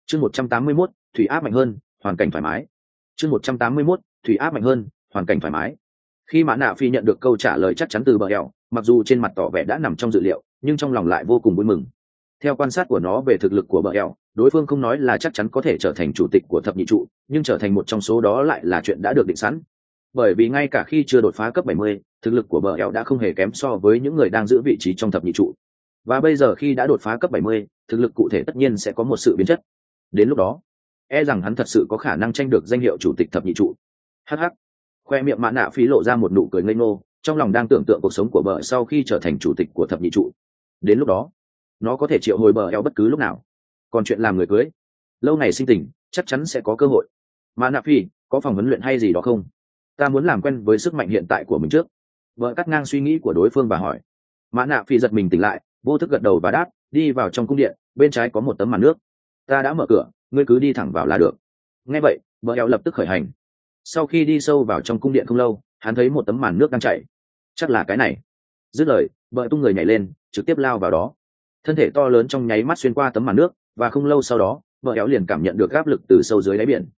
chương 181, thủy áp mạnh hơn, hoàn cảnh thoải mái. chương 181, thủy áp mạnh hơn, hoàn cảnh thoải mái. Khi Mã Nạ Phi nhận được câu trả lời chắc chắn từ bờ eo, mặc dù trên mặt tỏ vẻ đã nằm trong dự liệu, nhưng trong lòng lại vô cùng vui mừng. Theo quan sát của nó về thực lực của bờ eo, đối phương không nói là chắc chắn có thể trở thành chủ tịch của thập nhị trụ, nhưng trở thành một trong số đó lại là chuyện đã được định sẵn. Bởi vì ngay cả khi chưa đột phá cấp 70, thực lực của bờ eo đã không hề kém so với những người đang giữ vị trí trong thập nhị trụ. Và bây giờ khi đã đột phá cấp 70, thực lực cụ thể tất nhiên sẽ có một sự biến chất. Đến lúc đó, e rằng hắn thật sự có khả năng tranh được danh hiệu chủ tịch thập nhị trụ. Hắc hắc. Khoe miệng Mã Nạ Phi lộ ra một nụ cười ngây ngô, trong lòng đang tưởng tượng cuộc sống của bờ sau khi trở thành chủ tịch của thập nhị trụ. Đến lúc đó, nó có thể triệu hồi bờ eo bất cứ lúc nào. Còn chuyện làm người cưới, lâu ngày sinh tình, chắc chắn sẽ có cơ hội. Mã Nạ Phi, có phòng huấn luyện hay gì đó không? Ta muốn làm quen với sức mạnh hiện tại của mình trước. Vợ cắt ngang suy nghĩ của đối phương và hỏi. Mã Nạ Phi giật mình tỉnh lại, vô thức gật đầu và đáp, đi vào trong cung điện, bên trái có một tấm màn nước. Ta đã mở cửa, ngươi cứ đi thẳng vào là được. Nghe vậy, bờ eo lập tức khởi hành. Sau khi đi sâu vào trong cung điện không lâu, hắn thấy một tấm màn nước đang chảy. Chắc là cái này. Dứt lời, bờ tung người nhảy lên, trực tiếp lao vào đó. Thân thể to lớn trong nháy mắt xuyên qua tấm màn nước, và không lâu sau đó, bờ eo liền cảm nhận được áp lực từ sâu dưới đáy biển.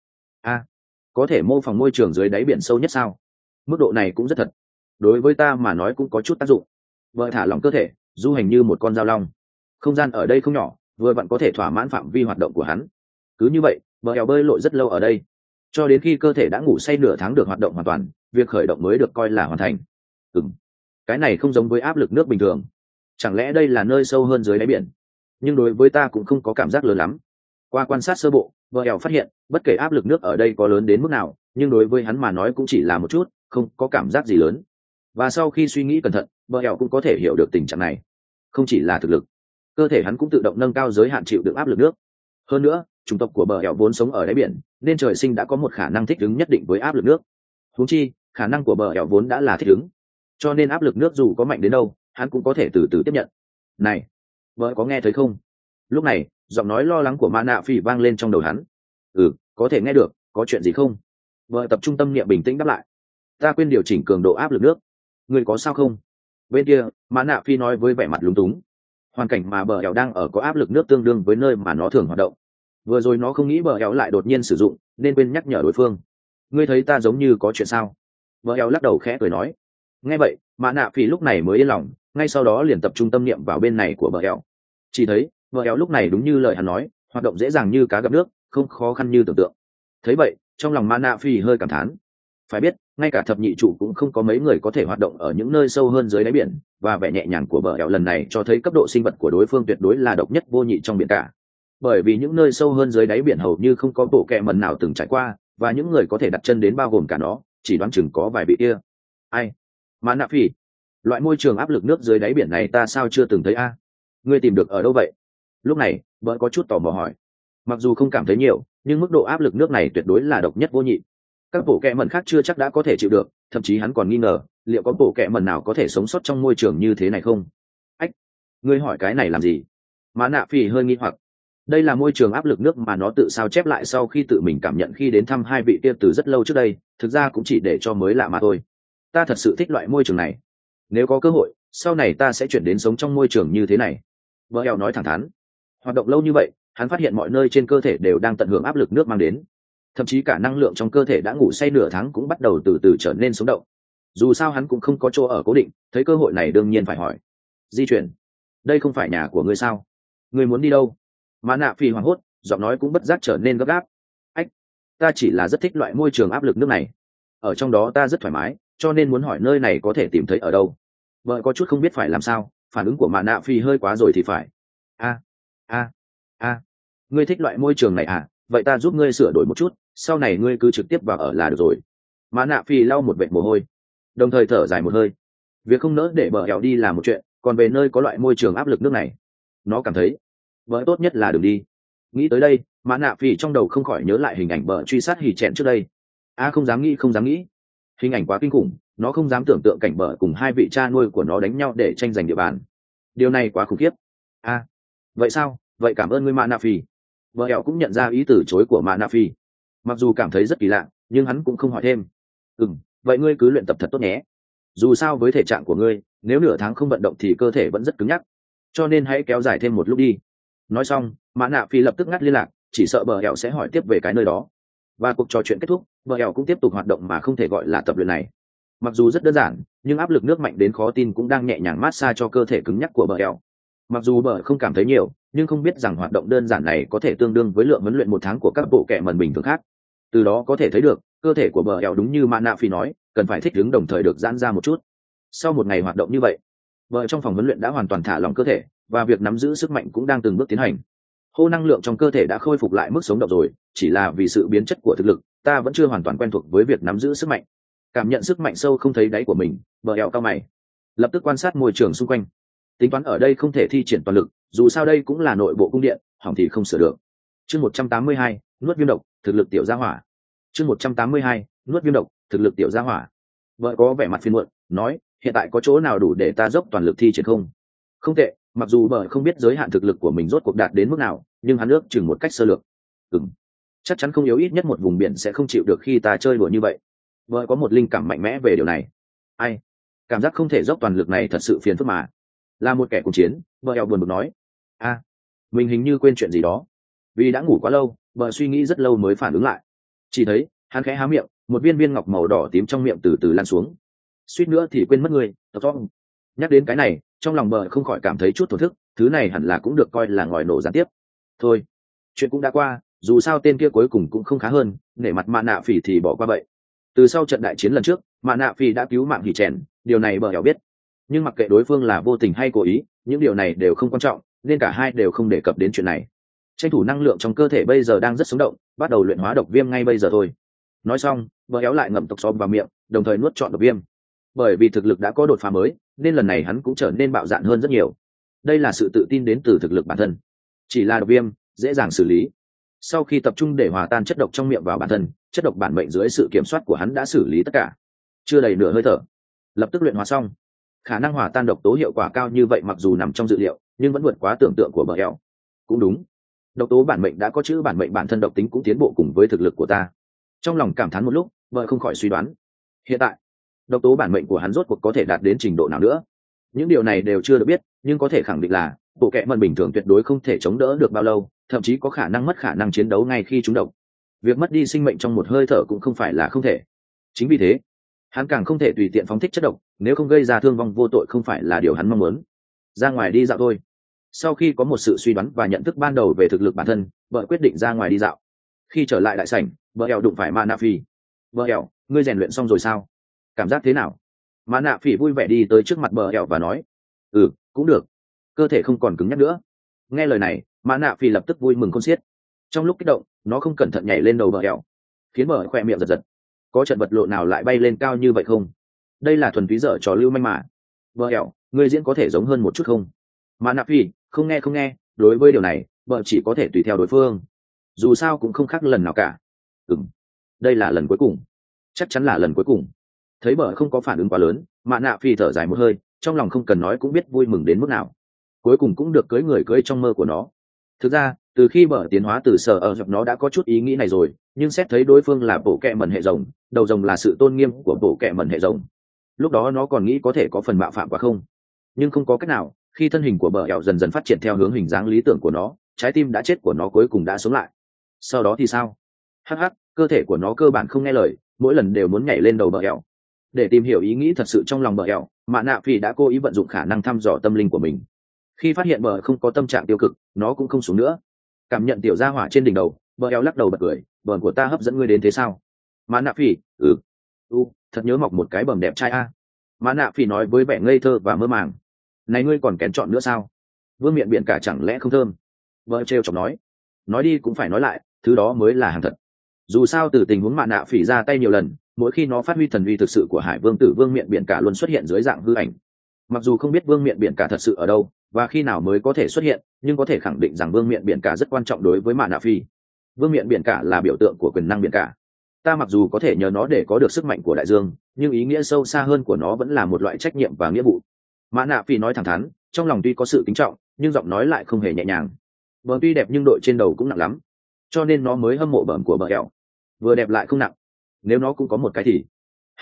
Có thể mô phỏng môi trường dưới đáy biển sâu nhất sao? Mức độ này cũng rất thật. Đối với ta mà nói cũng có chút tác dụng. Bờ thả lỏng cơ thể, du hành như một con dao long. Không gian ở đây không nhỏ, vừa vặn có thể thỏa mãn phạm vi hoạt động của hắn. Cứ như vậy, bờ eo bơi lội rất lâu ở đây, cho đến khi cơ thể đã ngủ say nửa tháng được hoạt động hoàn toàn, việc khởi động mới được coi là hoàn thành. Cái này không giống với áp lực nước bình thường. Chẳng lẽ đây là nơi sâu hơn dưới đáy biển? Nhưng đối với ta cũng không có cảm giác lớn lắm. Qua quan sát sơ bộ, bờ eo phát hiện bất kể áp lực nước ở đây có lớn đến mức nào, nhưng đối với hắn mà nói cũng chỉ là một chút, không có cảm giác gì lớn. Và sau khi suy nghĩ cẩn thận, bờ eo cũng có thể hiểu được tình trạng này. Không chỉ là thực lực, cơ thể hắn cũng tự động nâng cao giới hạn chịu đựng áp lực nước. Hơn nữa, chủng tộc của bờ eo vốn sống ở đáy biển, nên trời sinh đã có một khả năng thích ứng nhất định với áp lực nước. Huống chi, khả năng của bờ eo vốn đã là thích ứng, cho nên áp lực nước dù có mạnh đến đâu, hắn cũng có thể từ từ tiếp nhận. Này, vợ có nghe thấy không? Lúc này, giọng nói lo lắng của Mã Nạ Phi vang lên trong đầu hắn. Có thể nghe được, có chuyện gì không? Vợ tập trung tâm niệm bình tĩnh đáp lại. Ta quên điều chỉnh cường độ áp lực nước. Người có sao không? Bên kia, Mã Nạ Phi nói với vẻ mặt lúng túng. Hoàn cảnh mà bờ eo đang ở có áp lực nước tương đương với nơi mà nó thường hoạt động. Vừa rồi nó không nghĩ bờ eo lại đột nhiên sử dụng, nên quên nhắc nhở đối phương. Ngươi thấy ta giống như có chuyện sao? Bờ eo lắc đầu khẽ cười nói. Nghe vậy, Mã Nạ Phi lúc này mới yên lòng, ngay sau đó liền tập trung tâm niệm vào bên này của bờ eo. Chỉ thấy bờ eo lúc này đúng như lời hắn nói, hoạt động dễ dàng như cá gặp nước, không khó khăn như tưởng tượng. Thấy vậy, trong lòng Mã Nạ Phi hơi cảm thán. Phải biết, ngay cả thập nhị trụ cũng không có mấy người có thể hoạt động ở những nơi sâu hơn dưới đáy biển, và vẻ nhẹ nhàng của bờ eo lần này cho thấy cấp độ sinh vật của đối phương tuyệt đối là độc nhất vô nhị trong biển cả. Bởi vì những nơi sâu hơn dưới đáy biển hầu như không có bộ kẹ mẩn nào từng trải qua, và những người có thể đặt chân đến bao gồm cả nó, chỉ đoán chừng có vài vị kia. Ai? Mã Nạ Phi, loại môi trường áp lực nước dưới đáy biển này ta sao chưa từng thấy a? Ngươi tìm được ở đâu vậy? Lúc này, vợ có chút tò mò hỏi. Mặc dù không cảm thấy nhiều, nhưng mức độ áp lực nước này tuyệt đối là độc nhất vô nhị. Các bộ kẹ mẩn khác chưa chắc đã có thể chịu được, thậm chí hắn còn nghi ngờ liệu có bộ kẹ mẩn nào có thể sống sót trong môi trường như thế này không. Ách, ngươi hỏi cái này làm gì? Mã Nạ Phi hơi nghi hoặc. Đây là môi trường áp lực nước mà nó tự sao chép lại sau khi tự mình cảm nhận khi đến thăm hai vị kia từ rất lâu trước đây, thực ra cũng chỉ để cho mới lạ mà thôi. Ta thật sự thích loại môi trường này. Nếu có cơ hội, sau này ta sẽ chuyển đến sống trong môi trường như thế này. Vợ eo nói thẳng thắn. Hoạt động lâu như vậy, hắn phát hiện mọi nơi trên cơ thể đều đang tận hưởng áp lực nước mang đến. Thậm chí cả năng lượng trong cơ thể đã ngủ say nửa tháng cũng bắt đầu từ từ trở nên sống động. Dù sao hắn cũng không có chỗ ở cố định, thấy cơ hội này đương nhiên phải hỏi. Di chuyển? Đây không phải nhà của ngươi sao? Ngươi muốn đi đâu? Mã Nạ Phi hoảng hốt, giọng nói cũng bất giác trở nên gấp gáp. Ách, ta chỉ là rất thích loại môi trường áp lực nước này. Ở trong đó ta rất thoải mái, cho nên muốn hỏi nơi này có thể tìm thấy ở đâu. Vợ có chút không biết phải làm sao, phản ứng của Mã Nạ Phi hơi quá rồi thì phải. Ngươi thích loại môi trường này à? Vậy ta giúp ngươi sửa đổi một chút, sau này ngươi cứ trực tiếp vào ở là được rồi. Mã Nạ Phi lau một vệt mồ hôi, đồng thời thở dài một hơi. Việc không nỡ để bờ eo đi là một chuyện, còn về nơi có loại môi trường áp lực nước này, nó cảm thấy vợ tốt nhất là đừng đi. Nghĩ tới đây, Mã Nạ Phi trong đầu không khỏi nhớ lại hình ảnh bờ truy sát hỉ chẹn trước đây. Không dám nghĩ. Hình ảnh quá kinh khủng, nó không dám tưởng tượng cảnh bờ cùng hai vị cha nuôi của nó đánh nhau để tranh giành địa bàn. Điều này quá khủng khiếp. Vậy sao? Vậy cảm ơn ngươi Mã Nạ Phi. Bờ eo cũng nhận ra ý từ chối của Mã Nạ Phi. Mặc dù cảm thấy rất kỳ lạ, nhưng hắn cũng không hỏi thêm. Vậy ngươi cứ luyện tập thật tốt nhé. Dù sao với thể trạng của ngươi, nếu nửa tháng không vận động thì cơ thể vẫn rất cứng nhắc, cho nên hãy kéo dài thêm một lúc đi. Nói xong, Mã Nạ Phi lập tức ngắt liên lạc, chỉ sợ bờ hẹo sẽ hỏi tiếp về cái nơi đó. Và cuộc trò chuyện kết thúc, bờ hẹo cũng tiếp tục hoạt động mà không thể gọi là tập luyện này. Mặc dù rất đơn giản, nhưng áp lực nước mạnh đến khó tin cũng đang nhẹ nhàng massage cho cơ thể cứng nhắc của bờ hẹo. Mặc dù bờ không cảm thấy nhiều, nhưng không biết rằng hoạt động đơn giản này có thể tương đương với lượng huấn luyện một tháng của các bộ kệ mần bình thường khác. Từ đó có thể thấy được cơ thể của bờ hẹo đúng như Mã Nạ Phi nói, cần phải thích ứng đồng thời được giãn ra một chút. Sau một ngày hoạt động như vậy, bờ trong phòng huấn luyện đã hoàn toàn thả lỏng cơ thể, và việc nắm giữ sức mạnh cũng đang từng bước tiến hành. Hô năng lượng trong cơ thể đã khôi phục lại mức sống động rồi, chỉ là vì sự biến chất của thực lực, ta vẫn chưa hoàn toàn quen thuộc với việc nắm giữ sức mạnh. Cảm nhận sức mạnh sâu không thấy đáy của mình, bờ hẹo cao mày, lập tức quan sát môi trường xung quanh. Tính toán ở đây không thể thi triển toàn lực, dù sao đây cũng là nội bộ cung điện, hỏng thì không sửa được. Chương 182, nuốt viêm độc, thực lực tiểu gia hỏa. Chương 182, nuốt viêm độc, thực lực tiểu gia hỏa. Vợ có vẻ mặt phiền muộn, nói, hiện tại có chỗ nào đủ để ta dốc toàn lực thi triển không? Không tệ, mặc dù vợ không biết giới hạn thực lực của mình rốt cuộc đạt đến mức nào, nhưng hắn ước chừng một cách sơ lược. Chắc chắn không yếu ít nhất một vùng biển sẽ không chịu được khi ta chơi đùa như vậy. Vợ có một linh cảm mạnh mẽ về điều này. Ai? Cảm giác không thể dốc toàn lực này thật sự phiền phức mà. Là một kẻ cùng chiến, vợ eo buồn bực nói. Mình hình như quên chuyện gì đó. Vì đã ngủ quá lâu, vợ suy nghĩ rất lâu mới phản ứng lại. Chỉ thấy hắn khẽ há miệng, một viên viên ngọc màu đỏ tím trong miệng từ từ lan xuống. Suýt nữa thì quên mất người. Nhắc đến cái này, trong lòng vợ không khỏi cảm thấy chút thổ thức. Thứ này hẳn là cũng được coi là ngòi nổ gián tiếp. Thôi, chuyện cũng đã qua, dù sao tên kia cuối cùng cũng không khá hơn, nể mặt Mã Nạ Phỉ thì bỏ qua vậy. Từ sau trận đại chiến lần trước, Mã Nạ Phỉ đã cứu mạng Hỉ Chèn, điều này bờ hẻo biết. Nhưng mặc kệ đối phương là vô tình hay cố ý, những điều này đều không quan trọng, nên cả hai đều không đề cập đến chuyện này. Tranh thủ năng lượng trong cơ thể bây giờ đang rất sống động, bắt đầu luyện hóa độc viêm ngay bây giờ thôi. Nói xong, bờ héo lại ngậm tộc xóm vào miệng, đồng thời nuốt trọn độc viêm. Bởi vì thực lực đã có đột phá mới, nên lần này hắn cũng trở nên bạo dạn hơn rất nhiều. Đây là sự tự tin đến từ thực lực bản thân. Chỉ là độc viêm, dễ dàng xử lý. Sau khi tập trung để hòa tan chất độc trong miệng vào bản thân, chất độc bản mệnh dưới sự kiểm soát của hắn đã xử lý tất cả. Chưa đầy nửa hơi thở, lập tức luyện hóa xong. Khả năng hòa tan độc tố hiệu quả cao như vậy mặc dù nằm trong dự liệu, nhưng vẫn vượt quá tưởng tượng của bờ héo. Cũng đúng, độc tố bản mệnh đã có chữ bản mệnh bản thân độc tính cũng tiến bộ cùng với thực lực của ta. Trong lòng cảm thán một lúc, vợ không khỏi suy đoán, hiện tại độc tố bản mệnh của hắn rốt cuộc có thể đạt đến trình độ nào nữa. Những điều này đều chưa được biết, nhưng có thể khẳng định là bộ kệ mần bình thường tuyệt đối không thể chống đỡ được bao lâu, thậm chí có khả năng mất khả năng chiến đấu ngay khi trúng độc. Việc mất đi sinh mệnh trong một hơi thở cũng không phải là không thể. Chính vì thế, hắn càng không thể tùy tiện phóng thích chất độc, nếu không gây ra thương vong vô tội không phải là điều hắn mong muốn. Ra ngoài đi dạo thôi. Sau khi có một sự suy đoán và nhận thức ban đầu về thực lực bản thân, vợ quyết định ra ngoài đi dạo. Khi trở lại đại sảnh, vợ eo đụng phải Mã Nạ Phỉ. Vợ eo, ngươi rèn luyện xong rồi sao? Cảm giác thế nào? Mã Nạ Phỉ vui vẻ đi tới trước mặt bờ eo và nói, cũng được. Cơ thể không còn cứng nhắc nữa. Nghe lời này, Mã Nạ Phỉ lập tức vui mừng khôn xiết. Trong lúc kích động, nó không cẩn thận nhảy lên đầu bờ eo, khiến bờ khỏe miệng giật giật. Có trận vật lộ nào lại bay lên cao như vậy không? Đây là thuần túy dở trò lưu manh mà. Bờ eo, ngươi diễn có thể giống hơn một chút không? Mã Nạ Phỉ, không nghe, đối với điều này, bờ chỉ có thể tùy theo đối phương. Dù sao cũng không khác lần nào cả. Đây là lần cuối cùng. Chắc chắn là lần cuối cùng. Thấy bờ không có phản ứng quá lớn, Mã Nạ Phỉ thở dài một hơi, trong lòng không cần nói cũng biết vui mừng đến mức nào. Cuối cùng cũng được cưới người cưới trong mơ của nó. Thực ra, từ khi bờ tiến hóa từ sở ở dọc nó đã có chút ý nghĩ này rồi, nhưng xét thấy đối phương là bộ kệ mẩn hệ rồng, đầu rồng là sự tôn nghiêm của bộ kệ mẩn hệ rồng. Lúc đó nó còn nghĩ có thể có phần mạo phạm quá không, nhưng không có cách nào. Khi thân hình của bờ ẻo dần dần phát triển theo hướng hình dáng lý tưởng của nó, trái tim đã chết của nó cuối cùng đã sống lại. Sau đó thì sao? Cơ thể của nó cơ bản không nghe lời, mỗi lần đều muốn nhảy lên đầu bờ ẻo. Để tìm hiểu ý nghĩ thật sự trong lòng bờ ẻo, Mã Nạ Phỉ đã cố ý vận dụng khả năng thăm dò tâm linh của mình. Khi phát hiện bờ không có tâm trạng tiêu cực, nó cũng không xuống nữa. Cảm nhận tiểu gia hỏa trên đỉnh đầu, bờ ẻo lắc đầu bật cười, bờn của ta hấp dẫn ngươi đến thế sao? Mã Nạ Phỉ, thật nhớ mọc một cái bờm đẹp trai a. Mã Nạ Phỉ nói với vẻ ngây thơ và mơ màng. Này ngươi còn kén chọn nữa sao? Vương miện biển cả chẳng lẽ không thơm? Vợ trêu chọc nói đi cũng phải nói lại, thứ đó mới là hàng thật. Dù sao từ tình huống Mã Nạ Phỉ ra tay nhiều lần, mỗi khi nó phát huy thần uy thực sự của hải vương tử Vương miện biển cả luôn xuất hiện dưới dạng hư ảnh. Mặc dù không biết Vương miện biển cả thật sự ở đâu và khi nào mới có thể xuất hiện, nhưng có thể khẳng định rằng Vương miện biển cả rất quan trọng đối với Mã Nạ Phỉ. Vương miện biển cả là biểu tượng của quyền năng biển cả. Ta mặc dù có thể nhờ nó để có được sức mạnh của đại dương, nhưng ý nghĩa sâu xa hơn của nó vẫn là một loại trách nhiệm và nghĩa vụ. Mã Nạ Phỉ nói thẳng thắn, trong lòng tuy có sự kính trọng, nhưng giọng nói lại không hề nhẹ nhàng. Bờ tuy đẹp nhưng đội trên đầu cũng nặng lắm, cho nên nó mới hâm mộ bờm của bờ ẻo. Vừa đẹp lại không nặng, nếu nó cũng có một cái thì.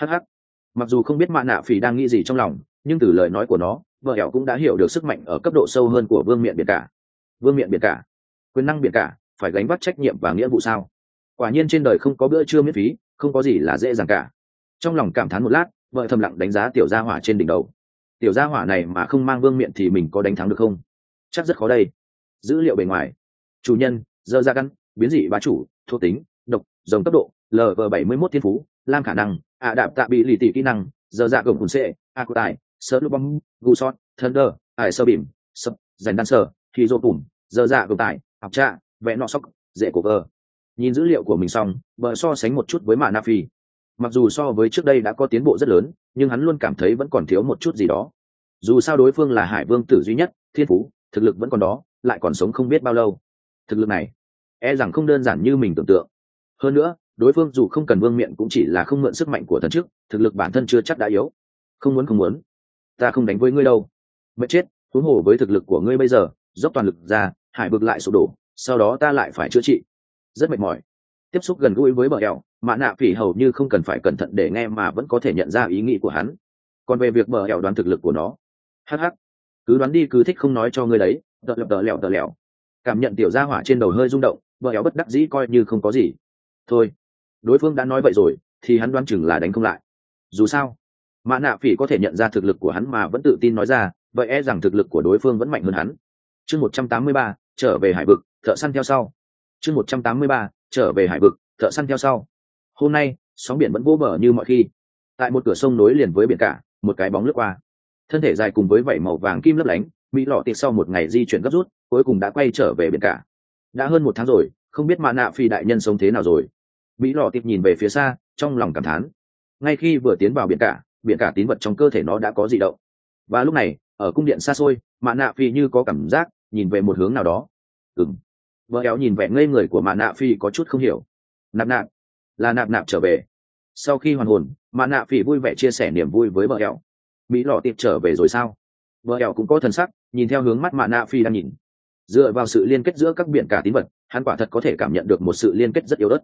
Mặc dù không biết Mã Nạ Phỉ đang nghĩ gì trong lòng, nhưng từ lời nói của nó, bờ ẻo cũng đã hiểu được sức mạnh ở cấp độ sâu hơn của Vương miện biển cả. Vương miện biển cả, quyền năng biển cả, phải gánh vác trách nhiệm và nghĩa vụ sao? Quả nhiên trên đời không có bữa trưa miễn phí, không có gì là dễ dàng cả. Trong lòng cảm thán một lát, vợ thầm lặng đánh giá tiểu gia hỏa trên đỉnh đầu. Tiểu gia hỏa này mà không mang vương miện thì mình có đánh thắng được không? Chắc rất khó đây. Dữ liệu bề ngoài: chủ nhân dơ da căn, biến dị bá chủ, thuộc tính độc, rồng cấp độ lv 71 thiên phú, lam khả năng, đạp tạ bị lì tỷ kỹ năng, dơ dạ gồng hùn xệ, cụ tài, sơ lúc bom, gu sót, thunder, sơ bìm, sập, dành đan sơ, khi dô bùm, dơ dạ gồng tài, học trạ, vẽ nọ sóc, dễ cổ vờ. Nhìn dữ liệu của mình xong, vợ so sánh một chút với mạ na phi. Mặc dù so với trước đây đã có tiến bộ rất lớn, nhưng hắn luôn cảm thấy vẫn còn thiếu một chút gì đó. Dù sao đối phương là hải vương tử duy nhất, thiên phú thực lực vẫn còn đó, lại còn sống không biết bao lâu. Thực lực này rằng không đơn giản như mình tưởng tượng. Hơn nữa, đối phương dù không cần vương miện cũng chỉ là không mượn sức mạnh của thần chức, thực lực bản thân chưa chắc đã yếu. Không muốn, ta không đánh với ngươi đâu. Mệt chết, huống hồ với thực lực của ngươi bây giờ, dốc toàn lực ra, hải vực lại sụp đổ, sau đó ta lại phải chữa trị. Rất mệt mỏi. Tiếp xúc gần gũi với bờ eo, mạ nạ phỉ hầu như không cần phải cẩn thận để nghe mà vẫn có thể nhận ra ý nghĩ của hắn. Còn về việc bờ eo đoán thực lực của nó, hắc, cứ đoán đi, cứ thích không nói cho ngươi đấy. Tờ lẹo. Cảm nhận tiểu gia hỏa trên đầu hơi rung động, bờ eo bất đắc dĩ coi như không có gì. Thôi, đối phương đã nói vậy rồi, thì hắn đoán chừng là đánh không lại. Dù sao, mạ nạ phỉ có thể nhận ra thực lực của hắn mà vẫn tự tin nói ra, vậy rằng thực lực của đối phương vẫn mạnh hơn hắn. Chương 183, trở về hải vực, thợ săn theo sau. Chương 183, trở về hải vực, thợ săn theo sau. Hôm nay, sóng biển vẫn vô bờ như mọi khi. Tại một cửa sông nối liền với biển cả, một cái bóng lướt qua. Thân thể dài cùng với vảy màu vàng kim lấp lánh, mỹ lọ tiệc sau một ngày di chuyển gấp rút, cuối cùng đã quay trở về biển cả. Đã hơn một tháng rồi, không biết mạ nạ phi đại nhân sống thế nào rồi. Mỹ lọ tiệc nhìn về phía xa, trong lòng cảm thán. Ngay khi vừa tiến vào biển cả tín vật trong cơ thể nó đã có dị động. Và lúc này, ở cung điện xa xôi, mạ nạ phi như có cảm giác, nhìn về một hướng nào đó. Vợ éo nhìn vẻ ngây người của mạ nạ phi có chút không hiểu. Nạp là nạp trở về. Sau khi hoàn hồn, mạ nạ phi vui vẻ chia sẻ niềm vui với vợ éo. Mỹ lọ tiệp trở về rồi sao? Vợ éo cũng có thần sắc, nhìn theo hướng mắt mạ nạ phi đang nhìn. Dựa vào sự liên kết giữa các biển cả tín vật, hắn quả thật có thể cảm nhận được một sự liên kết rất yếu ớt.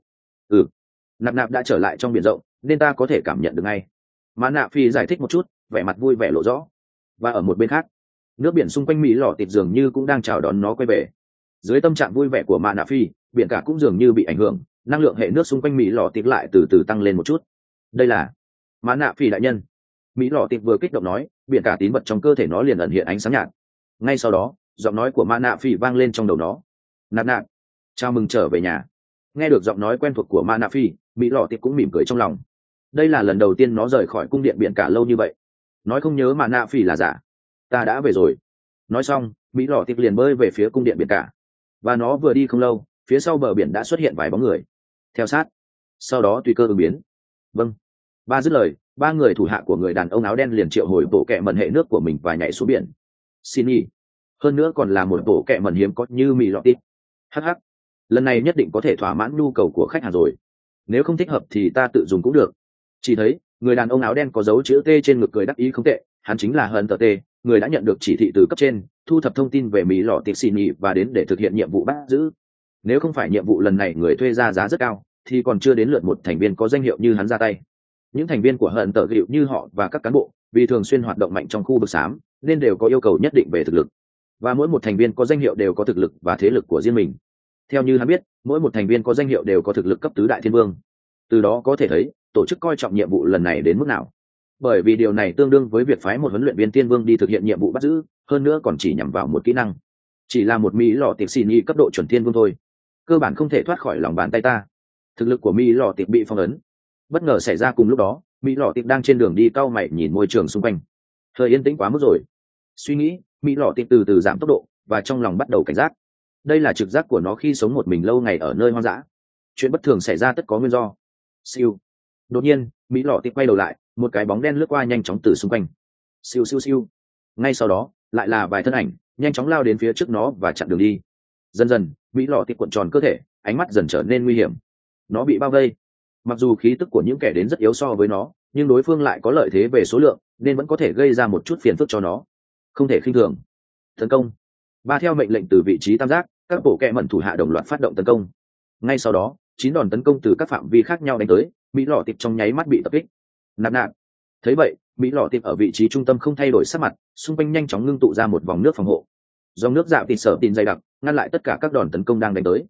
Nạp đã trở lại trong biển rộng, nên ta có thể cảm nhận được ngay. Mạ nạ phi giải thích một chút, vẻ mặt vui vẻ lộ rõ. Và ở một bên khác, nước biển xung quanh Mỹ lọ tiệp dường như cũng đang chào đón nó quay về. Dưới tâm trạng vui vẻ của mạ nạ phi, biển cả cũng dường như bị ảnh hưởng, năng lượng hệ nước xung quanh Mỹ lọ tiệp lại từ từ tăng lên một chút. Đây là mạ nạ phi đại nhân. Mỹ lọ tiệp vừa kích động nói, biển cả tín vật trong cơ thể nó liền ẩn hiện ánh sáng nhạt. Ngay sau đó, giọng nói của mạ nạ phi vang lên trong đầu nó. Nạp, chào mừng trở về nhà. Nghe được giọng nói quen thuộc của mạ nạ phi, Mỹ lọ tiệp cũng mỉm cười trong lòng. Đây là lần đầu tiên nó rời khỏi cung điện biển cả lâu như vậy. Nói không nhớ mạ nạ phi là giả. Ta đã về rồi. Nói xong, Mỹ lọ tiệp liền bơi về phía cung điện biển cả. Và nó vừa đi không lâu, phía sau bờ biển đã xuất hiện vài bóng người theo sát, sau đó tùy cơ ứng biến. Vâng. Ba dứt lời, ba người thủ hạ của người đàn ông áo đen liền triệu hồi bộ kẹ mần hệ nước của mình và nhảy xuống biển. Xin ý. Hơn nữa còn là một bộ kẹ mần hiếm có như mì lọt tít. Hh, lần này nhất định có thể thỏa mãn nhu cầu của khách hàng rồi. Nếu không thích hợp thì ta tự dùng cũng được. Chỉ thấy người đàn ông áo đen có dấu chữ T trên ngực cười đắc ý không tệ, hắn chính là Hunter T, người đã nhận được chỉ thị từ cấp trên, thu thập thông tin về mỹ lọ tiệc xì nhị và đến để thực hiện nhiệm vụ bắt giữ. Nếu không phải nhiệm vụ lần này người thuê ra giá rất cao, thì còn chưa đến lượt một thành viên có danh hiệu như hắn ra tay. Những thành viên của Hunter Group như họ và các cán bộ, vì thường xuyên hoạt động mạnh trong khu vực xám, nên đều có yêu cầu nhất định về thực lực. Và mỗi một thành viên có danh hiệu đều có thực lực và thế lực của riêng mình. Theo như hắn biết, mỗi một thành viên có danh hiệu đều có thực lực cấp tứ đại thiên vương. Từ đó có thể thấy, tổ chức coi trọng nhiệm vụ lần này đến mức nào. Bởi vì điều này tương đương với việc phái một huấn luyện viên tiên vương đi thực hiện nhiệm vụ bắt giữ, hơn nữa còn chỉ nhắm vào một kỹ năng, chỉ là một mỹ lọ tiệp xì nhị cấp độ chuẩn tiên vương thôi, cơ bản không thể thoát khỏi lòng bàn tay ta. Thực lực của mỹ lọ tiệp bị phong ấn. Bất ngờ xảy ra cùng lúc đó, mỹ lọ tiệp đang trên đường đi cau mày nhìn môi trường xung quanh. Thời yên tĩnh quá mức rồi. Suy nghĩ, mỹ lọ tiệp từ từ giảm tốc độ, và trong lòng bắt đầu cảnh giác. Đây là trực giác của nó khi sống một mình lâu ngày ở nơi hoang dã. Chuyện bất thường xảy ra tất có nguyên do. Siêu. Đột nhiên, mỹ lọ tiệp quay đầu lại, một cái bóng đen lướt qua nhanh chóng từ xung quanh. Siêu siêu siêu. Ngay sau đó, lại là vài thân ảnh nhanh chóng lao đến phía trước nó và chặn đường đi. Dần dần, mỹ lọ tiệp cuộn tròn cơ thể, ánh mắt dần trở nên nguy hiểm. Nó bị bao vây. Mặc dù khí tức của những kẻ đến rất yếu so với nó, nhưng đối phương lại có lợi thế về số lượng, nên vẫn có thể gây ra một chút phiền phức cho nó. Không thể khinh thường. Tấn công. Ba theo mệnh lệnh từ vị trí tam giác, các bộ kẹ mẩn thủ hạ đồng loạt phát động tấn công. Ngay sau đó, 9 đòn tấn công từ các phạm vi khác nhau đánh tới, mỹ lọ tiệp trong nháy mắt bị tập kích. Nạp. Thấy vậy, mỹ lọ tiệp ở vị trí trung tâm không thay đổi sắc mặt, xung quanh nhanh chóng ngưng tụ ra một vòng nước phòng hộ. Dòng nước dạo tịt sở tin dày đặc, ngăn lại tất cả các đòn tấn công đang đánh tới.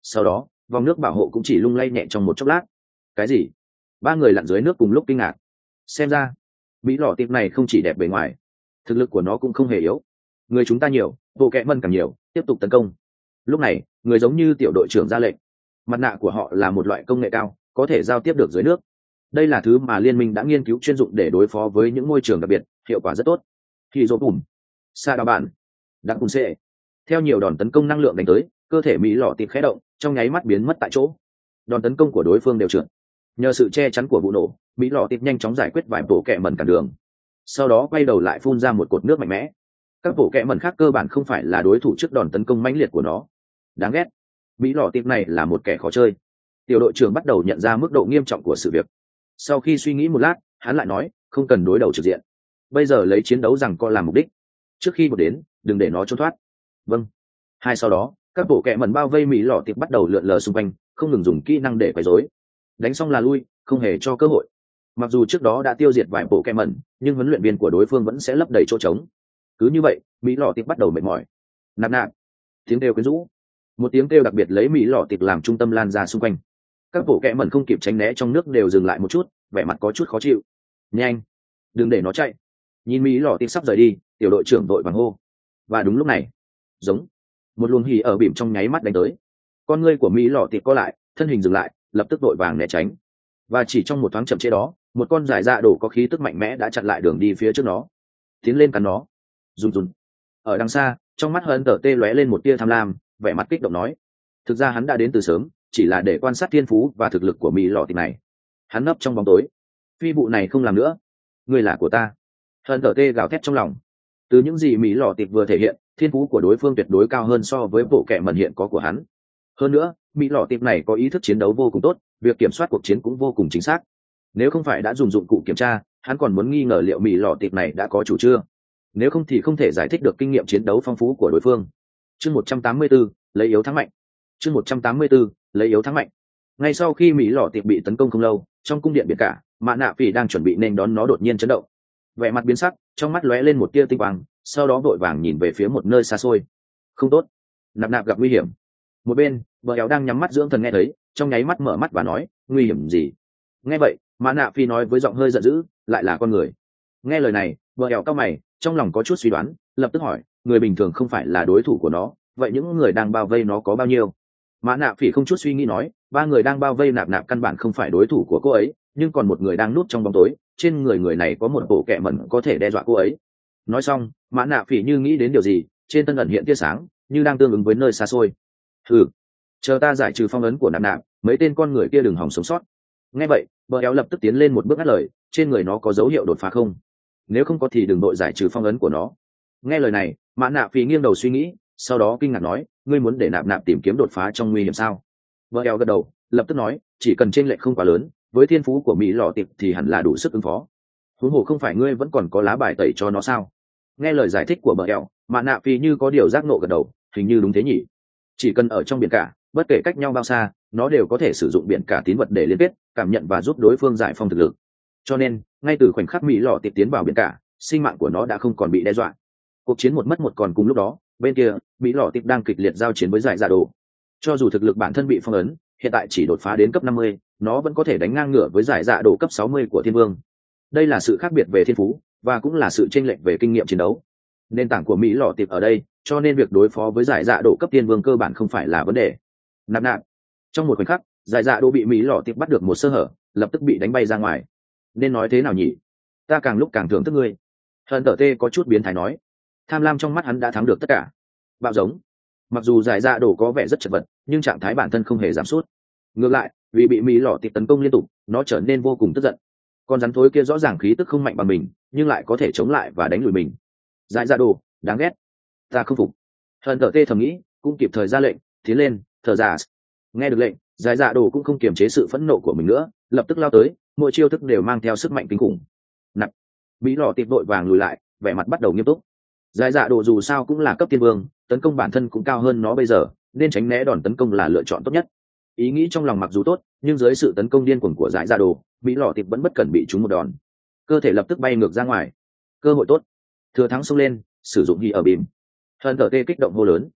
Sau đó vòng nước bảo hộ cũng chỉ lung lay nhẹ trong một chốc lát. Cái gì? Ba người lặn dưới nước cùng lúc kinh ngạc. Xem ra mỹ lọ tiệp này không chỉ đẹp bề ngoài, thực lực của nó cũng không hề yếu. Người chúng ta nhiều, bộ kẹ mân càng nhiều, tiếp tục tấn công. Lúc này người giống như tiểu đội trưởng ra lệnh. Mặt nạ của họ là một loại công nghệ cao, có thể giao tiếp được dưới nước. Đây là thứ mà liên minh đã nghiên cứu chuyên dụng để đối phó với những môi trường đặc biệt, hiệu quả rất tốt. Khi dỗ bùm sa đào bạn đặc bùn xệ theo nhiều đòn tấn công năng lượng đánh tới, cơ thể mỹ lọ tiệp khẽ động, trong nháy mắt biến mất tại chỗ. Đòn tấn công của đối phương đều trượt. Nhờ sự che chắn của vụ nổ, mỹ lọ tiệp nhanh chóng giải quyết vài bộ kẹ mẩn cản đường, sau đó quay đầu lại phun ra một cột nước mạnh mẽ. Các bộ kẹ mẩn khác cơ bản không phải là đối thủ trước đòn tấn công mãnh liệt của nó. Đáng ghét, mỹ lọ tiệp này là một kẻ khó chơi. Tiểu đội trưởng bắt đầu nhận ra mức độ nghiêm trọng của sự việc. Sau khi suy nghĩ một lát, hắn lại nói, không cần đối đầu trực diện, bây giờ lấy chiến đấu rằng co làm mục đích. Trước khi một đến, đừng để nó trốn thoát. Vâng. Hai sau đó các bộ kẹ mẩn bao vây mỹ lọ tiệp bắt đầu lượn lờ xung quanh, không ngừng dùng kỹ năng để quấy rối. Đánh xong là lui, không hề cho cơ hội. Mặc dù trước đó đã tiêu diệt vài bộ kẹ mẩn, nhưng huấn luyện viên của đối phương vẫn sẽ lấp đầy chỗ trống. Cứ như vậy mỹ lọ tiệp bắt đầu mệt mỏi. Nạp nạp, tiếng kêu quyến rũ, một tiếng kêu đặc biệt lấy mỹ lọ tiệp làm trung tâm lan ra xung quanh. Các bộ kẹ mẩn không kịp tránh né trong nước đều dừng lại một chút, vẻ mặt có chút khó chịu. Nhanh, đừng để nó chạy. Nhìn mỹ lọ tiệp sắp rời đi, tiểu đội trưởng đội vàng hô. Và đúng lúc này, giống một luồng hỉ ở bìm trong nháy mắt đánh tới. Con ngươi của mỹ lọ tiệp co lại, thân hình dừng lại, lập tức đội vàng né tránh. Và chỉ trong một thoáng chậm chế đó, một con giải dạ đổ có khí tức mạnh mẽ đã chặn lại đường đi phía trước nó, tiến lên cắn nó. Run run. Ở đằng xa, trong mắt Hận Tở Tê lóe lên một tia tham lam, vẻ mặt kích động nói: thực ra hắn đã đến từ sớm, chỉ là để quan sát thiên phú và thực lực của mỹ lọ tiệp này. Hắn nấp trong bóng tối. Phi vụ này không làm nữa, người là của ta. Hận Tở Tê gào thét trong lòng. Từ những gì mỹ lọ tiệp vừa thể hiện, thiên phú của đối phương tuyệt đối cao hơn so với bộ kệ mẩn hiện có của hắn. Hơn nữa mỹ lọ tiệp này có ý thức chiến đấu vô cùng tốt, việc kiểm soát cuộc chiến cũng vô cùng chính xác. Nếu không phải đã dùng dụng cụ kiểm tra, hắn còn muốn nghi ngờ liệu mỹ lọ tiệp này đã có chủ chưa. Nếu không thì không thể giải thích được kinh nghiệm chiến đấu phong phú của đối phương. Chương 184, lấy yếu thắng mạnh. Chương 184, lấy yếu thắng mạnh. Ngay sau khi mỹ lọ tiệp bị tấn công không lâu, trong cung điện biển cả, mạ nạ phỉ đang chuẩn bị nên đón nó đột nhiên chấn động. Vẻ mặt biến sắc, trong mắt lóe lên một tia tinh quang, sau đó vội vàng nhìn về phía một nơi xa xôi. Không tốt, nạp nạp gặp nguy hiểm. Một bên bờ éo đang nhắm mắt dưỡng thần nghe thấy, trong nháy mắt mở mắt và nói: nguy hiểm gì? Nghe vậy mã nạ phi nói với giọng hơi giận dữ: lại là con người. Nghe lời này bờ éo cao mày, trong lòng có chút suy đoán, lập tức hỏi: người bình thường không phải là đối thủ của nó, vậy những người đang bao vây nó có bao nhiêu? Mã nạ phỉ không chút suy nghĩ nói: ba người đang bao vây nạp nạp căn bản không phải đối thủ của cô ấy, nhưng còn một người đang núp trong bóng tối, trên người người này có một bộ kệ mẩn có thể đe dọa cô ấy. Nói xong mã nạ phỉ như nghĩ đến điều gì, trên thân ẩn hiện tia sáng, như đang tương ứng với nơi xa xôi. Ừ, chờ ta giải trừ phong ấn của nạp nạp, mấy tên con người kia đừng hòng sống sót. Nghe vậy bờ éo lập tức tiến lên một bước ngắt lời: trên người nó có dấu hiệu đột phá không? Nếu không có thì đừng đội giải trừ phong ấn của nó. Nghe lời này mã nạ phỉ nghiêng đầu suy nghĩ, sau đó kinh ngạc nói: ngươi muốn để nạp nạp tìm kiếm đột phá trong nguy hiểm sao? Bờ éo gật đầu, lập tức nói: chỉ cần chênh lệch không quá lớn, với thiên phú của mỹ lọ tiệp thì hẳn là đủ sức ứng phó. huống hồ không phải ngươi vẫn còn có lá bài tẩy cho nó sao? Nghe lời giải thích của bờ éo, mã nạ phỉ như có điều giác nộ gật đầu, hình như đúng thế nhỉ. Chỉ cần ở trong biển cả, bất kể cách nhau bao xa, nó đều có thể sử dụng biển cả tín vật để liên kết, cảm nhận và giúp đối phương giải phong thực lực. Cho nên ngay từ khoảnh khắc mỹ lọ tiệp tiến vào biển cả, sinh mạng của nó đã không còn bị đe dọa. Cuộc chiến một mất một còn cùng lúc đó, bên kia mỹ lọ tiệp đang kịch liệt giao chiến với giải dạ đồ. Cho dù thực lực bản thân bị phong ấn, hiện tại chỉ đột phá đến cấp 50, nó vẫn có thể đánh ngang ngửa với giải dạ đồ cấp 60 của thiên vương. Đây là sự khác biệt về thiên phú, và cũng là sự chênh lệch về kinh nghiệm chiến đấu. Nền tảng của mỹ lọ tiệp ở đây, cho nên việc đối phó với giải dạ độ cấp thiên vương cơ bản không phải là vấn đề. Nạp nạp. Trong một khoảnh khắc giải dạ độ bị mỹ lọ tiệp bắt được một sơ hở, lập tức bị đánh bay ra ngoài. Nên nói thế nào nhỉ? Ta càng lúc càng thưởng thức ngươi. Hận Tở Tê có chút biến thái nói. Tham lam trong mắt hắn đã thắng được tất cả. Bạo giống. Mặc dù giải dạ độ có vẻ rất chật vật, nhưng trạng thái bản thân không hề giảm sút. Ngược lại vì bị mỹ lọ tiệp tấn công liên tục, nó trở nên vô cùng tức giận. Con rắn thối kia rõ ràng khí tức không mạnh bằng mình, nhưng lại có thể chống lại và đánh lùi mình. Giải dạ độ đáng ghét, ta không phục. Hận Tở Tê thầm nghĩ, cũng kịp thời ra lệnh tiến lên. Thở ra. Nghe được lệnh, giải dạ đồ cũng không kiềm chế sự phẫn nộ của mình nữa, lập tức lao tới, mỗi chiêu thức đều mang theo sức mạnh kinh khủng. Nặng. Mỹ lọ tiệp vội vàng lùi lại, vẻ mặt bắt đầu nghiêm túc. Giải dạ đồ dù sao cũng là cấp tiên vương, tấn công bản thân cũng cao hơn nó bây giờ, nên tránh né đòn tấn công là lựa chọn tốt nhất. Ý nghĩ trong lòng mặc dù tốt, nhưng dưới sự tấn công điên cuồng của giải dạ đồ, Mỹ lọ tiệp vẫn bất cẩn bị trúng một đòn, cơ thể lập tức bay ngược ra ngoài. Cơ hội tốt, thừa thắng xông lên, sử dụng ghi ở bìm. Hận Tở Tê kích động hô lớn.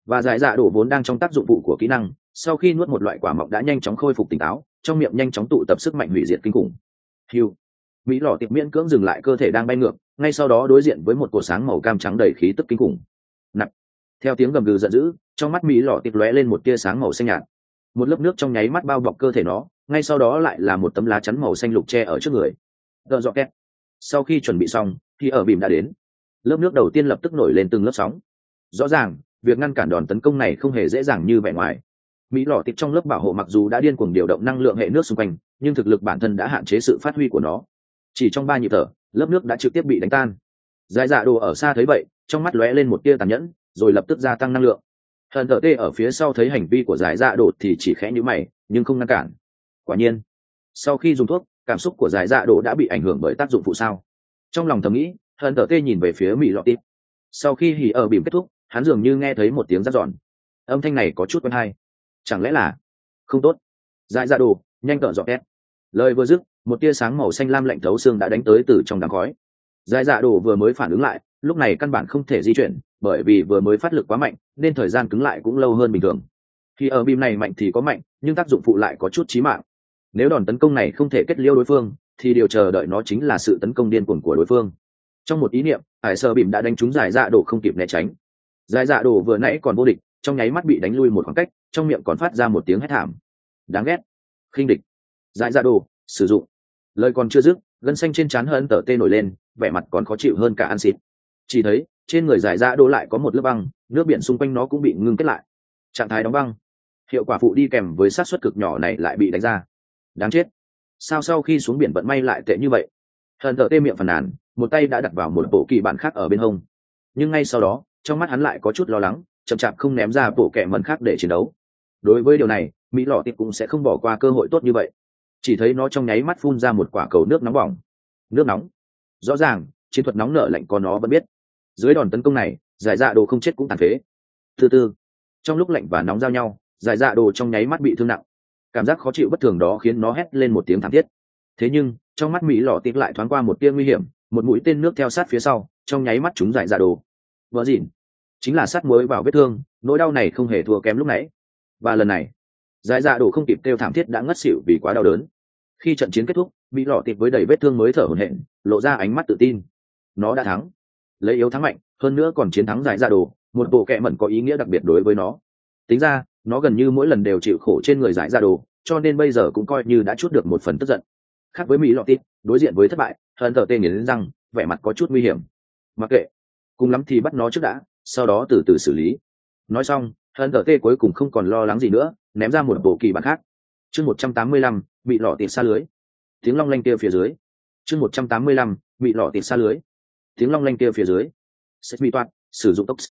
và giải dạ đổ vốn đang trong tác dụng vụ của kỹ năng, sau khi nuốt một loại quả mọng đã nhanh chóng khôi phục tỉnh táo, trong miệng nhanh chóng tụ tập sức mạnh hủy diệt kinh khủng. Hưu, mỹ lọ tiệp miễn cưỡng dừng lại cơ thể đang bay ngược, ngay sau đó đối diện với một cột sáng màu cam trắng đầy khí tức kinh khủng. Nặng. Theo tiếng gầm gừ giận dữ, trong mắt mỹ lọ tiệp lóe lên một tia sáng màu xanh nhạt, một lớp nước trong nháy mắt bao bọc cơ thể nó, ngay sau đó lại là một tấm lá chắn màu xanh lục che ở trước người. Đợt dọ két. Sau khi chuẩn bị xong thì ở bìm đã đến, lớp nước đầu tiên lập tức nổi lên từng lớp sóng. Rõ ràng việc ngăn cản đòn tấn công này không hề dễ dàng như vẻ ngoài. mỹ lọ tiệp trong lớp bảo hộ mặc dù đã điên cuồng điều động năng lượng hệ nước xung quanh, nhưng thực lực bản thân đã hạn chế sự phát huy của nó. Chỉ trong 3 nhịp thở, lớp nước đã trực tiếp bị đánh tan. Giải dạ đồ ở xa thấy vậy, trong mắt lóe lên một tia tàn nhẫn, rồi lập tức gia tăng năng lượng. Hận thở tê ở phía sau thấy hành vi của giải dạ đồ thì chỉ khẽ nhíu mày, nhưng không ngăn cản. Quả nhiên, sau khi dùng thuốc, cảm xúc của giải dạ đồ đã bị ảnh hưởng bởi tác dụng phụ sao. Trong lòng thầm nghĩ, hận thở tê nhìn về phía mỹ lọ tiệp. Sau khi hỉ ở bìm kết thúc, hắn dường như nghe thấy một tiếng rắc ròn. Âm thanh này có chút quen tai. Chẳng lẽ là không tốt? Giải dạ đồ, nhanh cỡ dọn két. Lời vừa dứt, một tia sáng màu xanh lam lạnh thấu xương đã đánh tới từ trong đám khói. Giải dạ đồ vừa mới phản ứng lại, lúc này căn bản không thể di chuyển, bởi vì vừa mới phát lực quá mạnh, nên thời gian cứng lại cũng lâu hơn bình thường. Khi ở bìm này mạnh thì có mạnh, nhưng tác dụng phụ lại có chút chí mạng. Nếu đòn tấn công này không thể kết liễu đối phương, thì điều chờ đợi nó chính là sự tấn công điên cuồng của đối phương. Trong một ý niệm, hải sơ bìm đã đánh trúng giải dạ đồ không kịp né tránh. Giải dạ đồ vừa nãy còn vô địch, trong nháy mắt bị đánh lui một khoảng cách, trong miệng còn phát ra một tiếng hét thảm. Đáng ghét, khinh địch. Giải dạ đồ, sử dụng. Lời còn chưa dứt, gân xanh trên trán hận tở tê nổi lên, vẻ mặt còn khó chịu hơn cả ăn xịt. Chỉ thấy trên người giải dạ đồ lại có một lớp băng, nước biển xung quanh nó cũng bị ngưng kết lại. Trạng thái đóng băng. Hiệu quả phụ đi kèm với xác suất cực nhỏ này lại bị đánh ra. Đáng chết. Sao sau khi xuống biển vận may lại tệ như vậy? Hận tở tê miệng phàn nàn, một tay đã đặt vào một bộ kỳ bản khác ở bên hông. Nhưng ngay sau đó, trong mắt hắn lại có chút lo lắng, chậm chạp không ném ra bộ kệ mẩn khác để chiến đấu. Đối với điều này, mỹ lọ tiệp cũng sẽ không bỏ qua cơ hội tốt như vậy. Chỉ thấy nó trong nháy mắt phun ra một quả cầu nước nóng bỏng. Nước nóng. Rõ ràng chiến thuật nóng nợ lạnh có nó vẫn biết. Dưới đòn tấn công này, giải dạ đồ không chết cũng tàn phế. Từ từ, trong lúc lạnh và nóng giao nhau, giải dạ đồ trong nháy mắt bị thương nặng. Cảm giác khó chịu bất thường đó khiến nó hét lên một tiếng thảm thiết. Thế nhưng trong mắt mỹ lọ tiệp lại thoáng qua một tia nguy hiểm, một mũi tên nước theo sát phía sau, trong nháy mắt trúng giải dạ đồ. Vỡ dịn, chính là sát mới vào vết thương, nỗi đau này không hề thua kém lúc nãy. Và lần này, giải dạ đồ không kịp kêu thảm thiết đã ngất xỉu vì quá đau đớn. Khi trận chiến kết thúc, mỹ lọ tiệp với đầy vết thương mới thở hổn hển, lộ ra ánh mắt tự tin. Nó đã thắng, lấy yếu thắng mạnh, hơn nữa còn chiến thắng giải dạ đồ, một bộ kệ mẩn có ý nghĩa đặc biệt đối với nó. Tính ra nó gần như mỗi lần đều chịu khổ trên người giải dạ đồ, cho nên bây giờ cũng coi như đã trút được một phần tức giận. Khác với mỹ lọ tiệp, đối diện với thất bại, hận thở tê nghiến răng, vẻ mặt có chút nguy hiểm. Mặc kệ, cùng lắm thì bắt nó trước đã, sau đó từ từ xử lý. Nói xong, hận thở tê cuối cùng không còn lo lắng gì nữa, ném ra một bộ kỳ bản khác. Chương 185, bị lọ tiệp xa lưới. Tiếng long lanh kia phía dưới. Chương 185, bị lọ tiệp xa lưới. Tiếng long lanh kia phía dưới. Sẽ bị toát, sử dụng tốc.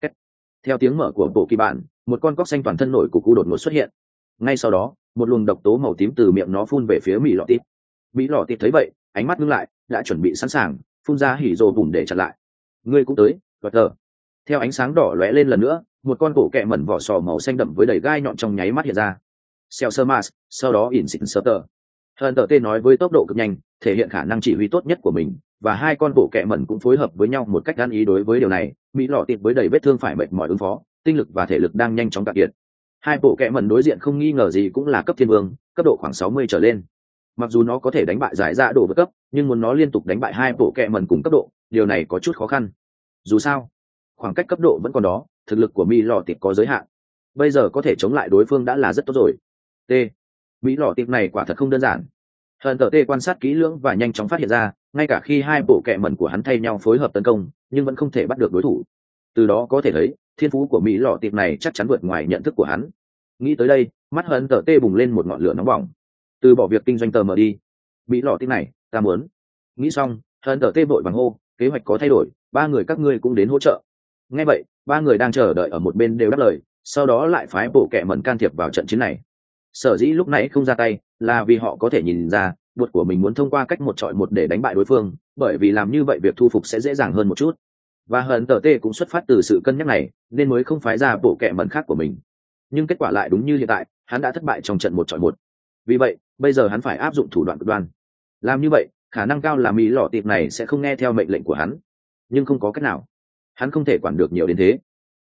Theo tiếng mở của bộ kỳ bản, một con cóc xanh toàn thân nổi cục u đột ngột xuất hiện. Ngay sau đó, một luồng độc tố màu tím từ miệng nó phun về phía mỹ lọ tiệp. Mỹ lọ tiệp thấy vậy, ánh mắt ngưng lại, đã chuẩn bị sẵn sàng, phun ra hỉ rồ bùn để chặn lại. Ngươi cũng tới, vật thờ. Theo ánh sáng đỏ lóe lên lần nữa, một con cổ kẹ mẩn vỏ sò màu xanh đậm với đầy gai nhọn trong nháy mắt hiện ra. Xeo sơ mas, sau đó ỉn xịn sơ tờ. Hận tờ tê nói với tốc độ cực nhanh, thể hiện khả năng chỉ huy tốt nhất của mình, và hai con bộ kẹ mẩn cũng phối hợp với nhau một cách ăn ý. Đối với điều này, mỹ lọ tiệp với đầy vết thương phải mệt mỏi ứng phó, tinh lực và thể lực đang nhanh chóng cạn kiệt. Hai bộ kẹ mẩn đối diện không nghi ngờ gì cũng là cấp thiên vương, cấp độ khoảng 60 trở lên. Mặc dù nó có thể đánh bại giải dạ đồ vượt cấp, nhưng muốn nó liên tục đánh bại hai bộ kẹ mẩn cùng cấp độ, điều này có chút khó khăn. Dù sao, khoảng cách cấp độ vẫn còn đó, thực lực của mỹ lọ tiệp có giới hạn. Bây giờ có thể chống lại đối phương đã là rất tốt rồi. T. Mỹ lọ tiệp này quả thật không đơn giản. Hận tờ tê quan sát kỹ lưỡng và nhanh chóng phát hiện ra, ngay cả khi hai bộ kẹ mẩn của hắn thay nhau phối hợp tấn công, nhưng vẫn không thể bắt được đối thủ. Từ đó có thể thấy, thiên phú của mỹ lọ tiệp này chắc chắn vượt ngoài nhận thức của hắn. Nghĩ tới đây, mắt hận tờ tê bùng lên một ngọn lửa nóng bỏng. Từ bỏ việc kinh doanh tờ mờ đi. Mỹ lọ tiệp này, ta muốn. Nghĩ xong, hận tờ tê vội vàng hô, kế hoạch có thay đổi, ba người các ngươi cũng đến hỗ trợ. Nghe vậy, ba người đang chờ đợi ở một bên đều đáp lời, sau đó lại phái bộ kẹ mẩn can thiệp vào trận chiến này. Sở dĩ lúc nãy không ra tay là vì họ có thể nhìn ra bột của mình muốn thông qua cách một chọi một để đánh bại đối phương, bởi vì làm như vậy việc thu phục sẽ dễ dàng hơn một chút. Và hận tờ tê cũng xuất phát từ sự cân nhắc này nên mới không phái ra bộ kẹ mẩn khác của mình. Nhưng kết quả lại đúng như hiện tại, hắn đã thất bại trong trận một chọi một. Vì vậy bây giờ hắn phải áp dụng thủ đoạn cực đoan. Làm như vậy khả năng cao là mỹ lọ tiệp này sẽ không nghe theo mệnh lệnh của hắn, nhưng không có cách nào, hắn không thể quản được nhiều đến thế.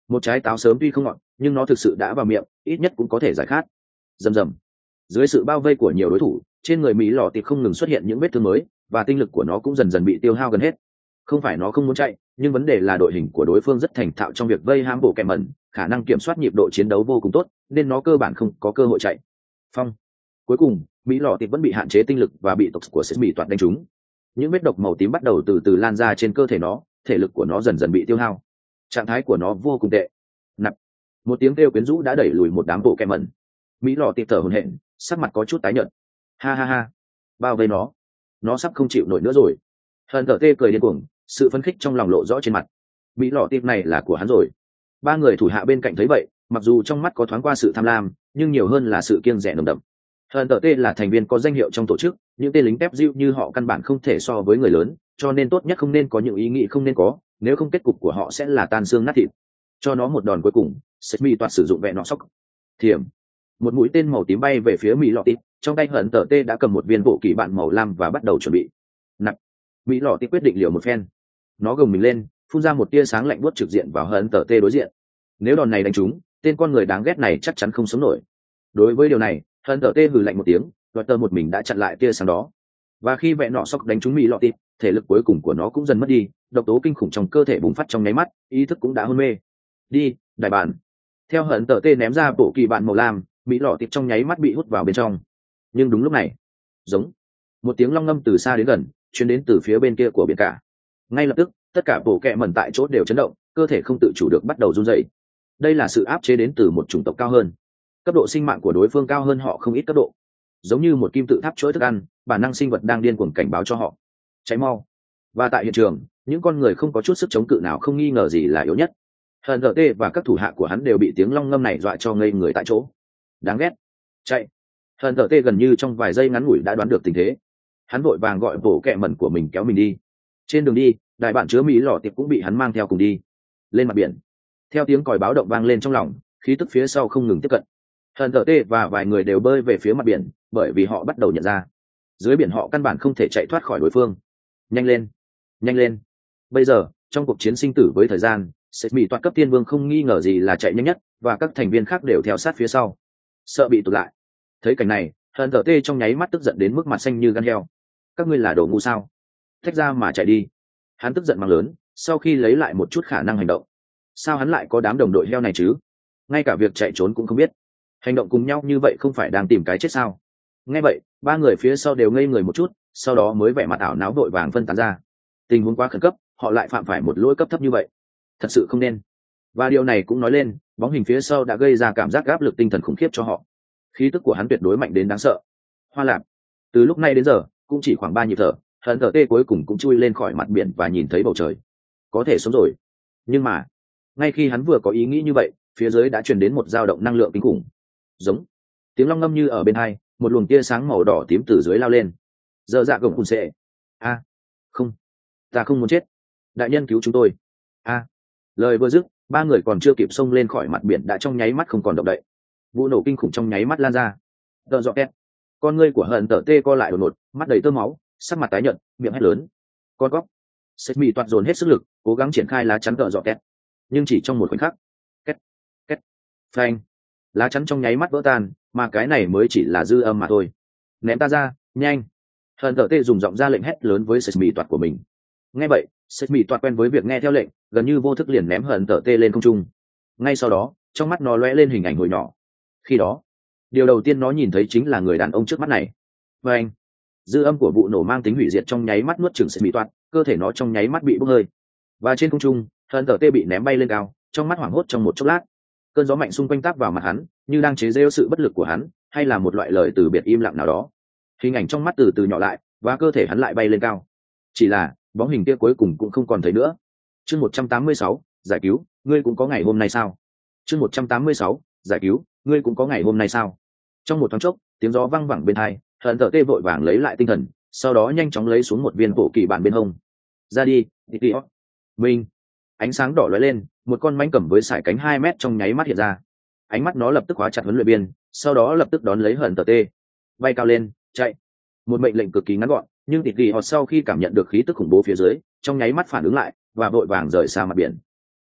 một trái táo sớm tuy không ngọt nhưng nó thực sự đã vào miệng, ít nhất cũng có thể giải khát. Rầm rầm. Dưới sự bao vây của nhiều đối thủ, trên người Mỹ lọ tịt không ngừng xuất hiện những vết thương mới, và tinh lực của nó cũng dần dần bị tiêu hao gần hết. Không phải nó không muốn chạy, nhưng vấn đề là đội hình của đối phương rất thành thạo trong việc vây hãm bộ kẹ mẩn, khả năng kiểm soát nhịp độ chiến đấu vô cùng tốt, nên nó cơ bản không có cơ hội chạy. Phong. Cuối cùng, Mỹ lọ tịt vẫn bị hạn chế tinh lực và bị tộc của Sét Mỹ toạt đánh trúng. Những vết độc màu tím bắt đầu từ từ lan ra trên cơ thể nó, thể lực của nó dần dần bị tiêu hao. Trạng thái của nó vô cùng tệ. Nặng. Một tiếng kêu quyến rũ đã đẩy lùi một đám bộ kẹ mẩn. Mỹ lọ tịt thở hổn hển, sắc mặt có chút tái nhợt. Ha ha ha, bao vây nó sắp không chịu nổi nữa rồi. Hận Tở Tê cười điên cuồng, sự phấn khích trong lòng lộ rõ trên mặt. Mỹ lọ tịt này là của hắn rồi. Ba người thủ hạ bên cạnh thấy vậy, mặc dù trong mắt có thoáng qua sự tham lam, nhưng nhiều hơn là sự kiêng dè nồng đậm. Hận Tở Tê là thành viên có danh hiệu trong tổ chức, những tên lính tép dịu như họ căn bản không thể so với người lớn, cho nên tốt nhất không nên có những ý nghĩ không nên có, nếu không kết cục của họ sẽ là tan xương nát thịt. Cho nó một đòn cuối cùng, Sét Mi toạt sử dụng vẹn nọ sóc. Thiểm. Một mũi tên màu tím bay về phía Mỹ lọ tịt, trong tay Hận Tở Tê đã cầm một viên bộ kỳ bạn màu lam và bắt đầu chuẩn bị. Nặng. Mỹ lọ tịt quyết định liều một phen. Nó gồng mình lên, phun ra một tia sáng lạnh buốt trực diện vào Hận Tở Tê đối diện. Nếu đòn này đánh trúng, tên con người đáng ghét này chắc chắn không sống nổi. Đối với điều này, Hận Tở Tê hừ lạnh một tiếng, đoạt tơ một mình đã chặn lại tia sáng đó. Và khi vẹn nọ sóc đánh trúng Mỹ lọ tịt, thể lực cuối cùng của nó cũng dần mất đi, độc tố kinh khủng trong cơ thể bùng phát trong nháy mắt, ý thức cũng đã hôn mê. Đi, đại bản. Theo Hận Tở Tê ném ra bộ kỳ bạn màu lam, Mỹ lọ tịt trong nháy mắt bị hút vào bên trong. Nhưng đúng lúc này, giống một tiếng long ngâm từ xa đến gần, truyền đến từ phía bên kia của biển cả. Ngay lập tức, tất cả bộ kẹ mẩn tại chỗ đều chấn động, cơ thể không tự chủ được bắt đầu run rẩy. Đây là sự áp chế đến từ một chủng tộc cao hơn, cấp độ sinh mạng của đối phương cao hơn họ không ít cấp độ, giống như một kim tự tháp chuỗi thức ăn, bản năng sinh vật đang điên cuồng cảnh báo cho họ cháy mau. Và tại hiện trường, những con người không có chút sức chống cự nào không nghi ngờ gì là yếu nhất. Hận Tở Tê và các thủ hạ của hắn đều bị tiếng long ngâm này dọa cho ngây người tại chỗ. Đáng ghét. Chạy. Hận Tở Tê gần như trong vài giây ngắn ngủi đã đoán được tình thế. Hắn vội vàng gọi bộ kẹ mẩn của mình kéo mình đi. Trên đường đi, đại bạn chứa Mỹ lọ tiệp cũng bị hắn mang theo cùng đi lên mặt biển. Theo tiếng còi báo động vang lên trong lòng, khí tức phía sau không ngừng tiếp cận. Hận Tở Tê và vài người đều bơi về phía mặt biển, bởi vì họ bắt đầu nhận ra dưới biển họ căn bản không thể chạy thoát khỏi đối phương. Nhanh lên, nhanh lên. Bây giờ, trong cuộc chiến sinh tử với thời gian, Sét Mỹ toạt cấp tiên vương không nghi ngờ gì là chạy nhanh nhất, và các thành viên khác đều theo sát phía sau, sợ bị tụt lại. Thấy cảnh này, Hận Tở Tê trong nháy mắt tức giận đến mức mặt xanh như gan heo. Các ngươi là đồ ngu sao? Thách ra mà chạy đi. Hắn tức giận mang lớn, sau khi lấy lại một chút khả năng hành động. Sao hắn lại có đám đồng đội heo này chứ? Ngay cả việc chạy trốn cũng không biết. Hành động cùng nhau như vậy không phải đang tìm cái chết sao? Nghe vậy, ba người phía sau đều ngây người một chút, sau đó mới vẻ mặt ảo não vội vàng phân tán ra. Tình huống quá khẩn cấp, họ lại phạm phải một lỗi cấp thấp như vậy, thật sự không nên. Và điều này cũng nói lên, bóng hình phía sau đã gây ra cảm giác áp lực tinh thần khủng khiếp cho họ. Khí tức của hắn tuyệt đối mạnh đến đáng sợ. Hoa Lạp. Từ lúc này đến giờ, cũng chỉ khoảng 3 nhịp thở, Hận Tở Tê cuối cùng cũng chui lên khỏi mặt biển và nhìn thấy bầu trời. Có thể sống rồi. Nhưng mà, ngay khi hắn vừa có ý nghĩ như vậy, phía dưới đã truyền đến một dao động năng lượng kinh khủng. Giống. Tiếng long ngâm như ở bên hai, một luồng tia sáng màu đỏ tím từ dưới lao lên. Dơ dạ gồng cùn xệ. A. Không. Ta không muốn chết. Đại nhân cứu chúng tôi. A. Lời vừa dứt, ba người còn chưa kịp xông lên khỏi mặt biển đã trong nháy mắt không còn động đậy. Vụ nổ kinh khủng trong nháy mắt lan ra. Đợt dọ két. Con ngươi của Hận Tở Tê co lại đột ngột, mắt đầy tơ máu, sắc mặt tái nhợt, miệng hét lớn. Con cóc. Sét Mỹ toạt dồn hết sức lực, cố gắng triển khai lá chắn đợt dọ két. Nhưng chỉ trong một khoảnh khắc, két, két, phanh, lá chắn trong nháy mắt vỡ tan, mà cái này mới chỉ là dư âm mà thôi. Ném ta ra, nhanh. Hận Tở Tê dùng giọng ra lệnh hét lớn với Sét Mỹ toạt của mình. Nghe vậy, Sét Mỹ toạt quen với việc nghe theo lệnh, gần như vô thức liền ném Hận Tở Tê lên không trung. Ngay sau đó, trong mắt nó lóe lên hình ảnh hồi nhỏ. Khi đó, điều đầu tiên nó nhìn thấy chính là người đàn ông trước mắt này. Và anh, dư âm của vụ nổ mang tính hủy diệt trong nháy mắt nuốt chửng Sét Mỹ toạt, cơ thể nó trong nháy mắt bị bốc hơi. Và trên không trung, Hận Tở Tê bị ném bay lên cao, trong mắt hoảng hốt trong một chốc lát. Cơn gió mạnh xung quanh táp vào mặt hắn, như đang chế giễu sự bất lực của hắn, hay là một loại lời từ biệt im lặng nào đó. Hình ảnh trong mắt từ từ nhỏ lại, và cơ thể hắn lại bay lên cao. Chỉ là bóng hình kia cuối cùng cũng không còn thấy nữa. Chương 186, giải cứu, ngươi cũng có ngày hôm nay sao? Chương 186, giải cứu, ngươi cũng có ngày hôm nay sao? Trong một thoáng chốc, tiếng gió vang vẳng bên tai, Hận Tở Tê vội vàng lấy lại tinh thần, sau đó nhanh chóng lấy xuống một viên bộ kỳ bản bên hông. Ra đi, đi. Minh. Ánh sáng đỏ lóe lên, một con mãnh cầm với sải cánh 2 mét trong nháy mắt hiện ra. Ánh mắt nó lập tức khóa chặt huấn luyện viên, sau đó lập tức đón lấy Hận Tở Tê. Bay cao lên, chạy. Một mệnh lệnh cực kỳ ngắn gọn, nhưng tịt ghi họ sau khi cảm nhận được khí tức khủng bố phía dưới, trong nháy mắt phản ứng lại và vội vàng rời xa mặt biển.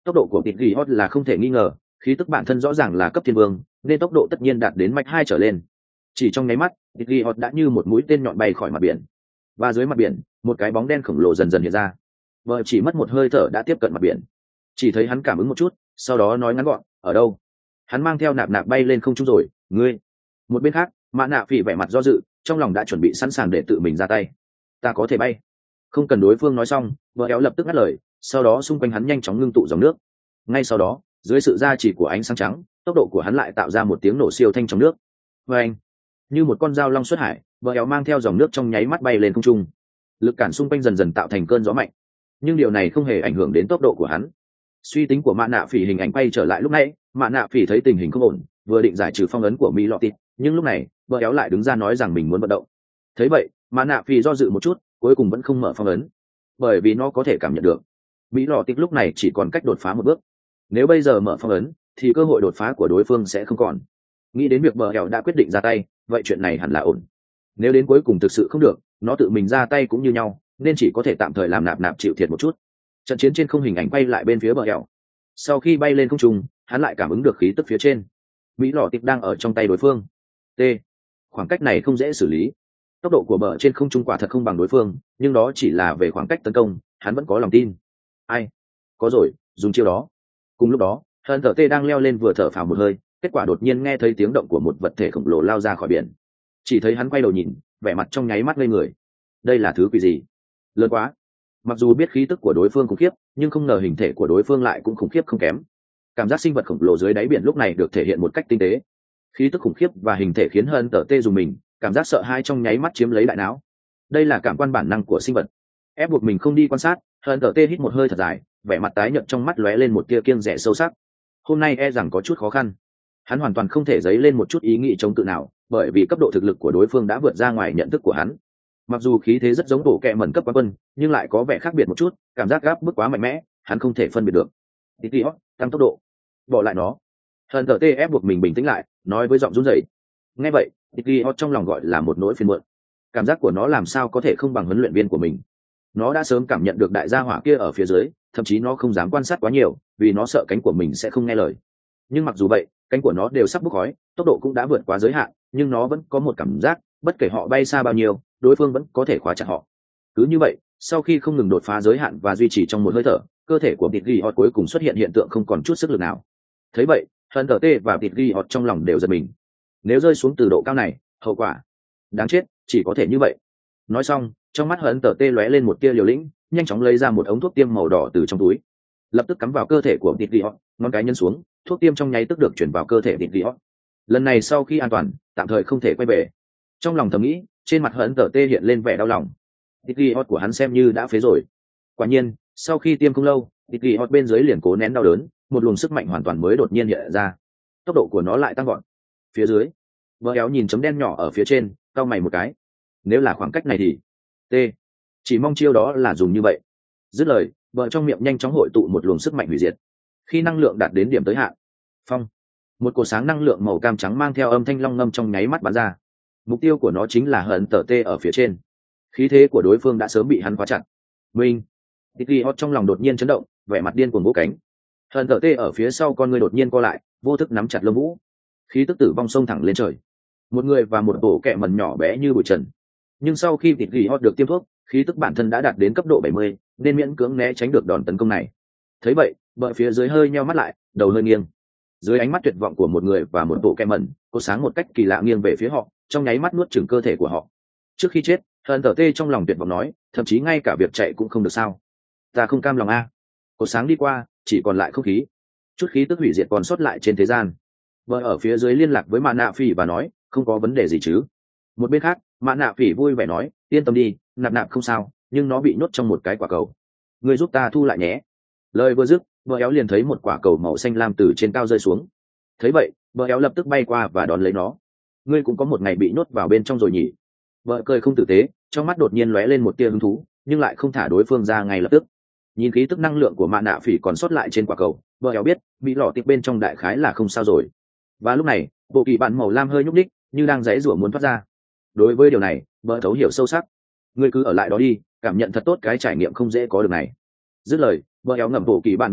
Tốc độ của tịt ghi hot là không thể nghi ngờ, khí tức bản thân rõ ràng là cấp thiên vương, nên tốc độ tất nhiên đạt đến mach 2 trở lên. Chỉ trong nháy mắt, tịt ghi hot đã như một mũi tên nhọn bay khỏi mặt biển, và dưới mặt biển một cái bóng đen khổng lồ dần dần hiện ra. Vợ chỉ mất một hơi thở đã tiếp cận mặt biển. Chỉ thấy hắn cảm ứng một chút, sau đó nói ngắn gọn, ở đâu? Hắn mang theo nạp nạp bay lên không trung rồi, ngươi. Một bên khác, Mã Nạ Phỉ vẻ mặt do dự, trong lòng đã chuẩn bị sẵn sàng để tự mình ra tay. Ta có thể bay. Không cần đối phương nói xong, vợ éo lập tức ngắt lời, sau đó xung quanh hắn nhanh chóng ngưng tụ dòng nước. Ngay sau đó, dưới sự gia trì của ánh sáng trắng, tốc độ của hắn lại tạo ra một tiếng nổ siêu thanh trong nước. Và anh, như một con dao long xuất hải, vợ éo mang theo dòng nước trong nháy mắt bay lên không trung. Lực cản xung quanh dần dần tạo thành cơn gió mạnh, nhưng điều này không hề ảnh hưởng đến tốc độ của hắn. Suy tính của Mã Nạ Phỉ hình ảnh quay trở lại lúc nãy, Mã Nạ Phỉ thấy tình hình không ổn, vừa định giải trừ phong ấn của Mỹ Lọ Tịt, nhưng lúc này, vợ éo lại đứng ra nói rằng mình muốn vận động. Thấy vậy, Mã Nạ Phỉ do dự một chút, cuối cùng vẫn không mở phong ấn, bởi vì nó có thể cảm nhận được Mỹ Lọ Tịt lúc này chỉ còn cách đột phá một bước. Nếu bây giờ mở phong ấn, thì cơ hội đột phá của đối phương sẽ không còn. Nghĩ đến việc vợ éo đã quyết định ra tay, vậy chuyện này hẳn là ổn. Nếu đến cuối cùng thực sự không được, nó tự mình ra tay cũng như nhau, nên chỉ có thể tạm thời làm nạp nạp chịu thiệt một chút. Trận chiến trên không hình ảnh quay lại bên phía bờ hẹo. Sau khi bay lên không trung, hắn lại cảm ứng được khí tức phía trên. Mỹ Lọ Tịt đang ở trong tay đối phương. T. Khoảng cách này không dễ xử lý. Tốc độ của bờ trên không trung quả thật không bằng đối phương, nhưng đó chỉ là về khoảng cách tấn công, hắn vẫn có lòng tin. Ai? Có rồi, dùng chiêu đó. Cùng lúc đó, Hunter T đang leo lên vừa thở phào một hơi, kết quả đột nhiên nghe thấy tiếng động của một vật thể khổng lồ lao ra khỏi biển. Chỉ thấy hắn quay đầu nhìn, vẻ mặt trong nháy mắt ngây người. Đây là thứ quỷ gì? Lớn quá. Mặc dù biết khí tức của đối phương khủng khiếp, nhưng không ngờ hình thể của đối phương lại cũng khủng khiếp không kém. Cảm giác sinh vật khổng lồ dưới đáy biển lúc này được thể hiện một cách tinh tế. Khí tức khủng khiếp và hình thể khiến Hunter T dùng mình, cảm giác sợ hãi trong nháy mắt chiếm lấy đại não. Đây là cảm quan bản năng của sinh vật. Ép buộc mình không đi quan sát, Hunter T hít một hơi thật dài, vẻ mặt tái nhợt trong mắt lóe lên một tia kiêng dè sâu sắc. Hôm nay e rằng có chút khó khăn. Hắn hoàn toàn không thể dấy lên một chút ý nghĩ chống cự nào, bởi vì cấp độ thực lực của đối phương đã vượt ra ngoài nhận thức của hắn. Mặc dù khí thế rất giống bộ kệ mẩn cấp quán quân, nhưng lại có vẻ khác biệt một chút, cảm giác gáp bức quá mạnh mẽ, hắn không thể phân biệt được. Titi hot, tăng tốc độ. Bỏ lại nó. Hunter T ép buộc mình bình tĩnh lại, nói với giọng run rẩy. Nghe vậy, Titi hot trong lòng gọi là một nỗi phiền muộn. Cảm giác của nó làm sao có thể không bằng huấn luyện viên của mình. Nó đã sớm cảm nhận được đại gia hỏa kia ở phía dưới, thậm chí nó không dám quan sát quá nhiều, vì nó sợ cánh của mình sẽ không nghe lời. Nhưng mặc dù vậy, cánh của nó đều sắp bốc khói, tốc độ cũng đã vượt quá giới hạn, nhưng nó vẫn có một cảm giác, bất kể họ bay xa bao nhiêu, đối phương vẫn có thể khóa chặt họ. Cứ như vậy, sau khi không ngừng đột phá giới hạn và duy trì trong một hơi thở, cơ thể của Tịt Ghi Hot cuối cùng xuất hiện hiện tượng không còn chút sức lực nào. Thấy vậy, Hunter T và Tịt Ghi Hot trong lòng đều giật mình. Nếu rơi xuống từ độ cao này, hậu quả đáng chết, chỉ có thể như vậy. Nói xong, trong mắt Hunter T lóe lên một tia liều lĩnh, nhanh chóng lấy ra một ống thuốc tiêm màu đỏ từ trong túi, lập tức cắm vào cơ thể của Tịt Ghi Hot, ngón cái nhấn xuống, thuốc tiêm trong nháy tức được chuyển vào cơ thể Tịt Ghi Hot. Lần này sau khi an toàn, tạm thời không thể quay về. Trong lòng thầm nghĩ, trên mặt Hunter T hiện lên vẻ đau lòng. Tịt Ghi Hot của hắn xem như đã phế rồi. Quả nhiên, sau khi tiêm không lâu, Tịt Ghi Hot bên dưới liền cố nén đau đớn, một luồng sức mạnh hoàn toàn mới đột nhiên hiện ra. Tốc độ của nó lại tăng vọt. Phía dưới, vợ éo nhìn chấm đen nhỏ ở phía trên, cau mày một cái. Nếu là khoảng cách này thì T. Chỉ mong chiêu đó là dùng như vậy. Dứt lời, vợ trong miệng nhanh chóng hội tụ một luồng sức mạnh hủy diệt. Khi năng lượng đạt đến điểm tới hạn, phong, một cột sáng năng lượng màu cam trắng mang theo âm thanh long ngâm trong nháy mắt bắn ra. Mục tiêu của nó chính là Hunter T ở phía trên. Khí thế của đối phương đã sớm bị hắn khóa chặt. Minh, Tiki Hot trong lòng đột nhiên chấn động, vẻ mặt điên cuồng vỗ cánh. Hunter T ở phía sau con người đột nhiên co lại, vô thức nắm chặt lông vũ. Khí tức tử vong xông thẳng lên trời. Một người và một bộ kẹ mần nhỏ bé như bụi trần. Nhưng sau khi Tiki Hot được tiêm thuốc, khí tức bản thân đã đạt đến cấp độ 70, nên miễn cưỡng né tránh được đòn tấn công này. Thấy vậy, bờ phía dưới hơi nheo mắt lại, đầu hơi nghiêng. Dưới ánh mắt tuyệt vọng của một người và một bộ kẹ mần, cô sáng một cách kỳ lạ nghiêng về phía họ, trong nháy mắt nuốt chửng cơ thể của họ. Trước khi chết, Hunter T trong lòng tuyệt vọng nói, thậm chí ngay cả việc chạy cũng không được sao? Ta không cam lòng a. Cô sáng đi qua, chỉ còn lại không khí. Chút khí tức hủy diệt còn sót lại trên thế gian. Vợ ở phía dưới liên lạc với Mã Nạ Phỉ và nói, không có vấn đề gì chứ? Một bên khác, Mã Nạ Phỉ vui vẻ nói, yên tâm đi, nạp nạp không sao, nhưng nó bị nhốt trong một cái quả cầu. Ngươi giúp ta thu lại nhé. Lời vừa dứt, vợ éo liền thấy một quả cầu màu xanh lam từ trên cao rơi xuống. Thấy vậy, vợ éo lập tức bay qua và đón lấy nó. Ngươi cũng có một ngày bị nhốt vào bên trong rồi nhỉ? Vợ cười không tử tế, trong mắt đột nhiên lóe lên một tia hứng thú, nhưng lại không thả đối phương ra ngay lập tức. Nhìn khí tức năng lượng của Mã Nạ Phỉ còn sót lại trên quả cầu, vợ éo biết bị lọ tịp bên trong đại khái là không sao rồi. Và lúc này, bộ kỳ bạn màu lam hơi nhúc nhích, như đang giãy giụa muốn thoát ra. Đối với điều này, vợ thấu hiểu sâu sắc. Ngươi cứ ở lại đó đi, cảm nhận thật tốt cái trải nghiệm không dễ có được này. Dứt lời, vợ éo ngậm bộ kỳ bạn vào miệng,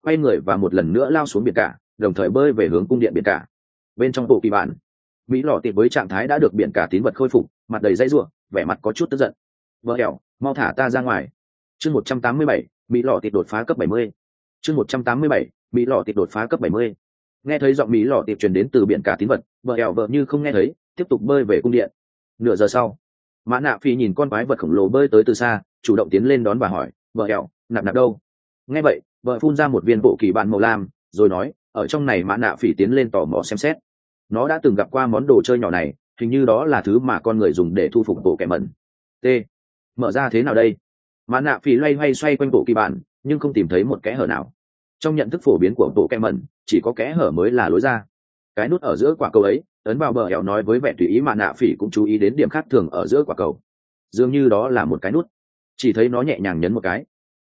quay người và một lần nữa lao xuống biển cả, đồng thời bơi về hướng cung điện biển cả. Bên trong bộ kỳ bản, mỹ lọ tiệp với trạng thái đã được biển cả tín vật khôi phục, mặt đầy dãy ruộng, vẻ mặt có chút tức giận. Vợ hẻo, mau thả ta ra ngoài. Chương 187, mỹ lọ tiệp đột phá cấp 70. Chương 187, mỹ lọ tiệp đột phá cấp 70. Nghe thấy giọng mỹ lọ tiệp truyền đến từ biển cả tín vật, vợ hẻo vợ như không nghe thấy, tiếp tục bơi về cung điện. Nửa giờ sau, mã nạ phi nhìn con quái vật khổng lồ bơi tới từ xa, chủ động tiến lên đón và hỏi, vợ hẻo, nạp nạp đâu? Nghe vậy, vợ phun ra một viên bộ kỳ bản màu lam, rồi nói, ở trong này. Mã nạ phỉ tiến lên tò mò xem xét. Nó đã từng gặp qua món đồ chơi nhỏ này, hình như đó là thứ mà con người dùng để thu phục bộ kẻ mẩn. T. Mở ra thế nào đây? Mã nạ phỉ loay hoay xoay quanh bộ kỳ bản, nhưng không tìm thấy một kẽ hở nào. Trong nhận thức phổ biến của bộ kẻ mẩn, chỉ có kẽ hở mới là lối ra. Cái nút ở giữa quả cầu ấy, ấn vào. Bờ hẻo nói với vẻ tùy ý. Mã nạ phỉ cũng chú ý đến điểm khác thường ở giữa quả cầu, dường như đó là một cái nút. Chỉ thấy nó nhẹ nhàng nhấn một cái,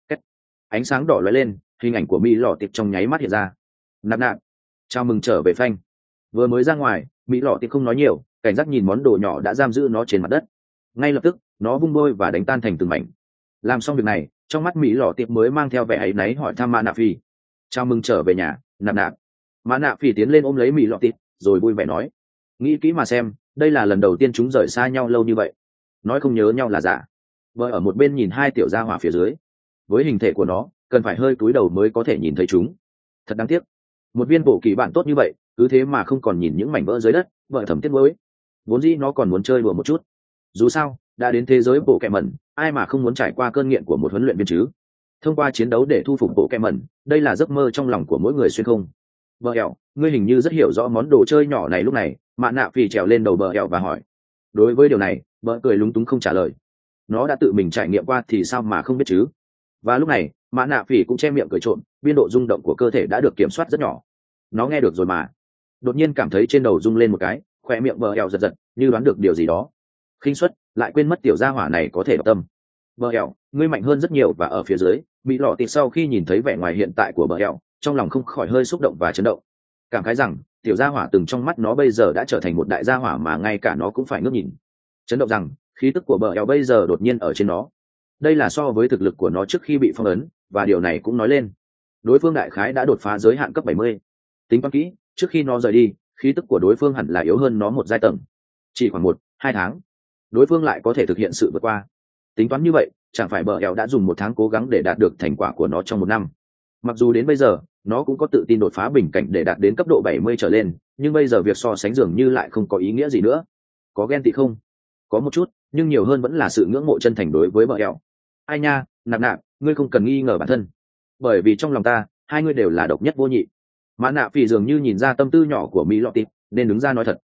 ánh sáng đỏ lóe lên, hình ảnh của mỹ lọ tiệp trong nháy mắt hiện ra. Nạp nạp, chào mừng trở về phanh. Vừa mới ra ngoài, mỹ lọ tiệp không nói nhiều, cảnh giác nhìn món đồ nhỏ đã giam giữ nó trên mặt đất. Ngay lập tức, nó vung đôi và đánh tan thành từng mảnh. Làm xong việc này, trong mắt mỹ lọ tiệp mới mang theo vẻ áy náy hỏi thăm Mã nạ phi. Chào mừng trở về nhà, nạp nạp. Mã nạ phi tiến lên ôm lấy mỹ lọ tiệp, rồi vui vẻ nói, nghĩ kỹ mà xem, đây là lần đầu tiên chúng rời xa nhau lâu như vậy. Nói không nhớ nhau là giả. Vợ ở một bên nhìn hai tiểu gia hỏa phía dưới, với hình thể của nó, cần phải hơi cúi đầu mới có thể nhìn thấy chúng. Thật đáng tiếc, một viên bộ kỳ bản tốt như vậy, cứ thế mà không còn nhìn những mảnh vỡ dưới đất. Vợ thầm tiếc nuối. Vốn dĩ nó còn muốn chơi đùa một chút. Dù sao, đã đến thế giới bộ kẹ mẩn, ai mà không muốn trải qua cơn nghiện của một huấn luyện viên chứ? Thông qua chiến đấu để thu phục bộ kẹ mẩn, đây là giấc mơ trong lòng của mỗi người xuyên không. Bờ ẻo, ngươi hình như rất hiểu rõ món đồ chơi nhỏ này. Lúc này, Mã nạ phì trèo lên đầu bờ ẻo và hỏi. Đối với điều này, bờ cười lúng túng không trả lời. Nó đã tự mình trải nghiệm qua thì sao mà không biết chứ? Và lúc này, Mã nạ phỉ cũng che miệng cười trộm, biên độ rung động của cơ thể đã được kiểm soát rất nhỏ. Nó nghe được rồi mà. Đột nhiên cảm thấy trên đầu rung lên một cái, khoe miệng vợ ẻo giật giật, như đoán được điều gì đó. Khinh suất, lại quên mất tiểu gia hỏa này có thể đọc tâm. Vợ ẻo, ngươi mạnh hơn rất nhiều. Và ở phía dưới, bị lọ tịt sau khi nhìn thấy vẻ ngoài hiện tại của vợ ẻo, trong lòng không khỏi hơi xúc động và chấn động. Cảm khái rằng, tiểu gia hỏa từng trong mắt nó bây giờ đã trở thành một đại gia hỏa mà ngay cả nó cũng phải ngước nhìn. Chấn động rằng, khí tức của vợ ẻo bây giờ đột nhiên ở trên nó. Đây là so với thực lực của nó trước khi bị phong ấn, và điều này cũng nói lên đối phương đại khái đã đột phá giới hạn cấp 70. Tính toán kỹ, trước khi nó rời đi, khí tức của đối phương hẳn là yếu hơn nó một giai tầng. Chỉ khoảng 1-2 tháng, đối phương lại có thể thực hiện sự vượt qua. Tính toán như vậy, chẳng phải bờ ẻo đã dùng 1 tháng cố gắng để đạt được thành quả của nó trong 1 năm. Mặc dù đến bây giờ, nó cũng có tự tin đột phá bình cảnh để đạt đến cấp độ 70 trở lên, nhưng bây giờ việc so sánh dường như lại không có ý nghĩa gì nữa. Có ghen tị không? Có một chút, nhưng nhiều hơn vẫn là sự ngưỡng mộ chân thành đối với bờ ẻo. Ai nha, nạp nạp, ngươi không cần nghi ngờ bản thân, bởi vì trong lòng ta, hai ngươi đều là độc nhất vô nhị. Mã nạ phỉ dường như nhìn ra tâm tư nhỏ của mỹ lọ tịp, nên đứng ra nói thật.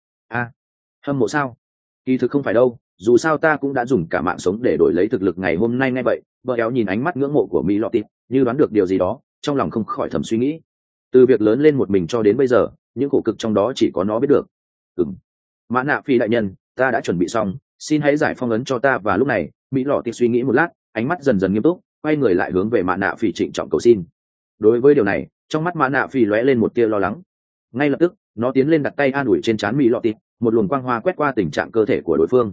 Hâm mộ sao? Kỳ thực không phải đâu, dù sao ta cũng đã dùng cả mạng sống để đổi lấy thực lực ngày hôm nay. Ngay vậy, vợ éo nhìn ánh mắt ngưỡng mộ của mỹ lọ tịp, như đoán được điều gì đó, trong lòng không khỏi thầm suy nghĩ. Từ việc lớn lên một mình cho đến bây giờ, những khổ cực trong đó chỉ có nó biết được. Mã nạ phỉ đại nhân, ta đã chuẩn bị xong, xin hãy giải phong ấn cho ta. Và lúc này, mỹ lọ tịp suy nghĩ một lát, ánh mắt dần dần nghiêm túc, quay người lại hướng về Mã nạ phỉ trịnh trọng cầu xin. Đối với điều này, trong mắt Mã nạ phỉ lóe lên một tia lo lắng. Ngay lập tức, nó tiến lên đặt tay an ủi trên trán mỹ lọ tịp, một luồng quang hoa quét qua tình trạng cơ thể của đối phương.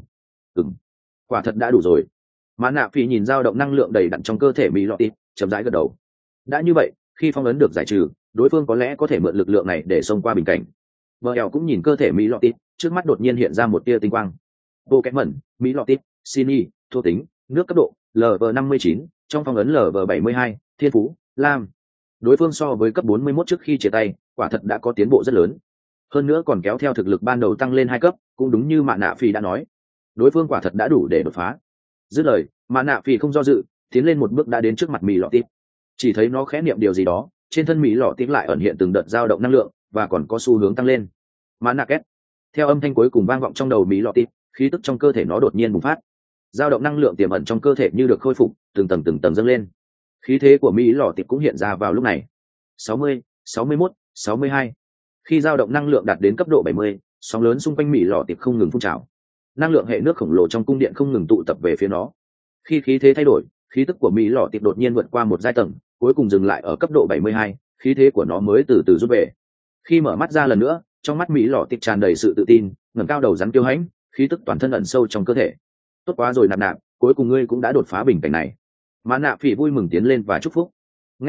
Quả thật đã đủ rồi. Mã nạ phỉ nhìn dao động năng lượng đầy đặn trong cơ thể mỹ lọ tịp, chậm rãi gật đầu. Đã như vậy, khi phong ấn được giải trừ, đối phương có lẽ có thể mượn lực lượng này để xông qua bình cảnh. Vợ ẻo cũng nhìn cơ thể mỹ lọ tịp, trước mắt đột nhiên hiện ra một tia tinh quang. Bộ kẽ mẩn, mỹ lọ tịp, xin y, thô tính, nước cấp độ LV59, trong phong ấn LV72, thiên phú lam. Đối phương so với cấp 41 trước khi chia tay, quả thật đã có tiến bộ rất lớn. Hơn nữa còn kéo theo thực lực ban đầu tăng lên 2 cấp, cũng đúng như Mã nạ phỉ đã nói, đối phương quả thật đã đủ để đột phá. Dứt lời, Mã nạ phỉ không do dự, tiến lên một bước đã đến trước mặt mỹ lọ tịp. Chỉ thấy nó khẽ niệm điều gì đó, trên thân mỹ lọ tịp lại ẩn hiện từng đợt dao động năng lượng, và còn có xu hướng tăng lên. Mã nạ két. Theo âm thanh cuối cùng vang vọng trong đầu mỹ lọ tịp, khí tức trong cơ thể nó đột nhiên bùng phát. Dao động năng lượng tiềm ẩn trong cơ thể như được khôi phục, từng tầng dâng lên. Khí thế của mỹ lọ tịp cũng hiện ra vào lúc này. 60, 61, 62. Khi dao động năng lượng đạt đến cấp độ 70, sóng lớn xung quanh mỹ lọ tịp không ngừng phun trào. Năng lượng hệ nước khổng lồ trong cung điện không ngừng tụ tập về phía nó. Khi khí thế thay đổi, khí tức của mỹ lọ tịp đột nhiên vượt qua một giai tầng, cuối cùng dừng lại ở cấp độ 72, khí thế của nó mới từ từ rút về. Khi mở mắt ra lần nữa, trong mắt mỹ lọ tịp tràn đầy sự tự tin, ngẩng cao đầu rắn kiêu hãnh, khí tức toàn thân ẩn sâu trong cơ thể. Tốt quá rồi nạp nạp, cuối cùng ngươi cũng đã đột phá bình cảnh này. Mã nạ phỉ vui mừng tiến lên và chúc phúc. Nghe vậy,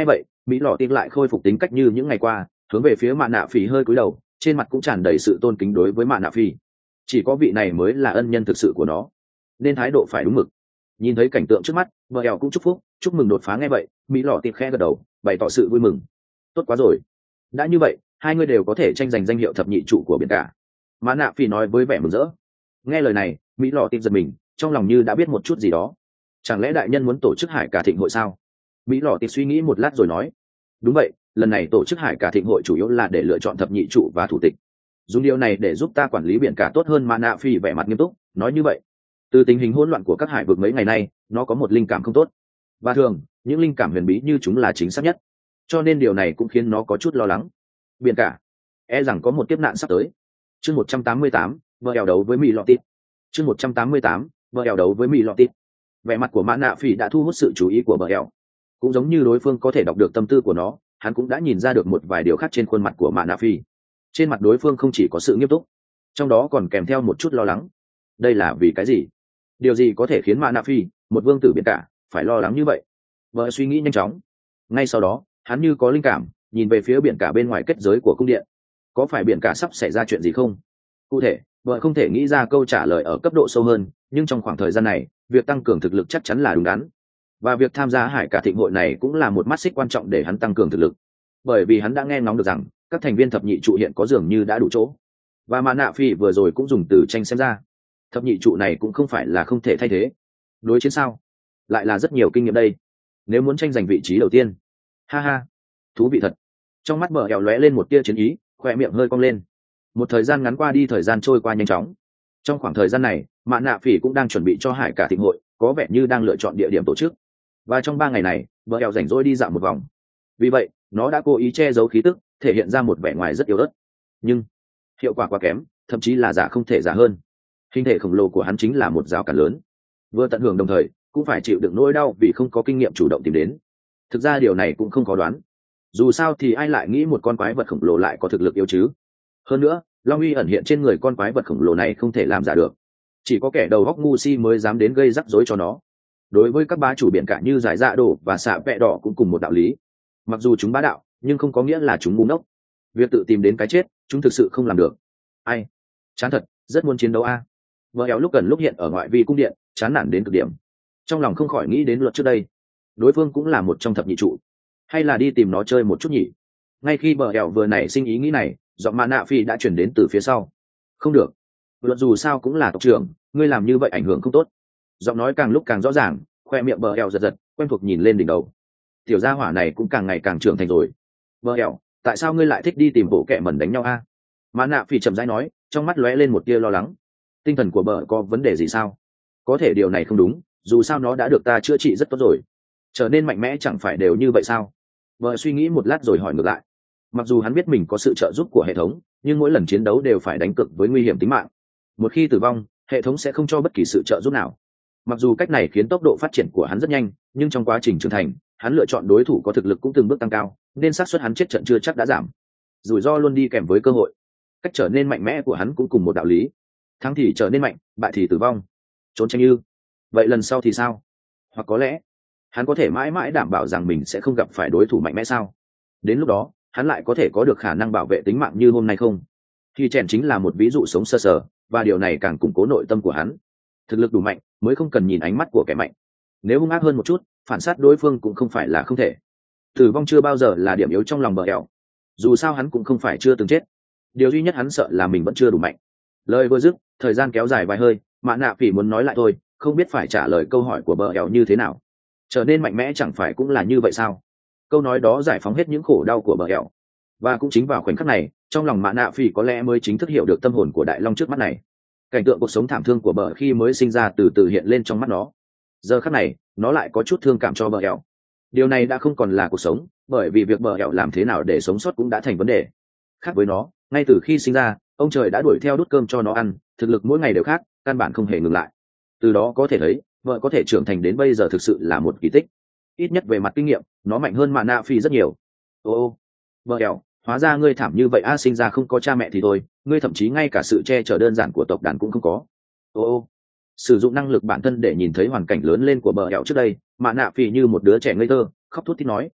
mỹ lọ tịt lại khôi phục tính cách như những ngày qua, hướng về phía mạ nạ phỉ hơi cúi đầu, trên mặt cũng tràn đầy sự tôn kính đối với mạ nạ phỉ. Chỉ có vị này mới là ân nhân thực sự của nó, nên thái độ phải đúng mực. Nhìn thấy cảnh tượng trước mắt, vợ eo cũng chúc phúc, chúc mừng đột phá. Nghe vậy, mỹ lọ tịt khẽ gật đầu, bày tỏ sự vui mừng. Tốt quá rồi, đã như vậy hai người đều có thể tranh giành danh hiệu thập nhị trụ của biển cả, mạ nạ phỉ nói với vẻ mừng rỡ. Nghe lời này, mỹ lọ tịt giật mình, trong lòng như đã biết một chút gì đó. Chẳng lẽ đại nhân muốn tổ chức hải cả thịnh hội sao? Mỹ lọ tịt suy nghĩ một lát rồi nói, đúng vậy, lần này tổ chức hải cả thịnh hội chủ yếu là để lựa chọn thập nhị trụ và thủ tịch, dùng điều này để giúp ta quản lý biển cả tốt hơn. Mạ nạ phi vẻ mặt nghiêm túc nói như vậy. Từ tình hình hỗn loạn của các hải vực mấy ngày nay, nó có một linh cảm không tốt, và thường những linh cảm huyền bí như chúng là chính xác nhất, cho nên điều này cũng khiến nó có chút lo lắng. Biển cả e rằng có một kiếp nạn sắp tới. Chương 188, vợ eo đấu với Mỹ lọ tít. Chương 188, vợ eo đấu với Mỹ lọ tít. Vẻ mặt của mã nạ phỉ đã thu hút sự chú ý của vợ eo, cũng giống như đối phương có thể đọc được tâm tư của nó. Hắn cũng đã nhìn ra được một vài điều khác trên khuôn mặt của mã nạ phỉ. Trên mặt đối phương không chỉ có sự nghiêm túc, trong đó còn kèm theo một chút lo lắng. Đây là vì cái gì? Điều gì có thể khiến mã nạ phỉ, một vương tử biển cả, phải lo lắng như vậy? Vợ suy nghĩ nhanh chóng. Ngay sau đó, hắn như có linh cảm, nhìn về phía biển cả bên ngoài kết giới của cung điện. Có phải biển cả sắp xảy ra chuyện gì không? Cụ thể, vợ không thể nghĩ ra câu trả lời ở cấp độ sâu hơn, nhưng trong khoảng thời gian này, việc tăng cường thực lực chắc chắn là đúng đắn. Và việc tham gia hải cả thịnh hội này cũng là một mắt xích quan trọng để hắn tăng cường thực lực. Bởi vì hắn đã nghe ngóng được rằng các thành viên thập nhị trụ hiện có dường như đã đủ chỗ. Và mã nạ phi vừa rồi cũng dùng từ tranh xem ra, thập nhị trụ này cũng không phải là không thể thay thế. Đối chiến sao? Lại là rất nhiều kinh nghiệm đây. Nếu muốn tranh giành vị trí đầu tiên, ha ha, thú vị thật. Trong mắt bờ eo lóe lên một tia chiến ý, khoe miệng hơi cong lên. Một thời gian ngắn qua đi, thời gian trôi qua nhanh chóng. Trong khoảng thời gian này, mã nạ phỉ cũng đang chuẩn bị cho hải cả thịnh hội, có vẻ như đang lựa chọn địa điểm tổ chức. Và trong 3 ngày này, bờ eo rảnh rỗi đi dạo một vòng. Vì vậy, nó đã cố ý che giấu khí tức, thể hiện ra một vẻ ngoài rất yếu ớt. Nhưng hiệu quả quá kém, thậm chí là giả không thể giả hơn. Hình thể khổng lồ của hắn chính là một rào cản lớn. Vừa tận hưởng đồng thời, cũng phải chịu đựng nỗi đau vì không có kinh nghiệm chủ động tìm đến. Thực ra điều này cũng không khó đoán. Dù sao thì ai lại nghĩ một con quái vật khổng lồ lại có thực lực yếu chứ? Hơn nữa, long uy ẩn hiện trên người con quái vật khổng lồ này không thể làm giả được. Chỉ có kẻ đầu góc ngu si mới dám đến gây rắc rối cho nó. Đối với các bá chủ biển cả như giải dạ đổ và xạ vẹ đỏ cũng cùng một đạo lý. Mặc dù chúng bá đạo, nhưng không có nghĩa là chúng ngu ngốc. Việc tự tìm đến cái chết, chúng thực sự không làm được. Ai? Chán thật, rất muốn chiến đấu a. Vợ éo lúc gần lúc hiện ở ngoại vi cung điện, chán nản đến cực điểm. Trong lòng không khỏi nghĩ đến luật trước đây. Đối phương cũng là một trong thập nhị trụ, hay là đi tìm nó chơi một chút nhỉ? Ngay khi bờ éo vừa nảy sinh ý nghĩ này, giọng mã nạ phi đã chuyển đến từ phía sau. Không được, luật dù sao cũng là tộc trưởng, ngươi làm như vậy ảnh hưởng không tốt. Giọng nói càng lúc càng rõ ràng, khoe miệng bờ éo giật giật, quen thuộc nhìn lên đỉnh đầu. Tiểu gia hỏa này cũng càng ngày càng trưởng thành rồi. Bờ éo, tại sao ngươi lại thích đi tìm bộ kẹ mẩn đánh nhau a? Mã nạ phi chậm rãi nói, trong mắt lóe lên một tia lo lắng. Tinh thần của bờ có vấn đề gì sao? Có thể điều này không đúng, dù sao nó đã được ta chữa trị rất tốt rồi. Trở nên mạnh mẽ chẳng phải đều như vậy sao? Vợ suy nghĩ một lát rồi hỏi ngược lại. Mặc dù hắn biết mình có sự trợ giúp của hệ thống, nhưng mỗi lần chiến đấu đều phải đánh cược với nguy hiểm tính mạng. Một khi tử vong, hệ thống sẽ không cho bất kỳ sự trợ giúp nào. Mặc dù cách này khiến tốc độ phát triển của hắn rất nhanh, nhưng trong quá trình trưởng thành, hắn lựa chọn đối thủ có thực lực cũng từng bước tăng cao, nên xác suất hắn chết trận chưa chắc đã giảm. Rủi ro luôn đi kèm với cơ hội. Cách trở nên mạnh mẽ của hắn cũng cùng một đạo lý. Thắng thì trở nên mạnh, bại thì tử vong. Trốn tránh ư? Vậy lần sau thì sao? Hoặc có lẽ hắn có thể mãi mãi đảm bảo rằng mình sẽ không gặp phải đối thủ mạnh mẽ sao? Đến lúc đó, hắn lại có thể có được khả năng bảo vệ tính mạng như hôm nay không? Khi chèn chính là một ví dụ sống sơ sờ, và điều này càng củng cố nội tâm của hắn. Thực lực đủ mạnh mới không cần nhìn ánh mắt của kẻ mạnh. Nếu hung ác hơn một chút, phản sát đối phương cũng không phải là không thể. Tử vong chưa bao giờ là điểm yếu trong lòng bờ ẻo. Dù sao hắn cũng không phải chưa từng chết. Điều duy nhất hắn sợ là mình vẫn chưa đủ mạnh. Lời vừa dứt, thời gian kéo dài vài hơi, mã nạ phỉ muốn nói lại thôi, không biết phải trả lời câu hỏi của bờ ẻo như thế nào. Trở nên mạnh mẽ chẳng phải cũng là như vậy sao? Câu nói đó giải phóng hết những khổ đau của bờ ẻo. Và cũng chính vào khoảnh khắc này, trong lòng mã nạ phỉ có lẽ mới chính thức hiểu được tâm hồn của đại long trước mắt này. Cảnh tượng cuộc sống thảm thương của bờ khi mới sinh ra từ từ hiện lên trong mắt nó. Giờ khắc này, nó lại có chút thương cảm cho bờ ẻo. Điều này đã không còn là cuộc sống, bởi vì việc bờ ẻo làm thế nào để sống sót cũng đã thành vấn đề. Khác với nó, ngay từ khi sinh ra, ông trời đã đuổi theo đút cơm cho nó ăn, thực lực mỗi ngày đều khác, căn bản không hề ngừng lại. Từ đó có thể thấy, vợ có thể trưởng thành đến bây giờ thực sự là một kỳ tích. Ít nhất về mặt kinh nghiệm, nó mạnh hơn mạ nạ phi rất nhiều. Ô, vợ ẻo, hóa ra ngươi thảm như vậy a, sinh ra không có cha mẹ thì thôi, ngươi thậm chí ngay cả sự che chở đơn giản của tộc đàn cũng không có. Ô, sử dụng năng lực bản thân để nhìn thấy hoàn cảnh lớn lên của bờ ẻo trước đây, mạ nạ phi như một đứa trẻ ngây thơ, khóc thút thít nói.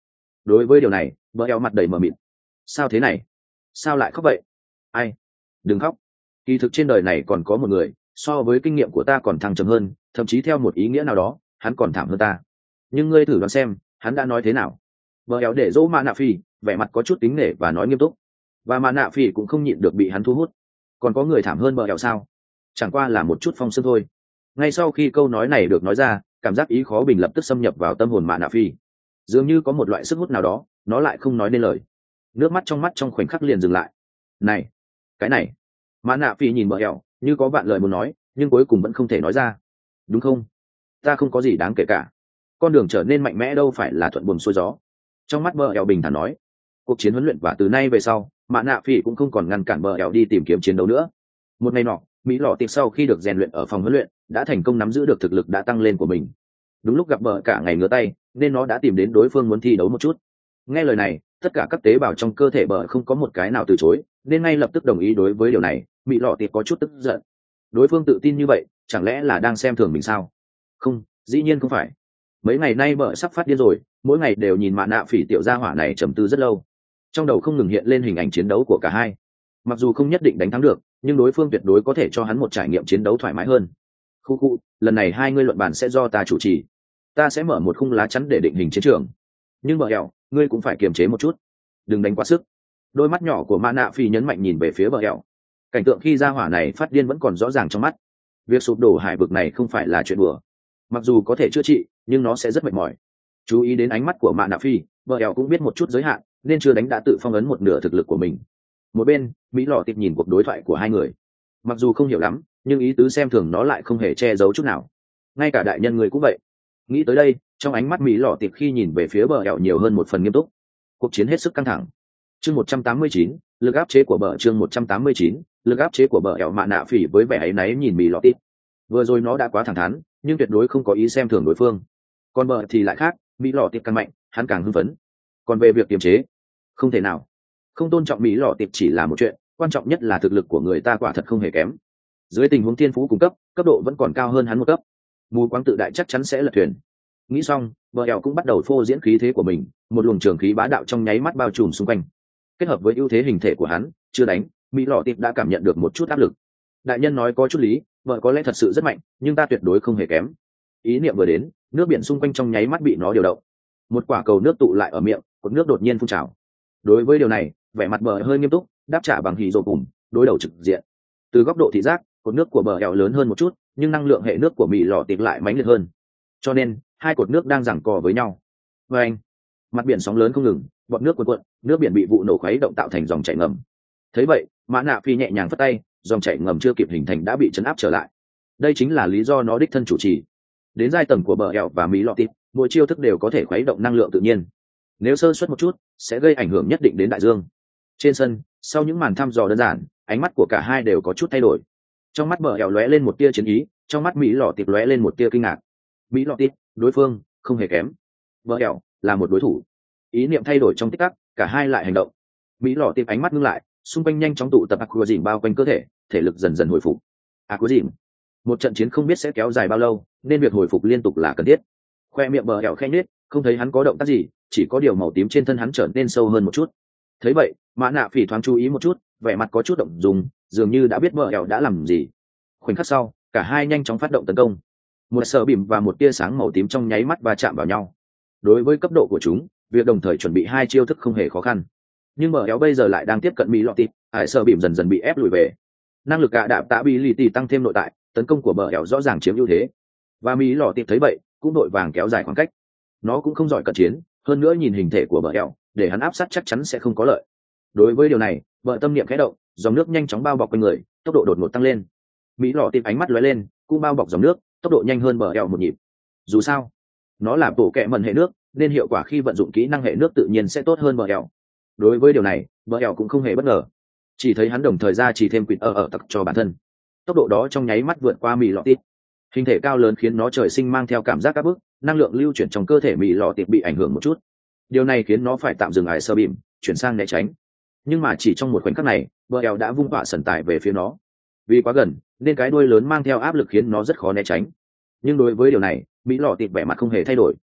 Đối với điều này vợ eo mặt đầy mờ mịt. Sao thế này? Sao lại khóc vậy? Ai? Đừng khóc. Kỳ thực trên đời này còn có một người so với kinh nghiệm của ta còn thăng trầm hơn, thậm chí theo một ý nghĩa nào đó hắn còn thảm hơn ta. Nhưng ngươi thử đoán xem hắn đã nói thế nào. Vợ eo để dỗ mạ nạ phi, vẻ mặt có chút kính nể và nói nghiêm túc, và mạ nạ phi cũng không nhịn được bị hắn thu hút. Còn có người thảm hơn vợ eo sao? Chẳng qua là một chút phong sương thôi. Ngay sau khi câu nói này được nói ra, cảm giác ý khó bình lập tức xâm nhập vào tâm hồn mạ nạ phi. Dường như có một loại sức hút nào đó, nó lại không nói nên lời. Nước mắt trong khoảnh khắc liền dừng lại. Này, cái này. Mã nạ phi nhìn vợ eo như có vạn lời muốn nói, nhưng cuối cùng vẫn không thể nói ra. Đúng không? Ta không có gì đáng kể cả. Con đường trở nên mạnh mẽ đâu phải là thuận buồm xuôi gió. Trong mắt vợ eo bình thản nói. Cuộc chiến huấn luyện và từ nay về sau, Mã nạ phi cũng không còn ngăn cản vợ eo đi tìm kiếm chiến đấu nữa. Một ngày nọ, Mỹ lọ tiệp sau khi được rèn luyện ở phòng huấn luyện đã thành công nắm giữ được thực lực đã tăng lên của mình. Đúng lúc gặp vợ cả ngày ngửa tay, nên nó đã tìm đến đối phương muốn thi đấu một chút. Nghe lời này, tất cả các tế bào trong cơ thể bờ không có một cái nào từ chối, nên ngay lập tức đồng ý đối với điều này. Mỹ lọ tiệp có chút tức giận. Đối phương tự tin như vậy, chẳng lẽ là đang xem thường mình sao? Không, dĩ nhiên không phải. Mấy ngày nay bờ sắp phát điên rồi, mỗi ngày đều nhìn mạ nạ phỉ tiểu gia hỏa này trầm tư rất lâu. Trong đầu không ngừng hiện lên hình ảnh chiến đấu của cả hai. Mặc dù không nhất định đánh thắng được, nhưng đối phương tuyệt đối có thể cho hắn một trải nghiệm chiến đấu thoải mái hơn. Khu, lần này hai ngươi luận bàn sẽ do ta chủ trì. Ta sẽ mở một khung lá chắn để định hình chiến trường. Nhưng bờ eo, ngươi cũng phải kiềm chế một chút, đừng đánh quá sức. Đôi mắt nhỏ của mã nạ phi nhấn mạnh nhìn về phía bờ eo. Cảnh tượng khi ra hỏa này phát điên vẫn còn rõ ràng trong mắt. Việc sụp đổ hải vực này không phải là chuyện đùa. Mặc dù có thể chữa trị, nhưng nó sẽ rất mệt mỏi. Chú ý đến ánh mắt của mã nạ phi, bờ eo cũng biết một chút giới hạn, nên chưa đánh đã tự phong ấn một nửa thực lực của mình. Một bên, Mỹ lọ tiệp nhìn cuộc đối thoại của hai người. Mặc dù không hiểu lắm, nhưng ý tứ xem thường nó lại không hề che giấu chút nào. Ngay cả đại nhân người cũng vậy. Nghĩ tới đây, trong ánh mắt Mỹ lọ tiệp khi nhìn về phía bờ eo nhiều hơn một phần nghiêm túc. Cuộc chiến hết sức căng thẳng. Chương 189, lực áp chế của bờ chương 189, lực áp chế của bờ eo mạ nạ phỉ với vẻ áy náy nhìn Mỹ lọ tiệp. Vừa rồi nó đã quá thẳng thắn, nhưng tuyệt đối không có ý xem thường đối phương. Còn bờ thì lại khác, Mỹ lọ tiệp càng mạnh, hắn càng hưng phấn. Còn về việc kiềm chế, không thể nào. Không tôn trọng Mỹ lọ tiệp chỉ là một chuyện, quan trọng nhất là thực lực của người ta quả thật không hề kém. Dưới tình huống thiên phú cung cấp, cấp độ vẫn còn cao hơn hắn một cấp. Mù quáng tự đại chắc chắn sẽ lật thuyền. Nghĩ xong, bờ eo cũng bắt đầu phô diễn khí thế của mình, một luồng trường khí bá đạo trong nháy mắt bao trùm xung quanh. Kết hợp với ưu thế hình thể của hắn, chưa đánh, Mỹ lọ tiệp đã cảm nhận được một chút áp lực. Đại nhân nói có chút lý, vợ có lẽ thật sự rất mạnh, nhưng ta tuyệt đối không hề kém. Ý niệm vừa đến, nước biển xung quanh trong nháy mắt bị nó điều động. Một quả cầu nước tụ lại ở miệng, cột nước đột nhiên phun trào. Đối với điều này, vẻ mặt bờ hơi nghiêm túc, đáp trả bằng hì rồ cùng, đối đầu trực diện. Từ góc độ thị giác, cột nước của bờ eo lớn hơn một chút, nhưng năng lượng hệ nước của Mỹ lọ tiệp lại mãnh liệt hơn. Cho nên hai cột nước đang giằng co với nhau. Và anh, mặt biển sóng lớn không ngừng, bọt nước cuồn cuộn, nước biển bị vụ nổ khuấy động tạo thành dòng chảy ngầm. Thấy vậy, mã nạ phi nhẹ nhàng phất tay, dòng chảy ngầm chưa kịp hình thành đã bị chấn áp trở lại. Đây chính là lý do nó đích thân chủ trì. Đến giai tầng của bờ eo và Mỹ lọ tiệp, mỗi chiêu thức đều có thể khuấy động năng lượng tự nhiên. Nếu sơ suất một chút, sẽ gây ảnh hưởng nhất định đến đại dương. Trên sân, sau những màn thăm dò đơn giản, ánh mắt của cả hai đều có chút thay đổi. Trong mắt bờ eo lóe lên một tia chiến ý, trong mắt Mỹ lọ tiệp lóe lên một tia kinh ngạc. Mỹ lọ tiệp, đối phương không hề kém. Bờ eo là một đối thủ. Ý niệm thay đổi trong tích tắc, cả hai lại hành động. Mỹ lọ tiệp ánh mắt ngưng lại, xung quanh nhanh chóng tụ tập aqua dìm bao quanh cơ thể, thể lực dần dần hồi phục. Aqua dìm, một trận chiến không biết sẽ kéo dài bao lâu, nên việc hồi phục liên tục là cần thiết. Khoe miệng bờ eo khẽ nhếch, không thấy hắn có động tác gì, chỉ có điều màu tím trên thân hắn trở nên sâu hơn một chút. Thấy vậy, mã nạ phỉ thoáng chú ý một chút, vẻ mặt có chút động dung, dường như đã biết bờ eo đã làm gì. Khoảnh khắc sau, cả hai nhanh chóng phát động tấn công. Một sợ bìm và một tia sáng màu tím trong nháy mắt va chạm vào nhau. Đối với cấp độ của chúng, việc đồng thời chuẩn bị hai chiêu thức không hề khó khăn. Nhưng bờ eo bây giờ lại đang tiếp cận Mỹ lọ tiệp, hải sợ bìm dần dần bị ép lùi về. Năng lực cả đạp tạ bị lì tì tăng thêm nội tại, tấn công của bờ eo rõ ràng chiếm ưu thế. Và Mỹ lọ tiệp thấy vậy, cũng đội vàng kéo dài khoảng cách. Nó cũng không giỏi cận chiến, hơn nữa nhìn hình thể của bờ eo, để hắn áp sát chắc chắn sẽ không có lợi. Đối với điều này, vợ tâm niệm khẽ động, dòng nước nhanh chóng bao bọc quanh người, tốc độ đột ngột tăng lên. Mỹ lọ tiệp ánh mắt lóe lên, cũng bao bọc dòng nước, tốc độ nhanh hơn bờ eo một nhịp. Dù sao, nó là bộ kệ mẩn hệ nước, nên hiệu quả khi vận dụng kỹ năng hệ nước tự nhiên sẽ tốt hơn bờ eo. Đối với điều này, bờ eo cũng không hề bất ngờ. Chỉ thấy hắn đồng thời ra chỉ thêm quỵt ở tặc cho bản thân. Tốc độ đó trong nháy mắt vượt qua Mỹ lọ tiệp. Hình thể cao lớn khiến nó trời sinh mang theo cảm giác áp bức, năng lượng lưu chuyển trong cơ thể Mỹ lọ tiệp bị ảnh hưởng một chút. Điều này khiến nó phải tạm dừng ải sơ bìm, chuyển sang né tránh. Nhưng mà chỉ trong một khoảnh khắc này, bờ eo đã vung họa sần tải về phía nó. Vì quá gần, nên cái đuôi lớn mang theo áp lực khiến nó rất khó né tránh. Nhưng đối với điều này, Mỹ lọ tiệp vẻ mặt không hề thay đổi.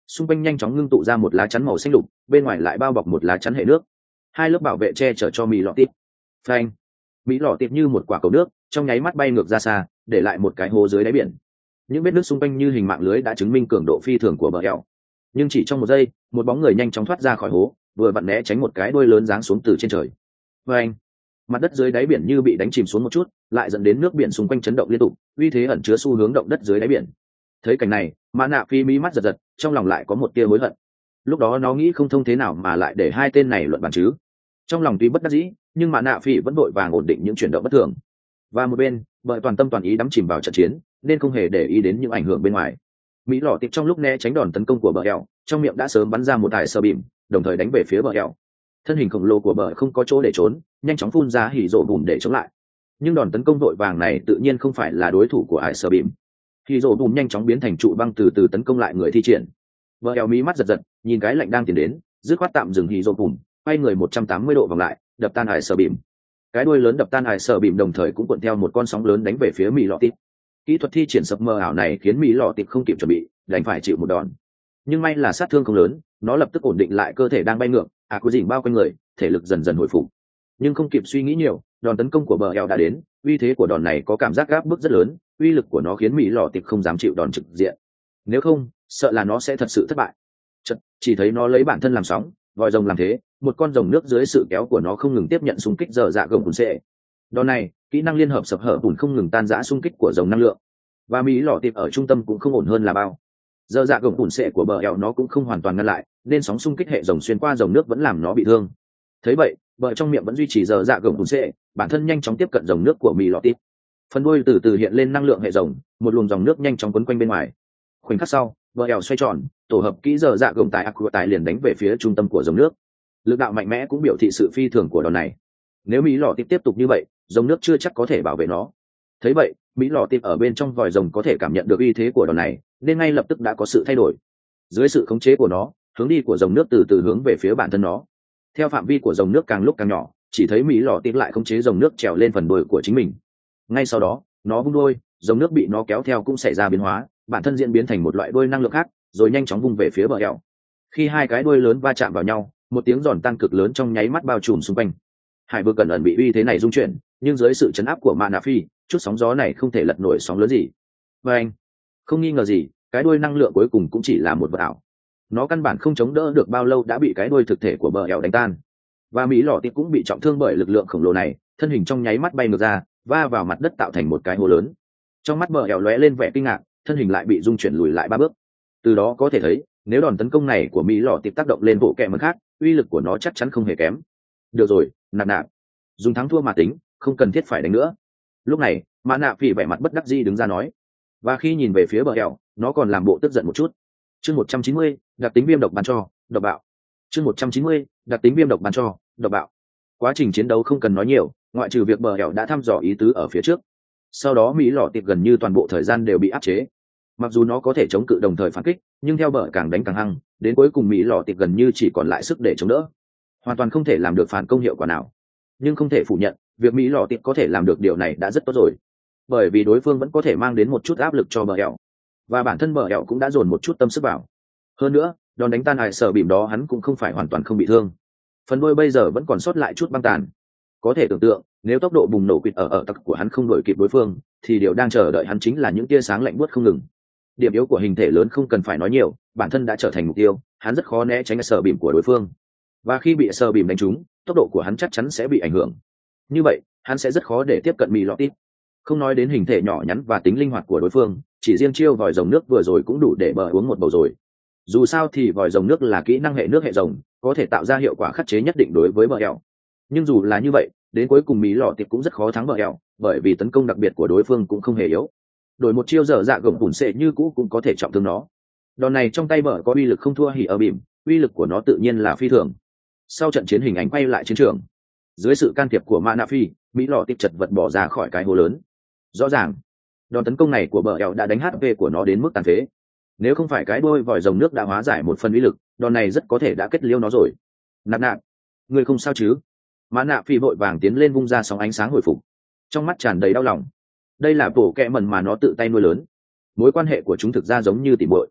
xung quanh nhanh chóng ngưng tụ ra một lá chắn màu xanh lục, bên ngoài lại bao bọc một lá chắn hệ nước, hai lớp bảo vệ che chở cho mỹ lọ tịp. Phanh, mỹ lọ tịp như một quả cầu nước trong nháy mắt bay ngược ra xa, để lại một cái hố dưới đáy biển. Những vết nước xung quanh như hình mạng lưới đã chứng minh cường độ phi thường của bờ eo. Nhưng chỉ trong một giây, một bóng người nhanh chóng thoát ra khỏi hố, vừa vặn né tránh một cái đuôi lớn giáng xuống từ trên trời. Phanh, mặt đất dưới đáy biển như bị đánh chìm xuống một chút, lại dẫn đến nước biển xung quanh chấn động liên tục, uy thế ẩn chứa xu hướng động đất dưới đáy biển. Thấy cảnh này, Mã Nạ Phi mí mắt giật giật, trong lòng lại có một tia hối hận. Lúc đó nó nghĩ không thông thế nào mà lại để hai tên này luận bàn chứ. Trong lòng tuy bất đắc dĩ, nhưng Mã Nạ Phi vẫn vội vàng ổn định những chuyển động bất thường. Và một bên, bởi toàn tâm toàn ý đắm chìm vào trận chiến, nên không hề để ý đến những ảnh hưởng bên ngoài. Mỹ lọ tiệp trong lúc né tránh đòn tấn công của bờ eo, trong miệng đã sớm bắn ra một tài sờ bìm, đồng thời đánh về phía bờ eo. Thân hình khổng lồ của bờ không có chỗ để trốn, nhanh chóng phun ra hỉ rộ bùm để chống lại. Nhưng đòn tấn công vội vàng này tự nhiên không phải là đối thủ của ải sờ bìm. Hỉ rộ bùm nhanh chóng biến thành trụ băng từ từ tấn công lại người thi triển. Bờ eo mí mắt giật giật, nhìn cái lạnh đang tiến đến, dứt khoát tạm dừng hỉ rộ bùm, quay người 180 độ vòng lại, đập tan ải sờ bìm. Cái đuôi lớn đập tan ải sờ bìm đồng thời cũng cuộn theo một con sóng lớn đánh về phía Mỹ lọ tịp. Kỹ thuật thi triển sập mờ ảo này khiến Mỹ lọ tịp không kịp chuẩn bị, đành phải chịu một đòn. Nhưng may là sát thương không lớn, nó lập tức ổn định lại cơ thể đang bay ngược, cứ dình bao quanh người, thể lực dần dần hồi phục. Nhưng không kịp suy nghĩ nhiều, đòn tấn công của bờ eo đã đến, uy thế của đòn này có cảm giác gáp bức rất lớn, uy lực của nó khiến Mỹ lọ tịp không dám chịu đòn trực diện. Nếu không, sợ là nó sẽ thật sự thất bại. Chỉ thấy nó lấy bản thân làm sóng, vòi rồng làm thế, một con rồng nước dưới sự kéo của nó không ngừng tiếp nhận xung kích dở dạ gồng cùn xệ. Đòn này, kỹ năng liên hợp sập hở bùn không ngừng tan rã xung kích của rồng năng lượng, và Mỹ lọ tịp ở trung tâm cũng không ổn hơn là bao. Dở dạ gồng cùn xệ của bờ eo nó cũng không hoàn toàn ngăn lại, nên sóng xung kích hệ rồng xuyên qua rồng nước vẫn làm nó bị thương. Thấy vậy, bờ trong miệng vẫn duy trì dở dạ gồng cùn xệ, bản thân nhanh chóng tiếp cận rồng nước của Mỹ lọ tịp. Phần đuôi từ từ hiện lên năng lượng hệ rồng, một luồng dòng nước nhanh chóng quấn quanh bên ngoài. Khoảnh khắc sau, bờ eo xoay tròn, tổ hợp kỹ dở dạ gồng tài liền đánh về phía trung tâm của rồng nước. Lực đạo mạnh mẽ cũng biểu thị sự phi thường của đòn này. Nếu Mỹ lọ tịp tiếp tục như vậy, rồng nước chưa chắc có thể bảo vệ nó. Thấy vậy, Mỹ lọ tịp ở bên trong vòi rồng có thể cảm nhận được uy thế của đòn này, nên ngay lập tức đã có sự thay đổi. Dưới sự khống chế của nó, hướng đi của rồng nước từ từ hướng về phía bản thân nó. Theo phạm vi của rồng nước càng lúc càng nhỏ, chỉ thấy Mỹ lọ tịp lại khống chế rồng nước trèo lên phần đuôi của chính mình. Ngay sau đó, nó vung đuôi, rồng nước bị nó kéo theo cũng xảy ra biến hóa, bản thân diễn biến thành một loại đuôi năng lượng khác, rồi nhanh chóng vung về phía bờ eo. Khi hai cái đuôi lớn va chạm vào nhau, một tiếng giòn tan cực lớn trong nháy mắt bao trùm xung quanh. Hải vực cẩn ẩn bị uy thế này rung chuyển, nhưng dưới sự chấn áp của Mã Nạ Phi, chút sóng gió này không thể lật nổi sóng lớn gì. Và anh, không nghi ngờ gì, cái đuôi năng lượng cuối cùng cũng chỉ là một vật ảo. Nó căn bản không chống đỡ được bao lâu đã bị cái đuôi thực thể của bờ eo đánh tan. Và Mỹ lọ tịp cũng bị trọng thương bởi lực lượng khổng lồ này, thân hình trong nháy mắt bay ngược ra, va vào mặt đất tạo thành một cái hố lớn. Trong mắt bờ eo lóe lên vẻ kinh ngạc, thân hình lại bị rung chuyển lùi lại 3 bước. Từ đó có thể thấy, nếu đòn tấn công này của Mỹ lọ tịp tác động lên bộ kẹ mẩn khác, uy lực của nó chắc chắn không hề kém. Được rồi, nạp, dùng thắng thua mà tính, không cần thiết phải đánh nữa. Lúc này, Mã Nạ Phi vẻ mặt bất đắc dĩ đứng ra nói. Và khi nhìn về phía bờ eo, nó còn làm bộ tức giận một chút. Chương 190, đặc tính viêm độc ban cho, độc bạo. Chương 190, đặc tính viêm độc ban cho, độc bạo. Quá trình chiến đấu không cần nói nhiều, ngoại trừ việc bờ eo đã thăm dò ý tứ ở phía trước. Sau đó Mỹ lọ tịp gần như toàn bộ thời gian đều bị áp chế. Mặc dù nó có thể chống cự đồng thời phản kích, nhưng theo bờ càng đánh càng hăng, đến cuối cùng Mỹ lọ tịp gần như chỉ còn lại sức để chống đỡ, hoàn toàn không thể làm được phản công hiệu quả nào. Nhưng không thể phủ nhận, việc Mỹ lọ tịp có thể làm được điều này đã rất tốt rồi, bởi vì đối phương vẫn có thể mang đến một chút áp lực cho bờ eo, và bản thân bờ eo cũng đã dồn một chút tâm sức vào. Hơn nữa, đòn đánh tan hài sở bìm đó hắn cũng không phải hoàn toàn không bị thương, phần đuôi bây giờ vẫn còn sót lại chút băng tàn. Có thể tưởng tượng, nếu tốc độ bùng nổ quỵt ở tắc của hắn không đuổi kịp đối phương, thì điều đang chờ đợi hắn chính là những tia sáng lạnh buốt không ngừng. Điểm yếu của hình thể lớn không cần phải nói nhiều, bản thân đã trở thành mục tiêu, hắn rất khó né tránh sở bìm của đối phương. Và khi bị sở bìm đánh trúng, tốc độ của hắn chắc chắn sẽ bị ảnh hưởng. Như vậy, hắn sẽ rất khó để tiếp cận Mỹ lọ tịp. Không nói đến hình thể nhỏ nhắn và tính linh hoạt của đối phương, chỉ riêng chiêu vòi rồng nước vừa rồi cũng đủ để bờ uống một bầu rồi. Dù sao thì vòi rồng nước là kỹ năng hệ nước hệ rồng, có thể tạo ra hiệu quả khắc chế nhất định đối với bờ eo. Nhưng dù là như vậy, đến cuối cùng Mỹ lọ tịp cũng rất khó thắng bờ eo, bởi vì tấn công đặc biệt của đối phương cũng không hề yếu. Đổi một chiêu dở dạ gồng bùn xệ như cũ cũng có thể trọng thương nó. Đòn này trong tay bờ có uy lực không thua hỉ ở bìm, uy lực của nó tự nhiên là phi thường. Sau trận chiến hình ảnh quay lại chiến trường, dưới sự can thiệp của Mã Nạ Phi, Mỹ lọ tịp chật vật bỏ ra khỏi cái hố lớn. Rõ ràng, đòn tấn công này của bờ eo đã đánh HP của nó đến mức tàn phế. Nếu không phải cái đôi vòi rồng nước đã hóa giải một phần uy lực, đòn này rất có thể đã kết liễu nó rồi. Nạp, người không sao chứ? Mã Nạ Phi vội vàng tiến lên vung ra sóng ánh sáng hồi phục, trong mắt tràn đầy đau lòng. Đây là bộ kẹ mẩn mà nó tự tay nuôi lớn, mối quan hệ của chúng thực ra giống như tỉ muội.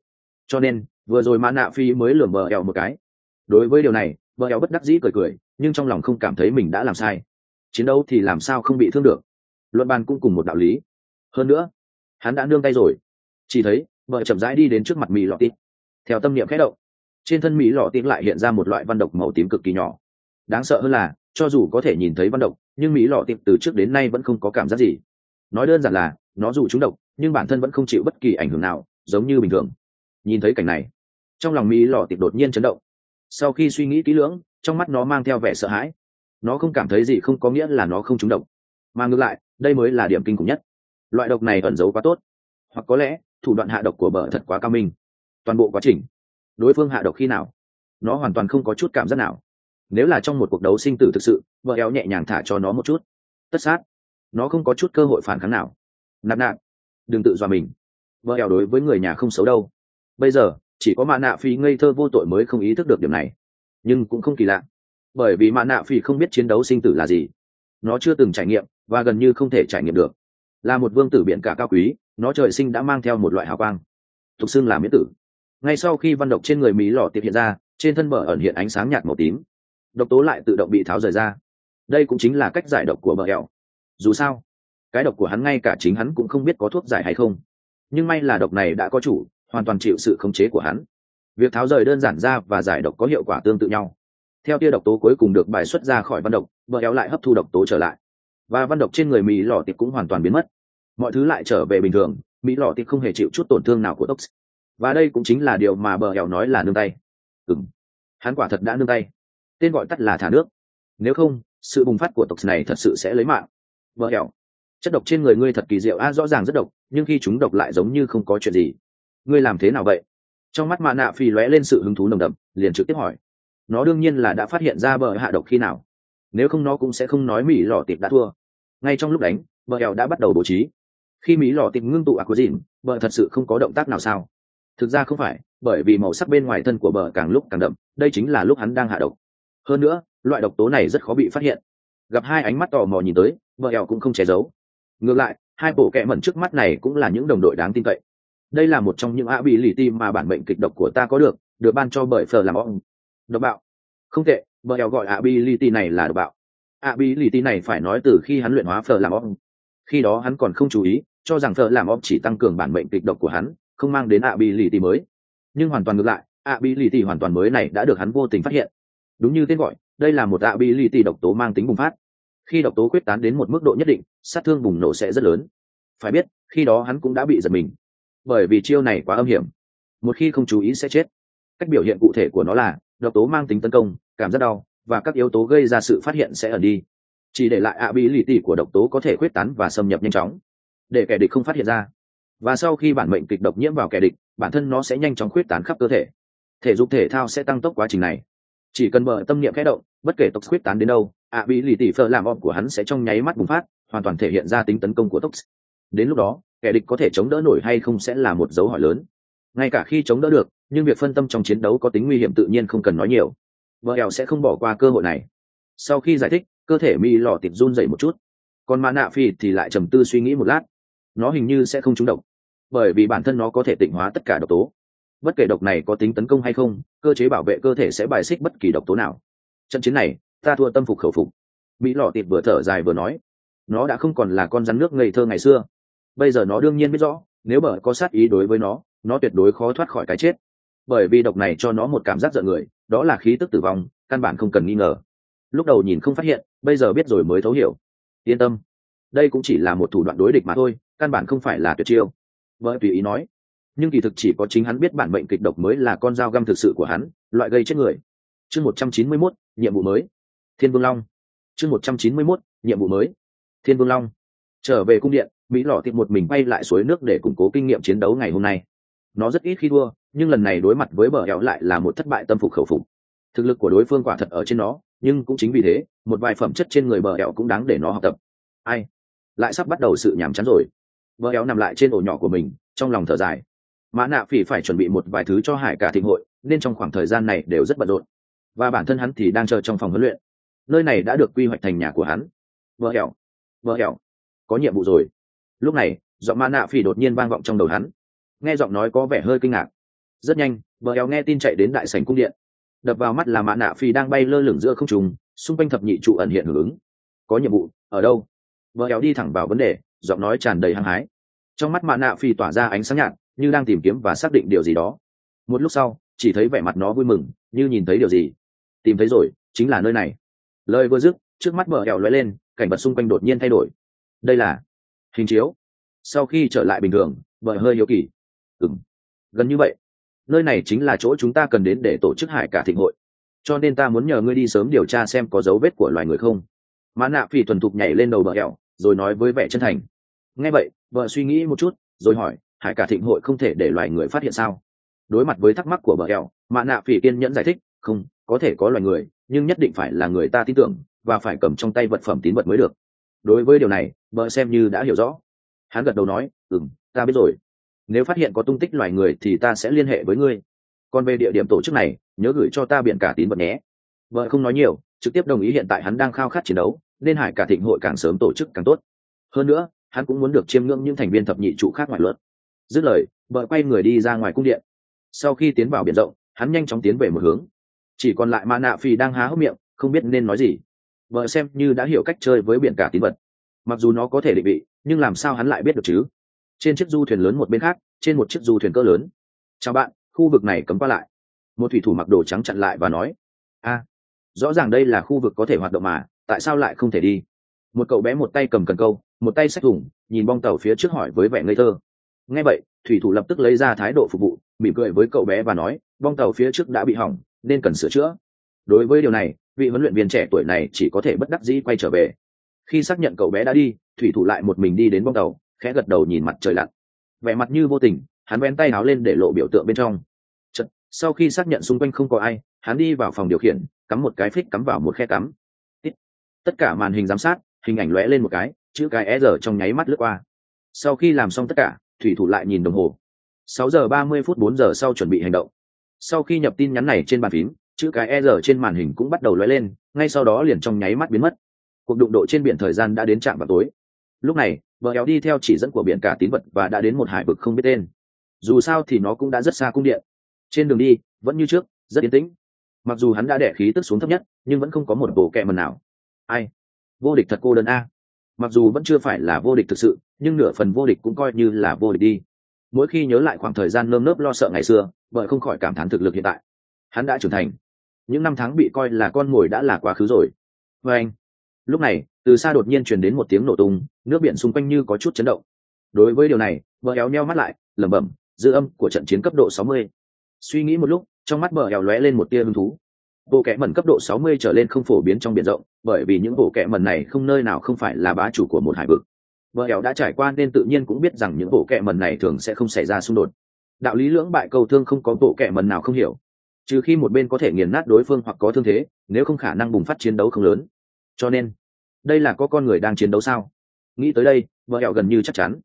cho nên vừa rồi mã nạ phi mới lườm bờ eo một cái. Đối với điều này bờ eo bất đắc dĩ cười cười, nhưng trong lòng không cảm thấy mình đã làm sai. Chiến đấu thì làm sao không bị thương được, luận bàn cũng cùng một đạo lý. Hơn nữa hắn đã nương tay rồi. Chỉ thấy vợ chậm rãi đi đến trước mặt mỹ lọ tít, theo tâm niệm khẽ động, trên thân mỹ lọ tít lại hiện ra một loại văn độc màu tím cực kỳ nhỏ. Đáng sợ hơn là cho dù có thể nhìn thấy văn độc, nhưng mỹ lọ tít từ trước đến nay vẫn không có cảm giác gì. Nói đơn giản là nó dù trúng độc nhưng bản thân vẫn không chịu bất kỳ ảnh hưởng nào, giống như bình thường. Nhìn thấy cảnh này, trong lòng mỹ lọ tít đột nhiên chấn động. Sau khi suy nghĩ kỹ lưỡng, trong mắt nó mang theo vẻ sợ hãi. Nó không cảm thấy gì không có nghĩa là nó không trúng độc, mà ngược lại đây mới là điểm kinh khủng nhất. Loại độc này ẩn giấu quá tốt, hoặc có lẽ thủ đoạn hạ độc của bờ thật quá cao minh. Toàn bộ quá trình đối phương hạ độc khi nào, nó hoàn toàn không có chút cảm giác nào. Nếu là trong một cuộc đấu sinh tử thực sự, vợ éo nhẹ nhàng thả cho nó một chút tất sát, nó không có chút cơ hội phản kháng nào. Nạp nạp, đừng tự dọa mình, vợ éo đối với người nhà không xấu đâu. Bây giờ chỉ có mạ nạ phi ngây thơ vô tội mới không ý thức được điểm này. Nhưng cũng không kỳ lạ, bởi vì mạ nạ phi không biết chiến đấu sinh tử là gì. Nó chưa từng trải nghiệm và gần như không thể trải nghiệm được. Là một vương tử biển cả cao quý, nó trời sinh đã mang theo một loại hào quang, tục xưng là miễn tử. Ngay sau khi văn độc trên người mỹ lọ tiệp hiện ra, trên thân bờ ẩn hiện ánh sáng nhạt màu tím, độc tố lại tự động bị tháo rời ra. Đây cũng chính là cách giải độc của bờ eo. Dù sao cái độc của hắn ngay cả chính hắn cũng không biết có thuốc giải hay không, nhưng may là độc này đã có chủ, hoàn toàn chịu sự khống chế của hắn. Việc tháo rời đơn giản ra và giải độc có hiệu quả tương tự nhau. Theo tia độc tố cuối cùng được bài xuất ra khỏi văn độc, bờ eo lại hấp thu độc tố trở lại, và văn độc trên người mỹ lọ tiệp cũng hoàn toàn biến mất. Mọi thứ lại trở về bình thường, mỹ lọ tiệp không hề chịu chút tổn thương nào của Tox. Và đây cũng chính là điều mà bờ eo nói là nương tay. Hắn quả thật đã nương tay, tên gọi tắt là thả nước. Nếu không, sự bùng phát của Tox này thật sự sẽ lấy mạng. Bờ eo, chất độc trên người ngươi thật kỳ diệu. Rõ ràng rất độc, nhưng khi chúng độc lại giống như không có chuyện gì. Ngươi làm thế nào vậy? Trong mắt mạ nạ phi lóe lên sự hứng thú nồng đậm, liền trực tiếp hỏi. Nó đương nhiên là đã phát hiện ra bờ hạ độc khi nào, nếu không nó cũng sẽ không nói mỹ lọ tiệp đã thua. Ngay trong lúc đánh, bờ eo đã bắt đầu bố trí. Khi mỹ lọ tiệp ngưng tụ aquazin, bờ thật sự không có động tác nào sao? Thực ra không phải, bởi vì màu sắc bên ngoài thân của bờ càng lúc càng đậm, đây chính là lúc hắn đang hạ độc. Hơn nữa loại độc tố này rất khó bị phát hiện. Gặp hai ánh mắt tò mò nhìn tới, bờ eo cũng không che giấu. Ngược lại hai bộ kẹ mẩn trước mắt này cũng là những đồng đội đáng tin cậy. Đây là một trong những ability mà bản mệnh kịch độc của ta có được ban cho bởi phở làm ông. Độc bạo. Không tệ, bờ eo gọi ability này là độc bạo. Ability này phải nói từ khi hắn luyện hóa phở làm ông. Khi đó hắn còn không chú ý, cho rằng phở làm ông chỉ tăng cường bản mệnh kịch độc của hắn, không mang đến ability mới. Nhưng hoàn toàn ngược lại, ability hoàn toàn mới này đã được hắn vô tình phát hiện. Đúng như tên gọi, đây là một ability độc tố mang tính bùng phát. Khi độc tố quyết tán đến một mức độ nhất định, sát thương bùng nổ sẽ rất lớn. Phải biết, khi đó hắn cũng đã bị giật mình, bởi vì chiêu này quá âm hiểm, một khi không chú ý sẽ chết. Cách biểu hiện cụ thể của nó là độc tố mang tính tấn công, cảm giác đau và các yếu tố gây ra sự phát hiện sẽ ẩn đi, chỉ để lại ability của độc tố có thể quyết tán và xâm nhập nhanh chóng, để kẻ địch không phát hiện ra. Và sau khi bản mệnh kịch độc nhiễm vào kẻ địch, bản thân nó sẽ nhanh chóng quyết tán khắp cơ thể. Thể dục thể thao sẽ tăng tốc quá trình này. Chỉ cần bờ tâm niệm khẽ động, bất kể tốc quyết tán đến đâu, ability phở làm om của hắn sẽ trong nháy mắt bùng phát, hoàn toàn thể hiện ra tính tấn công của tốc. Đến lúc đó kẻ địch có thể chống đỡ nổi hay không sẽ là một dấu hỏi lớn. Ngay cả khi chống đỡ được, nhưng việc phân tâm trong chiến đấu có tính nguy hiểm tự nhiên không cần nói nhiều. Vợ eo sẽ không bỏ qua cơ hội này. Sau khi giải thích, cơ thể mi lò tiệp run dậy một chút, còn mã nạ phi thì lại trầm tư suy nghĩ một lát. Nó hình như sẽ không trúng độc, bởi vì bản thân nó có thể tịnh hóa tất cả độc tố. Bất kể độc này có tính tấn công hay không, cơ chế bảo vệ cơ thể sẽ bài xích bất kỳ độc tố nào. Trận chiến này ta thua tâm phục khẩu phục. Mỹ lò tiệp vừa thở dài vừa nói. Nó đã không còn là con rắn nước ngây thơ ngày xưa. Bây giờ nó đương nhiên biết rõ, nếu bờ có sát ý đối với nó tuyệt đối khó thoát khỏi cái chết. Bởi vì độc này cho nó một cảm giác giận người, đó là khí tức tử vong, căn bản không cần nghi ngờ. Lúc đầu nhìn không phát hiện, bây giờ biết rồi mới thấu hiểu. Yên tâm, đây cũng chỉ là một thủ đoạn đối địch mà thôi, căn bản không phải là tuyệt chiêu. Vợ tùy ý nói. Nhưng kỳ thực chỉ có chính hắn biết bản mệnh kịch độc mới là con dao găm thực sự của hắn, loại gây chết người. Chương 191, nhiệm vụ mới. Thiên Vương Long. Chương 191, nhiệm vụ mới. Thiên Vương Long. Trở về cung điện, Mỹ lọ tiệp một mình bay lại suối nước để củng cố kinh nghiệm chiến đấu ngày hôm nay. Nó rất ít khi thua, nhưng lần này đối mặt với bờ eo lại là một thất bại tâm phục khẩu phục. Thực lực của đối phương quả thật ở trên nó, nhưng cũng chính vì thế, một vài phẩm chất trên người bờ eo cũng đáng để nó học tập. Ai? Lại sắp bắt đầu sự nhàm chán rồi. Bờ eo nằm lại trên ổ nhỏ của mình, trong lòng thở dài. Mã Nạ Phỉ phải chuẩn bị một vài thứ cho Hải Cả Thịnh hội, nên trong khoảng thời gian này đều rất bận rộn. Và bản thân hắn thì đang chờ trong phòng huấn luyện. Nơi này đã được quy hoạch thành nhà của hắn. Bờ eo, có nhiệm vụ rồi. Lúc này giọng Mã Nạ Phỉ đột nhiên vang vọng trong đầu hắn. Nghe giọng nói có vẻ hơi kinh ngạc. Rất nhanh vợ éo nghe tin chạy đến đại sảnh cung điện. Đập vào mắt là mã nạ phi đang bay lơ lửng giữa không trung, xung quanh thập nhị trụ ẩn hiện hưởng ứng. Có nhiệm vụ ở đâu? Vợ éo đi thẳng vào vấn đề, giọng nói tràn đầy hăng hái. Trong mắt mã nạ phi tỏa ra ánh sáng nhạt, như đang tìm kiếm và xác định điều gì đó. Một lúc sau chỉ thấy vẻ mặt nó vui mừng, như nhìn thấy điều gì. Tìm thấy rồi, chính là nơi này. Lời vừa dứt, trước mắt vợ éo lóe lên, cảnh vật xung quanh đột nhiên thay đổi. Đây là hình chiếu. Sau khi trở lại bình thường, vợ hơi hiếu kỳ. Gần như vậy. Nơi này chính là chỗ chúng ta cần đến để tổ chức hải cả thịnh hội, cho nên ta muốn nhờ ngươi đi sớm điều tra xem có dấu vết của loài người không. Mã nạ phỉ thuần thục nhảy lên đầu bờ hẹo, rồi nói với vẻ chân thành. Nghe vậy vợ suy nghĩ một chút rồi hỏi, hải cả thịnh hội không thể để loài người phát hiện sao? Đối mặt với thắc mắc của bờ hẹo, mã nạ phỉ kiên nhẫn giải thích, không, có thể có loài người, nhưng nhất định phải là người ta tin tưởng và phải cầm trong tay vật phẩm tín vật mới được. Đối với điều này vợ xem như đã hiểu rõ. Hắn gật đầu nói, ta biết rồi. Nếu phát hiện có tung tích loài người thì ta sẽ liên hệ với ngươi. Còn về địa điểm tổ chức này, nhớ gửi cho ta biển cả tín vật nhé. Vợ không nói nhiều, trực tiếp đồng ý. Hiện tại hắn đang khao khát chiến đấu, nên hải cả thịnh hội càng sớm tổ chức càng tốt. Hơn nữa hắn cũng muốn được chiêm ngưỡng những thành viên thập nhị trụ khác ngoại luật. Dứt lời vợ quay người đi ra ngoài cung điện. Sau khi tiến vào biển rộng, hắn nhanh chóng tiến về một hướng. Chỉ còn lại mã nạ phi đang há hốc miệng, không biết nên nói gì. Vợ xem như đã hiểu cách chơi với biển cả tín vật. Mặc dù nó có thể định vị, nhưng làm sao hắn lại biết được chứ? Trên chiếc du thuyền lớn một bên khác, trên một chiếc du thuyền cỡ lớn. Chào bạn, khu vực này cấm qua lại. Một thủy thủ mặc đồ trắng chặn lại và nói, rõ ràng đây là khu vực có thể hoạt động mà, tại sao lại không thể đi? Một cậu bé một tay cầm cần câu, một tay xách thùng, nhìn bong tàu phía trước hỏi với vẻ ngây thơ. Nghe vậy thủy thủ lập tức lấy ra thái độ phục vụ, mỉm cười với cậu bé và nói, bong tàu phía trước đã bị hỏng nên cần sửa chữa. Đối với điều này vị huấn luyện viên trẻ tuổi này chỉ có thể bất đắc dĩ quay trở về. Khi xác nhận cậu bé đã đi, thủy thủ lại một mình đi đến bong tàu, khẽ gật đầu nhìn mặt trời lặn. Vẻ mặt như vô tình, hắn vén tay áo lên để lộ biểu tượng bên trong. Sau khi xác nhận xung quanh không có ai, hắn đi vào phòng điều khiển, cắm một cái phích cắm vào một khe cắm. Tất cả màn hình giám sát, hình ảnh lóe lên một cái, chữ cái E trong nháy mắt lướt qua. Sau khi làm xong tất cả, thủy thủ lại nhìn đồng hồ. 6:30, 4 giờ sau chuẩn bị hành động. Sau khi nhập tin nhắn này trên bàn phím, chữ cái E trên màn hình cũng bắt đầu lóe lên, ngay sau đó liền trong nháy mắt biến mất. Cuộc đụng độ trên biển thời gian đã đến trạm vào tối. Lúc này vợ éo đi theo chỉ dẫn của biển cả tín vật và đã đến một hải vực không biết tên. Dù sao thì nó cũng đã rất xa cung điện. Trên đường đi vẫn như trước, rất yên tĩnh. Mặc dù hắn đã đẻ khí tức xuống thấp nhất, nhưng vẫn không có một bộ kẹ mần nào. Ai? Vô địch thật cô đơn a. Mặc dù vẫn chưa phải là vô địch thực sự, nhưng nửa phần vô địch cũng coi như là vô địch đi. Mỗi khi nhớ lại khoảng thời gian nơm nớp lo sợ ngày xưa, vợ không khỏi cảm thán thực lực hiện tại. Hắn đã trưởng thành. Những năm tháng bị coi là con mồi đã là quá khứ rồi. Và anh. Lúc này từ xa đột nhiên truyền đến một tiếng nổ tung, nước biển xung quanh như có chút chấn động. Đối với điều này vợ éo nheo mắt lại, lẩm bẩm, dư âm của trận chiến cấp độ 60. Suy nghĩ một lúc, trong mắt vợ éo lóe lên một tia hứng thú. Bộ kẽ mẩn cấp độ 60 trở lên không phổ biến trong biển rộng, bởi vì những bộ kẽ mẩn này không nơi nào không phải là bá chủ của một hải vực. Vợ éo đã trải qua nên tự nhiên cũng biết rằng những bộ kẽ mẩn này thường sẽ không xảy ra xung đột. Đạo lý lưỡng bại câu thương không có bộ kẽ mẩn nào không hiểu, trừ khi một bên có thể nghiền nát đối phương hoặc có thương thế, nếu không khả năng bùng phát chiến đấu không lớn. Cho nên đây là có con người đang chiến đấu sao? Nghĩ tới đây vợ éo gần như chắc chắn.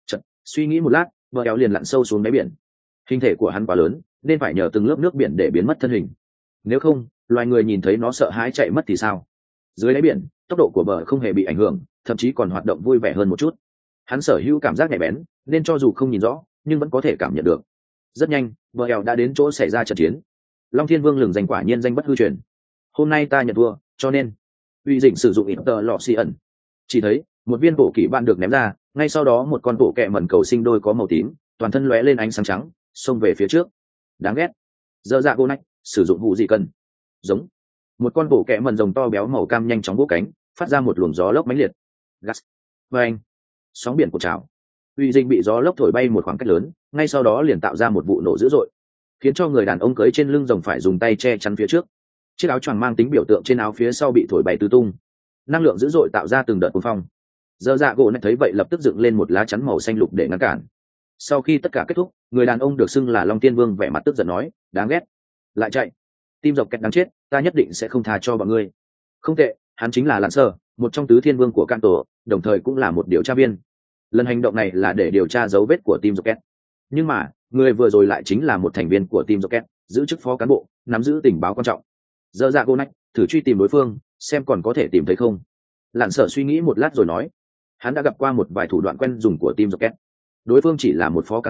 Suy nghĩ một lát, vợ éo liền lặn sâu xuống đáy biển. Hình thể của hắn quá lớn nên phải nhờ từng lớp nước biển để biến mất thân hình, nếu không loài người nhìn thấy nó sợ hãi chạy mất thì sao? Dưới đáy biển tốc độ của bờ không hề bị ảnh hưởng, thậm chí còn hoạt động vui vẻ hơn một chút. Hắn sở hữu cảm giác nhạy bén nên cho dù không nhìn rõ nhưng vẫn có thể cảm nhận được. Rất nhanh vợ éo đã đến chỗ xảy ra trận chiến. Long Thiên Vương lừng danh quả nhiên danh bất hư truyền. Hôm nay ta nhận thua, cho nên uy dĩnh sử dụng ít tờ lọ xì ẩn. Chỉ thấy một viên bộ kỷ bạn được ném ra, ngay sau đó một con bộ kẹ mẩn cầu sinh đôi có màu tím, toàn thân lóe lên ánh sáng trắng, xông về phía trước. Đáng ghét. Dơ dạ cô nách, sử dụng vụ gì cần. Giống. Một con bộ kẹ mẩn rồng to béo màu cam nhanh chóng vỗ cánh, phát ra một luồng gió lốc mãnh liệt. Gas. Và anh. Sóng biển của trào. Uy dĩnh bị gió lốc thổi bay một khoảng cách lớn, ngay sau đó liền tạo ra một vụ nổ dữ dội, khiến cho người đàn ông cưỡi trên lưng rồng phải dùng tay che chắn phía trước. Chiếc áo choàng mang tính biểu tượng trên áo phía sau bị thổi bay tứ tung, năng lượng dữ dội tạo ra từng đợt cuồng phong. Dơ dạ gỗ này thấy vậy lập tức dựng lên một lá chắn màu xanh lục để ngăn cản. Sau khi tất cả kết thúc, người đàn ông được xưng là Long Tiên Vương vẻ mặt tức giận nói, đáng ghét, lại chạy, tim dọc kẹt đáng chết, ta nhất định sẽ không tha cho bọn ngươi. Không tệ, hắn chính là Lạn Sơ, một trong tứ thiên vương của Can Tổ, đồng thời cũng là một điều tra viên. Lần hành động này là để điều tra dấu vết của Team Rocket. Nhưng mà người vừa rồi lại chính là một thành viên của Team Rocket, giữ chức phó cán bộ, nắm giữ tình báo quan trọng. Dơ dạ gỗ nách, thử truy tìm đối phương xem còn có thể tìm thấy không. Lạn Sở suy nghĩ một lát rồi nói, hắn đã gặp qua một vài thủ đoạn quen dùng của Team Rocket. Đối phương chỉ là một phó cán bộ,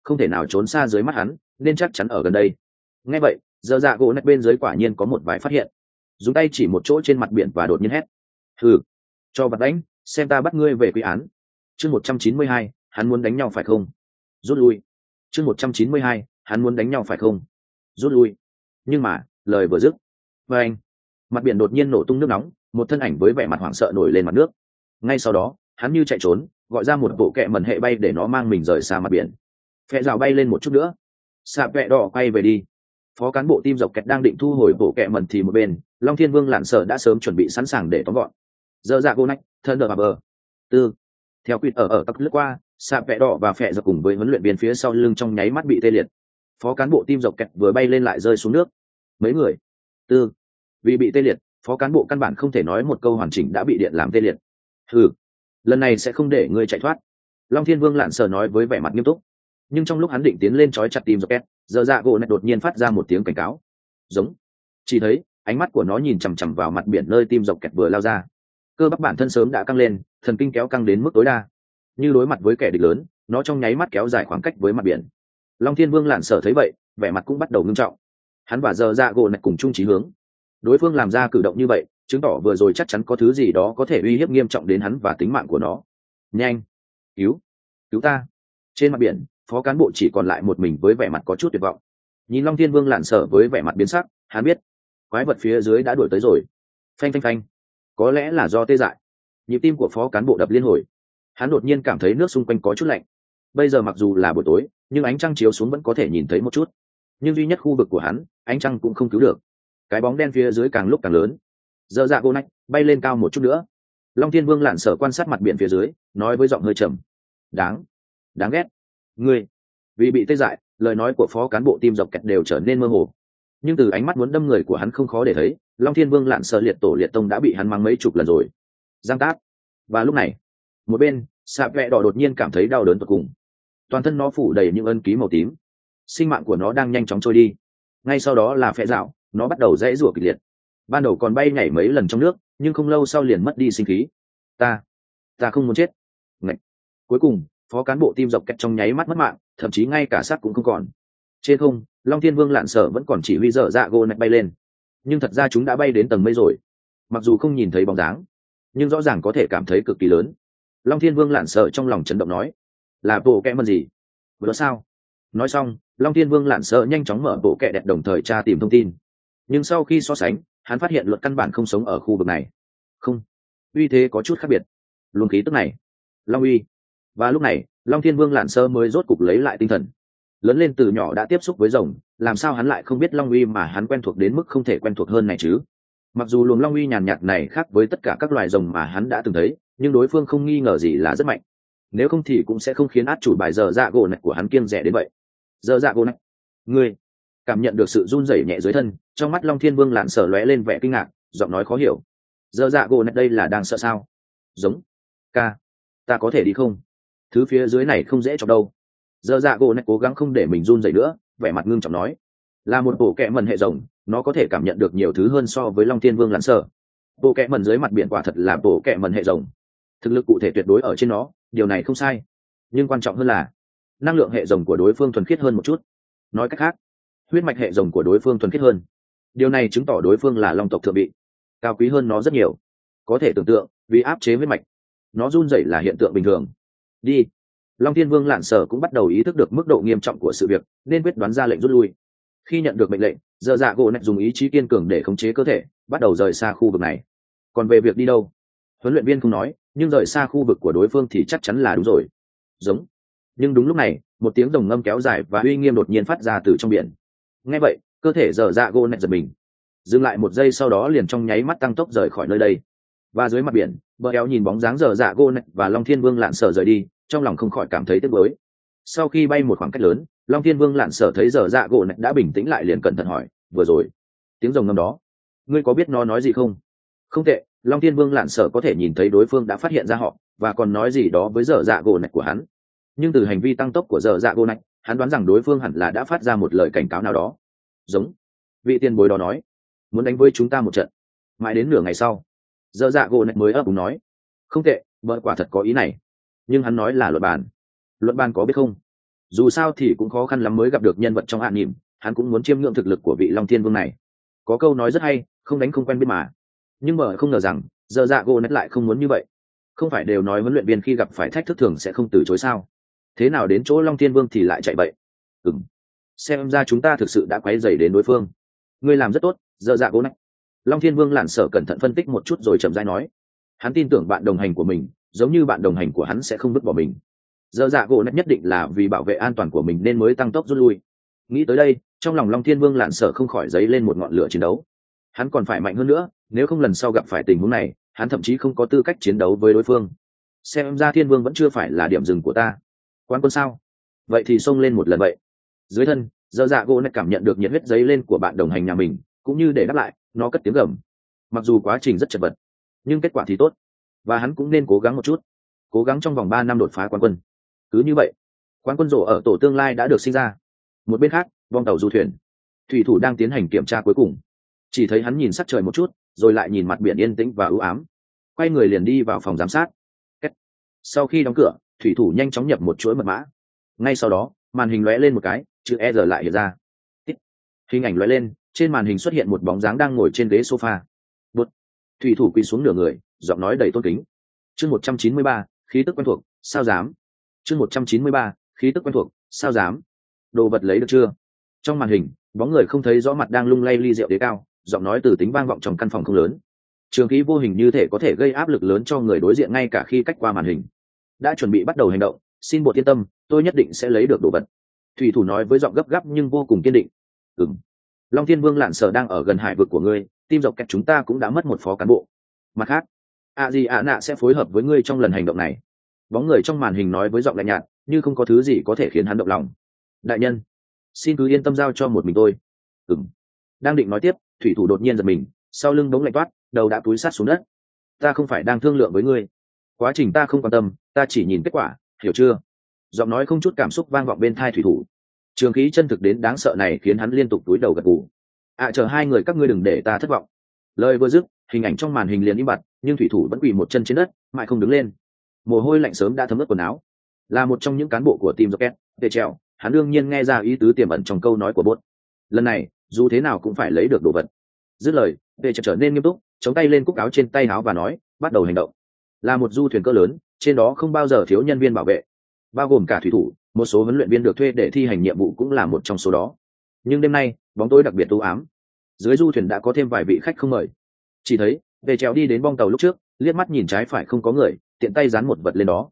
không thể nào trốn xa dưới mắt hắn, nên chắc chắn ở gần đây. Nghe vậy, giờ dạ gỗ nạch bên dưới quả nhiên có một vài phát hiện, dùng tay chỉ một chỗ trên mặt biển và đột nhiên hét: hừ, cho vật đánh, xem ta bắt ngươi về quy án. Chương 192, hắn muốn đánh nhau phải không? Rút lui. Chương 192, hắn muốn đánh nhau phải không? Rút lui. Nhưng mà lời vừa dứt, và anh, mặt biển đột nhiên nổ tung nước nóng, một thân ảnh với vẻ mặt hoảng sợ nổi lên mặt nước. Ngay sau đó hắn như chạy trốn, gọi ra một bộ kẹ mần hệ bay để nó mang mình rời xa mặt biển. Phẹ rào bay lên một chút nữa, xạ vẹ đỏ quay về đi. Phó cán bộ tim dọc kẹt đang định thu hồi bộ kẹ mần thì một bên Long Thiên Vương lạn sợ đã sớm chuẩn bị sẵn sàng để tóm gọn. Dơ dạ vô nách thân đờ bờ tư theo quýt ở tắc lướt qua, xạ vẹ đỏ và phẹ dọc cùng với huấn luyện viên phía sau lưng trong nháy mắt bị tê liệt. Phó cán bộ tim dọc kẹt vừa bay lên lại rơi xuống nước. Mấy người tư vì bị tê liệt, phó cán bộ căn bản không thể nói một câu hoàn chỉnh đã bị điện làm tê liệt. Ừ, lần này sẽ không để ngươi chạy thoát, Long Thiên Vương lạn sợ nói với vẻ mặt nghiêm túc. Nhưng trong lúc hắn định tiến lên trói chặt tim dọc kẹt, giờ dạ gỗ này đột nhiên phát ra một tiếng cảnh cáo. Giống. Chỉ thấy ánh mắt của nó nhìn chằm chằm vào mặt biển nơi tim dọc kẹt vừa lao ra. Cơ bắp bản thân sớm đã căng lên, thần kinh kéo căng đến mức tối đa. Như đối mặt với kẻ địch lớn, nó trong nháy mắt kéo dài khoảng cách với mặt biển. Long Thiên Vương lạn sợ thấy vậy, vẻ mặt cũng bắt đầu ngưng trọng. Hắn và giờ dạ gỗ này cùng chung chí hướng. Đối phương làm ra cử động như vậy, chứng tỏ vừa rồi chắc chắn có thứ gì đó có thể uy hiếp nghiêm trọng đến hắn và tính mạng của nó. Nhanh, cứu ta! Trên mặt biển, phó cán bộ chỉ còn lại một mình với vẻ mặt có chút tuyệt vọng. Nhìn Long Thiên Vương lạn sợ với vẻ mặt biến sắc, hắn biết quái vật phía dưới đã đuổi tới rồi. Phanh phanh phanh, có lẽ là do tê dại, nhịp tim của phó cán bộ đập liên hồi. Hắn đột nhiên cảm thấy nước xung quanh có chút lạnh. Bây giờ mặc dù là buổi tối, nhưng ánh trăng chiếu xuống vẫn có thể nhìn thấy một chút. Nhưng duy nhất khu vực của hắn, ánh trăng cũng không cứu được. Cái bóng đen phía dưới càng lúc càng lớn. Dơ dạ gô nách bay lên cao một chút nữa. Long Thiên Vương lạn sợ quan sát mặt biển phía dưới, nói với giọng hơi trầm: đáng ghét. Ngươi vì bị tê dại, lời nói của phó cán bộ tim dọc kẹt đều trở nên mơ hồ. Nhưng từ ánh mắt muốn đâm người của hắn không khó để thấy, Long Thiên Vương lạn sợ liệt tổ liệt tông đã bị hắn mắng mấy chục lần rồi. Giang táp. Và lúc này, một bên sạp vẹ đỏ đột nhiên cảm thấy đau đớn tột cùng. Toàn thân nó phủ đầy những ân ký màu tím, sinh mạng của nó đang nhanh chóng trôi đi. Ngay sau đó là phẹ dạo, nó bắt đầu dãy rủa kịch liệt. Ban đầu còn bay nhảy mấy lần trong nước, nhưng không lâu sau liền mất đi sinh khí. Ta không muốn chết. Ngậy. Cuối cùng phó cán bộ tim dọc kẹt trong nháy mắt mất mạng, thậm chí ngay cả xác cũng không còn. Trên không, Long Thiên Vương lạn sợ vẫn còn chỉ huy dở dạ gỗ nạch bay lên, nhưng thật ra chúng đã bay đến tầng mây rồi. Mặc dù không nhìn thấy bóng dáng, nhưng rõ ràng có thể cảm thấy cực kỳ lớn. Long Thiên Vương lạn sợ trong lòng chấn động nói: là bộ kẽ mần gì? Vừa sao? Nói xong, Long Thiên Vương lạn sợ nhanh chóng mở bộ kẹ đẹp đồng thời tra tìm thông tin. Nhưng sau khi so sánh, hắn phát hiện luật căn bản không sống ở khu vực này. Không, uy thế có chút khác biệt. Luồng khí tức này, Long uy. Và lúc này, Long Thiên Vương lạn sơ mới rốt cục lấy lại tinh thần. Lớn lên từ nhỏ đã tiếp xúc với rồng, làm sao hắn lại không biết Long uy mà hắn quen thuộc đến mức không thể quen thuộc hơn này chứ? Mặc dù luồng Long uy nhàn nhạt này khác với tất cả các loài rồng mà hắn đã từng thấy, nhưng đối phương không nghi ngờ gì là rất mạnh. Nếu không thì cũng sẽ không khiến át chủ bài giờ dạ gỗ này của hắn kiêng rẻ đến vậy. Giờ dạ gỗ này, ngươi cảm nhận được sự run rẩy nhẹ dưới thân, trong mắt Long Thiên Vương lạn sở lóe lên vẻ kinh ngạc, giọng nói khó hiểu: giờ dạ gỗ này đây là đang sợ sao? Giống ca, ta có thể đi không? Thứ phía dưới này không dễ chọc đâu. Giờ dạ gỗ này cố gắng không để mình run rẩy nữa, vẻ mặt ngưng trọng nói: là một bộ kẹ mần hệ rồng, nó có thể cảm nhận được nhiều thứ hơn so với Long Thiên Vương lạn sở. Bộ kẹ mần dưới mặt biển quả thật là bộ kẹ mần hệ rồng, thực lực cụ thể tuyệt đối ở trên nó, điều này không sai. Nhưng quan trọng hơn là năng lượng hệ rồng của đối phương thuần khiết hơn một chút. Nói cách khác, huyết mạch hệ rồng của đối phương thuần khiết hơn. Điều này chứng tỏ đối phương là long tộc thượng vị, cao quý hơn nó rất nhiều. Có thể tưởng tượng, vì áp chế huyết mạch, nó run rẩy là hiện tượng bình thường. Đi. Long Thiên Vương lạn sở cũng bắt đầu ý thức được mức độ nghiêm trọng của sự việc, nên quyết đoán ra lệnh rút lui. Khi nhận được mệnh lệnh, giờ dạ gỗ nạch dùng ý chí kiên cường để khống chế cơ thể, bắt đầu rời xa khu vực này. Còn về việc đi đâu, huấn luyện viên không nói, nhưng rời xa khu vực của đối phương thì chắc chắn là đúng rồi. Giống. Nhưng đúng lúc này, một tiếng rồng ngâm kéo dài và uy nghiêm đột nhiên phát ra từ trong biển. Nghe vậy, cơ thể giờ dạ gỗ nạch giật mình, dừng lại một giây, sau đó liền trong nháy mắt tăng tốc rời khỏi nơi đây. Và dưới mặt biển, bờ éo nhìn bóng dáng giờ dạ gỗ nạch và Long Thiên Vương lạn sở rời đi, trong lòng không khỏi cảm thấy tiếc nuối. Sau khi bay một khoảng cách lớn, Long Thiên Vương lạn sở thấy giờ dạ gỗ nạch đã bình tĩnh lại, liền cẩn thận hỏi: vừa rồi tiếng rồng ngâm đó, ngươi có biết nó nói gì không? Không tệ, Long Thiên Vương lạn sở có thể nhìn thấy đối phương đã phát hiện ra họ, và còn nói gì đó với giờ dạ gỗ nạch của hắn. Nhưng từ hành vi tăng tốc của giờ dạ gỗ nạch, hắn đoán rằng đối phương hẳn là đã phát ra một lời cảnh cáo nào đó. Giống. Vị tiền bối đó nói muốn đánh với chúng ta một trận. Mãi đến nửa ngày sau, giờ dạ gỗ nạch mới ấp úng nói: không tệ, vợ quả thật có ý này. Nhưng hắn nói là luận bàn. Luận bàn có biết không? dù sao thì cũng khó khăn lắm mới gặp được nhân vật trong hạ nhìm, hắn cũng muốn chiêm ngưỡng thực lực của vị Long Thiên Vương này. Có câu nói rất hay, không đánh không quen biết mà. Nhưng mà không ngờ rằng giờ dạ gỗ nét lại không muốn như vậy. Không phải đều nói huấn luyện viên khi gặp phải thách thức thường sẽ không từ chối sao? Thế nào đến chỗ Long Thiên Vương thì lại chạy bậy? Xem ra chúng ta thực sự đã quấy rầy đến đối phương. Ngươi làm rất tốt, giờ dạ gỗ nét. Long Thiên Vương lản sở cẩn thận phân tích một chút rồi chậm rãi nói. Hắn tin tưởng bạn đồng hành của mình, giống như bạn đồng hành của hắn sẽ không vứt bỏ mình. Giờ dạ gỗ nét nhất định là vì bảo vệ an toàn của mình nên mới tăng tốc rút lui. Nghĩ tới đây, trong lòng Long Thiên Vương lạn sở không khỏi dấy lên một ngọn lửa chiến đấu. Hắn còn phải mạnh hơn nữa, nếu không lần sau gặp phải tình huống này, hắn thậm chí không có tư cách chiến đấu với đối phương. Xem ra Thiên Vương vẫn chưa phải là điểm dừng của ta. Quan quân sao? Vậy thì xông lên một lần vậy. Dưới thân, giờ dạ gỗ nét cảm nhận được nhiệt huyết dấy lên của bạn đồng hành nhà mình, cũng như để đáp lại, nó cất tiếng gầm. Mặc dù quá trình rất chật vật, nhưng kết quả thì tốt, và hắn cũng nên cố gắng một chút, cố gắng trong vòng 3 năm đột phá quán quân. Cứ như vậy, quán quân rổ ở tổ tương lai đã được sinh ra. Một bên khác, bong tàu du thuyền, thủy thủ đang tiến hành kiểm tra cuối cùng. Chỉ thấy hắn nhìn sắc trời một chút, rồi lại nhìn mặt biển yên tĩnh và ưu ám, quay người liền đi vào phòng giám sát. Sau khi đóng cửa, thủy thủ nhanh chóng nhập một chuỗi mật mã. Ngay sau đó, màn hình lóe lên một cái, chữ E R lại hiện ra. Hình ảnh lóe lên, trên màn hình xuất hiện một bóng dáng đang ngồi trên ghế sofa. Bụt. Thủy thủ quỳ xuống nửa người, giọng nói đầy tôn kính. Chương 193, khí tức quen thuộc, sao dám? Chương 193, khí tức quen thuộc, sao dám? Đồ vật lấy được chưa? Trong màn hình, bóng người không thấy rõ mặt đang lung lay ly rượu đế cao, giọng nói từ tính vang vọng trong căn phòng không lớn. Trường khí vô hình như thể có thể gây áp lực lớn cho người đối diện ngay cả khi cách qua màn hình. Đã chuẩn bị bắt đầu hành động, xin bộ yên tâm, tôi nhất định sẽ lấy được đồ vật. Thủy thủ nói với giọng gấp gáp nhưng vô cùng kiên định. Long Thiên Vương lạn sở đang ở gần hải vực của ngươi, team dọc kẹt chúng ta cũng đã mất một phó cán bộ. Mặt khác, Nạ sẽ phối hợp với ngươi trong lần hành động này. Bóng người trong màn hình nói với giọng lạnh nhạt, như không có thứ gì có thể khiến hắn động lòng. Đại nhân, xin cứ yên tâm giao cho một mình tôi. Đang định nói tiếp, thủy thủ đột nhiên giật mình, sau lưng bỗng lạnh toát, đầu đã túi sát xuống đất. Ta không phải đang thương lượng với ngươi, quá trình ta không quan tâm, ta chỉ nhìn kết quả, hiểu chưa? Giọng nói không chút cảm xúc vang vọng bên tai thủy thủ. Trường khí chân thực đến đáng sợ này khiến hắn liên tục túi đầu gật gù. Chờ hai người các ngươi đừng để ta thất vọng. Lời vừa dứt, hình ảnh trong màn hình liền im bặt, nhưng thủy thủ vẫn quỳ một chân trên đất, mãi không đứng lên. Mồ hôi lạnh sớm đã thấm ướt quần áo. Là một trong những cán bộ của team Rocket, Tề Trèo, hắn đương nhiên nghe ra ý tứ tiềm ẩn trong câu nói của bốt. Lần này, dù thế nào cũng phải lấy được đồ vật. Dứt lời, Tề Trèo trở nên nghiêm túc, chống tay lên cúc áo trên tay áo và nói, bắt đầu hành động. Là một du thuyền cỡ lớn, trên đó không bao giờ thiếu nhân viên bảo vệ, bao gồm cả thủy thủ, một số huấn luyện viên được thuê để thi hành nhiệm vụ cũng là một trong số đó. Nhưng đêm nay, bóng tối đặc biệt u ám. Dưới du thuyền đã có thêm vài vị khách không mời. Chỉ thấy Tề Trèo đi đến bong tàu lúc trước, liếc mắt nhìn trái phải không có người, tiện tay dán một vật lên đó.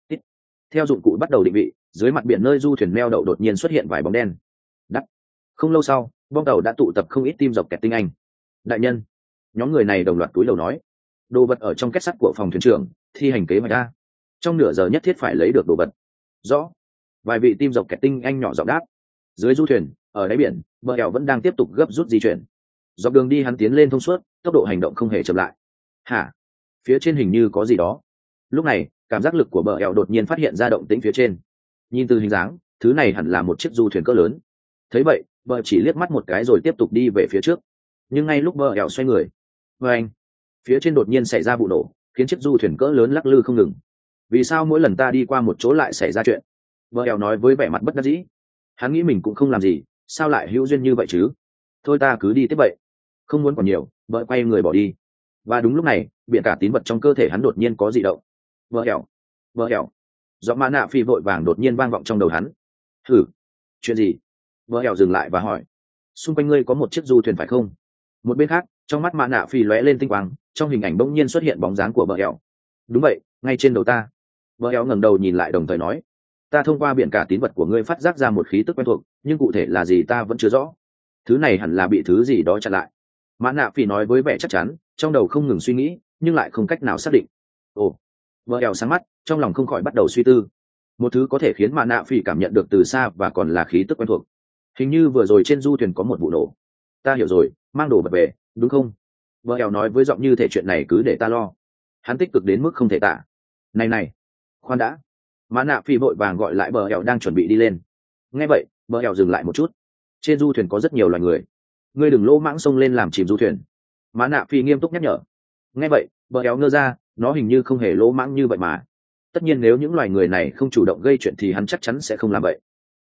Theo dụng cụ bắt đầu định vị, dưới mặt biển nơi du thuyền neo đậu đột nhiên xuất hiện vài bóng đen. Đắt. Không lâu sau, bong tàu đã tụ tập không ít team dọc kẹt tinh anh. Đại nhân, nhóm người này đồng loạt túi đầu nói, đồ vật ở trong két sắt của phòng thuyền trưởng, thi hành kế hoạch A. Trong nửa giờ nhất thiết phải lấy được đồ vật. Rõ. Vài vị team dọc kẹt tinh anh nhỏ giọng đáp. Dưới du thuyền, ở đáy biển, bờ ẻo vẫn đang tiếp tục gấp rút di chuyển. Dọc đường đi hắn tiến lên thông suốt, tốc độ hành động không hề chậm lại. Hả? Phía trên hình như có gì đó. Lúc này, cảm giác lực của bờ ẻo đột nhiên phát hiện ra động tĩnh phía trên. Nhìn từ hình dáng, thứ này hẳn là một chiếc du thuyền cỡ lớn. Thấy vậy, bờ chỉ liếc mắt một cái rồi tiếp tục đi về phía trước. Nhưng ngay lúc bờ ẻo xoay người, anh, phía trên đột nhiên xảy ra vụ nổ, khiến chiếc du thuyền cỡ lớn lắc lư không ngừng. Vì sao mỗi lần ta đi qua một chỗ lại xảy ra chuyện? Bờ ẻo nói với vẻ mặt bất đắc dĩ. Hắn nghĩ mình cũng không làm gì, sao lại hữu duyên như vậy chứ? Thôi ta cứ đi tiếp vậy. Không muốn còn nhiều, bờ quay người bỏ đi. Và đúng lúc này, biển cả tín vật trong cơ thể hắn đột nhiên có dị động. Bờ ẻo. Giọng mã nạ phi vội vàng đột nhiên vang vọng trong đầu hắn. Thử. Chuyện gì? Bờ ẻo dừng lại và hỏi. Xung quanh ngươi có một chiếc du thuyền phải không? Một bên khác, trong mắt mã nạ phi lóe lên tinh quang, trong hình ảnh bỗng nhiên xuất hiện bóng dáng của bờ ẻo. Đúng vậy, ngay trên đầu ta. Bờ ẻo ngẩng đầu nhìn lại đồng thời nói. Ta thông qua biển cả tín vật của ngươi phát giác ra một khí tức quen thuộc, nhưng cụ thể là gì ta vẫn chưa rõ. Thứ này hẳn là bị thứ gì đó chặn lại. Mã nạ phi nói với vẻ chắc chắn, trong đầu không ngừng suy nghĩ, nhưng lại không cách nào xác định. Ồ. Bờ ẻo sáng mắt, trong lòng không khỏi bắt đầu suy tư. Một thứ có thể khiến mã nạ phi cảm nhận được từ xa và còn là khí tức quen thuộc. Hình như vừa rồi trên du thuyền có một vụ nổ. Ta hiểu rồi, mang đồ vật về, đúng không? Bờ ẻo nói với giọng như thể chuyện này cứ để ta lo. Hắn tích cực đến mức không thể tả. Này, khoan đã. Mã nạ phi vội vàng gọi lại bờ ẻo đang chuẩn bị đi lên. Nghe vậy, bờ ẻo dừng lại một chút. Trên du thuyền có rất nhiều loài người, ngươi đừng lỗ mãng xông lên làm chìm du thuyền. Mã nạ phi nghiêm túc nhắc nhở. Nghe vậy, bờ ẻo ngơ ra, nó hình như không hề lỗ mãng như vậy mà. Tất nhiên nếu những loài người này không chủ động gây chuyện thì hắn chắc chắn sẽ không làm vậy.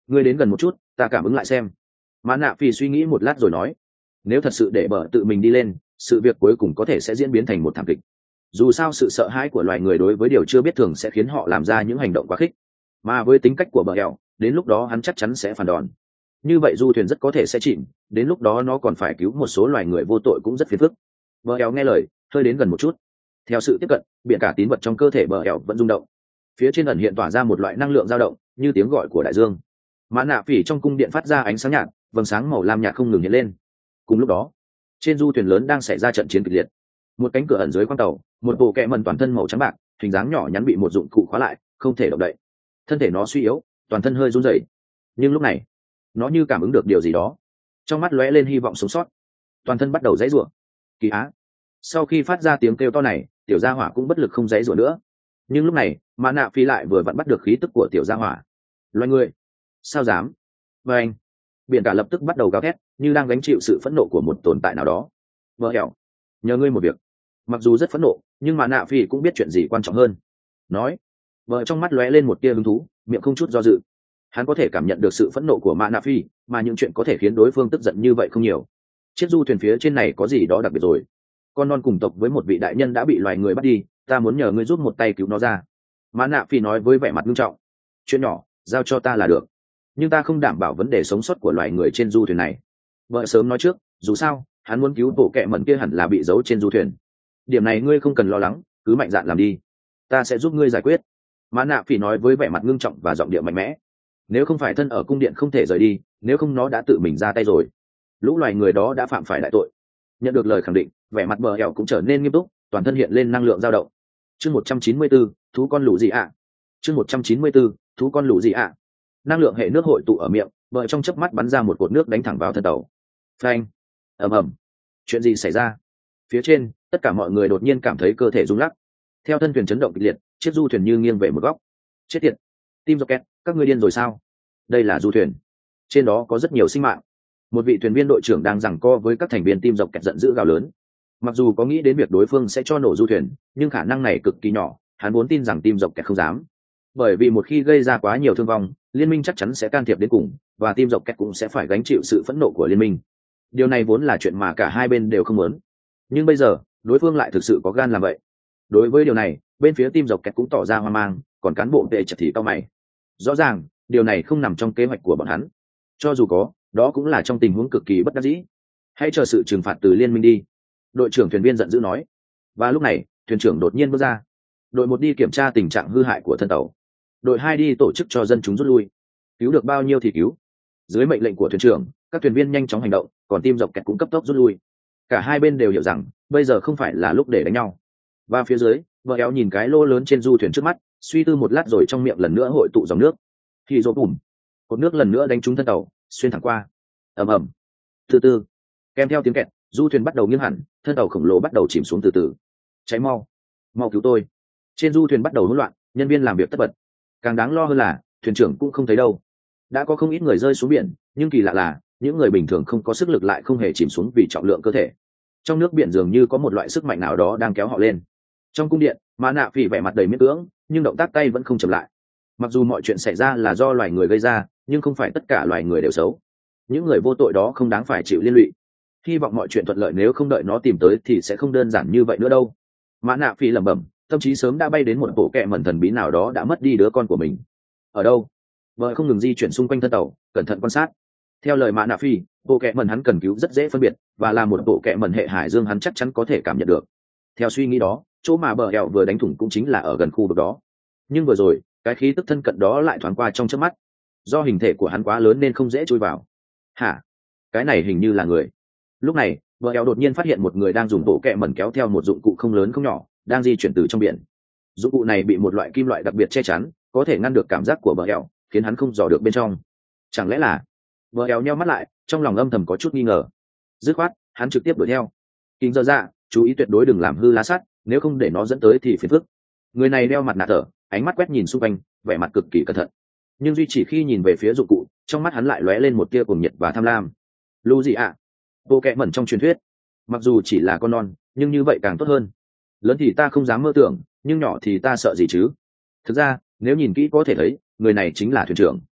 ngươi đến gần một chút, ta cảm ứng lại xem. Mã Nạ Phi suy nghĩ một lát rồi nói, nếu thật sự để bờ tự mình đi lên, sự việc cuối cùng có thể sẽ diễn biến thành một thảm kịch. Dù sao sự sợ hãi của loài người đối với điều chưa biết thường sẽ khiến họ làm ra những hành động quá khích, mà với tính cách của bờ hẹo, đến lúc đó hắn chắc chắn sẽ phản đòn. Như vậy du thuyền rất có thể sẽ chìm, đến lúc đó nó còn phải cứu một số loài người vô tội cũng rất phiền phức. Bờ hẹo nghe lời, hơi đến gần một chút. Theo sự tiếp cận, biển cả tín vật trong cơ thể bờ hẹo vẫn rung động. Phía trên ẩn hiện tỏa ra một loại năng lượng dao động, như tiếng gọi của đại dương. Mã Nạ Phỉ trong cung điện phát ra ánh sáng nhạt, vầng sáng màu lam nhạt không ngừng hiện lên. Cùng lúc đó, trên du thuyền lớn đang xảy ra trận chiến kịch liệt. Một cánh cửa ẩn dưới khoang tàu, một bộ kệ mần toàn thân màu trắng bạc, hình dáng nhỏ nhắn bị một dụng cụ khóa lại, không thể động đậy. Thân thể nó suy yếu, toàn thân hơi run rẩy. Nhưng lúc này, nó như cảm ứng được điều gì đó, trong mắt lóe lên hy vọng sống sót, toàn thân bắt đầu giãy giụa. Kỳ á! Sau khi phát ra tiếng kêu to này, tiểu gia hỏa cũng bất lực không giãy giụa nữa. Nhưng lúc này, Mã Nạ Phi lại vừa vặn bắt được khí tức của tiểu gia hỏa. Loài người, sao dám? Và anh, biển cả lập tức bắt đầu gào thét, như đang gánh chịu sự phẫn nộ của một tồn tại nào đó. Vợ hẹo, nhờ ngươi một việc. Mặc dù rất phẫn nộ, nhưng Mã Nạ Phi cũng biết chuyện gì quan trọng hơn. Nói, vợ trong mắt lóe lên một tia hứng thú, miệng không chút do dự. Hắn có thể cảm nhận được sự phẫn nộ của Mã Nạ Phi, mà những chuyện có thể khiến đối phương tức giận như vậy không nhiều. Chiếc du thuyền phía trên này có gì đó đặc biệt rồi. Con non cùng tộc với một vị đại nhân đã bị loài người bắt đi, ta muốn nhờ ngươi giúp một tay cứu nó ra. Mã Nạ Phi nói với vẻ mặt nghiêm trọng. Chuyện nhỏ, giao cho ta là được, nhưng ta không đảm bảo vấn đề sống sót của loài người trên du thuyền này. Vợ sớm nói trước, dù sao hắn muốn cứu bộ kệ mẩn kia hẳn là bị giấu trên du thuyền. Điểm này ngươi không cần lo lắng, cứ mạnh dạn làm đi, ta sẽ giúp ngươi giải quyết. Mã Nạ Phỉ nói với vẻ mặt ngưng trọng và giọng điệu mạnh mẽ. Nếu không phải thân ở cung điện không thể rời đi, nếu không nó đã tự mình ra tay rồi. Lũ loài người đó đã phạm phải đại tội. Nhận được lời khẳng định, vẻ mặt bờ hẹo cũng trở nên nghiêm túc, toàn thân hiện lên năng lượng dao động. Chương 194, thú con lũ gì ạ? Chương 194, thú con lũ gì ạ? Năng lượng hệ nước hội tụ ở miệng, bờ trong chớp mắt bắn ra một cột nước đánh thẳng vào thân tàu. Phanh! Ầm ầm! Chuyện gì xảy ra? Phía trên, tất cả mọi người đột nhiên cảm thấy cơ thể rung lắc. Theo thân thuyền chấn động kịch liệt, chiếc du thuyền như nghiêng về một góc. Chết tiệt! Team Rocket, các ngươi điên rồi sao? Đây là du thuyền, trên đó có rất nhiều sinh mạng. Một vị thuyền viên đội trưởng đang giằng co với các thành viên Team Rocket giận dữ gào lớn. Mặc dù có nghĩ đến việc đối phương sẽ cho nổ du thuyền, nhưng khả năng này cực kỳ nhỏ, hắn vốn tin rằng Team Rocket không dám. Bởi vì một khi gây ra quá nhiều thương vong, liên minh chắc chắn sẽ can thiệp đến cùng, và Team Rocket cũng sẽ phải gánh chịu sự phẫn nộ của liên minh. Điều này vốn là chuyện mà cả hai bên đều không muốn. Nhưng bây giờ, đối phương lại thực sự có gan làm vậy. Đối với điều này, bên phía Team Rocket cũng tỏ ra hoang mang, còn cán bộ vệ chật thì cao mày. Rõ ràng, điều này không nằm trong kế hoạch của bọn hắn. Cho dù có, đó cũng là trong tình huống cực kỳ bất đắc dĩ. Hãy chờ sự trừng phạt từ liên minh đi. Đội trưởng thuyền viên giận dữ nói. Và lúc này, thuyền trưởng đột nhiên bước ra. Đội 1 đi kiểm tra tình trạng hư hại của thân tàu. Đội 2 đi tổ chức cho dân chúng rút lui. Cứu được bao nhiêu thì cứu. Dưới mệnh lệnh của thuyền trưởng, các thuyền viên nhanh chóng hành động, còn Team Rocket cũng cấp tốc rút lui. Cả hai bên đều hiểu rằng bây giờ không phải là lúc để đánh nhau. Và phía dưới, vợ éo nhìn cái lô lớn trên du thuyền trước mắt, suy tư một lát rồi trong miệng lần nữa hội tụ dòng nước. Thì rỗ bùm, cột nước lần nữa đánh trúng thân tàu, xuyên thẳng qua. Ầm ầm. Từ từ, kèm theo tiếng kẹt, du thuyền bắt đầu nghiêng hẳn, thân tàu khổng lồ bắt đầu chìm xuống từ từ. Cháy mau, mau cứu tôi! Trên du thuyền bắt đầu hỗn loạn, nhân viên làm việc tất bật. Càng đáng lo hơn là thuyền trưởng cũng không thấy đâu. Đã có không ít người rơi xuống biển, nhưng kỳ lạ là những người bình thường không có sức lực lại không hề chìm xuống vì trọng lượng cơ thể. Trong nước biển dường như có một loại sức mạnh nào đó đang kéo họ lên. Trong cung điện, Mã Nạ Phỉ vẻ mặt đầy miễn cưỡng, nhưng động tác tay vẫn không chậm lại. Mặc dù mọi chuyện xảy ra là do loài người gây ra, nhưng không phải tất cả loài người đều xấu. Những người vô tội đó không đáng phải chịu liên lụy. Hy vọng mọi chuyện thuận lợi, nếu không đợi nó tìm tới thì sẽ không đơn giản như vậy nữa đâu. Mã Nạ Phỉ lẩm bẩm, tâm trí sớm đã bay đến một bộ kệ mẩn thần bí nào đó đã mất đi đứa con của mình. Ở đâu? Vợ không ngừng di chuyển xung quanh thân tàu, cẩn thận quan sát. Theo lời Mã Nạ Phi, bộ kệ mẩn hắn cần cứu rất dễ phân biệt, và là một bộ kệ mẩn hệ hải dương hắn chắc chắn có thể cảm nhận được. Theo suy nghĩ đó, chỗ mà bờ hẹo vừa đánh thủng cũng chính là ở gần khu vực đó. Nhưng vừa rồi, cái khí tức thân cận đó lại thoáng qua trong chớp mắt. Do hình thể của hắn quá lớn nên không dễ chui vào. Hả? Cái này hình như là người. Lúc này, bờ hẹo đột nhiên phát hiện một người đang dùng bộ kệ mẩn kéo theo một dụng cụ không lớn không nhỏ, đang di chuyển từ trong biển. Dụng cụ này bị một loại kim loại đặc biệt che chắn, có thể ngăn được cảm giác của bờ hẹo, khiến hắn không dò được bên trong. Chẳng lẽ là... Bờ hẹo nheo mắt lại, trong lòng âm thầm có chút nghi ngờ. Dứt khoát, hắn trực tiếp đuổi theo. Kính giờ ra, chú ý tuyệt đối đừng làm hư lá sắt, nếu không để nó dẫn tới thì phiền phức. Người này đeo mặt nạ thở, ánh mắt quét nhìn xung quanh, vẻ mặt cực kỳ cẩn thận. Nhưng duy chỉ khi nhìn về phía dụng cụ, trong mắt hắn lại lóe lên một tia cuồng nhiệt và tham lam. Lu gì ạ? Bộ kệ mẩn trong truyền thuyết. Mặc dù chỉ là con non, nhưng như vậy càng tốt hơn. Lớn thì ta không dám mơ tưởng, nhưng nhỏ thì ta sợ gì chứ? Thực ra, nếu nhìn kỹ có thể thấy, người này chính là thuyền trưởng.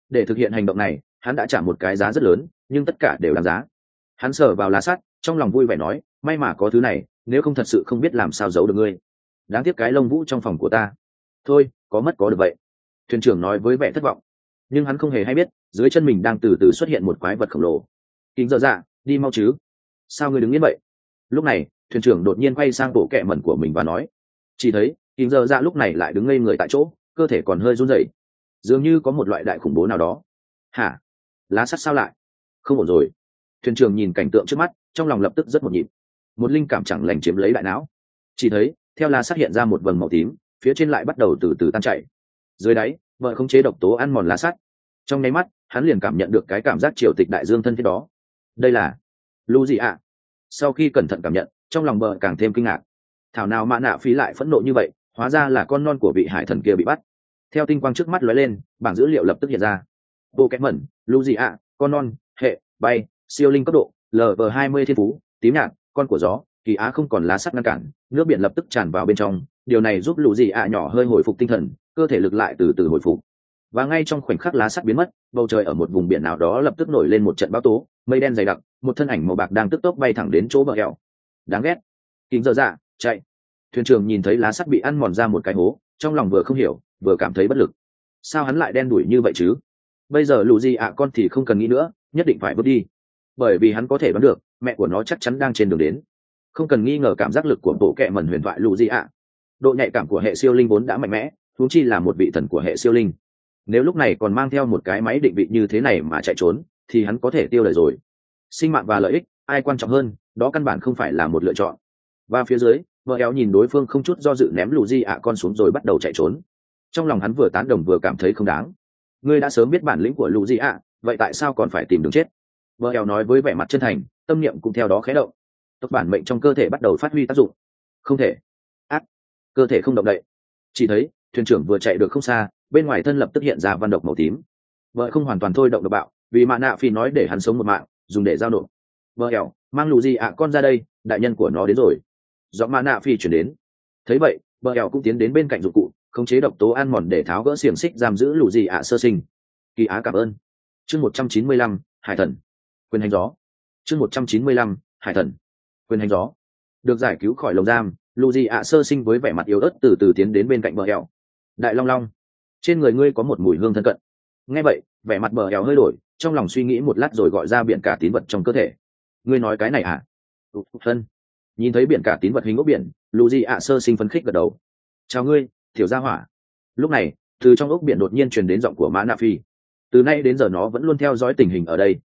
Để thực hiện hành động này hắn đã trả một cái giá rất lớn, nhưng tất cả đều đáng giá. Hắn sờ vào lá sắt, trong lòng vui vẻ nói, may mà có thứ này, nếu không thật sự không biết làm sao giấu được ngươi. Đáng tiếc cái lông vũ trong phòng của ta. Thôi, có mất có được vậy. Thuyền trưởng nói với vẻ thất vọng, nhưng hắn không hề hay biết dưới chân mình đang từ từ xuất hiện một quái vật khổng lồ. Kính dở dạ, đi mau chứ. Sao ngươi đứng yên vậy? Lúc này thuyền trưởng đột nhiên quay sang bộ kẹ mẩn của mình và nói. Chỉ thấy kính dở dạ lúc này lại đứng ngây người tại chỗ, cơ thể còn hơi run rẩy, dường như có một loại đại khủng bố nào đó. Hả? Lá sắt sao lại? Không ổn rồi. Thuyền trưởng nhìn cảnh tượng trước mắt, trong lòng lập tức rất một nhịp. Một linh cảm chẳng lành chiếm lấy đại não. Chỉ thấy theo lá sắt hiện ra một vầng màu tím, phía trên lại bắt đầu từ từ tan chảy. Dưới đáy vợ khống chế độc tố ăn mòn lá sắt. Trong nháy mắt hắn liền cảm nhận được cái cảm giác triều tịch đại dương thân thiết đó. Đây là lu gì ạ? Sau khi cẩn thận cảm nhận, trong lòng bờ càng thêm kinh ngạc. Thảo nào mã nạ phí lại phẫn nộ như vậy, hóa ra là con non của vị hải thần kia bị bắt. Theo tinh quang trước mắt lóe lên, bảng dữ liệu lập tức hiện ra. Bộ kẽ mẩn, lu gì ạ, con non, hệ bay, siêu linh cấp độ LV20 thiên phú, tím nhạt, con của gió, kỳ á không còn lá sắt ngăn cản, nước biển lập tức tràn vào bên trong. Điều này giúp lũ gì ạ nhỏ hơi hồi phục tinh thần, cơ thể lực lại từ từ hồi phục. Và ngay trong khoảnh khắc lá sắt biến mất, bầu trời ở một vùng biển nào đó lập tức nổi lên một trận bão tố, mây đen dày đặc, một thân ảnh màu bạc đang tức tốc bay thẳng đến chỗ bờ eo. Đáng ghét. Kính dở dạ, chạy. Thuyền trưởng nhìn thấy lá sắt bị ăn mòn ra một cái hố, trong lòng vừa không hiểu vừa cảm thấy bất lực. Sao hắn lại đen đủi như vậy chứ? Bây giờ lũ gì ạ con thì không cần nghĩ nữa, nhất định phải bước đi, bởi vì hắn có thể đoán được mẹ của nó chắc chắn đang trên đường đến. Không cần nghi ngờ cảm giác lực của bộ kệ mẩn huyền thoại lũ gì ạ. Độ nhạy cảm của hệ siêu linh vốn đã mạnh mẽ, huống chi là một vị thần của hệ siêu linh. Nếu lúc này còn mang theo một cái máy định vị như thế này mà chạy trốn thì hắn có thể tiêu đời rồi. Sinh mạng và lợi ích ai quan trọng hơn, đó căn bản không phải là một lựa chọn. Và phía dưới vợ éo nhìn đối phương không chút do dự ném lù di ạ con xuống rồi bắt đầu chạy trốn. Trong lòng hắn vừa tán đồng vừa cảm thấy không đáng. Ngươi đã sớm biết bản lĩnh của lù di ạ, vậy tại sao còn phải tìm đường chết? Vợ éo nói với vẻ mặt chân thành, tâm niệm cũng theo đó khẽ động. Tốc bản mệnh trong cơ thể bắt đầu phát huy tác dụng. Không thể. Ác. Cơ thể không động đậy. Chỉ thấy thuyền trưởng vừa chạy được không xa, bên ngoài thân lập tức hiện ra văn độc màu tím. Vợ không hoàn toàn thôi động độc bạo, vì mạ nạ phi nói để hắn sống một mạng, dùng để giao nộp. Vợ éo mang lù di ạ con ra đây, đại nhân của nó đến rồi. Giọng mạ nạ phi chuyển đến. Thấy vậy vợ éo cũng tiến đến bên cạnh dụng cụ khống chế độc tố ăn mòn để tháo gỡ xiềng xích giam giữ lù di ạ sơ sinh. Kỳ á cảm ơn. Chương 195, hải thần quyền hành gió. Chương 195, hải thần quyền hành gió. Được giải cứu khỏi lồng giam, lù di ạ sơ sinh với vẻ mặt yếu ớt từ từ tiến đến bên cạnh vợ éo. Đại long long, trên người ngươi có một mùi hương thân cận. Nghe vậy vẻ mặt bờ éo hơi đổi, trong lòng suy nghĩ một lát rồi gọi ra biển cả tín vật trong cơ thể. Ngươi nói cái này à? Thân. Nhìn thấy biển cả tín vật hình ốc biển, lù di ạ sơ sinh phấn khích gật đầu. Chào ngươi, tiểu gia hỏa. Lúc này từ trong ốc biển đột nhiên truyền đến giọng của mã nạ phi. Từ nay đến giờ nó vẫn luôn theo dõi tình hình ở đây.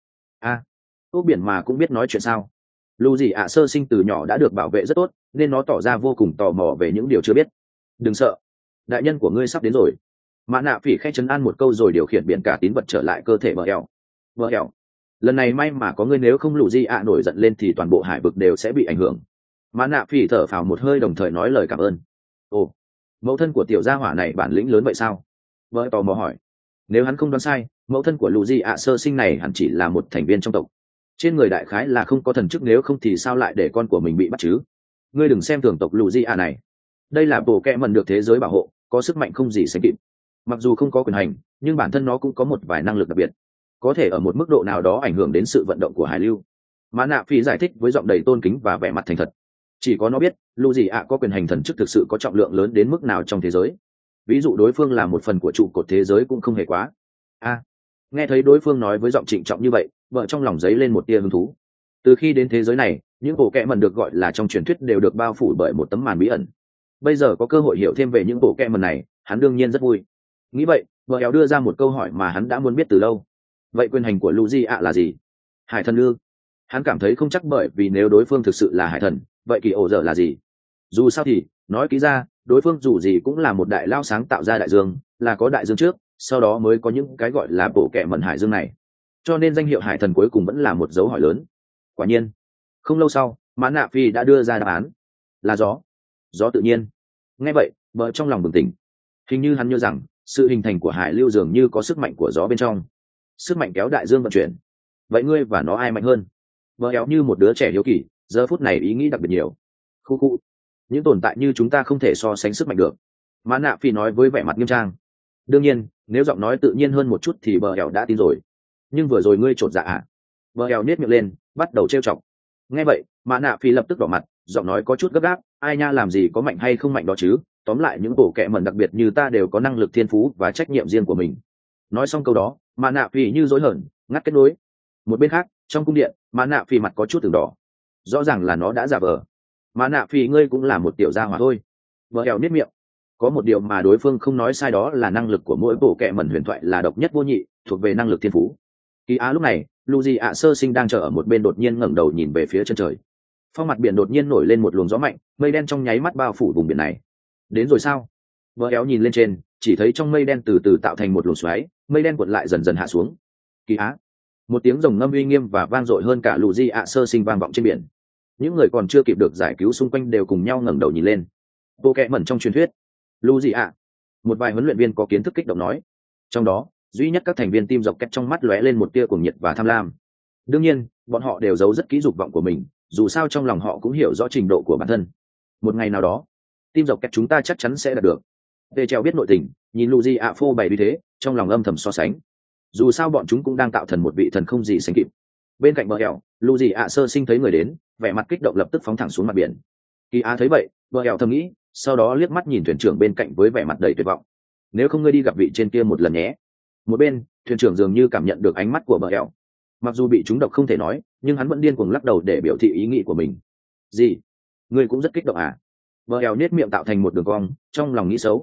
Ốc biển mà cũng biết nói chuyện sao? Lù di ạ sơ sinh từ nhỏ đã được bảo vệ rất tốt, nên nó tỏ ra vô cùng tò mò về những điều chưa biết. Đừng sợ, đại nhân của ngươi sắp đến rồi. Mã nạ phỉ khẽ chấn an một câu rồi điều khiển biển cả tín vật trở lại cơ thể vợ éo. Lần này may mà có ngươi, nếu không lù di ạ nổi giận lên thì toàn bộ hải vực đều sẽ bị ảnh hưởng. Mã nạ phỉ thở phào một hơi đồng thời nói lời cảm ơn. Ồ, mẫu thân của tiểu gia hỏa này bản lĩnh lớn vậy sao? Vợ tò mò hỏi. Nếu hắn không đoán sai, mẫu thân của lù di ạ sơ sinh này hẳn chỉ là một thành viên trong tộc. Trên người đại khái là không có thần chức, nếu không thì sao lại để con của mình bị bắt chứ? Ngươi đừng xem thường tộc lù di ạ này. Đây là bộ kẹ mần được thế giới bảo hộ, có sức mạnh không gì sánh kịp. Mặc dù không có quyền hành, nhưng bản thân nó cũng có một vài năng lực đặc biệt, có thể ở một mức độ nào đó ảnh hưởng đến sự vận động của hải lưu. Mã nạ phi giải thích với giọng đầy tôn kính và vẻ mặt thành thật. Chỉ có nó biết lù gì ạ có quyền hành thần chức thực sự có trọng lượng lớn đến mức nào trong thế giới. Ví dụ đối phương là một phần của trụ cột thế giới cũng không hề quá. Nghe thấy đối phương nói với giọng trịnh trọng như vậy, vợ trong lòng dấy lên một tia hứng thú. Từ khi đến thế giới này, những bộ kẹ mần được gọi là trong truyền thuyết đều được bao phủ bởi một tấm màn bí ẩn. Bây giờ có cơ hội hiểu thêm về những bộ kẹ mần này, hắn đương nhiên rất vui. Nghĩ vậy vợ éo đưa ra một câu hỏi mà hắn đã muốn biết từ lâu. Vậy quyền hành của Luigi ạ là gì? Hải thần ư? Hắn cảm thấy không chắc, bởi vì nếu đối phương thực sự là hải thần, vậy kỳ ổ dở là gì? Dù sao thì nói kỹ ra, đối phương dù gì cũng là một đại lao sáng tạo ra đại dương, là có đại dương trước, sau đó mới có những cái gọi là bộ kẹ mẩn hải dương này. Cho nên danh hiệu hải thần cuối cùng vẫn là một dấu hỏi lớn. Quả nhiên không lâu sau mã nạ phi đã đưa ra đáp án là gió tự nhiên. Nghe vậy vợ trong lòng bừng tỉnh. Hình như hắn nhớ rằng sự hình thành của hải lưu dường như có sức mạnh của gió bên trong, sức mạnh kéo đại dương vận chuyển. Vậy ngươi và nó ai mạnh hơn? Vợ éo như một đứa trẻ hiếu kỳ, giờ phút này ý nghĩ đặc biệt nhiều. Khu những tồn tại như chúng ta không thể so sánh sức mạnh được, mã nạ phi nói với vẻ mặt nghiêm trang. đương nhiên nếu giọng nói tự nhiên hơn một chút thì bờ hẻo đã tin rồi. Nhưng vừa rồi ngươi chột dạ à? Bờ hẻo nết miệng lên bắt đầu trêu chọc. Nghe vậy mã nạ phi lập tức đỏ mặt, giọng nói có chút gấp gáp, ai nha, làm gì có mạnh hay không mạnh đó chứ, tóm lại những bộ kệ mẩn đặc biệt như ta đều có năng lực thiên phú và trách nhiệm riêng của mình. Nói xong câu đó mã nạ phi như dối hởn ngắt kết nối. Một bên khác trong cung điện, mã nạ phi mặt có chút từng đỏ, rõ ràng là nó đã giả vờ. Mã nạ phi, ngươi cũng là một tiểu gia hỏa thôi. Vợ hèo nết miệng. Có một điều mà đối phương không nói sai, đó là năng lực của mỗi bộ kệ mẩn huyền thoại là độc nhất vô nhị, thuộc về năng lực thiên phú. Kỳ Á lúc này Lucy ạ sơ sinh đang chờ ở một bên đột nhiên ngẩng đầu nhìn về phía chân trời. Phong mặt biển đột nhiên nổi lên một luồng gió mạnh, mây đen trong nháy mắt bao phủ vùng biển này. Đến rồi sao? Vợ éo nhìn lên trên, chỉ thấy trong mây đen từ từ tạo thành một luồng xoáy, mây đen cuộn lại dần dần hạ xuống. Kỳ Á! Một tiếng rồng ngâm uy nghiêm và vang dội hơn cả Lucy ạ sơ sinh vang vọng trên biển. Những người còn chưa kịp được giải cứu xung quanh đều cùng nhau ngẩng đầu nhìn lên. Bộ kệ mẩn trong truyền thuyết. Lucy ạ! Một vài huấn luyện viên có kiến thức kích động nói. Trong đó, duy nhất các thành viên team dọc kẹt trong mắt lóe lên một tia cuồng nhiệt và tham lam. Đương nhiên bọn họ đều giấu rất kỹ dục vọng của mình, dù sao trong lòng họ cũng hiểu rõ trình độ của bản thân. Một ngày nào đó team dọc kẹt chúng ta chắc chắn sẽ đạt được. Tê treo biết nội tình, nhìn Lucy ạ phô bày vì thế, trong lòng âm thầm so sánh. Dù sao bọn chúng cũng đang tạo thần một vị thần không gì sánh kịp. Bên cạnh bờ hẻo, Lucy ạ sơ sinh thấy người đến, vẻ mặt kích động lập tức phóng thẳng xuống mặt biển. Kỳ Á thấy vậy, bờ hẻo thầm nghĩ, sau đó liếc mắt nhìn thuyền trưởng bên cạnh với vẻ mặt đầy tuyệt vọng. Nếu không ngươi đi gặp vị trên kia một lần nhé. Một bên thuyền trưởng dường như cảm nhận được ánh mắt của bờ hẻo, mặc dù bị trúng độc không thể nói, nhưng hắn vẫn điên cuồng lắc đầu để biểu thị ý nghĩ của mình. Gì? Ngươi cũng rất kích động à? Bờ hẻo nết miệng tạo thành một đường cong, trong lòng nghĩ xấu.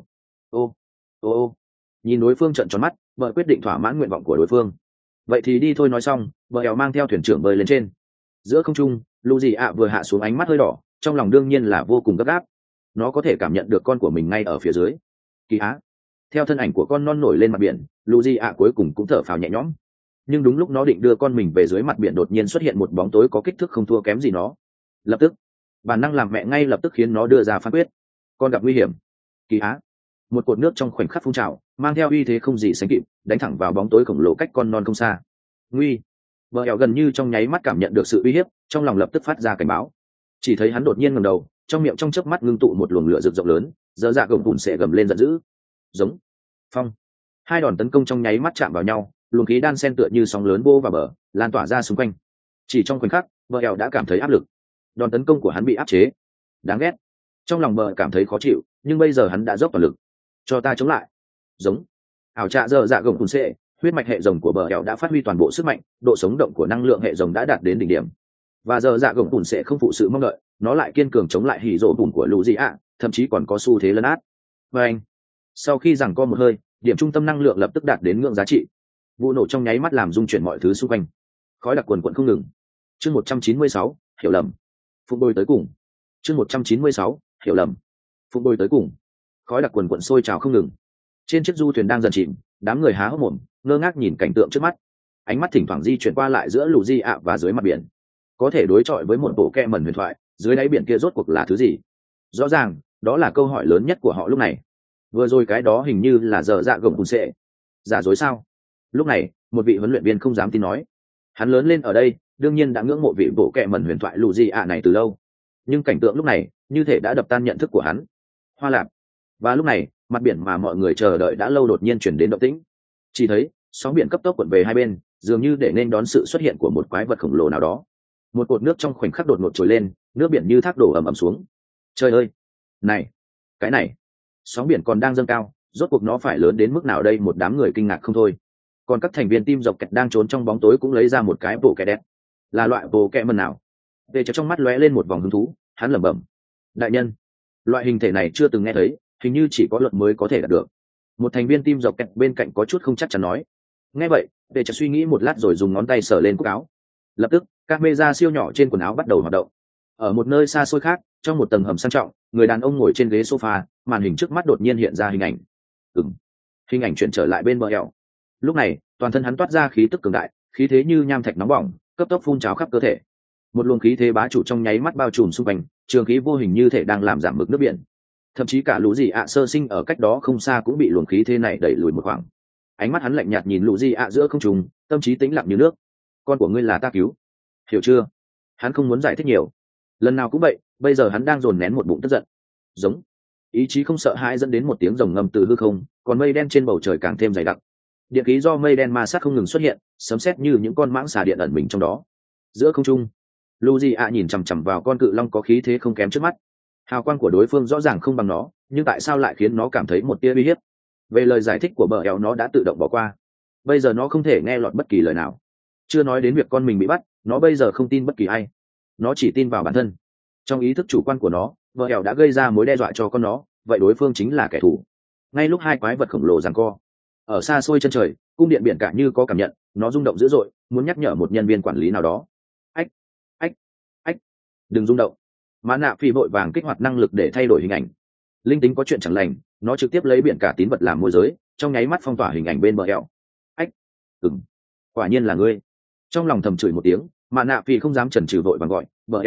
Ô, nhìn đối phương trợn tròn mắt, vợ quyết định thỏa mãn nguyện vọng của đối phương. Vậy thì đi thôi. Nói xong bờ hẻo mang theo thuyền trưởng bơi lên trên. Giữa không trung, Lucy ạ vừa hạ xuống, ánh mắt hơi đỏ, trong lòng đương nhiên là vô cùng gấp gáp. Nó có thể cảm nhận được con của mình ngay ở phía dưới. Kỳ Á! Theo thân ảnh của con non nổi lên mặt biển, Lucy ạ cuối cùng cũng thở phào nhẹ nhõm. Nhưng đúng lúc nó định đưa con mình về dưới mặt biển, đột nhiên xuất hiện một bóng tối có kích thước không thua kém gì nó. Lập tức bản năng làm mẹ ngay lập tức khiến nó đưa ra phán quyết. Con gặp nguy hiểm. Kỳ Á! Một cột nước trong khoảnh khắc phun trào, mang theo uy thế không gì sánh kịp, đánh thẳng vào bóng tối khổng lồ cách con non không xa. Nguy! Bờ hẻo gần như trong nháy mắt cảm nhận được sự uy hiếp, trong lòng lập tức phát ra cảnh báo. Chỉ thấy hắn đột nhiên ngẩng đầu, trong miệng trong chớp mắt ngưng tụ một luồng lửa rực rộng lớn, dở dạ gồng hùn sẽ gầm lên giận dữ. Giống! Phong! Hai đòn tấn công trong nháy mắt chạm vào nhau, luồng khí đan xen tựa như sóng lớn vô vào bờ, lan tỏa ra xung quanh. Chỉ trong khoảnh khắc, bờ hẻo đã cảm thấy áp lực. Đòn tấn công của hắn bị áp chế. Đáng ghét! Trong lòng bờ cảm thấy khó chịu, nhưng bây giờ hắn đã dốc toàn lực. Cho ta chống lại! Giống! Ảo trạ dở dạ gồng hùn sẽ, huyết mạch hệ rồng của bờ hẻo đã phát huy toàn bộ sức mạnh, độ sống động của năng lượng hệ rồng đã đạt đến đỉnh điểm. Và dở dạ gồng hùn sẽ không phụ sự mong đợi, nó lại kiên cường chống lại hỉ rộ bùn của Lucy ạ, thậm chí còn có xu thế lấn át. Và anh! Sau khi giằng co một hơi, điểm trung tâm năng lượng lập tức đạt đến ngưỡng giá trị. Vụ nổ trong nháy mắt làm rung chuyển mọi thứ xung quanh, khói đặc quần quần không ngừng. Chương 196, hiểu lầm. Phục bồi tới cùng. Chương 196, hiểu lầm. Phục bồi tới cùng. Khói đặc quần quần sôi trào không ngừng. Trên chiếc du thuyền đang dần chìm, đám người há hốc mồm, ngơ ngác nhìn cảnh tượng trước mắt. Ánh mắt thỉnh thoảng di chuyển qua lại giữa Lucy ạ và dưới mặt biển. Có thể đối chọi với một bộ kệ mẩn huyền thoại, dưới đáy biển kia rốt cuộc là thứ gì? Rõ ràng, đó là câu hỏi lớn nhất của họ lúc này. Vừa rồi cái đó hình như là dở dạ gồng hùn sẽ. Giả dối sao? Lúc này một vị huấn luyện viên không dám tin nói. Hắn lớn lên ở đây, đương nhiên đã ngưỡng mộ vị bộ kệ mẩn huyền thoại Lucy ạ này từ lâu. Nhưng cảnh tượng lúc này như thể đã đập tan nhận thức của hắn. Hoa lạp! Và lúc này mặt biển mà mọi người chờ đợi đã lâu đột nhiên chuyển đến động tĩnh. Chỉ thấy sóng biển cấp tốc cuộn về hai bên, dường như để nên đón sự xuất hiện của một quái vật khổng lồ nào đó. Một cột nước trong khoảnh khắc đột ngột trồi lên, nước biển như thác đổ ầm ầm xuống. Trời ơi! Này! Cái này! Sóng biển còn đang dâng cao, rốt cuộc nó phải lớn đến mức nào đây? Một đám người kinh ngạc không thôi. Còn các thành viên team dọc kẹt đang trốn trong bóng tối cũng lấy ra một cái bộ kẹ đẹp. Là loại bộ kẹ mần nào? Về trong mắt lóe lên một vòng hứng thú, hắn lẩm bẩm. Đại nhân, loại hình thể này chưa từng nghe thấy, hình như chỉ có luật mới có thể đạt được. Một thành viên team dọc kẹt bên cạnh có chút không chắc chắn nói. Nghe vậy, về suy nghĩ một lát rồi dùng ngón tay sờ lên cúc áo. Lập tức camera siêu nhỏ trên quần áo bắt đầu hoạt động. Ở một nơi xa xôi khác, trong một tầng hầm sang trọng, người đàn ông ngồi trên ghế sofa, màn hình trước mắt đột nhiên hiện ra hình ảnh. Hình ảnh chuyển trở lại bên bờ hẻo. Lúc này toàn thân hắn toát ra khí tức cường đại, khí thế như nham thạch nóng bỏng, cấp tốc phun trào khắp cơ thể. Một luồng khí thế bá chủ trong nháy mắt bao trùm xung quanh, trường khí vô hình như thể đang làm giảm mực nước biển. Thậm chí cả Lucy ạ sơ sinh ở cách đó không xa cũng bị luồng khí thế này đẩy lùi một khoảng. Ánh mắt hắn lạnh nhạt nhìn Lucy ạ giữa không trung, tâm trí tĩnh lặng như nước. Con của ngươi là ta cứu, hiểu chưa? Hắn không muốn giải thích nhiều, lần nào cũng vậy, bây giờ hắn đang dồn nén một bụng tức giận. Giống! Ý chí không sợ hãi dẫn đến một tiếng rồng ngâm từ hư không, còn mây đen trên bầu trời càng thêm dày đặc. Điện khí do mây đen ma sát không ngừng xuất hiện, sấm sét như những con mãng xà điện ẩn mình trong đó. Giữa không trung, Lucia nhìn chằm chằm vào con cự long có khí thế không kém trước mắt. Hào quang của đối phương rõ ràng không bằng nó, nhưng tại sao lại khiến nó cảm thấy một tia uy hiếp? Về lời giải thích của bờ eo nó đã tự động bỏ qua. Bây giờ nó không thể nghe lọt bất kỳ lời nào. Chưa nói đến việc con mình bị bắt, nó bây giờ không tin bất kỳ ai. Nó chỉ tin vào bản thân. Trong ý thức chủ quan của nó, bờ eo đã gây ra mối đe dọa cho con nó, vậy đối phương chính là kẻ thù. Ngay lúc hai quái vật khổng lồ giằng co, ở xa xôi chân trời, cung điện biển cả như có cảm nhận, nó rung động dữ dội, muốn nhắc nhở một nhân viên quản lý nào đó. Ách, ách, ách, đừng rung động. Mã Nạ Phi vội vàng kích hoạt năng lực để thay đổi hình ảnh. Linh tính có chuyện chẳng lành, nó trực tiếp lấy biển cả tín vật làm môi giới, trong nháy mắt phong tỏa hình ảnh bên bờ eo. Ách, quả nhiên là ngươi. Trong lòng thầm chửi một tiếng, Mã Nạ Phi không dám chần chừ vội vàng gọi,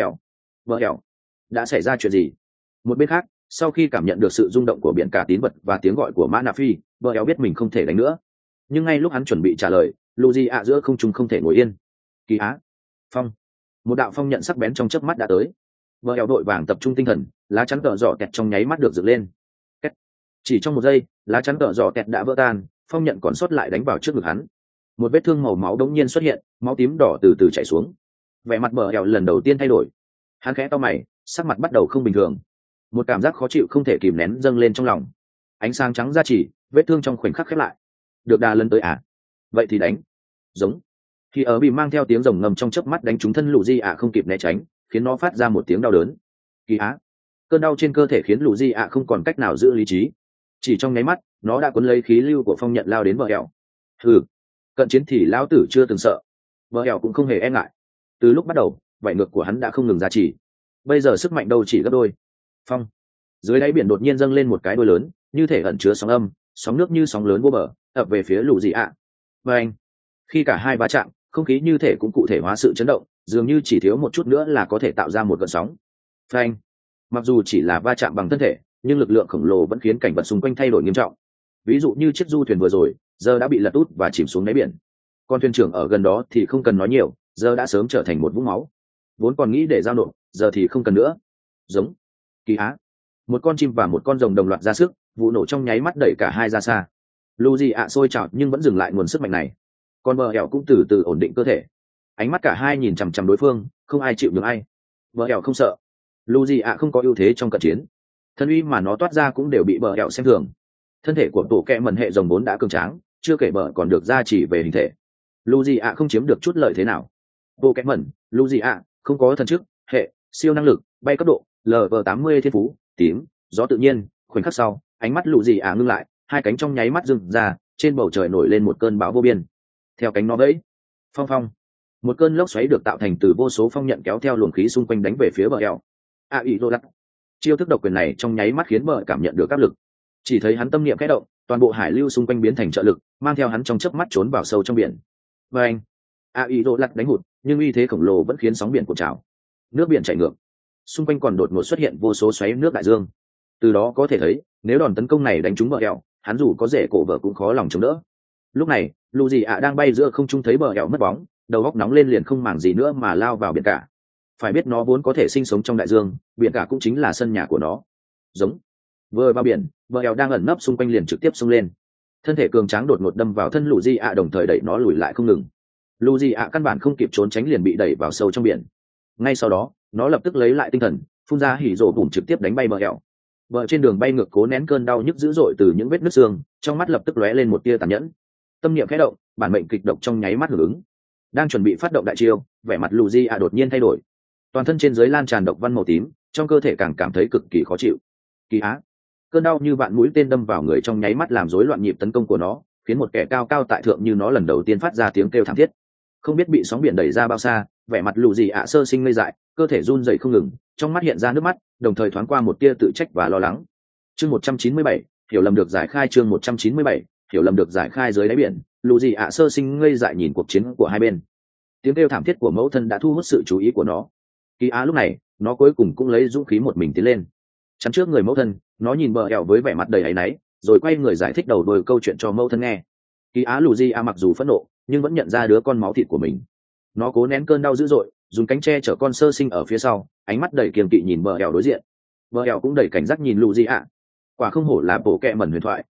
bờ eo, đã xảy ra chuyện gì? Một bên khác, sau khi cảm nhận được sự rung động của biển cả tín vật và tiếng gọi của Mã Nạ Phi, bờ eo biết mình không thể đánh nữa. Nhưng ngay lúc hắn chuẩn bị trả lời, Lucia giữa không trung không thể ngồi yên. Kỳ á, phong, một đạo phong nhận sắc bén trong chớp mắt đã tới. Bờ eo đội vàng tập trung tinh thần, lá chắn cỡ giỏ kẹt trong nháy mắt được dựng lên. Chỉ trong một giây, lá chắn cỡ giỏ kẹt đã vỡ tan, phong nhận còn sót lại đánh vào trước ngực hắn. Một vết thương màu máu đống nhiên xuất hiện, máu tím đỏ từ từ chảy xuống. Vẻ mặt bờ eo lần đầu tiên thay đổi. Hắn khẽ cau mày, sắc mặt bắt đầu không bình thường. Một cảm giác khó chịu không thể kìm nén dâng lên trong lòng. Ánh sáng trắng ra chỉ, vết thương trong khoảnh khắc khép lại. Được đà lần tới à? Vậy thì đánh. Giống. Khi ở bị mang theo tiếng rồng ngầm trong chớp mắt đánh trúng thân Lucia không kịp né tránh, khiến nó phát ra một tiếng đau đớn. Kỳ á. Cơn đau trên cơ thể khiến Lucia không còn cách nào giữ lý trí. Chỉ trong nháy mắt, nó đã cuốn lấy khí lưu của phong nhận lao đến bờ eo. Hừ, cận chiến thì lão tử chưa từng sợ. Bờ eo cũng không hề e ngại. Từ lúc bắt đầu, vảy ngược của hắn đã không ngừng ra chỉ. Bây giờ sức mạnh đâu chỉ gấp đôi. Phong. Dưới đáy biển đột nhiên dâng lên một cái đuôi lớn, như thể ẩn chứa sóng âm, sóng nước như sóng lớn vô bờ, ập về phía Lucia. Và anh. Khi cả hai va chạm, không khí như thể cũng cụ thể hóa sự chấn động, dường như chỉ thiếu một chút nữa là có thể tạo ra một gợn sóng. Phanh. Mặc dù chỉ là va chạm bằng thân thể, nhưng lực lượng khổng lồ vẫn khiến cảnh vật xung quanh thay đổi nghiêm trọng. Ví dụ như chiếc du thuyền vừa rồi, giờ đã bị lật úp và chìm xuống đáy biển. Con thuyền trưởng ở gần đó thì không cần nói nhiều, giờ đã sớm trở thành một vũng máu. Vốn còn nghĩ để giao nộp, giờ thì không cần nữa. Giống. Kỳ á. Một con chim và một con rồng đồng loạt ra sức, vụ nổ trong nháy mắt đẩy cả hai ra xa. Lucia sôi trào nhưng vẫn dừng lại nguồn sức mạnh này. Con bờ ẻo cũng từ từ ổn định cơ thể. Ánh mắt cả hai nhìn chằm chằm đối phương, không ai chịu nhường ai. Bờ ẻo không sợ. Lucia không có ưu thế trong cận chiến. Thân uy mà nó toát ra cũng đều bị bờ ẻo xem thường. Thân thể của tổ kẹ mẩn hệ rồng vốn đã cường tráng, chưa kể bờ còn được gia trì về hình thể. Lucia không chiếm được chút lợi thế nào. Tổ kẹ mẩn, Lucia không có thần chức, hệ, siêu năng lực, bay cấp độ, LV80 thiên phú, tím, gió tự nhiên. Khoảnh khắc sau, ánh mắt Lucia ngưng lại, hai cánh trong nháy mắt dừng ra, trên bầu trời nổi lên một cơn bão vô biên. Theo cánh nó vẫy, phong, một cơn lốc xoáy được tạo thành từ vô số phong nhận kéo theo luồng khí xung quanh đánh về phía bờ eo. Ý rô lắc. Chiêu thức độc quyền này trong nháy mắt khiến bờ cảm nhận được áp lực. Chỉ thấy hắn tâm niệm khẽ động, toàn bộ hải lưu xung quanh biến thành trợ lực, mang theo hắn trong chớp mắt trốn vào sâu trong biển. Và anh, Ý rô lắc đánh hụt, nhưng uy thế khổng lồ vẫn khiến sóng biển cuộn trào. Nước biển chảy ngược, xung quanh còn đột ngột xuất hiện vô số xoáy nước đại dương. Từ đó có thể thấy, nếu đòn tấn công này đánh trúng bờ eo, hắn dù có rễ cổ vợ cũng khó lòng chống đỡ. Lúc này, Lucia đang bay giữa không trung thấy bờ eo mất bóng, đầu góc nóng lên liền không màng gì nữa mà lao vào biển cả. Phải biết nó vốn có thể sinh sống trong đại dương, biển cả cũng chính là sân nhà của nó. Giống. Vừa vào biển, bờ eo đang ẩn nấp xung quanh liền trực tiếp xông lên. Thân thể cường tráng đột ngột đâm vào thân Lucia đồng thời đẩy nó lùi lại không ngừng. Lucia căn bản không kịp trốn tránh liền bị đẩy vào sâu trong biển. Ngay sau đó, nó lập tức lấy lại tinh thần, phun ra hỉ rồ bùn trực tiếp đánh bay bờ eo. Bờ trên đường bay ngược cố nén cơn đau nhức dữ dội từ những vết nứt xương, trong mắt lập tức lóe lên một tia tàn nhẫn. Tâm niệm khẽ động, bản mệnh kịch độc trong nháy mắt hưởng ứng. Đang chuẩn bị phát động đại chiêu, vẻ mặt Lucia đột nhiên thay đổi. Toàn thân trên dưới lan tràn độc văn màu tím, trong cơ thể càng cảm thấy cực kỳ khó chịu. Kỳ á. Cơn đau như vạn mũi tên đâm vào người trong nháy mắt làm rối loạn nhịp tấn công của nó, khiến một kẻ cao cao tại thượng như nó lần đầu tiên phát ra tiếng kêu thảm thiết. Không biết bị sóng biển đẩy ra bao xa, vẻ mặt Lucia sơ sinh ngây dại, cơ thể run rẩy không ngừng, trong mắt hiện ra nước mắt, đồng thời thoáng qua một tia tự trách và lo lắng. Chương 197, hiểu lầm được giải khai. Chương 197, hiểu lầm được giải khai. Dưới đáy biển, Lucia sơ sinh ngây dại nhìn cuộc chiến của hai bên. Tiếng kêu thảm thiết của mẫu thân đã thu hút sự chú ý của nó. Kỳ á lúc này, nó cuối cùng cũng lấy dũng khí một mình tiến lên, chắn trước người mẫu thân. Nó nhìn bờ eo với vẻ mặt đầy áy náy, rồi quay người giải thích đầu đuôi câu chuyện cho mẫu thân nghe. Kỳ á Lucia mặc dù phẫn nộ, nhưng vẫn nhận ra đứa con máu thịt của mình. Nó cố nén cơn đau dữ dội, dùng cánh che chở con sơ sinh ở phía sau, ánh mắt đầy kiềm kỵ nhìn bờ eo đối diện. Bờ eo cũng đầy cảnh giác nhìn Lucia. Quả không hổ là bộ kẹ mẩn huyền thoại,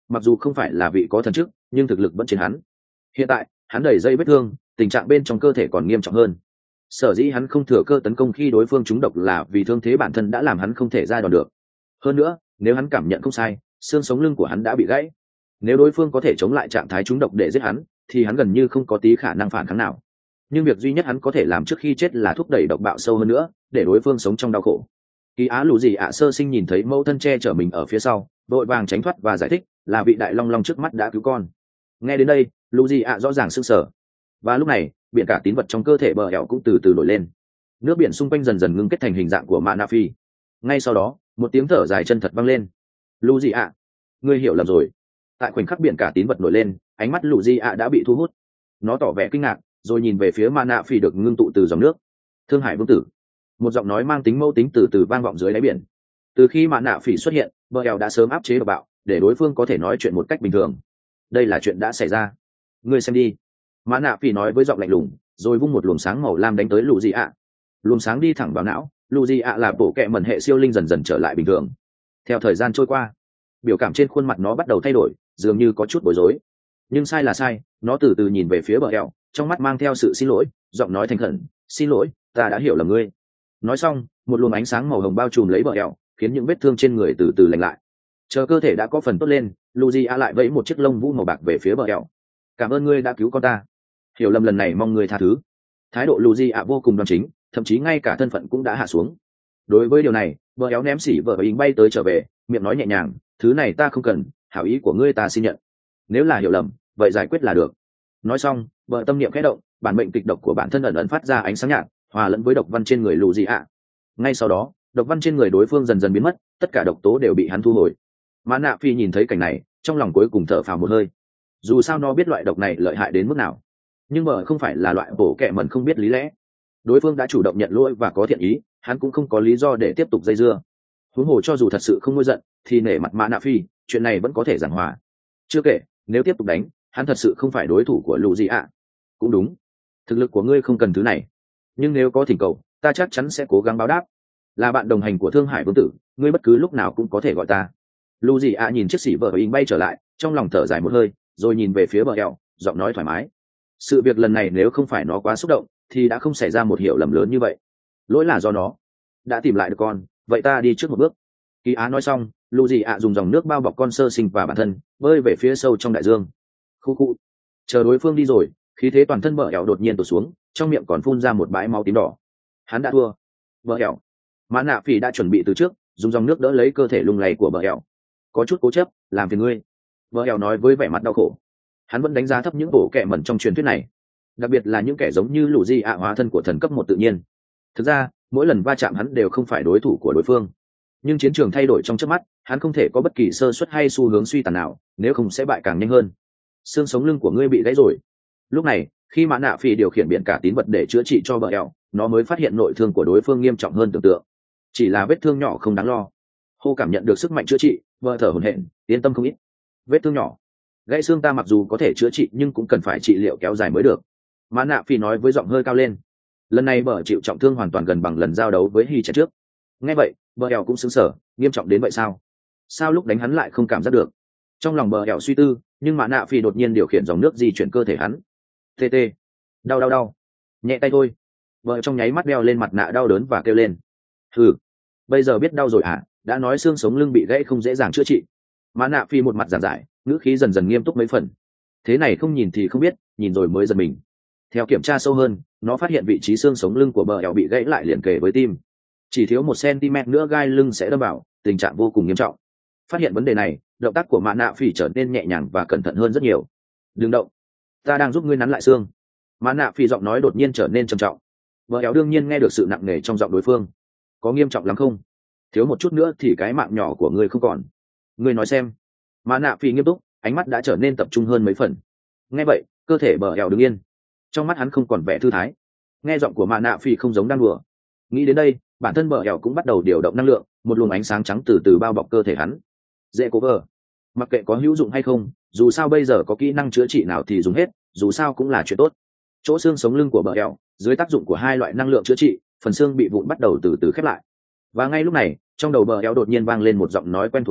mặc dù không phải là vị có thần chức nhưng thực lực vẫn chiến hắn. Hiện tại hắn đầy dây vết thương, tình trạng bên trong cơ thể còn nghiêm trọng hơn. Sở dĩ hắn không thừa cơ tấn công khi đối phương trúng độc là vì thương thế bản thân đã làm hắn không thể ra đòn được. Hơn nữa, nếu hắn cảm nhận không sai, xương sống lưng của hắn đã bị gãy. Nếu đối phương có thể chống lại trạng thái trúng độc để giết hắn, thì hắn gần như không có tí khả năng phản kháng nào. Nhưng việc duy nhất hắn có thể làm trước khi chết là thúc đẩy độc bạo sâu hơn nữa, để đối phương sống trong đau khổ. Kỳ Á Lù Gì ạ sơ sinh nhìn thấy mẫu thân che chở mình ở phía sau, vội vàng tránh thoát và giải thích, là vị đại long long trước mắt đã cứu con. Nghe đến đây, Lù Gì ạ rõ ràng sững sờ. Và lúc này, biển cả tín vật trong cơ thể bờ hẹo cũng từ từ nổi lên. Nước biển xung quanh dần dần ngưng kết thành hình dạng của mạ nạ phi. Ngay sau đó, một tiếng thở dài chân thật vang lên. Lù Gì ạ, ngươi hiểu lầm rồi. Tại khoảnh khắc biển cả tín vật nổi lên, ánh mắt Lù Gì ạ đã bị thu hút. Nó tỏ vẻ kinh ngạc, rồi nhìn về phía mạ nạ phi được ngưng tụ từ dòng nước. Thương Hải Vương tử. Một giọng nói mang tính mâu tính từ từ vang vọng dưới đáy biển. Từ khi mạ nạ phỉ xuất hiện, bờ eo đã sớm áp chế độc bạo để đối phương có thể nói chuyện một cách bình thường. Đây là chuyện đã xảy ra, ngươi xem đi. Mạ nạ phỉ nói với giọng lạnh lùng, rồi vung một luồng sáng màu lam đánh tới Lù Gì ạ. Luồng sáng đi thẳng vào não, Lù Gì ạ là bộ kệ mẩn hệ siêu linh dần dần trở lại bình thường. Theo thời gian trôi qua, biểu cảm trên khuôn mặt nó bắt đầu thay đổi, dường như có chút bối rối. Nhưng sai là sai, nó từ từ nhìn về phía bờ eo, trong mắt mang theo sự xin lỗi, giọng nói thành khẩn, xin lỗi, ta đã hiểu lầm ngươi. Nói xong, một luồng ánh sáng màu hồng bao trùm lấy bờ eo, khiến những vết thương trên người từ từ lành lại. Chờ cơ thể đã có phần tốt lên, Lucia lại vẫy một chiếc lông vũ màu bạc về phía bờ eo. Cảm ơn ngươi đã cứu con ta, hiểu lầm lần này mong ngươi tha thứ. Thái độ Lucia vô cùng đoan chính, thậm chí ngay cả thân phận cũng đã hạ xuống. Đối với điều này, bờ eo ném xỉ vợ ính bay tới trở về, miệng nói nhẹ nhàng, thứ này ta không cần, hảo ý của ngươi ta xin nhận. Nếu là hiểu lầm, vậy giải quyết là được. Nói xong, vợ tâm niệm khẽ động, bản mệnh kịch độc của bản thân ẩn ẩn phát ra ánh sáng nhạt, hòa lẫn với độc văn trên người Lucia. Ngay sau đó, độc văn trên người đối phương dần dần biến mất, tất cả độc tố đều bị hắn thu hồi. Mã Nạ Phi nhìn thấy cảnh này, trong lòng cuối cùng thở phào một hơi. Dù sao nó biết loại độc này lợi hại đến mức nào, nhưng mà không phải là loại bổ kẹ mẩn không biết lý lẽ. Đối phương đã chủ động nhận lỗi và có thiện ý, hắn cũng không có lý do để tiếp tục dây dưa. Huống hồ cho dù thật sự không nuôi giận, thì nể mặt Mã Nạ Phi, chuyện này vẫn có thể giảng hòa. Chưa kể, nếu tiếp tục đánh, hắn thật sự không phải đối thủ của Lù Gì ạ. Cũng đúng, thực lực của ngươi không cần thứ này, nhưng nếu có thỉnh cầu, ta chắc chắn sẽ cố gắng báo đáp. Là bạn đồng hành của Thương Hải Vương tử, ngươi bất cứ lúc nào cũng có thể gọi ta. Lù Gì ạ nhìn chiếc xỉ vợ ính bay trở lại, trong lòng thở dài một hơi, rồi nhìn về phía bờ eo, giọng nói thoải mái. Sự việc lần này nếu không phải nó quá xúc động, thì đã không xảy ra một hiểu lầm lớn như vậy. Lỗi là do nó. Đã tìm lại được con, vậy ta đi trước một bước. Kỳ Á nói xong, Lù Gì ạ dùng dòng nước bao bọc con sơ sinh và bản thân, bơi về phía sâu trong đại dương. Khu khu. Chờ đối phương đi rồi, khí thế toàn thân bờ eo đột nhiên tụt xuống, trong miệng còn phun ra một bãi máu tím đỏ. Hắn đã thua. Bờ eo. Mã Nạ Phỉ đã chuẩn bị từ trước, dùng dòng nước đỡ lấy cơ thể lung lay của bờ eo. Có chút cố chấp, làm phiền ngươi. Bờ eo nói với vẻ mặt đau khổ. Hắn vẫn đánh giá thấp những bộ kẻ mẩn trong truyền thuyết này, đặc biệt là những kẻ giống như Lù Di ạ hóa thân của thần cấp một tự nhiên. Thực ra, mỗi lần va chạm hắn đều không phải đối thủ của đối phương. Nhưng chiến trường thay đổi trong chớp mắt, hắn không thể có bất kỳ sơ suất hay xu hướng suy tàn nào, nếu không sẽ bại càng nhanh hơn. Xương sống lưng của ngươi bị gãy rồi. Lúc này, khi Mã Nạ Phỉ điều khiển biển cả tín vật để chữa trị cho bờ eo, nó mới phát hiện nội thương của đối phương nghiêm trọng hơn tưởng tượng. Chỉ là vết thương nhỏ không đáng lo. Hô cảm nhận được sức mạnh chữa trị, vợ thở hổn hển, yên tâm không ít. Vết thương nhỏ, gãy xương ta mặc dù có thể chữa trị nhưng cũng cần phải trị liệu kéo dài mới được. Mã Nạ Phi nói với giọng hơi cao lên. Lần này bờ chịu trọng thương hoàn toàn gần bằng lần giao đấu với Hy Chẹt trước. Nghe vậy, bờ eo cũng sững sờ, nghiêm trọng đến vậy sao? Sao lúc đánh hắn lại không cảm giác được? Trong lòng bờ eo suy tư, nhưng Mã Nạ Phi đột nhiên điều khiển dòng nước di chuyển cơ thể hắn. Tê tê, đau đau đau, nhẹ tay thôi. Vợ trong nháy mắt đeo lên mặt nạ đau đớn và kêu lên. Hừ, bây giờ biết đau rồi à? Đã nói xương sống lưng bị gãy không dễ dàng chữa trị. Mã Nạ Phi một mặt giảng giải, ngữ khí dần dần nghiêm túc mấy phần. Thế này không nhìn thì không biết, nhìn rồi mới giật mình. Theo kiểm tra sâu hơn, nó phát hiện vị trí xương sống lưng của bờ eo bị gãy lại liền kề với tim, chỉ thiếu 1 cm nữa gai lưng sẽ đâm vào, tình trạng vô cùng nghiêm trọng. Phát hiện vấn đề này, động tác của Mã Nạ Phỉ trở nên nhẹ nhàng và cẩn thận hơn rất nhiều. Đừng động, ta đang giúp ngươi nắn lại xương. Mã Nạ Phỉ giọng nói đột nhiên trở nên trầm trọng. Bờ eo đương nhiên nghe được sự nặng nề trong giọng đối phương. Có nghiêm trọng lắm không? Thiếu một chút nữa thì cái mạng nhỏ của ngươi không còn. Ngươi nói xem. Mã Nạ Phỉ nghiêm túc, ánh mắt đã trở nên tập trung hơn mấy phần. Nghe vậy, cơ thể bờ eo đứng yên, trong mắt hắn không còn vẻ thư thái. Nghe giọng của Mã Nạ Phỉ không giống đang đùa. Nghĩ đến đây, bản thân bờ eo cũng bắt đầu điều động năng lượng, một luồng ánh sáng trắng từ từ bao bọc cơ thể hắn. Dễ cố vờ, mặc kệ có hữu dụng hay không, dù sao bây giờ có kỹ năng chữa trị nào thì dùng hết, dù sao cũng là chuyện tốt. Chỗ xương sống lưng của bờ eo, dưới tác dụng của hai loại năng lượng chữa trị, phần xương bị vụn bắt đầu từ từ khép lại. Và ngay lúc này, trong đầu bờ eo đột nhiên vang lên một giọng nói quen thuộc đinh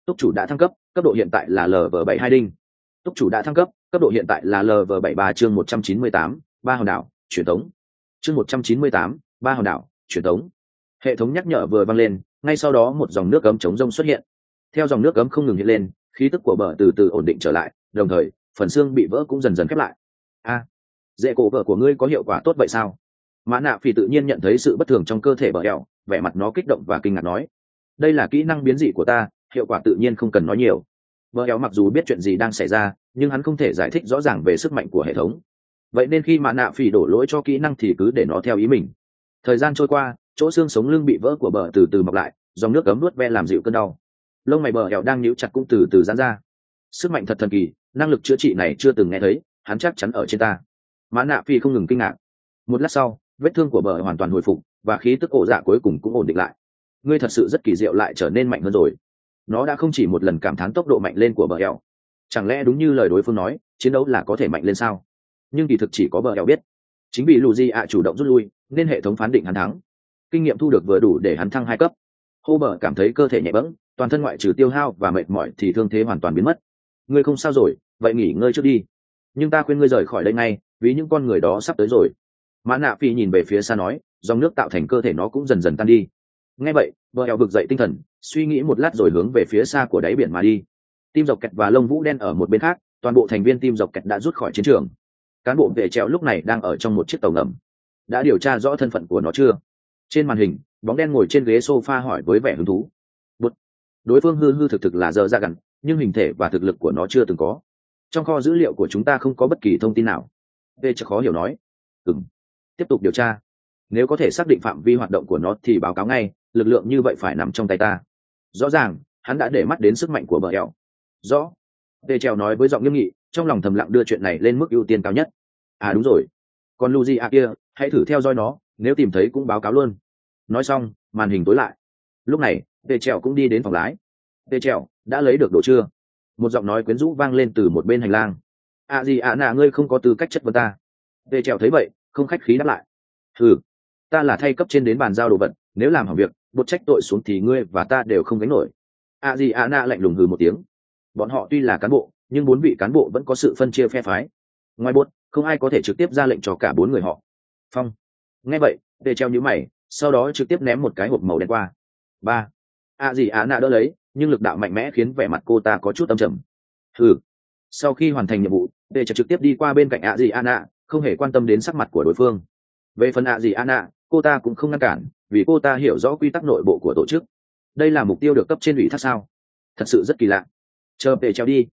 Túc chủ đã thăng cấp, cấp độ hiện tại là LV72 đinh. Túc chủ đã thăng cấp, cấp độ hiện tại là LV73 chương 198, ba hòn đảo, truyền tống. Chương 198, ba hòn đảo, truyền tống. Hệ thống nhắc nhở vừa vang lên, ngay sau đó một dòng nước ấm chống rông xuất hiện. Theo dòng nước ấm không ngừng hiện lên, khí tức của bờ từ từ ổn định trở lại, đồng thời, phần xương bị vỡ cũng dần dần khép lại. Dễ cổ vợ của ngươi có hiệu quả tốt vậy sao? Mã Nạ Phỉ tự nhiên nhận thấy sự bất thường trong cơ thể bờ eo, vẻ mặt nó kích động và kinh ngạc nói: đây là kỹ năng biến dị của ta, hiệu quả tự nhiên không cần nói nhiều. Bờ eo mặc dù biết chuyện gì đang xảy ra, nhưng hắn không thể giải thích rõ ràng về sức mạnh của hệ thống. Vậy nên khi Mã Nạ Phỉ đổ lỗi cho kỹ năng thì cứ để nó theo ý mình. Thời gian trôi qua, chỗ xương sống lưng bị vỡ của bờ từ từ mọc lại, dòng nước cấm nuốt ve làm dịu cơn đau. Lông mày bờ eo đang nhíu chặt cũng từ từ giãn ra. Sức mạnh thật thần kỳ, năng lực chữa trị này chưa từng nghe thấy, hắn chắc chắn ở trên ta. Mã Nạ Phi không ngừng kinh ngạc. Một lát sau, vết thương của bờ hoàn toàn hồi phục và khí tức ổ dạ cuối cùng cũng ổn định lại. Ngươi thật sự rất kỳ diệu, lại trở nên mạnh hơn rồi. Nó đã không chỉ một lần cảm thán tốc độ mạnh lên của bờ eo. Chẳng lẽ đúng như lời đối phương nói, chiến đấu là có thể mạnh lên sao? Nhưng kỳ thực chỉ có bờ eo biết. Chính vì Luigi chủ động rút lui, nên hệ thống phán định hắn thắng. Kinh nghiệm thu được vừa đủ để hắn thăng 2 cấp. Hô bờ cảm thấy cơ thể nhẹ bẫng, toàn thân ngoại trừ tiêu hao và mệt mỏi thì thương thế hoàn toàn biến mất. Ngươi không sao rồi, vậy nghỉ ngơi trước đi. Nhưng ta khuyên ngươi rời khỏi đây ngay, vì những con người đó sắp tới rồi. Mã Nạ Phi nhìn về phía xa nói, dòng nước tạo thành cơ thể nó cũng dần dần tan đi. Nghe vậy, vợ eo vực dậy tinh thần, suy nghĩ một lát rồi hướng về phía xa của đáy biển mà đi. Tim dọc kẹt và lông vũ đen ở một bên khác, toàn bộ thành viên tim dọc kẹt đã rút khỏi chiến trường. Cán bộ vệ treo lúc này đang ở trong một chiếc tàu ngầm. Đã điều tra rõ thân phận của nó chưa? Trên màn hình, bóng đen ngồi trên ghế sofa hỏi với vẻ hứng thú. Bụt. Đối phương hư hư thực thực là giờ ra gần, nhưng hình thể và thực lực của nó chưa từng có. Trong kho dữ liệu của chúng ta không có bất kỳ thông tin nào. Vệ khó hiểu nói. Tiếp tục điều tra. Nếu có thể xác định phạm vi hoạt động của nó thì báo cáo ngay, lực lượng như vậy phải nằm trong tay ta. Rõ ràng, hắn đã để mắt đến sức mạnh của bờ eo. Rõ. Vệ treo nói với giọng nghiêm nghị, trong lòng thầm lặng đưa chuyện này lên mức ưu tiên cao nhất. À đúng rồi. Còn Luigi kia, hãy thử theo dõi nó, nếu tìm thấy cũng báo cáo luôn. Nói xong, màn hình tối lại. Lúc này, Vệ treo cũng đi đến phòng lái. Vệ treo, đã lấy được đồ chưa? Một giọng nói quyến rũ vang lên từ một bên hành lang. Ngươi không có tư cách chất vấn ta. Vệ treo thấy vậy, không khách khí đáp lại. Ta là thay cấp trên đến bàn giao đồ vật, nếu làm hỏng việc, bột trách tội xuống thì ngươi và ta đều không gánh nổi. lạnh lùng hừ một tiếng. Bọn họ tuy là cán bộ, nhưng 4 vị cán bộ vẫn có sự phân chia phe phái. Ngoài bột, không ai có thể trực tiếp ra lệnh cho cả 4 người họ. Phong. Nghe vậy, Vệ treo nhíu mày, sau đó trực tiếp ném một cái hộp màu đen qua. Đỡ lấy, nhưng lực đạo mạnh mẽ khiến vẻ mặt cô ta có chút âm trầm. Sau khi hoàn thành nhiệm vụ, Vệ treo trực tiếp đi qua bên cạnh không hề quan tâm đến sắc mặt của đối phương. Về phần cô ta cũng không ngăn cản, vì cô ta hiểu rõ quy tắc nội bộ của tổ chức. Đây là mục tiêu được cấp trên ủy thác sao? Thật sự rất kỳ lạ. Chờ Vệ treo đi,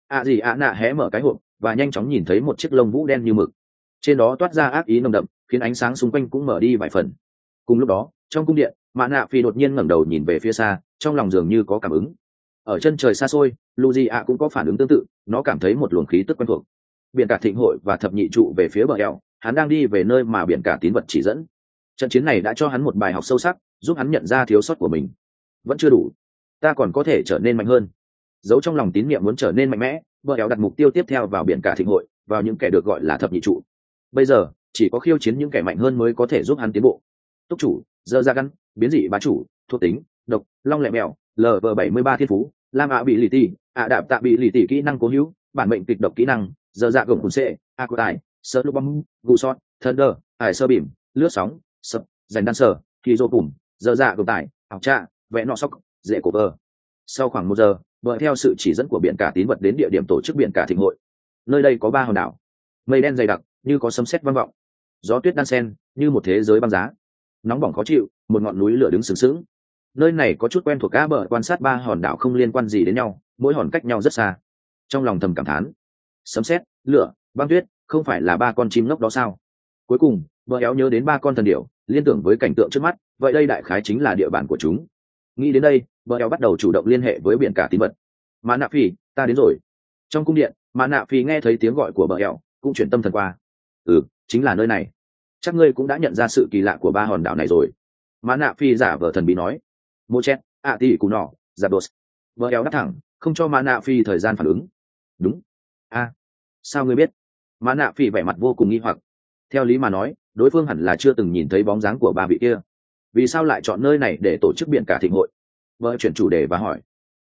hé mở cái hộp và nhanh chóng nhìn thấy một chiếc lông vũ đen như mực. Trên đó toát ra ác ý nồng đậm, khiến ánh sáng xung quanh cũng mở đi vài phần. Cùng lúc đó, trong cung điện, Mã Nạ Phi đột nhiên ngẩng đầu nhìn về phía xa, trong lòng dường như có cảm ứng. Ở chân trời xa xôi, Luigi cũng có phản ứng tương tự, nó cảm thấy một luồng khí tức quen thuộc. Biển cả thịnh hội và thập nhị trụ về phía bờ eo, hắn đang đi về nơi mà biển cả tín vật chỉ dẫn. Trận chiến này đã cho hắn một bài học sâu sắc, giúp hắn nhận ra thiếu sót của mình. Vẫn chưa đủ, ta còn có thể trở nên mạnh hơn. Giấu trong lòng tín niệm muốn trở nên mạnh mẽ, bờ eo đặt mục tiêu tiếp theo vào biển cả thịnh hội, vào những kẻ được gọi là thập nhị trụ. Bây giờ chỉ có khiêu chiến những kẻ mạnh hơn mới có thể giúp hắn tiến bộ. Túc chủ, dơ ra gắn, biến dị bá chủ, thuộc tính, độc, long lẹ mèo, LV73 thiên phú, lam bị lì tì, đạp tạ bị lì tì kỹ năng cố hữu, bản mệnh kịch độc kỹ năng, dơ dạ gồng cùn xệ, của tài, sơ lúc bom, gù sót, thunder, hải sơ bìm, lướt sóng, sập, giành đan sở, khi dô bùm, dơ dạ gồng tài, học trạ, vẽ nọ sóc, dễ cổ vờ. Sau khoảng 1 giờ, vợ theo sự chỉ dẫn của biển cả tín vật đến địa điểm tổ chức biển cả thịnh hội. Nơi đây có 3 hòn đảo, mây đen dày đặc như có sấm sét vang vọng, gió tuyết đan sen như một thế giới băng giá, nóng bỏng khó chịu, một ngọn núi lửa đứng sừng sững. Nơi này có chút quen thuộc. Bờ quan sát 3 hòn đảo không liên quan gì đến nhau, mỗi hòn cách nhau rất xa. Trong lòng thầm cảm thán, sấm sét, lửa, băng tuyết, không phải là 3 con chim ngốc đó sao? Cuối cùng, bờ éo nhớ đến 3 con thần điểu, liên tưởng với cảnh tượng trước mắt, vậy đây đại khái chính là địa bàn của chúng. Nghĩ đến đây, bờ éo bắt đầu chủ động liên hệ với biển cả tín vật. Mã Nạ Phi, ta đến rồi. Trong cung điện, Mã Nạ Phi nghe thấy tiếng gọi của bờ éo, cũng chuyển tâm thần qua. Chính là nơi này. Chắc ngươi cũng đã nhận ra sự kỳ lạ của 3 hòn đảo này rồi. Mã Nạ Phi giả vờ thần bí nói. Mô chết, tỷ cù nọ, giạp đột. Bờ éo đáp thẳng, không cho Mã Nạ Phi thời gian phản ứng. Đúng. Sao ngươi biết? Mã Nạ Phi vẻ mặt vô cùng nghi hoặc. Theo lý mà nói, đối phương hẳn là chưa từng nhìn thấy bóng dáng của 3 vị kia. Vì sao lại chọn nơi này để tổ chức biển cả thịnh hội? Vợ chuyển chủ đề và hỏi.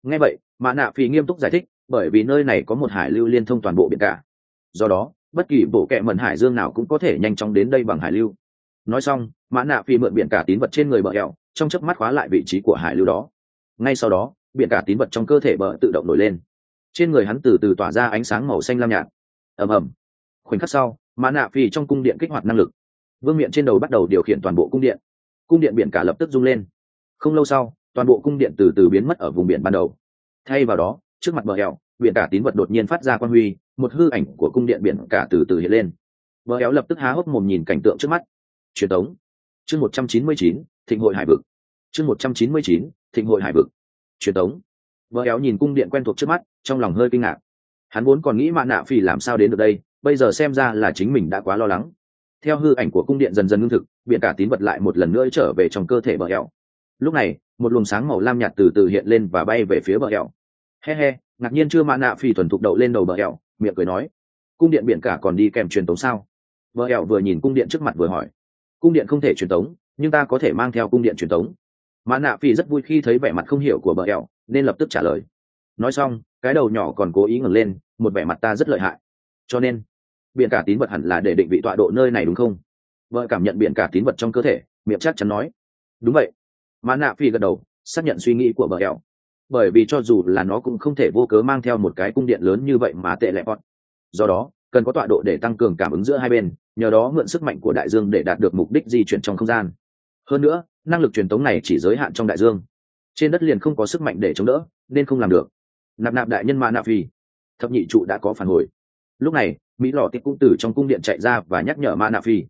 Nghe vậy mã nạ phi nghiêm túc giải thích, bởi vì nơi này có một hải lưu liên thông toàn bộ biển cả, do đó bất kỳ bộ kệ mẩn hải dương nào cũng có thể nhanh chóng đến đây bằng hải lưu. Nói xong mã nạ phi mượn biển cả tín vật trên người bờ eo, trong chớp mắt khóa lại vị trí của hải lưu đó. Ngay sau đó biển cả tín vật trong cơ thể bờ tự động nổi lên, trên người hắn từ từ tỏa ra ánh sáng màu xanh lam nhạt. ầm ầm, khoảnh khắc sau mã nạ phi trong cung điện kích hoạt năng lực, vương miện trên đầu bắt đầu điều khiển toàn bộ cung điện biển cả lập tức rung lên. Không lâu sau toàn bộ cung điện từ từ biến mất ở vùng biển ban đầu, thay vào đó trước mặt bờ eo, biển cả tín vật đột nhiên phát ra quang huy, một hư ảnh của cung điện biển cả từ từ hiện lên. Bờ eo lập tức há hốc mồm nhìn cảnh tượng trước mắt. Truyền tống chương 199, thịnh hội hải vực. chương 199, thịnh hội hải vực. Truyền tống. Bờ eo nhìn cung điện quen thuộc trước mắt, trong lòng hơi kinh ngạc. Hắn vốn còn nghĩ mã nạ phi làm sao đến được đây, bây giờ xem ra là chính mình đã quá lo lắng. Theo hư ảnh của cung điện dần dần ngưng thực, biển cả tín vật lại một lần nữa trở về trong cơ thể bờ eo. Lúc này một luồng sáng màu lam nhạt từ từ hiện lên và bay về phía bờ eo. He he, ngạc nhiên chưa, mã nạ phi thuần thục đậu lên đầu bờ eo, miệng cười nói, cung điện biển cả còn đi kèm truyền tống sao? Bờ eo vừa nhìn cung điện trước mặt vừa hỏi. Cung điện không thể truyền tống, nhưng ta có thể mang theo cung điện truyền tống. Mã nạ phi rất vui khi thấy vẻ mặt không hiểu của bờ eo, nên lập tức trả lời. Nói xong cái đầu nhỏ còn cố ý ngẩng lên, một vẻ mặt ta rất lợi hại, cho nên biển cả tín vật hẳn là để định vị tọa độ nơi này đúng không? Vợ cảm nhận biển cả tín vật trong cơ thể, miệng chắc chắn nói, đúng vậy. Mã nạ phi gật đầu, xác nhận suy nghĩ của bờ eo, bởi vì cho dù là nó cũng không thể vô cớ mang theo một cái cung điện lớn như vậy mà tệ lẹ bọn, do đó cần có tọa độ để tăng cường cảm ứng giữa hai bên, nhờ đó mượn sức mạnh của đại dương để đạt được mục đích di chuyển trong không gian. Hơn nữa năng lực truyền tống này chỉ giới hạn trong đại dương, trên đất liền không có sức mạnh để chống đỡ nên không làm được. Nạp đại nhân mã nạ phi, thập nhị trụ đã có phản hồi. Lúc này mỹ lò tiếp cũng từ trong cung điện chạy ra và nhắc nhở mã nạ phi.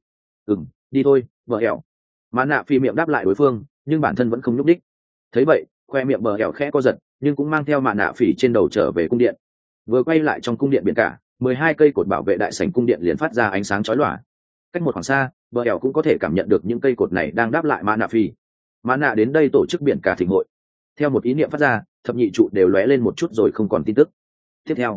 Đi thôi vợ hẹo. Mã nạ phi miệng đáp lại đối phương, nhưng bản thân vẫn không nhúc đích. Thấy vậy khoe miệng bờ hẹo khẽ co giật, nhưng cũng mang theo mã nạ phỉ trên đầu trở về cung điện. Vừa quay lại trong cung điện biển cả, 12 cây cột bảo vệ đại sảnh cung điện liền phát ra ánh sáng chói lòa. Cách một khoảng xa bờ hẹo cũng có thể cảm nhận được những cây cột này đang đáp lại mã nạ phi. Mã nạ đến đây tổ chức biển cả thịnh hội. Theo một ý niệm phát ra, thập nhị trụ đều lóe lên một chút rồi không còn tin tức. Tiếp theo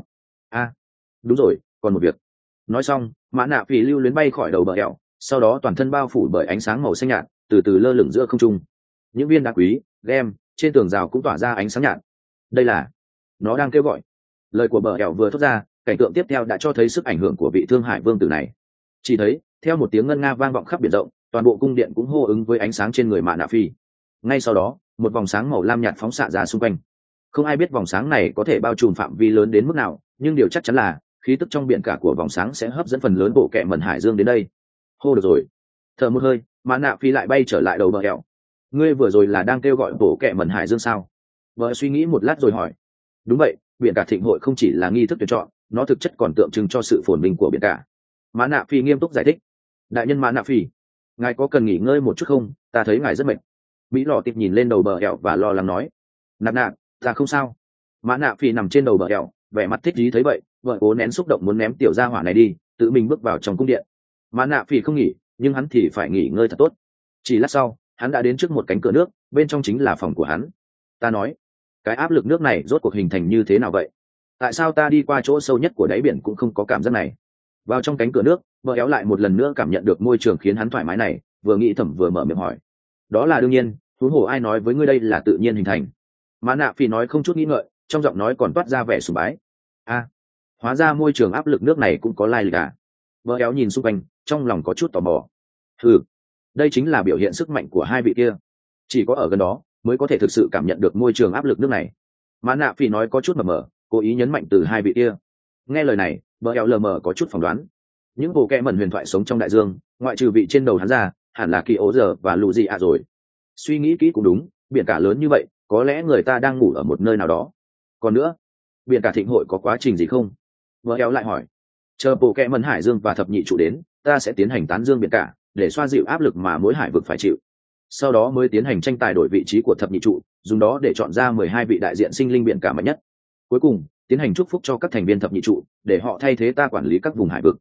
đúng rồi, còn một việc. Nói xong mã nạ phi lưu luyến bay khỏi đầu bờ hẹo, sau đó toàn thân bao phủ bởi ánh sáng màu xanh nhạt, từ từ lơ lửng giữa không trung. Những viên đá quý gem trên tường rào cũng tỏa ra ánh sáng nhạt. Đây là, nó đang kêu gọi. Lời của bờ hẹo vừa thốt ra, cảnh tượng tiếp theo đã cho thấy sức ảnh hưởng của vị thương hải vương tử này. Chỉ thấy theo một tiếng ngân nga vang vọng khắp biển rộng, toàn bộ cung điện cũng hô ứng với ánh sáng trên người mã nạ phi. Ngay sau đó một vòng sáng màu lam nhạt phóng xạ ra xung quanh. Không ai biết vòng sáng này có thể bao trùm phạm vi lớn đến mức nào, nhưng điều chắc chắn là khí tức trong biển cả của vòng sáng sẽ hấp dẫn phần lớn bộ kệ mẩn hải dương đến đây. Hô, được rồi. Thở một hơi mã nạ phi lại bay trở lại đầu bờ hẹo. Ngươi vừa rồi là đang kêu gọi bộ kệ mẩn hải dương sao? Vợ suy nghĩ một lát rồi hỏi. Đúng vậy, biển cả thịnh hội không chỉ là nghi thức tuyển chọn, nó thực chất còn tượng trưng cho sự phồn vinh của biển cả. Mã nạ phi nghiêm túc giải thích. Đại nhân mã nạ phi, ngài có cần nghỉ ngơi một chút không? Ta thấy ngài rất mệt. Mỹ lò tịp nhìn lên đầu bờ hẹo và lo lắng nói. Nạp ta không sao. Mã nạ phi nằm trên đầu bờ hẹo, vẻ mặt thích ý thấy vậy, vợ cố nén xúc động muốn ném tiểu gia hỏa này đi, tự mình bước vào trong cung điện. Mã nạ phi không nghỉ, nhưng hắn thì phải nghỉ ngơi thật tốt. Chỉ lát sau hắn đã đến trước một cánh cửa nước, bên trong chính là phòng của hắn. Ta nói, cái áp lực nước này rốt cuộc hình thành như thế nào vậy? Tại sao ta đi qua chỗ sâu nhất của đáy biển cũng không có cảm giác này? Vào trong cánh cửa nước, vợ éo lại một lần nữa cảm nhận được môi trường khiến hắn thoải mái này, vừa nghĩ thầm vừa mở miệng hỏi. Đó là đương nhiên, huống hồ ai nói với ngươi đây là tự nhiên hình thành? Mã nạ phi nói không chút nghĩ ngợi, trong giọng nói còn toát ra vẻ sùng bái. Hóa ra môi trường áp lực nước này cũng có lai lịch à? Vợ éo nhìn xung quanh, trong lòng có chút tò mò. Đây chính là biểu hiện sức mạnh của hai vị kia, chỉ có ở gần đó mới có thể thực sự cảm nhận được môi trường áp lực nước này. Mã nạ phi nói có chút mờ mờ, cố ý nhấn mạnh từ hai vị kia. Nghe lời này vợ éo lờ mờ có chút phỏng đoán, những bộ kẽ mẩn huyền thoại sống trong đại dương, ngoại trừ vị trên đầu hắn ra, hẳn là kỳ ố giờ và lù gì à rồi. Suy nghĩ kỹ cũng đúng, biển cả lớn như vậy, có lẽ người ta đang ngủ ở một nơi nào đó. Còn nữa, biển cả thịnh hội có quá trình gì không? Vợ éo lại hỏi. Chờ bộ kẽ mẩn hải dương và thập nhị trụ đến, ta sẽ tiến hành tán dương biển cả để xoa dịu áp lực mà mỗi hải vực phải chịu. Sau đó mới tiến hành tranh tài đổi vị trí của thập nhị trụ, dùng đó để chọn ra 12 vị đại diện sinh linh biển cả mạnh nhất. Cuối cùng tiến hành chúc phúc cho các thành viên thập nhị trụ để họ thay thế ta quản lý các vùng hải vực.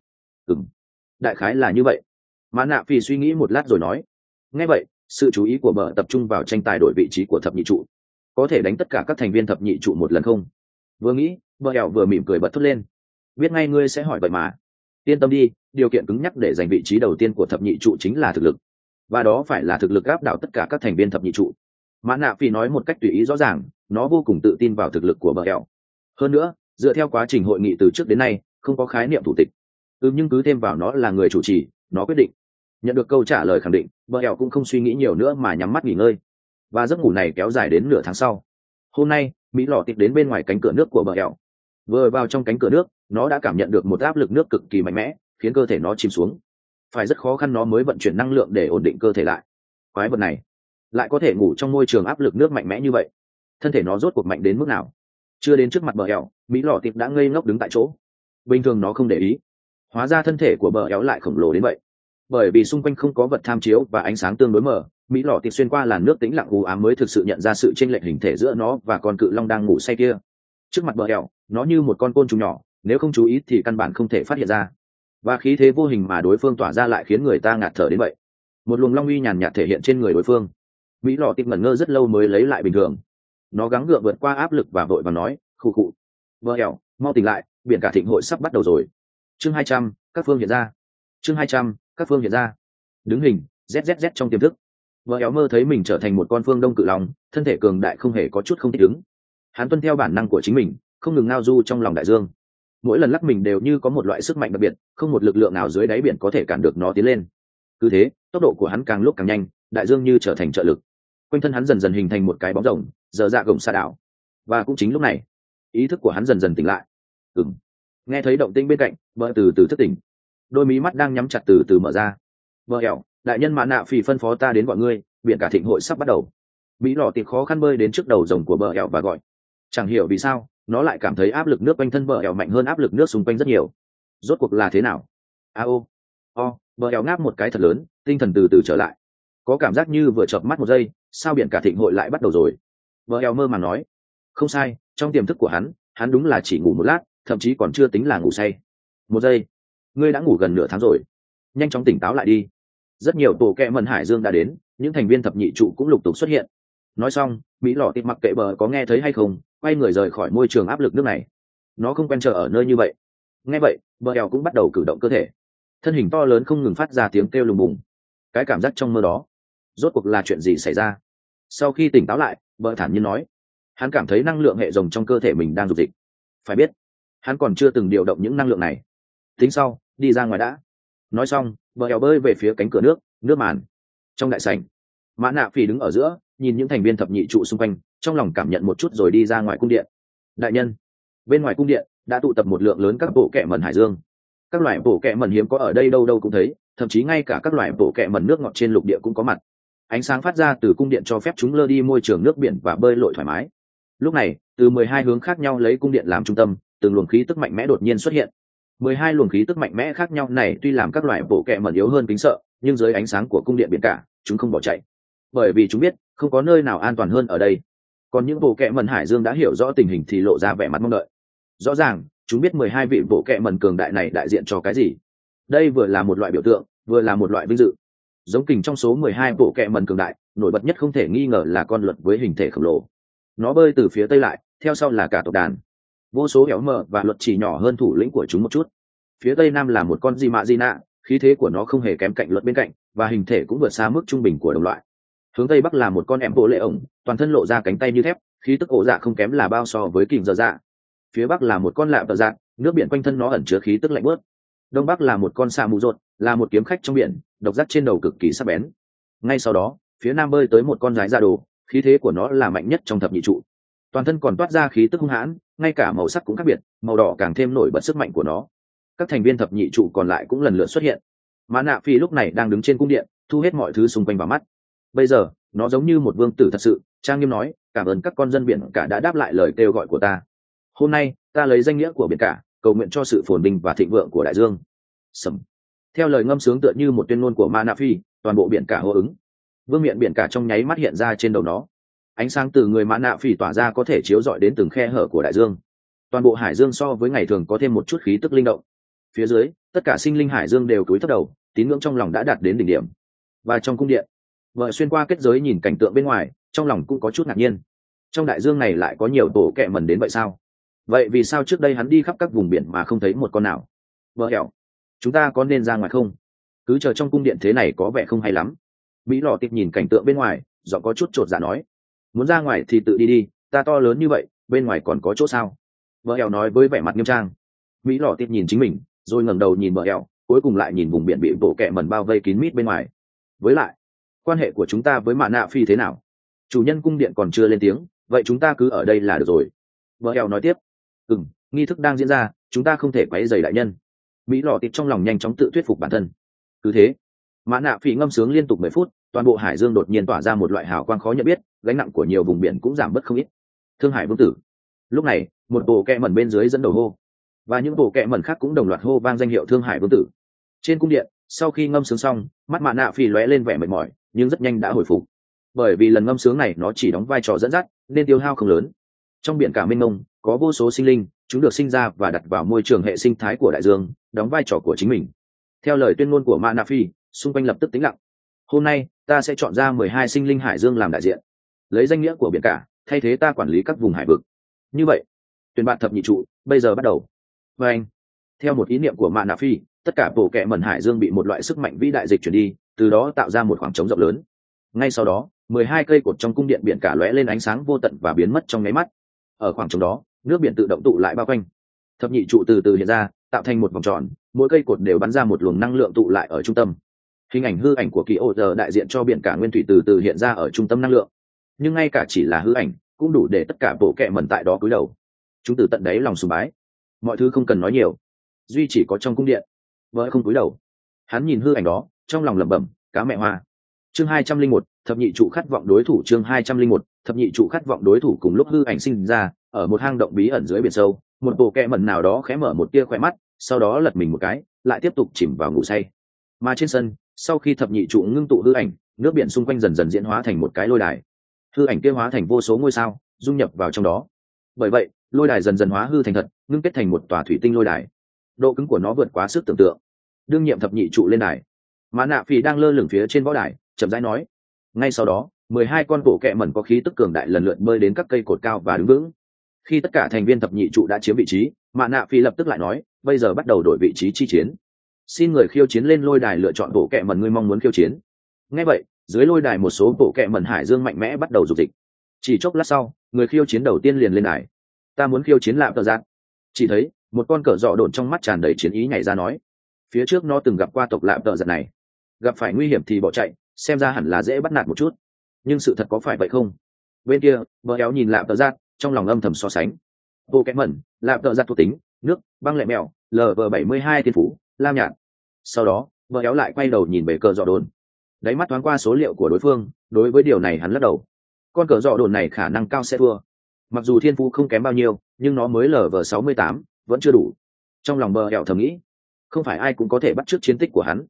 Đại khái là như vậy. Mã nạ phi suy nghĩ một lát rồi nói. Nghe vậy sự chú ý của bờ tập trung vào tranh tài đổi vị trí của thập nhị trụ. Có thể đánh tất cả các thành viên thập nhị trụ một lần không? Vừa nghĩ bờ ẻo vừa mỉm cười bật thốt lên. Biết ngay ngươi sẽ hỏi vậy mà. Yên tâm đi, điều kiện cứng nhắc để giành vị trí đầu tiên của thập nhị trụ chính là thực lực, và đó phải là thực lực áp đảo tất cả các thành viên thập nhị trụ. Mã nạ phi nói một cách tùy ý rõ ràng, nó vô cùng tự tin vào thực lực của bờ hẹo. Hơn nữa, dựa theo quá trình hội nghị từ trước đến nay, không có khái niệm thủ tịch. Nhưng cứ thêm vào nó là người chủ trì, nó quyết định. Nhận được câu trả lời khẳng định, bờ hẹo cũng không suy nghĩ nhiều nữa mà nhắm mắt nghỉ ngơi. Và giấc ngủ này kéo dài đến nửa tháng sau. Hôm nay, Mỹ lọ tịp đến bên ngoài cánh cửa nước của bờ hẹo. Vừa vào trong cánh cửa nước, nó đã cảm nhận được một áp lực nước cực kỳ mạnh mẽ, khiến cơ thể nó chìm xuống. Phải rất khó khăn nó mới vận chuyển năng lượng để ổn định cơ thể lại. Quái vật này lại có thể ngủ trong môi trường áp lực nước mạnh mẽ như vậy. Thân thể nó rốt cuộc mạnh đến mức nào? Chưa đến trước mặt bờ eo, Mỹ lọ tịp đã ngây ngốc đứng tại chỗ. Bình thường nó không để ý, hóa ra thân thể của bờ eo lại khổng lồ đến vậy. Bởi vì xung quanh không có vật tham chiếu và ánh sáng tương đối mờ, Mỹ lọ tịp xuyên qua làn nước tĩnh lặng u ám mới thực sự nhận ra sự chênh lệch hình thể giữa nó và con cự long đang ngủ say kia. Trước mặt bờ eo, nó như một con côn trùng nhỏ, nếu không chú ý thì căn bản không thể phát hiện ra. Và khí thế vô hình mà đối phương tỏa ra lại khiến người ta ngạt thở đến vậy. Một luồng long uy nhàn nhạt thể hiện trên người đối phương. Mỹ lọ tịp ngẩn ngơ rất lâu mới lấy lại bình thường. Nó gắng gượng vượt qua áp lực và vội vàng nói, khụ khụ. Bờ eo, mau tỉnh lại, biển cả thịnh hội sắp bắt đầu rồi. Chương 200, các phương hiện ra. Chương 200, các phương hiện ra. Đứng hình, zzz trong tiềm thức. Bờ eo mơ thấy mình trở thành một con phương đông cự long, thân thể cường đại không hề có chút không thích ứng. Hắn tuân theo bản năng của chính mình, không ngừng ngao du trong lòng đại dương. Mỗi lần lắc mình đều như có một loại sức mạnh đặc biệt, không một lực lượng nào dưới đáy biển có thể cản được nó tiến lên. Cứ thế, tốc độ của hắn càng lúc càng nhanh, đại dương như trở thành trợ lực. Quanh thân hắn dần dần hình thành một cái bóng rồng, giờ dạ gồng xa đảo. Và cũng chính lúc này, ý thức của hắn dần dần tỉnh lại. Nghe thấy động tĩnh bên cạnh, vợ từ từ thức tỉnh. Đôi mí mắt đang nhắm chặt từ từ mở ra. Vợ hẹo, đại nhân Mã Nạ Phỉ phân phó ta đến gọi ngươi, biển cả thịnh hội sắp bắt đầu. Mỹ lọ tịp khó khăn bơi đến trước đầu rồng của bờ hẹo và gọi. Chẳng hiểu vì sao, nó lại cảm thấy áp lực nước quanh thân bờ hẹo mạnh hơn áp lực nước xung quanh rất nhiều. Rốt cuộc là thế nào? Bờ hẹo ngáp một cái thật lớn, tinh thần từ từ trở lại. Có cảm giác như vừa chợp mắt một giây, sao biển cả thịnh hội lại bắt đầu rồi? Bờ hẹo mơ màng nói. Không sai, trong tiềm thức của hắn đúng là chỉ ngủ một lát, thậm chí còn chưa tính là ngủ say. Một giây, ngươi đã ngủ gần nửa tháng rồi, nhanh chóng tỉnh táo lại đi. Rất nhiều tổ kẹ mần hải dương đã đến, những thành viên thập nhị trụ cũng lục tục xuất hiện. Nói xong, Mỹ lọ tịp mặc kệ bờ có nghe thấy hay không, quay người rời khỏi môi trường áp lực nước này. Nó không quen chờ ở nơi như vậy. Nghe vậy, bờ eo cũng bắt đầu cử động cơ thể. Thân hình to lớn không ngừng phát ra tiếng kêu lùng bùng. Cái cảm giác trong mơ đó, rốt cuộc là chuyện gì xảy ra? Sau khi tỉnh táo lại, bờ thản nhiên nói, hắn cảm thấy năng lượng hệ rồng trong cơ thể mình đang dục dịch. Phải biết, hắn còn chưa từng điều động những năng lượng này. Tính sau, đi ra ngoài đã. Nói xong, bờ eo bơi về phía cánh cửa nước màn. Trong đại sảnh, Mã Nạ Phỉ đứng ở giữa, nhìn những thành viên thập nhị trụ xung quanh, trong lòng cảm nhận một chút rồi đi ra ngoài cung điện. Đại nhân, bên ngoài cung điện đã tụ tập một lượng lớn các bộ kệ mẩn hải dương. Các loại bộ kệ mẩn hiếm có ở đây đâu đâu cũng thấy, thậm chí ngay cả các loại bộ kệ mẩn nước ngọt trên lục địa cũng có mặt. Ánh sáng phát ra từ cung điện cho phép chúng lơ đi môi trường nước biển và bơi lội thoải mái. Lúc này, từ 12 hướng khác nhau lấy cung điện làm trung tâm, từng luồng khí tức mạnh mẽ đột nhiên xuất hiện. 12 luồng khí tức mạnh mẽ khác nhau này tuy làm các loại bộ kệ mẩn yếu hơn kính sợ, nhưng dưới ánh sáng của cung điện biển cả, chúng không bỏ chạy. Bởi vì chúng biết, không có nơi nào an toàn hơn ở đây. Còn những bộ kệ mẩn hải dương đã hiểu rõ tình hình thì lộ ra vẻ mặt mong đợi. Rõ ràng, chúng biết 12 vị bộ kệ mẩn cường đại này đại diện cho cái gì. Đây vừa là một loại biểu tượng, vừa là một loại vinh dự. Giống kình trong số 12 bộ kệ mẩn cường đại, nổi bật nhất không thể nghi ngờ là con luật với hình thể khổng lồ. Nó bơi từ phía tây lại, theo sau là cả tộc đàn. Vô số héo mờ và luật chỉ nhỏ hơn thủ lĩnh của chúng một chút. Phía tây nam là một con di mạ di nạ, khí thế của nó không hề kém cạnh luật bên cạnh, và hình thể cũng vượt xa mức trung bình của đồng loại. Hướng tây bắc là một con em bộ lệ ổng, toàn thân lộ ra cánh tay như thép, khí tức ổ dạ không kém là bao so với kình giờ dạ. Phía bắc là một con lạ tờ dạ, nước biển quanh thân nó ẩn chứa khí tức lạnh bớt. Đông bắc là một con xà mù rột, là một kiếm khách trong biển, độc giác trên đầu cực kỳ sắc bén. Ngay sau đó, phía nam bơi tới một con rái da đồ, khí thế của nó là mạnh nhất trong thập nhị trụ. Toàn thân còn toát ra khí tức hung hãn, ngay cả màu sắc cũng khác biệt, màu đỏ càng thêm nổi bật sức mạnh của nó. Các thành viên thập nhị trụ còn lại cũng lần lượt xuất hiện. Mã Nạ Phi lúc này đang đứng trên cung điện, thu hết mọi thứ xung quanh vào mắt. Bây giờ, nó giống như một vương tử thật sự, trang nghiêm nói, cảm ơn các con dân biển cả đã đáp lại lời kêu gọi của ta. Hôm nay, ta lấy danh nghĩa của biển cả, cầu nguyện cho sự phồn vinh và thịnh vượng của đại dương. Sầm. Theo lời ngâm sướng tựa như một tuyên ngôn của Mã Nạ Phi, toàn bộ biển cả hô ứng. Vương miện biển cả trong nháy mắt hiện ra trên đầu nó. Ánh sáng từ người Mã Nạ Phi tỏa ra có thể chiếu rọi đến từng khe hở của đại dương. Toàn bộ hải dương so với ngày thường có thêm một chút khí tức linh động. Phía dưới, tất cả sinh linh hải dương đều cúi thấp đầu, tín ngưỡng trong lòng đã đạt đến đỉnh điểm. Và trong cung điện, vợ xuyên qua kết giới nhìn cảnh tượng bên ngoài, trong lòng cũng có chút ngạc nhiên. Trong đại dương này lại có nhiều tổ kẹ mẩn đến vậy sao? Vậy vì sao trước đây hắn đi khắp các vùng biển mà không thấy một con nào? Vợ hẹo, chúng ta có nên ra ngoài không? Cứ chờ trong cung điện thế này có vẻ không hay lắm. Mỹ lò tịp nhìn cảnh tượng bên ngoài, giọng có chút chột dạ nói, muốn ra ngoài thì tự đi đi, ta to lớn như vậy bên ngoài còn có chỗ sao? Bờ eo nói với vẻ mặt nghiêm trang. Mỹ lọ tiếp nhìn chính mình rồi ngẩng đầu nhìn bờ eo, cuối cùng lại nhìn vùng biển bị bộ kẹ mẩn bao vây kín mít bên ngoài. Với lại, quan hệ của chúng ta với mạ nạ phi thế nào? Chủ nhân cung điện còn chưa lên tiếng, vậy chúng ta cứ ở đây là được rồi. Bờ eo nói tiếp. Nghi thức đang diễn ra, chúng ta không thể quấy rầy đại nhân. Mỹ lọ tịt trong lòng nhanh chóng tự thuyết phục bản thân. Cứ thế, mã nạ phỉ ngâm sướng liên tục 10 phút, toàn bộ hải dương đột nhiên tỏa ra một loại hào quang khó nhận biết, gánh nặng của nhiều vùng biển cũng giảm bớt không ít. Thương Hải Vương tử. Lúc này, một bộ kẹ mẩn bên dưới dẫn đầu hô, và những bộ kẹ mẩn khác cũng đồng loạt hô vang danh hiệu Thương Hải Vương tử. Trên cung điện, sau khi ngâm sướng xong, mắt mã nạ phỉ lóe lên vẻ mệt mỏi, nhưng rất nhanh đã hồi phục. Bởi vì lần ngâm sướng này nó chỉ đóng vai trò dẫn dắt, nên tiêu hao không lớn. Trong biển cả mênh mông, có vô số sinh linh, chúng được sinh ra và đặt vào môi trường hệ sinh thái của đại dương, đóng vai trò của chính mình. Theo lời tuyên ngôn của mã nạ phi, xung quanh lập tức tĩnh lặng. Hôm nay ta sẽ chọn ra 12 sinh linh hải dương làm đại diện, lấy danh nghĩa của biển cả thay thế ta quản lý các vùng hải vực. Như vậy, tuyển bạn thập nhị trụ bây giờ bắt đầu. Và anh, theo một ý niệm của mạ nạ phi, tất cả bộ kệ mẩn hải dương bị một loại sức mạnh vĩ đại dịch chuyển đi, từ đó tạo ra một khoảng trống rộng lớn. Ngay sau đó, 12 cây cột trong cung điện biển cả lóe lên ánh sáng vô tận và biến mất trong nháy mắt. Ở khoảng trống đó, nước biển tự động tụ lại bao quanh. Thập nhị trụ từ từ hiện ra, tạo thành một vòng tròn, mỗi cây cột đều bắn ra một luồng năng lượng tụ lại ở trung tâm. Hình ảnh hư ảnh của kỳ ô giờ đại diện cho biển cả nguyên thủy từ từ hiện ra ở trung tâm năng lượng. Nhưng ngay cả chỉ là hư ảnh cũng đủ để tất cả bộ kệ mẩn tại đó cúi đầu. Chúng từ tận đáy lòng sùng bái. Mọi thứ không cần nói nhiều, duy chỉ có trong cung điện vợ không cúi đầu. Hắn nhìn hư ảnh đó, trong lòng lẩm bẩm, cá mẹ hoa. Chương 201, thập nhị trụ khát vọng đối thủ. Chương 201, thập nhị trụ khát vọng đối thủ. Cùng lúc hư ảnh sinh ra, ở một hang động bí ẩn dưới biển sâu, một bộ kệ mẩn nào đó khẽ mở một tia khỏe mắt, sau đó lật mình một cái, lại tiếp tục chìm vào ngủ say. Mà trên sân, sau khi thập nhị trụ ngưng tụ hư ảnh, nước biển xung quanh dần dần diễn hóa thành một cái lôi đài. Hư ảnh kia hóa thành vô số ngôi sao, dung nhập vào trong đó. Bởi vậy, lôi đài dần dần hóa hư thành thật, ngưng kết thành một tòa thủy tinh lôi đài. Độ cứng của nó vượt quá sức tưởng tượng. Đương nhiệm thập nhị trụ lên đài. Mã nạ phỉ đang lơ lửng phía trên võ đài, chậm rãi nói. Ngay sau đó, 12 con bộ kệ mẩn có khí tức cường đại lần lượt bơi đến các cây cột cao và đứng vững. Khi tất cả thành viên thập nhị trụ đã chiếm vị trí, Mã nạ phỉ lập tức lại nói, bây giờ bắt đầu đổi vị trí chi chiến. Xin người khiêu chiến lên lôi đài lựa chọn bộ kệ mẩn người mong muốn khiêu chiến. Nghe vậy, dưới lôi đài một số bộ kệ mẩn hải dương mạnh mẽ bắt đầu dục dịch. Chỉ chốc lát sau, người khiêu chiến đầu tiên liền lên đài. Ta muốn khiêu chiến Lạp Tợ Giác. Chỉ thấy một con cờ giọ đồn trong mắt tràn đầy chiến ý nhảy ra nói, phía trước nó từng gặp qua tộc Lạp Tợ Giác này, gặp phải nguy hiểm thì bỏ chạy, xem ra hẳn là dễ bắt nạt một chút. Nhưng sự thật có phải vậy không? Bên kia, bờ éo nhìn Lạp Tợ Giác, trong lòng âm thầm so sánh. Bộ kệ mẩn, Lạp Tợ Giác thuộc tính, nước, băng lệ mèo, LV72 thiên phú, lam nhạt. Sau đó, bờ éo lại quay đầu nhìn về cờ giọ đồn. Đáy mắt thoáng qua số liệu của đối phương, đối với điều này hắn lắc đầu. Con cờ giọ đồn này khả năng cao sẽ thua. Mặc dù thiên phú không kém bao nhiêu, nhưng nó mới LV68, vẫn chưa đủ. Trong lòng bờ éo thầm nghĩ, không phải ai cũng có thể bắt chước chiến tích của hắn.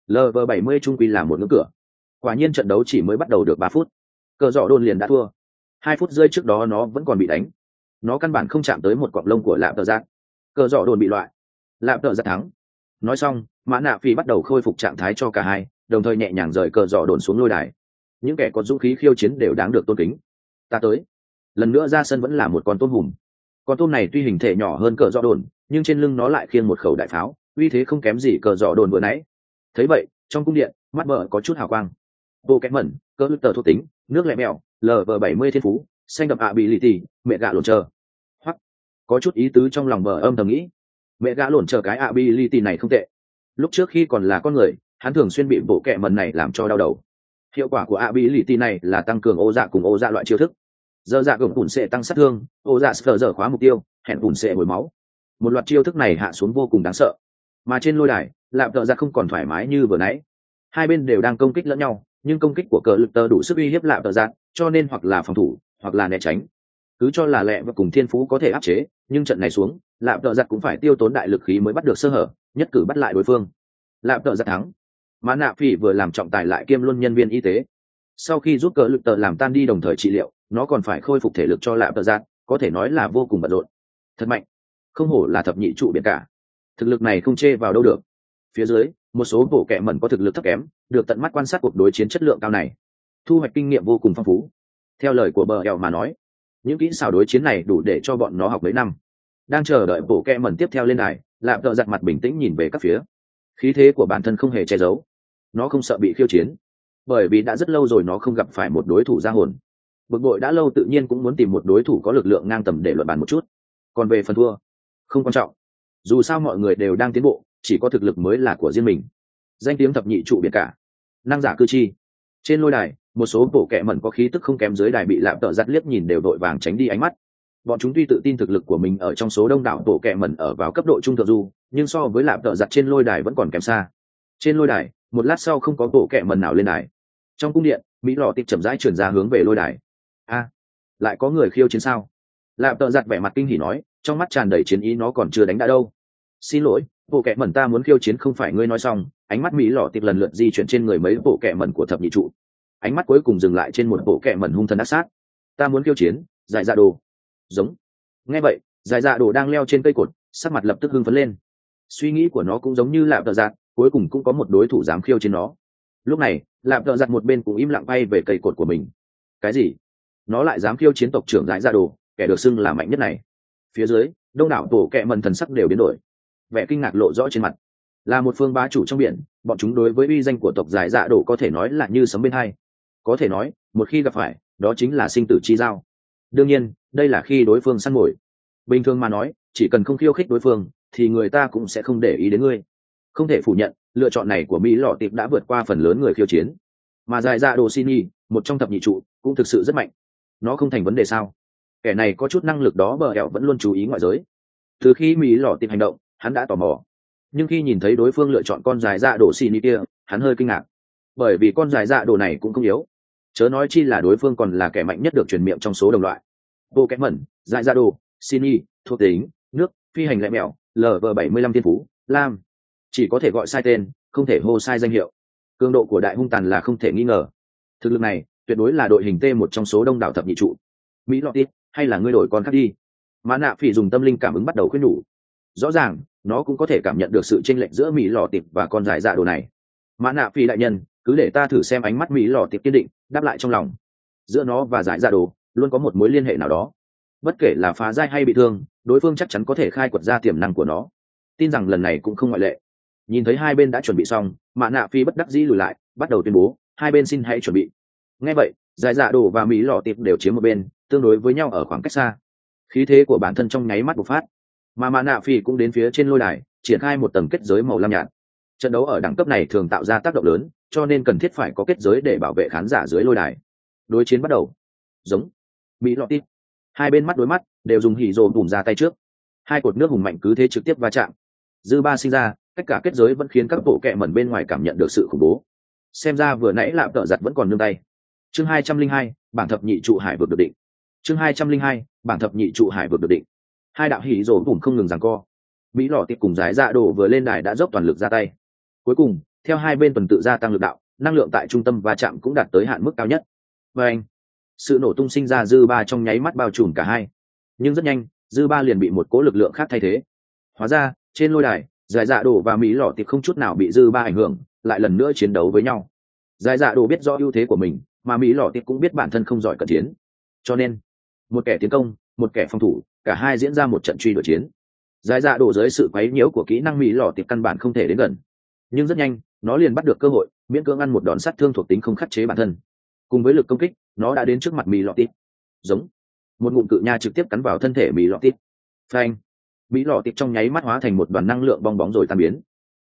LV70 trung quy là một ngưỡng cửa. Quả nhiên trận đấu chỉ mới bắt đầu được 3 phút, cờ giọ đồn liền đã thua. 2 phút rơi trước đó nó vẫn còn bị đánh. Nó căn bản không chạm tới một cọng lông của Lạp Tợ Giác. Cờ giọ đồn bị loại, Lạp Tợ Giác thắng. Nói xong, Mã nạ phi bắt đầu khôi phục trạng thái cho cả hai, đồng thời nhẹ nhàng rời cờ giọ đồn xuống lôi đài. Những kẻ có dũng khí khiêu chiến đều đáng được tôn kính. Ta tới. Lần nữa ra sân vẫn là một con tôm hùm. Con tôm này tuy hình thể nhỏ hơn cờ giọ đồn, nhưng trên lưng nó lại khiêng một khẩu đại pháo, uy thế không kém gì cờ giọ đồn vừa nãy. Thấy vậy, trong cung điện, mắt bờ có chút hào quang. Bộ kẽ mẩn, cơ lực tờ thuộc tính, nước lẹ mèo, LV70 thiên phú, xanh đậm ability, mẹ gạ lộn chờ. Hoặc có chút ý tứ trong lòng bờ âm thầm nghĩ, mẹ gã lộn chờ cái ability này không tệ. Lúc trước khi còn là con người, hắn thường xuyên bị bộ kệ mẩn này làm cho đau đầu. Hiệu quả của ability này là tăng cường ô dạ cùng ô dạ loại chiêu thức. Giờ dạ gồng bùn sẽ tăng sát thương, ô dạ sờ giờ khóa mục tiêu, hẹn bùn sẽ hồi máu. Một loạt chiêu thức này hạ xuống vô cùng đáng sợ. Mà trên lôi đài, Lạp Tợ Giác không còn thoải mái như vừa nãy. Hai bên đều đang công kích lẫn nhau, nhưng công kích của cờ lực tơ đủ sức uy hiếp Lạp Tợ Giác, cho nên hoặc là phòng thủ, hoặc là né tránh. Cứ cho là lẹ và cùng thiên phú có thể áp chế, nhưng trận này xuống, Lạp Tợ Giác cũng phải tiêu tốn đại lực khí mới bắt được sơ hở, nhất cử bắt lại đối phương. Lạp Tợ Giác thắng. Mã nạ phỉ vừa làm trọng tài lại kiêm luôn nhân viên y tế. Sau khi giúp cờ lực tơ làm tan đi đồng thời trị liệu, nó còn phải khôi phục thể lực cho Lạp Tợ Giác, có thể nói là vô cùng bận rộn. Thật mạnh, không hổ là thập nhị trụ biển cả. Thực lực này không chê vào đâu được. Phía dưới, một số bộ kệ mẩn có thực lực thấp kém, được tận mắt quan sát cuộc đối chiến chất lượng cao này, thu hoạch kinh nghiệm vô cùng phong phú. Theo lời của bờ eo mà nói, những kỹ xảo đối chiến này đủ để cho bọn nó học mấy năm. Đang chờ đợi bộ kệ mẩn tiếp theo lên đài, Lạp Tợ Giác mặt bình tĩnh nhìn về các phía. Khí thế của bản thân không hề che giấu. Nó không sợ bị khiêu chiến, bởi vì đã rất lâu rồi nó không gặp phải một đối thủ ra hồn. bực bội đã lâu tự nhiên cũng muốn tìm một đối thủ có lực lượng ngang tầm để luận bàn một chút. Còn về phần thua không quan trọng, dù sao mọi người đều đang tiến bộ, chỉ có thực lực mới là của riêng mình. Danh tiếng thập nhị trụ biệt cả, năng giả cư chi. Trên lôi đài, một số bộ kệ mẩn có khí tức không kém dưới đài bị Lạp Tợ Giặt liếc nhìn đều đội vàng tránh đi ánh mắt. Bọn chúng tuy tự tin thực lực của mình ở trong số đông đảo bộ kệ mẩn ở vào cấp độ trung thượng du, nhưng so với Lạp Tợ Giặt trên lôi đài vẫn còn kém xa. Trên lôi đài, một lát sau không có bộ kệ mẩn nào lên đài. Trong cung điện, Mỹ Lọ Tiệp chậm rãi chuyển ra hướng về lôi đài. A, lại có người khiêu chiến sao? Lạp Tợ Giặt vẻ mặt kinh hỉ nói, trong mắt tràn đầy chiến ý, nó còn chưa đánh đã đâu. Xin lỗi, bộ kệ mẩn ta muốn khiêu chiến không phải ngươi nói xong. Ánh mắt Mỹ Lọ Tiệp lần lượt di chuyển trên người mấy bộ kệ mẩn của thập nhị trụ, ánh mắt cuối cùng dừng lại trên một bộ kệ mẩn hung thần ác sát. Ta muốn khiêu chiến giải dạ đồ. Giống. Nghe vậy, giải dạ đồ đang leo trên cây cột, sắc mặt lập tức hưng phấn lên. Suy nghĩ của nó cũng giống như Lạp Tợ Giặt, cuối cùng cũng có một đối thủ dám khiêu chiến nó. Lúc này, Lạp Tợ Giặt một bên cũng im lặng bay về cây cột của mình. Cái gì? Nó lại dám khiêu chiến tộc trưởng giải dạ đồ, kẻ được xưng là mạnh nhất này? Phía dưới, đông đảo bộ kệ mẩn thần sắc đều biến đổi, vẻ kinh ngạc lộ rõ trên mặt. Là một phương bá chủ trong biển, bọn chúng đối với uy danh của tộc giải dạ đồ có thể nói là như sấm bên hai. Có thể nói, một khi gặp phải, đó chính là sinh tử chi giao. Đương nhiên, đây là khi đối phương săn mồi. Bình thường mà nói, chỉ cần không khiêu khích đối phương, thì người ta cũng sẽ không để ý đến ngươi. Không thể phủ nhận, lựa chọn này của Mỹ Lọ Tiệp đã vượt qua phần lớn người khiêu chiến. Mà giải dạ đồ xin nhi, một trong thập nhị trụ, cũng thực sự rất mạnh. Nó không thành vấn đề sao? Kẻ này có chút năng lực đó, bờ hẹo vẫn luôn chú ý ngoại giới. Từ khi Mỹ Lọ Tiệp hành động, hắn đã tò mò. Nhưng khi nhìn thấy đối phương lựa chọn con giải dạ đồ xin nhi kia, hắn hơi kinh ngạc. Bởi vì con giải dạ đồ này cũng không yếu, chớ nói chi là đối phương còn là kẻ mạnh nhất được truyền miệng trong số đồng loại. Bộ kẽ mẩn, giải dạ đồ, xin nhi, thuộc tính, nước, phi hành lẹ mẹo, LV75 thiên phú, lam. Chỉ có thể gọi sai tên, không thể hô sai danh hiệu. Cường độ của đại hung tàn là không thể nghi ngờ. Thực lực này tuyệt đối là đội hình T một trong số đông đảo thập nhị trụ. Mỹ Lọ Tiệp, hay là ngươi đổi con khác đi? Mã Nạ Phỉ dùng tâm linh cảm ứng bắt đầu khuyên nhủ. Rõ ràng nó cũng có thể cảm nhận được sự chênh lệch giữa Mỹ Lọ Tiệp và con giải dạ đồ này. Mã Nạ Phỉ đại nhân, cứ để ta thử xem. Ánh mắt Mỹ Lọ Tiệp kiên định đáp lại trong lòng. Giữa nó và giải dạ đồ luôn có một mối liên hệ nào đó. Bất kể là phá giai hay bị thương, đối phương chắc chắn có thể khai quật ra tiềm năng của nó. Tin rằng lần này cũng không ngoại lệ. Nhìn thấy hai bên đã chuẩn bị xong, Mã Nạ Phi bất đắc dĩ lùi lại, bắt đầu tuyên bố hai bên xin hãy chuẩn bị. Nghe vậy, giải dạ đồ và Mỹ Lọ Tiệp đều chiếm một bên, tương đối với nhau ở khoảng cách xa. Khí thế của bản thân trong nháy mắt bộc phát, mà Mã Nạ Phi cũng đến phía trên lôi đài, triển khai một tầng kết giới màu lam nhạt. Trận đấu ở đẳng cấp này thường tạo ra tác động lớn, cho nên cần thiết phải có kết giới để bảo vệ khán giả dưới lôi đài. Đối chiến bắt đầu. Giống. Mỹ Lọ Tiệp. Hai bên mắt đối mắt, đều dùng hỉ rồ bùm ra tay trước. Hai cột nước hùng mạnh cứ thế trực tiếp va chạm. Dư ba sinh ra, tất cả kết giới vẫn khiến các bộ kệ mẩn bên ngoài cảm nhận được sự khủng bố. Xem ra vừa nãy Lạp Tợ Giặt vẫn còn nương tay. Chương 202, bảng thập nhị trụ hải vực được định. Chương 202, bảng thập nhị trụ hải vực được định. Hai đạo hỉ rồ bùm không ngừng giằng co. Mỹ Lọ Tiệp cùng giải dạ đồ vừa lên đài đã dốc toàn lực ra tay. Cuối cùng, theo hai bên tuần tự gia tăng lực đạo, năng lượng tại trung tâm va chạm cũng đạt tới hạn mức cao nhất. Và anh, sự nổ tung sinh ra dư ba trong nháy mắt bao trùm cả hai. Nhưng rất nhanh, dư ba liền bị một cỗ lực lượng khác thay thế. Hóa ra, trên lôi đài, giải dạ đồ và Mỹ Lọ Tiệp không chút nào bị dư ba ảnh hưởng, lại lần nữa chiến đấu với nhau. Giải dạ đồ biết rõ ưu thế của mình, mà Mỹ Lọ Tiệp cũng biết bản thân không giỏi cận chiến, cho nên một kẻ tiến công, một kẻ phòng thủ, cả hai diễn ra một trận truy đuổi chiến. Giải dạ đồ dưới sự quấy nhiễu của kỹ năng Mỹ Lọ Tiệp căn bản không thể đến gần, nhưng rất nhanh nó liền bắt được cơ hội, miễn cưỡng ăn một đòn sát thương thuộc tính không khắc chế bản thân. Cùng với lực công kích, nó đã đến trước mặt Mỹ Lọ Tiệp. Giống. Một ngụm cự nha trực tiếp cắn vào thân thể Mỹ Lọ Tiệp. Phanh. Mỹ Lọ Tiệp trong nháy mắt hóa thành một đoàn năng lượng bong bóng rồi tan biến.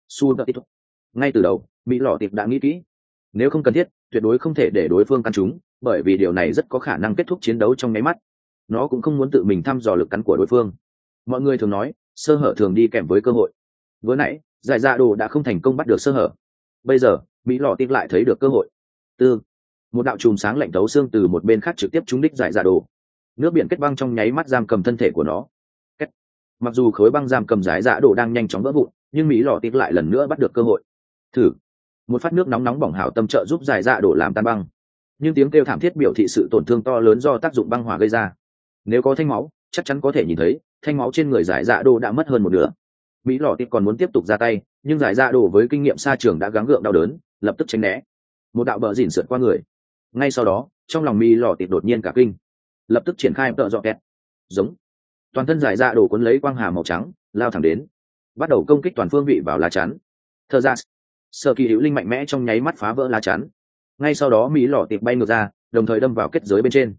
Ngay từ đầu, Mỹ Lọ Tiệp đã nghĩ kỹ, nếu không cần thiết, tuyệt đối không thể để đối phương căn trúng, bởi vì điều này rất có khả năng kết thúc chiến đấu trong nháy mắt. Nó cũng không muốn tự mình thăm dò lực cắn của đối phương. Mọi người thường nói, sơ hở thường đi kèm với cơ hội. Vừa nãy, giải dạ đồ đã không thành công bắt được sơ hở. Bây giờ, Mỹ Lọ Tiệp lại thấy được cơ hội. Một đạo chùm sáng lạnh thấu xương từ một bên khác trực tiếp trúng đích giải dạ đồ. Nước biển kết băng trong nháy mắt giam cầm thân thể của nó. Mặc dù khối băng giam cầm giải dạ đồ đang nhanh chóng vỡ vụn, nhưng Mỹ Lọ Tiệp lại lần nữa bắt được cơ hội. Thử. Một phát nước nóng nóng bỏng hảo tâm trợ giúp giải dạ đồ làm tan băng, nhưng tiếng kêu thảm thiết biểu thị sự tổn thương to lớn do tác dụng băng hỏa gây ra. Nếu có thanh máu, chắc chắn có thể nhìn thấy thanh máu trên người giải dạ đồ đã mất hơn một nửa. Mỹ Lọ Tiệp còn muốn tiếp tục ra tay, nhưng giải dạ đồ với kinh nghiệm xa trường đã gắng gượng đau đớn, lập tức tránh né. Một đạo bờ dỉn sượt qua người. Ngay sau đó, trong lòng Mỹ Lọ Tiệp đột nhiên cả kinh, lập tức triển khai tợ dọ kẹt. Giống. Toàn thân giải dạ đồ cuốn lấy quang hà màu trắng, lao thẳng đến, bắt đầu công kích toàn phương vị vào lá chắn. Thơ ra, sở kỳ hữu linh mạnh mẽ trong nháy mắt phá vỡ lá chắn. Ngay sau đó Mỹ Lọ Tiệp bay ngược ra, đồng thời đâm vào kết giới bên trên.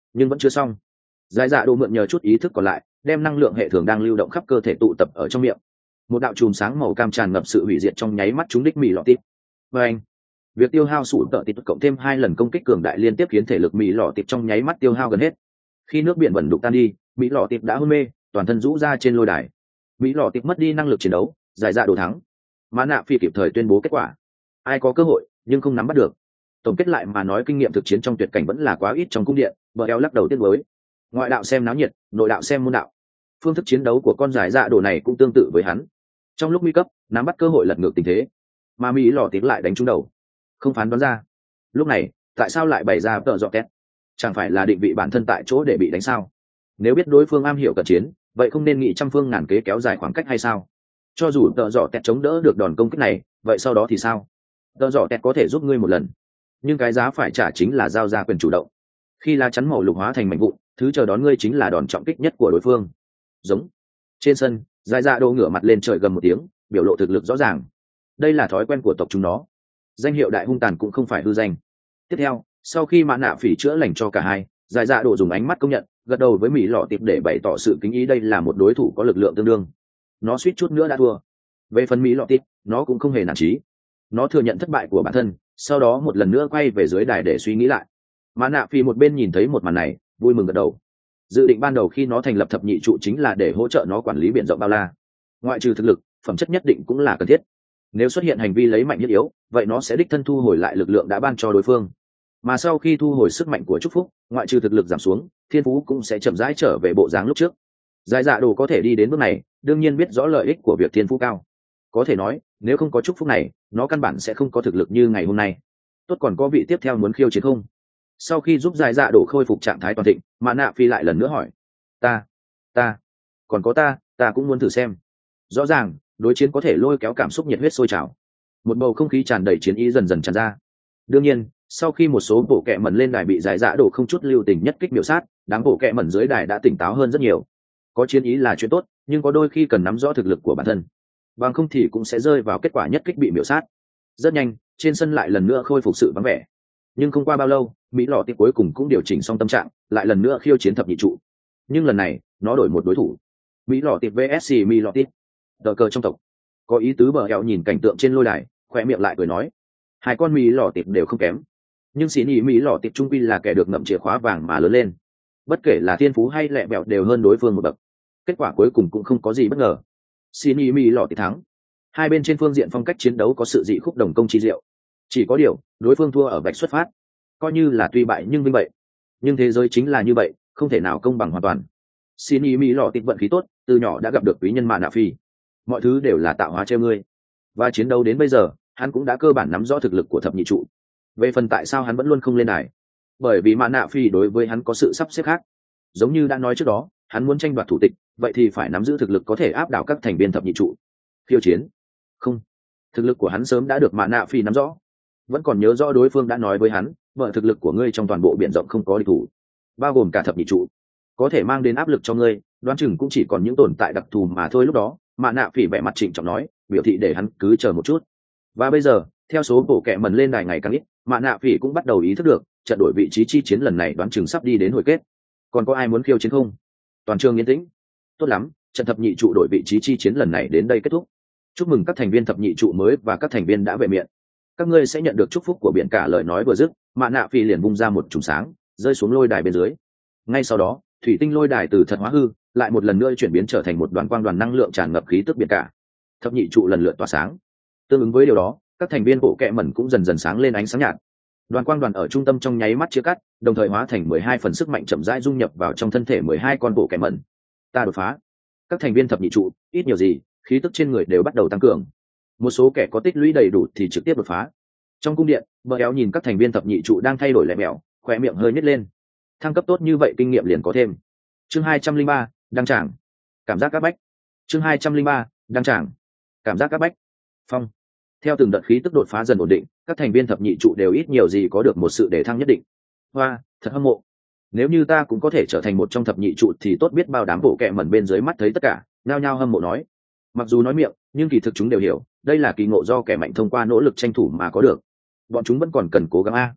nhưng vẫn chưa xong. Giải dạ đồ mượn nhờ chút ý thức còn lại, đem năng lượng hệ thường đang lưu động khắp cơ thể tụ tập ở trong miệng. Một đạo chùm sáng màu cam tràn ngập sự hủy diệt trong nháy mắt trúng đích Mỹ Lọ Tịp. Và anh, việc tiêu hao sủi tợ tịp cộng thêm 2 lần công kích cường đại liên tiếp khiến thể lực Mỹ Lọ Tịp trong nháy mắt tiêu hao gần hết. Khi nước biển bẩn đục tan đi, Mỹ Lọ Tịp đã hôn mê, toàn thân rũ ra trên lôi đài. Mỹ Lọ Tịp mất đi năng lực chiến đấu, giải dạ đồ thắng. Mã Nạ Phi kịp thời tuyên bố kết quả. Ai có cơ hội nhưng không nắm bắt được. Tổng kết lại mà nói, kinh nghiệm thực chiến trong tuyệt cảnh vẫn là quá ít trong cung điện. Bờ eo lắc đầu tiếc nuối. Ngoại đạo xem náo nhiệt, nội đạo xem môn đạo. Phương thức chiến đấu của con giải dạ đồ này cũng tương tự với hắn. Trong lúc nguy cấp, nắm bắt cơ hội lật ngược tình thế, mà Mỹ Lọ Tịp lại đánh trúng đầu, không phán đoán ra. Lúc này, tại sao lại bày ra tợ dọ két? Chẳng phải là định vị bản thân tại chỗ để bị đánh sao? Nếu biết đối phương am hiểu cận chiến, vậy không nên nghĩ trăm phương ngàn kế kéo dài khoảng cách hay sao? Cho dù tợ dọ két chống đỡ được đòn công kích này, vậy sau đó thì sao? Tợ dọ két có thể giúp ngươi một lần, nhưng cái giá phải trả chính là giao ra quyền chủ động. Khi lá chắn màu lục hóa thành mảnh vụn, thứ chờ đón ngươi chính là đòn trọng kích nhất của đối phương. Giống. Trên sân, giải dạ đồ ngửa mặt lên trời gầm một tiếng, biểu lộ thực lực rõ ràng. Đây là thói quen của tộc chúng nó. Danh hiệu đại hung tàn cũng không phải hư danh. Tiếp theo, sau khi Mã Nạ Phỉ chữa lành cho cả hai, giải dạ đồ dùng ánh mắt công nhận, gật đầu với Mỹ Lọ Tịp để bày tỏ sự kính ý, đây là một đối thủ có lực lượng tương đương. Nó suýt chút nữa đã thua. Về phần Mỹ Lọ Tịp, nó cũng không hề nản chí. Nó thừa nhận thất bại của bản thân, sau đó một lần nữa quay về dưới đài để suy nghĩ lại. Mã Nạ Phỉ một bên nhìn thấy một màn này, vui mừng gật đầu. Dự định ban đầu khi nó thành lập thập nhị trụ chính là để hỗ trợ nó quản lý biển rộng bao la. Ngoại trừ thực lực, phẩm chất nhất định cũng là cần thiết. Nếu xuất hiện hành vi lấy mạnh nhất yếu, vậy nó sẽ đích thân thu hồi lại lực lượng đã ban cho đối phương. Mà sau khi thu hồi sức mạnh của chúc phúc, ngoại trừ thực lực giảm xuống, thiên phú cũng sẽ chậm rãi trở về bộ dáng lúc trước. Giải dạ đồ có thể đi đến bước này, đương nhiên biết rõ lợi ích của việc thiên phú cao. Có thể nói, nếu không có chúc phúc này, nó căn bản sẽ không có thực lực như ngày hôm nay. Tốt, còn có vị tiếp theo muốn khiêu chiến không? Sau khi giúp giải dạ đồ khôi phục trạng thái toàn thịnh, Mã Nạ Phi lại lần nữa hỏi. Ta còn có ta cũng muốn thử xem. Rõ ràng đối chiến có thể lôi kéo cảm xúc nhiệt huyết sôi trào, một bầu không khí tràn đầy chiến ý dần dần tràn ra. Đương nhiên, sau khi một số bộ kệ mẩn lên đài bị giải dạ đổ không chút lưu tình nhất kích biểu sát, đám bộ kệ mẩn dưới đài đã tỉnh táo hơn rất nhiều. Có chiến ý là chuyện tốt, nhưng có đôi khi cần nắm rõ thực lực của bản thân, bằng không thì cũng sẽ rơi vào kết quả nhất kích bị biểu sát. Rất nhanh, trên sân lại lần nữa khôi phục sự vắng vẻ. Nhưng không qua bao lâu, Mỹ Lọ Tịp cuối cùng cũng điều chỉnh xong tâm trạng, lại lần nữa khiêu chiến thập nhị trụ. Nhưng lần này, nó đổi một đối thủ. Mỹ Lọ Tịp vs Mỹ Lọ Tịp. Tờ cờ trong tộc. Có ý tứ bờ eo nhìn cảnh tượng trên lôi đài, khoe miệng lại cười nói. Hai con Mỹ Lọ Tịp đều không kém. Nhưng xí nhị Mỹ Lọ Tịp trung quy là kẻ được ngậm chìa khóa vàng mà lớn lên. Bất kể là thiên phú hay lẹ bẹo đều hơn đối phương một bậc. Kết quả cuối cùng cũng không có gì bất ngờ. Xí nhị Mỹ Lọ Tịp thắng. Hai bên trên phương diện phong cách chiến đấu có sự dị khúc đồng công chi diệu. Chỉ có điều, đối phương thua ở vạch xuất phát. Coi như là tuy bại nhưng vinh vậy. Nhưng thế giới chính là như vậy, không thể nào công bằng hoàn toàn. Xin ý Mỹ Lọ Tịp vận khí tốt, từ nhỏ đã gặp được quý nhân Mã Nạ Phi. Mọi thứ đều là tạo hóa treo ngươi. Và chiến đấu đến bây giờ, hắn cũng đã cơ bản nắm rõ thực lực của thập nhị trụ. Về phần tại sao hắn vẫn luôn không lên đài, bởi vì Mã Nạ Phi đối với hắn có sự sắp xếp khác. Giống như đã nói trước đó, hắn muốn tranh đoạt thủ tịch, vậy thì phải nắm giữ thực lực có thể áp đảo các thành viên thập nhị trụ. Khiêu chiến? Không. Thực lực của hắn sớm đã được Mã Nạ Phi nắm rõ. Vẫn còn nhớ rõ đối phương đã nói với hắn, vợ thực lực của ngươi trong toàn bộ biển rộng không có địch thủ, bao gồm cả thập nhị trụ, có thể mang đến áp lực cho ngươi, đoán chừng cũng chỉ còn những tồn tại đặc thù mà thôi. Lúc đó Mã Nạ Phỉ vẻ mặt trịnh trọng nói, biểu thị để hắn cứ chờ một chút. Và bây giờ, theo số bộ kệ mẩn lên đài ngày càng ít, Mã Nạ Phỉ cũng bắt đầu ý thức được, trận đổi vị trí chi chiến lần này đoán chừng sắp đi đến hồi kết. Còn có ai muốn khiêu chiến không? Toàn trường yên tĩnh. Tốt lắm, trận thập nhị trụ đổi vị trí chi chiến lần này đến đây kết thúc. Chúc mừng các thành viên thập nhị trụ mới và các thành viên đã về miệng. Các ngươi sẽ nhận được chúc phúc của biển cả. Lời nói vừa dứt, Mã Nạ Phỉ liền bung ra một chùm sáng, rơi xuống lôi đài bên dưới. Ngay sau đó, thủy tinh lôi đài từ thật hóa hư, lại một lần nữa chuyển biến trở thành một đoàn quang đoàn năng lượng tràn ngập khí tức biển cả. Thập nhị trụ lần lượt tỏa sáng. Tương ứng với điều đó, các thành viên bộ kệ mẩn cũng dần dần sáng lên ánh sáng nhạt. Đoàn quang đoàn ở trung tâm trong nháy mắt chia cắt, đồng thời hóa thành 12 phần sức mạnh chậm rãi dung nhập vào trong thân thể 12 con bộ kệ mẩn. Ta đột phá. Các thành viên thập nhị trụ, ít nhiều gì, khí tức trên người đều bắt đầu tăng cường. Một số kẻ có tích lũy đầy đủ thì trực tiếp đột phá. Trong cung điện, Bờ Éo nhìn các thành viên thập nhị trụ đang thay đổi lẹ mẹo, khóe miệng hơi nhếch lên. Thăng cấp tốt như vậy kinh nghiệm liền có thêm. Chương 203, đăng tràng. Cảm giác các bách. Chương 203, đăng tràng. Cảm giác các bách. Phong. Theo từng đợt khí tức đột phá dần ổn định, các thành viên thập nhị trụ đều ít nhiều gì có được một sự đề thăng nhất định. Hoa, thật hâm mộ. Nếu như ta cũng có thể trở thành một trong thập nhị trụ thì tốt biết bao. Đám bộ kệ mẩn bên dưới mắt thấy tất cả, nhao nhao hâm mộ nói. Mặc dù nói miệng, nhưng kỳ thực chúng đều hiểu, đây là kỳ ngộ do kẻ mạnh thông qua nỗ lực tranh thủ mà có được. Bọn chúng vẫn còn cần cố gắng a.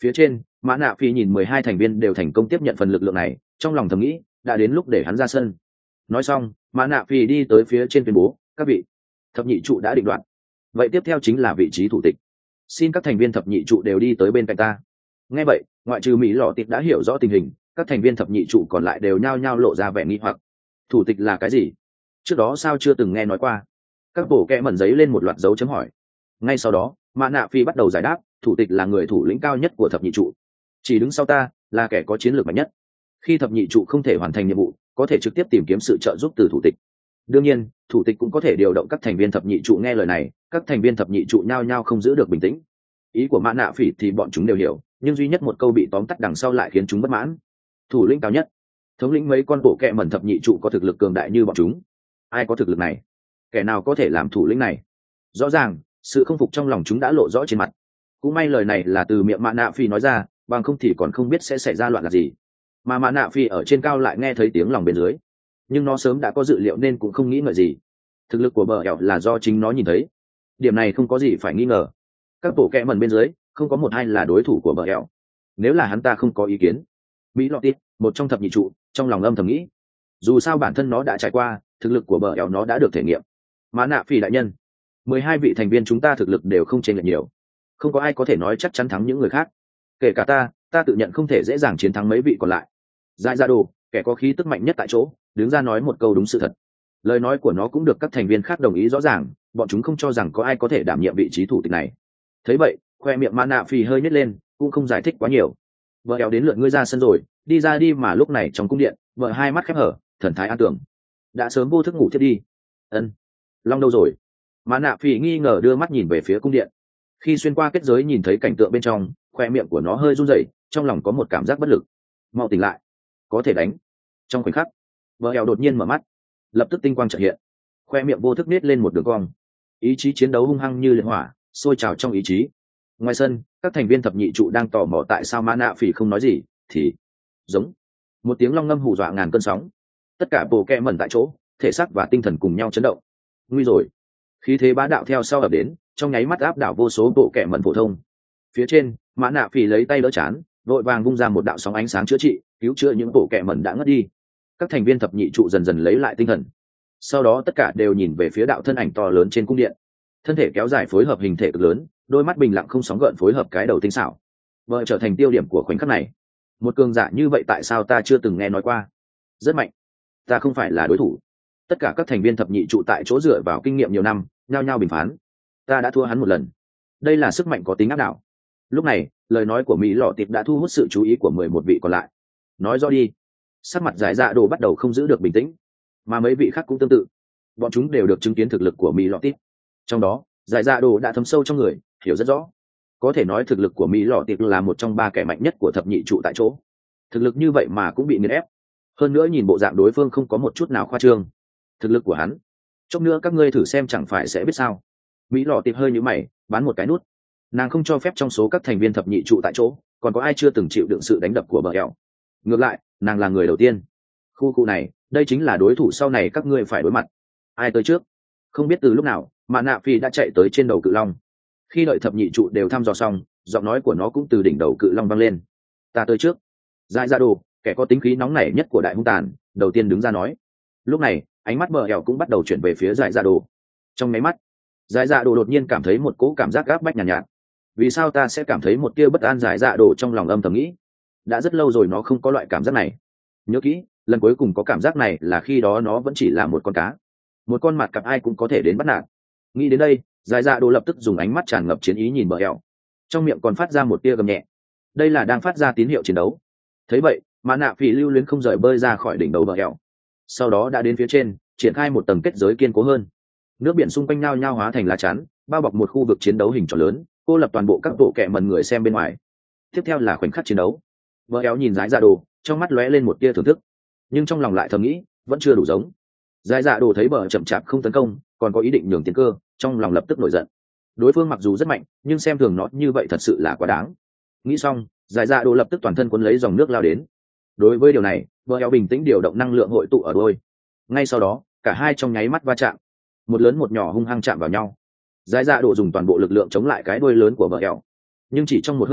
Phía trên mã nạ phi nhìn 12 thành viên đều thành công tiếp nhận phần lực lượng này, trong lòng thầm nghĩ đã đến lúc để hắn ra sân. Nói xong mã nạ phi đi tới phía trên tuyên bố: các vị, thập nhị trụ đã định đoạt, vậy tiếp theo chính là vị trí thủ tịch, xin các thành viên thập nhị trụ đều đi tới bên cạnh ta. Nghe vậy ngoại trừ mỹ lọ tịt đã hiểu rõ tình hình, các thành viên thập nhị trụ còn lại đều nhao nhao lộ ra vẻ nghi hoặc. Thủ tịch là cái gì? Trước đó sao chưa từng nghe nói qua? Các bổ kẹ mẩn giấy lên một loạt dấu chấm hỏi. Ngay sau đó mã nạ phi bắt đầu giải đáp: thủ tịch là người thủ lĩnh cao nhất của thập nhị trụ, chỉ đứng sau ta là kẻ có chiến lược mạnh nhất. Khi thập nhị trụ không thể hoàn thành nhiệm vụ, có thể trực tiếp tìm kiếm sự trợ giúp từ thủ tịch. Đương nhiên thủ tịch cũng có thể điều động các thành viên thập nhị trụ. Nghe lời này các thành viên thập nhị trụ nhao nhao không giữ được bình tĩnh. Ý của mã nạ phỉ thì bọn chúng đều hiểu, nhưng duy nhất một câu bị tóm tắt đằng sau lại khiến chúng bất mãn. Thủ lĩnh cao nhất, thống lĩnh mấy con bộ kẹ mẩn thập nhị trụ có thực lực cường đại như bọn chúng? Ai có thực lực này? Kẻ nào có thể làm thủ lĩnh này? Rõ ràng sự không phục trong lòng chúng đã lộ rõ trên mặt. Cũng may lời này là từ miệng mã nạ phi nói ra, bằng không thì còn không biết sẽ xảy ra loạn là gì. Mà mã nạ phi ở trên cao lại nghe thấy tiếng lòng bên dưới, nhưng nó sớm đã có dự liệu nên cũng không nghĩ ngợi gì. Thực lực của bờ ẻo là do chính nó nhìn thấy, điểm này không có gì phải nghi ngờ. Các bộ kẹ mẩn bên dưới không có một ai là đối thủ của bờ ẻo. Nếu là hắn ta không có ý kiến. Mỹ lọt tít, một trong thập nhị trụ, trong lòng âm thầm nghĩ, dù sao bản thân nó đã trải qua, thực lực của bờ ẻo nó đã được thể nghiệm. Mã nạ phi đại nhân, 12 vị thành viên chúng ta thực lực đều không chênh lệch nhiều, không có ai có thể nói chắc chắn thắng những người khác, kể cả ta tự nhận không thể dễ dàng chiến thắng mấy vị còn lại. Dại ra đồ, kẻ có khí tức mạnh nhất tại chỗ, đứng ra nói một câu đúng sự thật. Lời nói của nó cũng được các thành viên khác đồng ý rõ ràng, bọn chúng không cho rằng có ai có thể đảm nhiệm vị trí thủ tịch này. Thấy vậy khoe miệng mã nạ phi hơi nhếch lên, cũng không giải thích quá nhiều. Vợ éo đến lượt ngươi ra sân rồi, đi ra đi. Mà lúc này trong cung điện vợ hai mắt khép hở, thần thái an tưởng, đã sớm vô thức ngủ thiết đi. Ân, long đâu rồi? Mã nạ phi nghi ngờ đưa mắt nhìn về phía cung điện. Khi xuyên qua kết giới nhìn thấy cảnh tượng bên trong, khoe miệng của nó hơi run rẩy, trong lòng có một cảm giác bất lực. Mau tỉnh lại, có thể đánh. Trong khoảnh khắc vợ éo đột nhiên mở mắt, lập tức tinh quang chợt hiện, khoe miệng vô thức nết lên một đường cong, ý chí chiến đấu hung hăng như liệt hỏa sôi trào trong ý chí. Ngoài sân các thành viên thập nhị trụ đang tò mò tại sao mã nạ phỉ không nói gì, thì giống một tiếng long ngâm hù dọa ngàn cơn sóng. Tất cả bộ kẹ mẩn tại chỗ, thể xác và tinh thần cùng nhau chấn động. Nguy rồi! Khí thế bá đạo theo sau ập đến, trong nháy mắt áp đảo vô số bộ kẹ mẩn phổ thông. Phía trên mã nạ phỉ lấy tay đỡ chán, vội vàng vung ra một đạo sóng ánh sáng chữa trị, cứu chữa những bộ kẹ mẩn đã ngất đi. Các thành viên thập nhị trụ dần dần lấy lại tinh thần, sau đó tất cả đều nhìn về phía đạo thân ảnh to lớn trên cung điện. Thân thể kéo dài phối hợp hình thể cực lớn, đôi mắt bình lặng không sóng gợn phối hợp cái đầu tinh xảo, vợ trở thành tiêu điểm của khoảnh khắc này. Một cường giả như vậy tại sao ta chưa từng nghe nói qua? Rất mạnh, ta không phải là đối thủ. Tất cả các thành viên thập nhị trụ tại chỗ dựa vào kinh nghiệm nhiều năm nhao nhao bình phán, ta đã thua hắn một lần. Đây là sức mạnh có tính áp đảo. Lúc này lời nói của mỹ lọ tịp đã thu hút sự chú ý của 11 vị còn lại. Nói rõ đi. Sắc mặt giải dạ đồ bắt đầu không giữ được bình tĩnh, mà mấy vị khác cũng tương tự. Bọn chúng đều được chứng kiến thực lực của mỹ lọ tịp, trong đó giải dạ đồ đã thấm sâu trong người, hiểu rất rõ. Có thể nói thực lực của mỹ lọ tịp là một trong 3 kẻ mạnh nhất của thập nhị trụ tại chỗ. Thực lực như vậy mà cũng bị nghiền ép, hơn nữa nhìn bộ dạng đối phương không có một chút nào khoa trương. Thực lực của hắn, chốc nữa các ngươi thử xem chẳng phải sẽ biết sao. Mỹ lọ tịp hơi nhíu mày, bán một cái nút. Nàng không cho phép trong số các thành viên thập nhị trụ tại chỗ còn có ai chưa từng chịu đựng sự đánh đập của bờ ẻo. Ngược lại nàng là người đầu tiên. Khu này đây chính là đối thủ sau này các ngươi phải đối mặt. Ai tới trước? Không biết từ lúc nào mà nạ phi đã chạy tới trên đầu cự long. Khi đợi thập nhị trụ đều thăm dò xong, giọng nói của nó cũng từ đỉnh đầu cự long vang lên. Ta tới trước. Dại ra đồ, kẻ có tính khí nóng nảy nhất của đại hung tàn, đầu tiên đứng ra nói. Lúc này ánh mắt bờ ẻo cũng bắt đầu chuyển về phía dại ra đồ. Trong máy mắt dại dạ đồ đột nhiên cảm thấy một cỗ cảm giác gáp bách nhàn nhạt. Vì sao ta sẽ cảm thấy một tia bất an? Dại dạ đồ trong lòng âm thầm nghĩ. Đã rất lâu rồi nó không có loại cảm giác này. Nhớ kỹ, lần cuối cùng có cảm giác này là khi đó nó vẫn chỉ là một con cá, một con mặt cặp ai cũng có thể đến bắt nạt. Nghĩ đến đây dại dạ đồ lập tức dùng ánh mắt tràn ngập chiến ý nhìn bờ ẻo, trong miệng còn phát ra một tia gầm nhẹ. Đây là đang phát ra tín hiệu chiến đấu. Thấy vậy mà nạ phỉ lưu luyến không rời bơi ra khỏi đỉnh đầu bờ ẻo, sau đó đã đến phía trên triển khai một tầng kết giới kiên cố hơn. Nước biển xung quanh nhao nhao hóa thành lá chắn, bao bọc một khu vực chiến đấu hình tròn lớn, cô lập toàn bộ các bộ kệ mần người xem bên ngoài. Tiếp theo là khoảnh khắc chiến đấu. Vợ éo nhìn dái dạ đồ, trong mắt lóe lên một tia thưởng thức, nhưng trong lòng lại thầm nghĩ vẫn chưa đủ giống. Dái dạ đồ thấy bờ chậm chạp không tấn công, còn có ý định nhường tiền cơ, trong lòng lập tức nổi giận. Đối phương mặc dù rất mạnh, nhưng xem thường nó như vậy thật sự là quá đáng. Nghĩ xong dái dạ đồ lập tức toàn thân cuốn lấy dòng nước lao đến. Đối với điều này vợ éo bình tĩnh điều động năng lượng hội tụ ở đôi. Ngay sau đó cả hai trong nháy mắt va chạm, một lớn một nhỏ hung hăng chạm vào nhau. Dái dạ đồ dùng toàn bộ lực lượng chống lại cái đuôi lớn của vợ ẻo, nhưng chỉ trong một hơi thở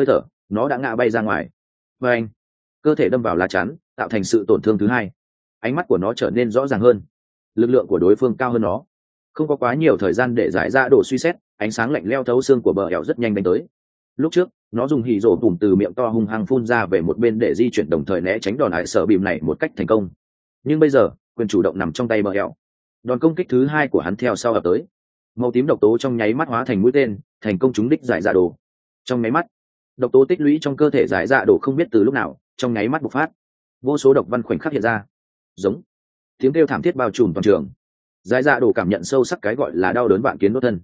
nó đã ngã bay ra ngoài. Và anh, cơ thể đâm vào lá chắn, tạo thành sự tổn thương thứ hai. Ánh mắt của nó trở nên rõ ràng hơn, lực lượng của đối phương cao hơn nó. Không có quá nhiều thời gian để giải ra đồ suy xét, ánh sáng lạnh leo thấu xương của bờ ẻo rất nhanh đánh tới. Lúc trước nó dùng hì rổ bùm từ miệng to hung hăng phun ra về một bên để di chuyển, đồng thời né tránh đòn ải sở bìm này một cách thành công. Nhưng bây giờ quyền chủ động nằm trong tay bờ ẻo. Đòn công kích thứ hai của hắn theo sau ập tới, màu tím độc tố trong nháy mắt hóa thành mũi tên, thành công trúng đích giải dạ đồ. Trong nháy mắt, độc tố tích lũy trong cơ thể giải dạ đồ không biết từ lúc nào trong nháy mắt bộc phát, vô số độc văn khoảnh khắc hiện ra. Giống tiếng kêu thảm thiết bao trùm toàn trường. Giải dạ đồ cảm nhận sâu sắc cái gọi là đau đớn vạn kiến đốt thân.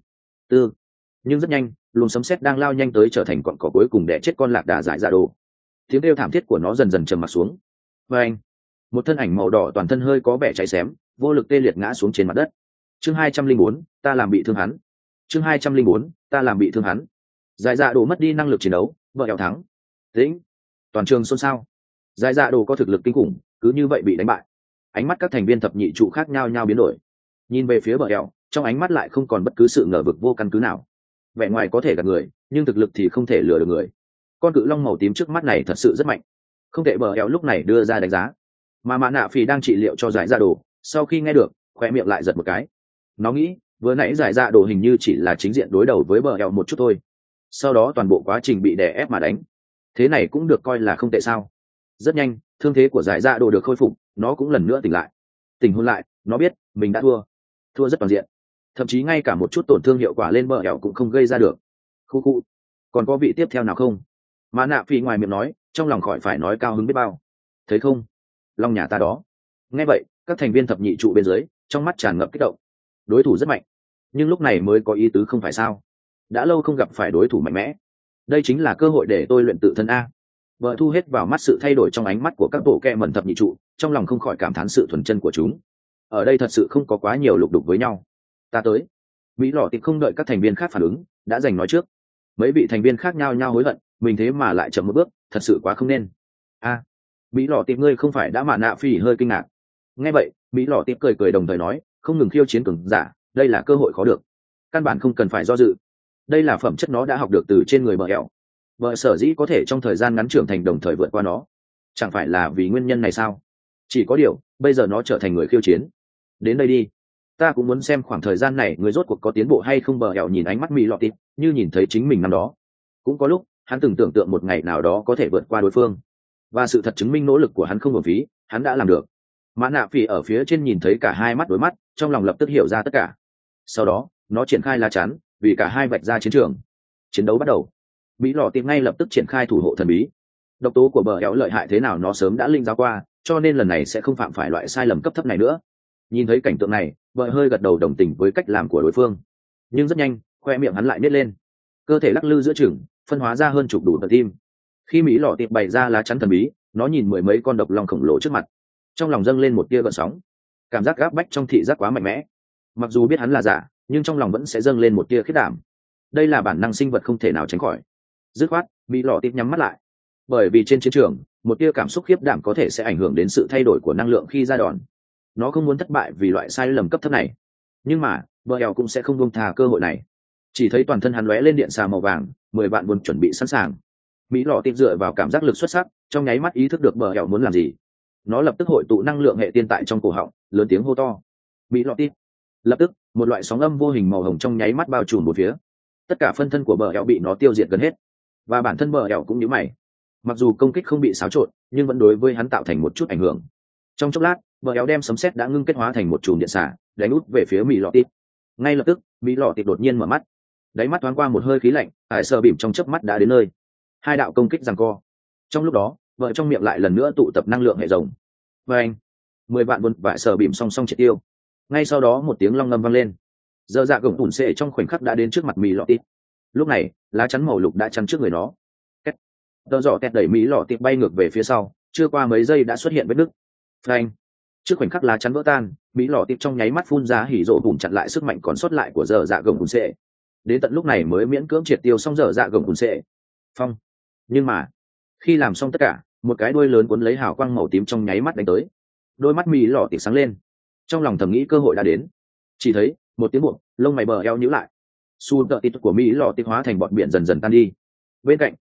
Nhưng rất nhanh, luồng sấm sét đang lao nhanh tới trở thành cọn cỏ cuối cùng để chết con lạc đà giải dạ đồ. Tiếng kêu thảm thiết của nó dần dần trầm mặc xuống. Và anh, một thân ảnh màu đỏ toàn thân hơi có vẻ cháy xém, vô lực tê liệt ngã xuống trên mặt đất. Chương 204, ta làm bị thương hắn. Chương 204, ta làm bị thương hắn. Giải dạ đồ mất đi năng lực chiến đấu, vợ ẻo thắng. Tĩnh, toàn trường xôn xao. Giải dạ đồ có thực lực kinh khủng, cứ như vậy bị đánh bại. Ánh mắt các thành viên thập nhị trụ khác nhau nhau biến đổi, nhìn về phía bờ ẻo, trong ánh mắt lại không còn bất cứ sự ngờ vực vô căn cứ nào. Vẻ ngoài có thể gạt người, nhưng thực lực thì không thể lừa được người. Con cự long màu tím trước mắt này thật sự rất mạnh, không thể. Bờ ẻo lúc này đưa ra đánh giá. Mà mã nạ phì đang trị liệu cho giải dạ đồ, sau khi nghe được, khoe miệng lại giật một cái. Nó nghĩ vừa nãy giải dạ đồ hình như chỉ là chính diện đối đầu với bờ ẻo một chút thôi, sau đó toàn bộ quá trình bị đè ép mà đánh. Thế này cũng được coi là không tệ sao. Rất nhanh, thương thế của giải dạ đồ được khôi phục, nó cũng lần nữa tỉnh lại. Tỉnh hôn lại, nó biết mình đã thua rất toàn diện, thậm chí ngay cả một chút tổn thương hiệu quả lên bờ ẻo cũng không gây ra được. Khu khu, còn có vị tiếp theo nào không? Mã nạ phi ngoài miệng nói, trong lòng khỏi phải nói cao hứng biết bao. Thấy không, long nhà ta đó. Nghe vậy, các thành viên thập nhị trụ bên dưới trong mắt tràn ngập kích động. Đối thủ rất mạnh, nhưng lúc này mới có ý tứ không phải sao? Đã lâu không gặp phải đối thủ mạnh mẽ, đây chính là cơ hội để tôi luyện tự thân a. Vợ thu hết vào mắt sự thay đổi trong ánh mắt của các bộ kẹ mẩn thập nhị trụ, trong lòng không khỏi cảm thán sự thuần chân của chúng. Ở đây thật sự không có quá nhiều lục đục với nhau. Ta tới. Mỹ lọ tịp không đợi các thành viên khác phản ứng, đã giành nói trước. Mấy vị thành viên khác nhau nhau hối hận, mình thế mà lại chậm một bước, thật sự quá không nên. A, Mỹ lọ tịp ngươi không phải đã mạ nạ phi hơi kinh ngạc. Nghe vậy, Mỹ lọ tịp cười cười đồng thời nói, không ngừng khiêu chiến cường giả, đây là cơ hội khó được, căn bản không cần phải do dự. Đây là phẩm chất nó đã học được từ trên người bờ ẻo. Vợ sở dĩ có thể trong thời gian ngắn trưởng thành đồng thời vượt qua nó, chẳng phải là vì nguyên nhân này sao? Chỉ có điều bây giờ nó trở thành người khiêu chiến. Đến đây đi, ta cũng muốn xem khoảng thời gian này người rốt cuộc có tiến bộ hay không. Bờ ẻo nhìn ánh mắt Mỹ lọ tịp như nhìn thấy chính mình năm đó. Cũng có lúc hắn từng tưởng tượng một ngày nào đó có thể vượt qua đối phương, và sự thật chứng minh nỗ lực của hắn không uổng phí, hắn đã làm được. Mã nạ phỉ ở phía trên nhìn thấy cả hai mắt đối mắt, trong lòng lập tức hiểu ra tất cả. Sau đó nó triển khai lá chắn, vì cả hai vạch ra chiến trường. Chiến đấu bắt đầu. Mỹ lọ tìm ngay lập tức triển khai thủ hộ thần bí. Độc tố của bờ ẻo lợi hại thế nào nó sớm đã linh giáo qua, cho nên lần này sẽ không phạm phải loại sai lầm cấp thấp này nữa. Nhìn thấy cảnh tượng này, vợ hơi gật đầu đồng tình với cách làm của đối phương, nhưng rất nhanh khoe miệng hắn lại nít lên, cơ thể lắc lư giữa chừng, phân hóa ra hơn chục đủ tờ tim. Khi Mỹ lọ tiệp bày ra lá chắn thần bí, nó nhìn mười mấy con độc long khổng lồ trước mặt, trong lòng dâng lên một tia gợn sóng. Cảm giác gáp bách trong thị giác quá mạnh mẽ, mặc dù biết hắn là giả nhưng trong lòng vẫn sẽ dâng lên một tia khiết đảm. Đây là bản năng sinh vật không thể nào tránh khỏi. Dứt khoát Mỹ lọ tiệp nhắm mắt lại, bởi vì trên chiến trường một tia cảm xúc khiếp đảm có thể sẽ ảnh hưởng đến sự thay đổi của năng lượng khi ra đòn. Nó không muốn thất bại vì loại sai lầm cấp thấp này, nhưng mà bờ eo cũng sẽ không buông tha cơ hội này. Chỉ thấy toàn thân hắn lóe lên điện xà màu vàng, 10 vạn buồn chuẩn bị sẵn sàng. Mỹ lọ tiệp dựa vào cảm giác lực xuất sắc, trong nháy mắt ý thức được bờ eo muốn làm gì. Nó lập tức hội tụ năng lượng hệ tiên tại trong cổ họng, lớn tiếng hô to: Mỹ lọ tiệp! Lập tức một loại sóng âm vô hình màu hồng trong nháy mắt bao trùm một phía. Tất cả phân thân của bờ eo bị nó tiêu diệt gần hết, và bản thân bờ eo cũng nhíu mày. Mặc dù công kích không bị xáo trộn, nhưng vẫn đối với hắn tạo thành một chút ảnh hưởng. Trong chốc lát, bờ eo đem sấm sét đã ngưng kết hóa thành một chùm điện xả, đánh út về phía Mỹ lọ tiệp. Ngay lập tức Mỹ lọ tiệp đột nhiên mở mắt, đáy mắt thoáng qua một hơi khí lạnh, ải sờ bìm trong chớp mắt đã đến nơi. Hai đạo công kích giằng co. Trong lúc đó vợ trong miệng lại lần nữa tụ tập năng lượng hệ rồng, và anh 10 vạn buồn vải sờ bìm song song triệt tiêu. Ngay sau đó một tiếng long ngâm vang lên, giờ dạ gồng tủn xệ trong khoảnh khắc đã đến trước mặt Mỹ lọ tiệp. Lúc này lá chắn màu lục đã chắn trước người nó. Tờ giỏ tẹt đẩy Mỹ lọ tiệp bay ngược về phía sau, chưa qua mấy giây đã xuất hiện vết nứt. Phanh! Trước khoảnh khắc lá chắn vỡ tan, Mỹ lọ tiệp trong nháy mắt phun ra hỉ rộ bùn chặn lại sức mạnh còn sót lại của giờ dạ gồng tủn xệ. Đến tận lúc này mới miễn cưỡng triệt tiêu xong giờ dạ gồng tủn xệ. Phong! Nhưng mà khi làm xong tất cả, một cái đuôi lớn cuốn lấy hào quang màu tím trong nháy mắt đánh tới. Đôi mắt Mỹ lọ tiệp sáng lên, trong lòng thầm nghĩ cơ hội đã đến. Chỉ thấy một tiếng buộc, lông mày bờ eo nhíu lại, su tợ tít của Mỹ lọ tiệp hóa thành bọt biển dần dần tan đi. Bên cạnh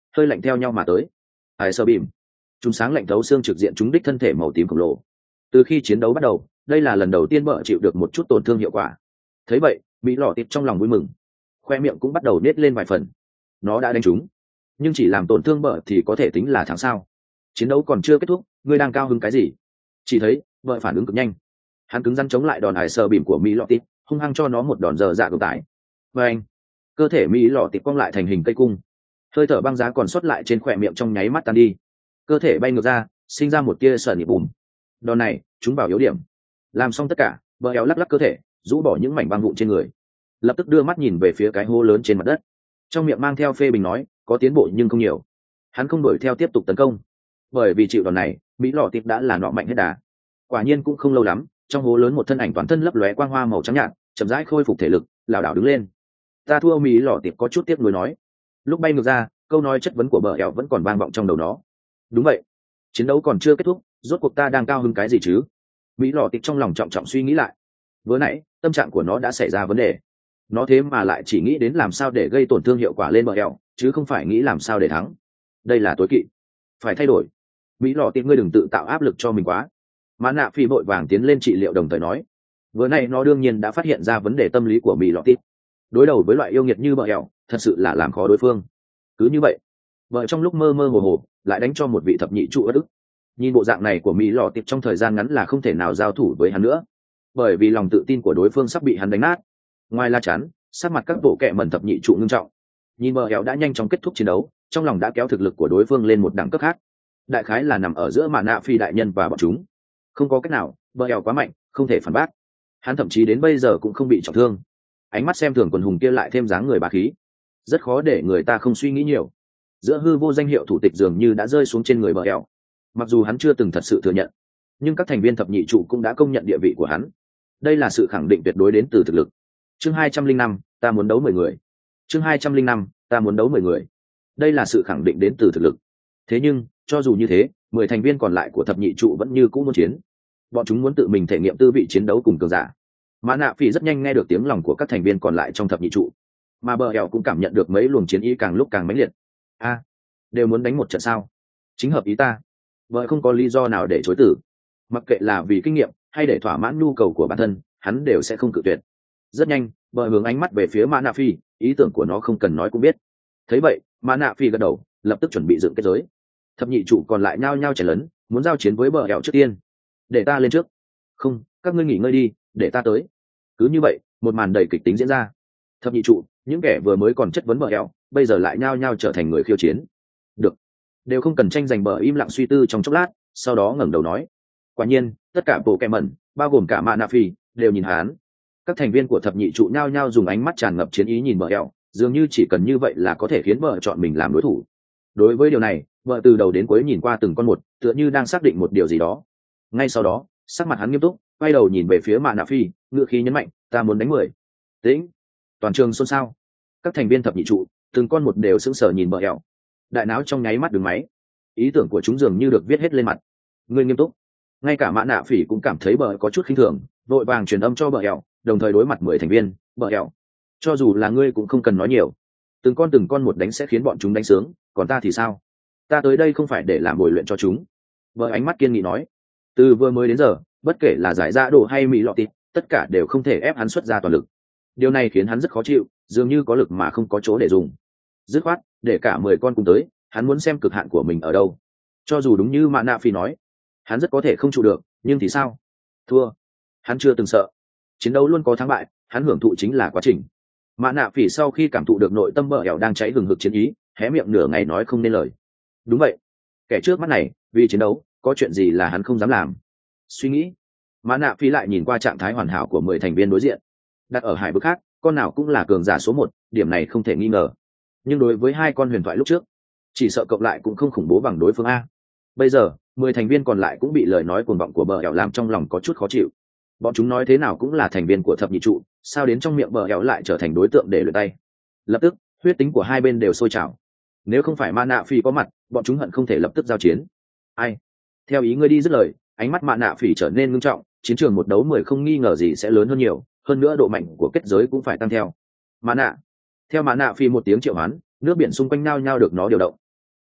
hơi lạnh theo nhau mà tới. Hải sơ bìm, chúng sáng lạnh thấu xương trực diện chúng đích thân thể màu tím khổng lồ. Từ khi chiến đấu bắt đầu, đây là lần đầu tiên bờ chịu được một chút tổn thương hiệu quả. Thấy vậy, mỹ lọ tịt trong lòng vui mừng, khoe miệng cũng bắt đầu nết lên vài phần. Nó đã đánh trúng, nhưng chỉ làm tổn thương bờ thì có thể tính là thắng sao? Chiến đấu còn chưa kết thúc, ngươi đang cao hứng cái gì? Chỉ thấy bờ phản ứng cực nhanh, hắn cứng rắn chống lại đòn hải sơ bìm của mỹ lọ tịt, hung hăng cho nó một đòn dở dạ gồng tải. Và anh, cơ thể mỹ lọ tịt cong lại thành hình cây cung, hơi thở băng giá còn sót lại trên khỏe miệng trong nháy mắt tan đi, cơ thể bay ngược ra, sinh ra một tia sờ nhị bùm. Đòn này chúng vào yếu điểm. Làm xong tất cả, bờ eo lắc lắc cơ thể, rũ bỏ những mảnh băng vụn trên người, lập tức đưa mắt nhìn về phía cái hố lớn trên mặt đất, trong miệng mang theo phê bình nói, có tiến bộ nhưng không nhiều. Hắn không đuổi theo tiếp tục tấn công, bởi vì chịu đòn này mỹ lọ tịt đã là nọ mạnh hết đà. Quả nhiên cũng không lâu lắm, trong hố lớn một thân ảnh toàn thân lấp lóe quang hoa màu trắng nhạt chậm rãi khôi phục thể lực, lảo đảo đứng lên. Ta thua. Mỹ lọ tịt có chút tiếc nuối nói. Lúc bay ngược ra, câu nói chất vấn của bờ eo vẫn còn vang vọng trong đầu nó. Đúng vậy, chiến đấu còn chưa kết thúc, rốt cuộc ta đang cao hứng cái gì chứ? Mỹ lọ tịt trong lòng trọng trọng suy nghĩ lại. Vừa nãy tâm trạng của nó đã xảy ra vấn đề, nó thế mà lại chỉ nghĩ đến làm sao để gây tổn thương hiệu quả lên bờ eo, chứ không phải nghĩ làm sao để thắng. Đây là tối kỵ, phải thay đổi. Mỹ lọ tịt, ngươi đừng tự tạo áp lực cho mình quá. Mã nạ phi vội vàng tiến lên trị liệu, đồng thời nói. Vừa nãy nó đương nhiên đã phát hiện ra vấn đề tâm lý của Mỹ lọ tịt. Đối đầu với loại yêu nghiệt như bờ eo, thật sự là làm khó đối phương. Cứ như vậy, vợ trong lúc mơ mơ hồ hồ lại đánh cho một vị thập nhị trụ ất ức. Nhìn bộ dạng này của Mỹ lọ tịt trong thời gian ngắn là không thể nào giao thủ với hắn nữa, bởi vì lòng tự tin của đối phương sắp bị hắn đánh nát. Ngoài la chắn, sát mặt các bộ kệ mẩn thập nhị trụ ngưng trọng. Nhìn bờ eo đã nhanh chóng kết thúc chiến đấu, trong lòng đã kéo thực lực của đối phương lên một đẳng cấp khác. Đại khái là nằm ở giữa mã nạ phi đại nhân và bọn chúng. Không có cách nào, bờ eo quá mạnh, không thể phản bác. Hắn thậm chí đến bây giờ cũng không bị trọng thương. Ánh mắt xem thường quần hùng kia lại thêm dáng người bá khí, rất khó để người ta không suy nghĩ nhiều. Giữa hư vô danh hiệu thủ tịch dường như đã rơi xuống trên người bờ eo. Mặc dù hắn chưa từng thật sự thừa nhận, nhưng các thành viên thập nhị trụ cũng đã công nhận địa vị của hắn. Đây là sự khẳng định tuyệt đối đến từ thực lực. Chương 205, ta muốn đấu 10 người. Chương 205, ta muốn đấu 10 người. Đây là sự khẳng định đến từ thực lực. Thế nhưng, cho dù như thế, 10 thành viên còn lại của thập nhị trụ vẫn như cũ muốn chiến. Bọn chúng muốn tự mình thể nghiệm tư vị chiến đấu cùng cường giả. Mã nạ phỉ rất nhanh nghe được tiếng lòng của các thành viên còn lại trong thập nhị trụ, mà bờ eo cũng cảm nhận được mấy luồng chiến ý càng lúc càng mãnh liệt. Đều muốn đánh một trận sao? Chính hợp ý ta. Vợ không có lý do nào để chối từ. Mặc kệ là vì kinh nghiệm hay để thỏa mãn nhu cầu của bản thân, hắn đều sẽ không cự tuyệt. Rất nhanh, vợ hướng ánh mắt về phía Mã Nạ Phi, ý tưởng của nó không cần nói cũng biết. Thấy vậy, Mã Nạ Phi gật đầu, lập tức chuẩn bị dựng kết giới. Thập nhị trụ còn lại nhao nhao chảy lớn, muốn giao chiến với bờ eo trước tiên. Để ta lên trước. Không, các ngươi nghỉ ngơi đi, để ta tới. Cứ như vậy, một màn đầy kịch tính diễn ra. Thập nhị trụ, những kẻ vừa mới còn chất vấn bờ eo, bây giờ lại nhao nhao trở thành người khiêu chiến. Được, đều không cần tranh giành, bờ im lặng suy tư trong chốc lát, sau đó ngẩng đầu nói. Quả nhiên, tất cả bộ kẹ mẩn, bao gồm cả Mã Nạ Phi, đều nhìn hắn. Các thành viên của thập nhị trụ nhao nhao dùng ánh mắt tràn ngập chiến ý nhìn bờ eo, dường như chỉ cần như vậy là có thể khiến bờ chọn mình làm đối thủ. Đối với điều này, bờ từ đầu đến cuối nhìn qua từng con một, tựa như đang xác định một điều gì đó. Ngay sau đó, sắc mặt hắn nghiêm túc, quay đầu nhìn về phía Mã Nạ Phi, ngựa khí nhấn mạnh, ta muốn đánh 10. Tĩnh. Toàn trường xôn xao. Các thành viên thập nhị trụ, từng con một đều sững sờ nhìn bờ eo. Đại não trong nháy mắt đứng máy, ý tưởng của chúng dường như được viết hết lên mặt. Ngươi nghiêm túc. Ngay cả Mã Nạ Phỉ cũng cảm thấy bờ có chút khinh thường, vội vàng truyền âm cho bờ eo, đồng thời đối mặt 10 thành viên. Bờ eo, cho dù là ngươi cũng không cần nói nhiều, từng con một đánh sẽ khiến bọn chúng đánh sướng, còn ta thì sao? Ta tới đây không phải để làm bồi luyện cho chúng. Bờ ánh mắt kiên nghị nói. Từ vừa mới đến giờ, bất kể là giải ra đồ hay mỹ lọ tịt, tất cả đều không thể ép hắn xuất ra toàn lực. Điều này khiến hắn rất khó chịu, dường như có lực mà không có chỗ để dùng. Dứt khoát, để cả 10 con cùng tới, hắn muốn xem cực hạn của mình ở đâu. Cho dù đúng như Mã Nạ Phi nói, hắn rất có thể không trụ được, nhưng thì sao? Thua, hắn chưa từng sợ. Chiến đấu luôn có thắng bại, hắn hưởng thụ chính là quá trình. Mã Nạ Phỉ sau khi cảm thụ được nội tâm bờ ẻo đang cháy hừng hực chiến ý, hé miệng nửa ngày nói không nên lời. Đúng vậy, kẻ trước mắt này, vì chiến đấu, có chuyện gì là hắn không dám làm. Suy nghĩ, Mã Nạ Phỉ lại nhìn qua trạng thái hoàn hảo của 10 thành viên đối diện. Đặt ở hải vực khác, con nào cũng là cường giả số 1, điểm này không thể nghi ngờ. Nhưng đối với hai con huyền thoại lúc trước, chỉ sợ cộng lại cũng không khủng bố bằng đối phương a. Bây giờ 10 thành viên còn lại cũng bị lời nói cuồng vọng của bờ ẻo làm trong lòng có chút khó chịu. Bọn chúng nói thế nào cũng là thành viên của thập nhị trụ, sao đến trong miệng bờ ẻo lại trở thành đối tượng để luyện tay. Lập tức huyết tính của hai bên đều sôi trào. Nếu không phải Mã Nạ Phỉ có mặt, bọn chúng hận không thể lập tức giao chiến. Ai? Theo ý ngươi đi dứt lời, ánh mắt Mã Nạ Phỉ trở nên ngưng trọng. Chiến trường một đấu 10 không nghi ngờ gì sẽ lớn hơn nhiều, hơn nữa độ mạnh của kết giới cũng phải tăng theo. Mã Nạ. Theo Mã Nạ Phỉ một tiếng triệu hoán, nước biển xung quanh nao nhao được nó điều động.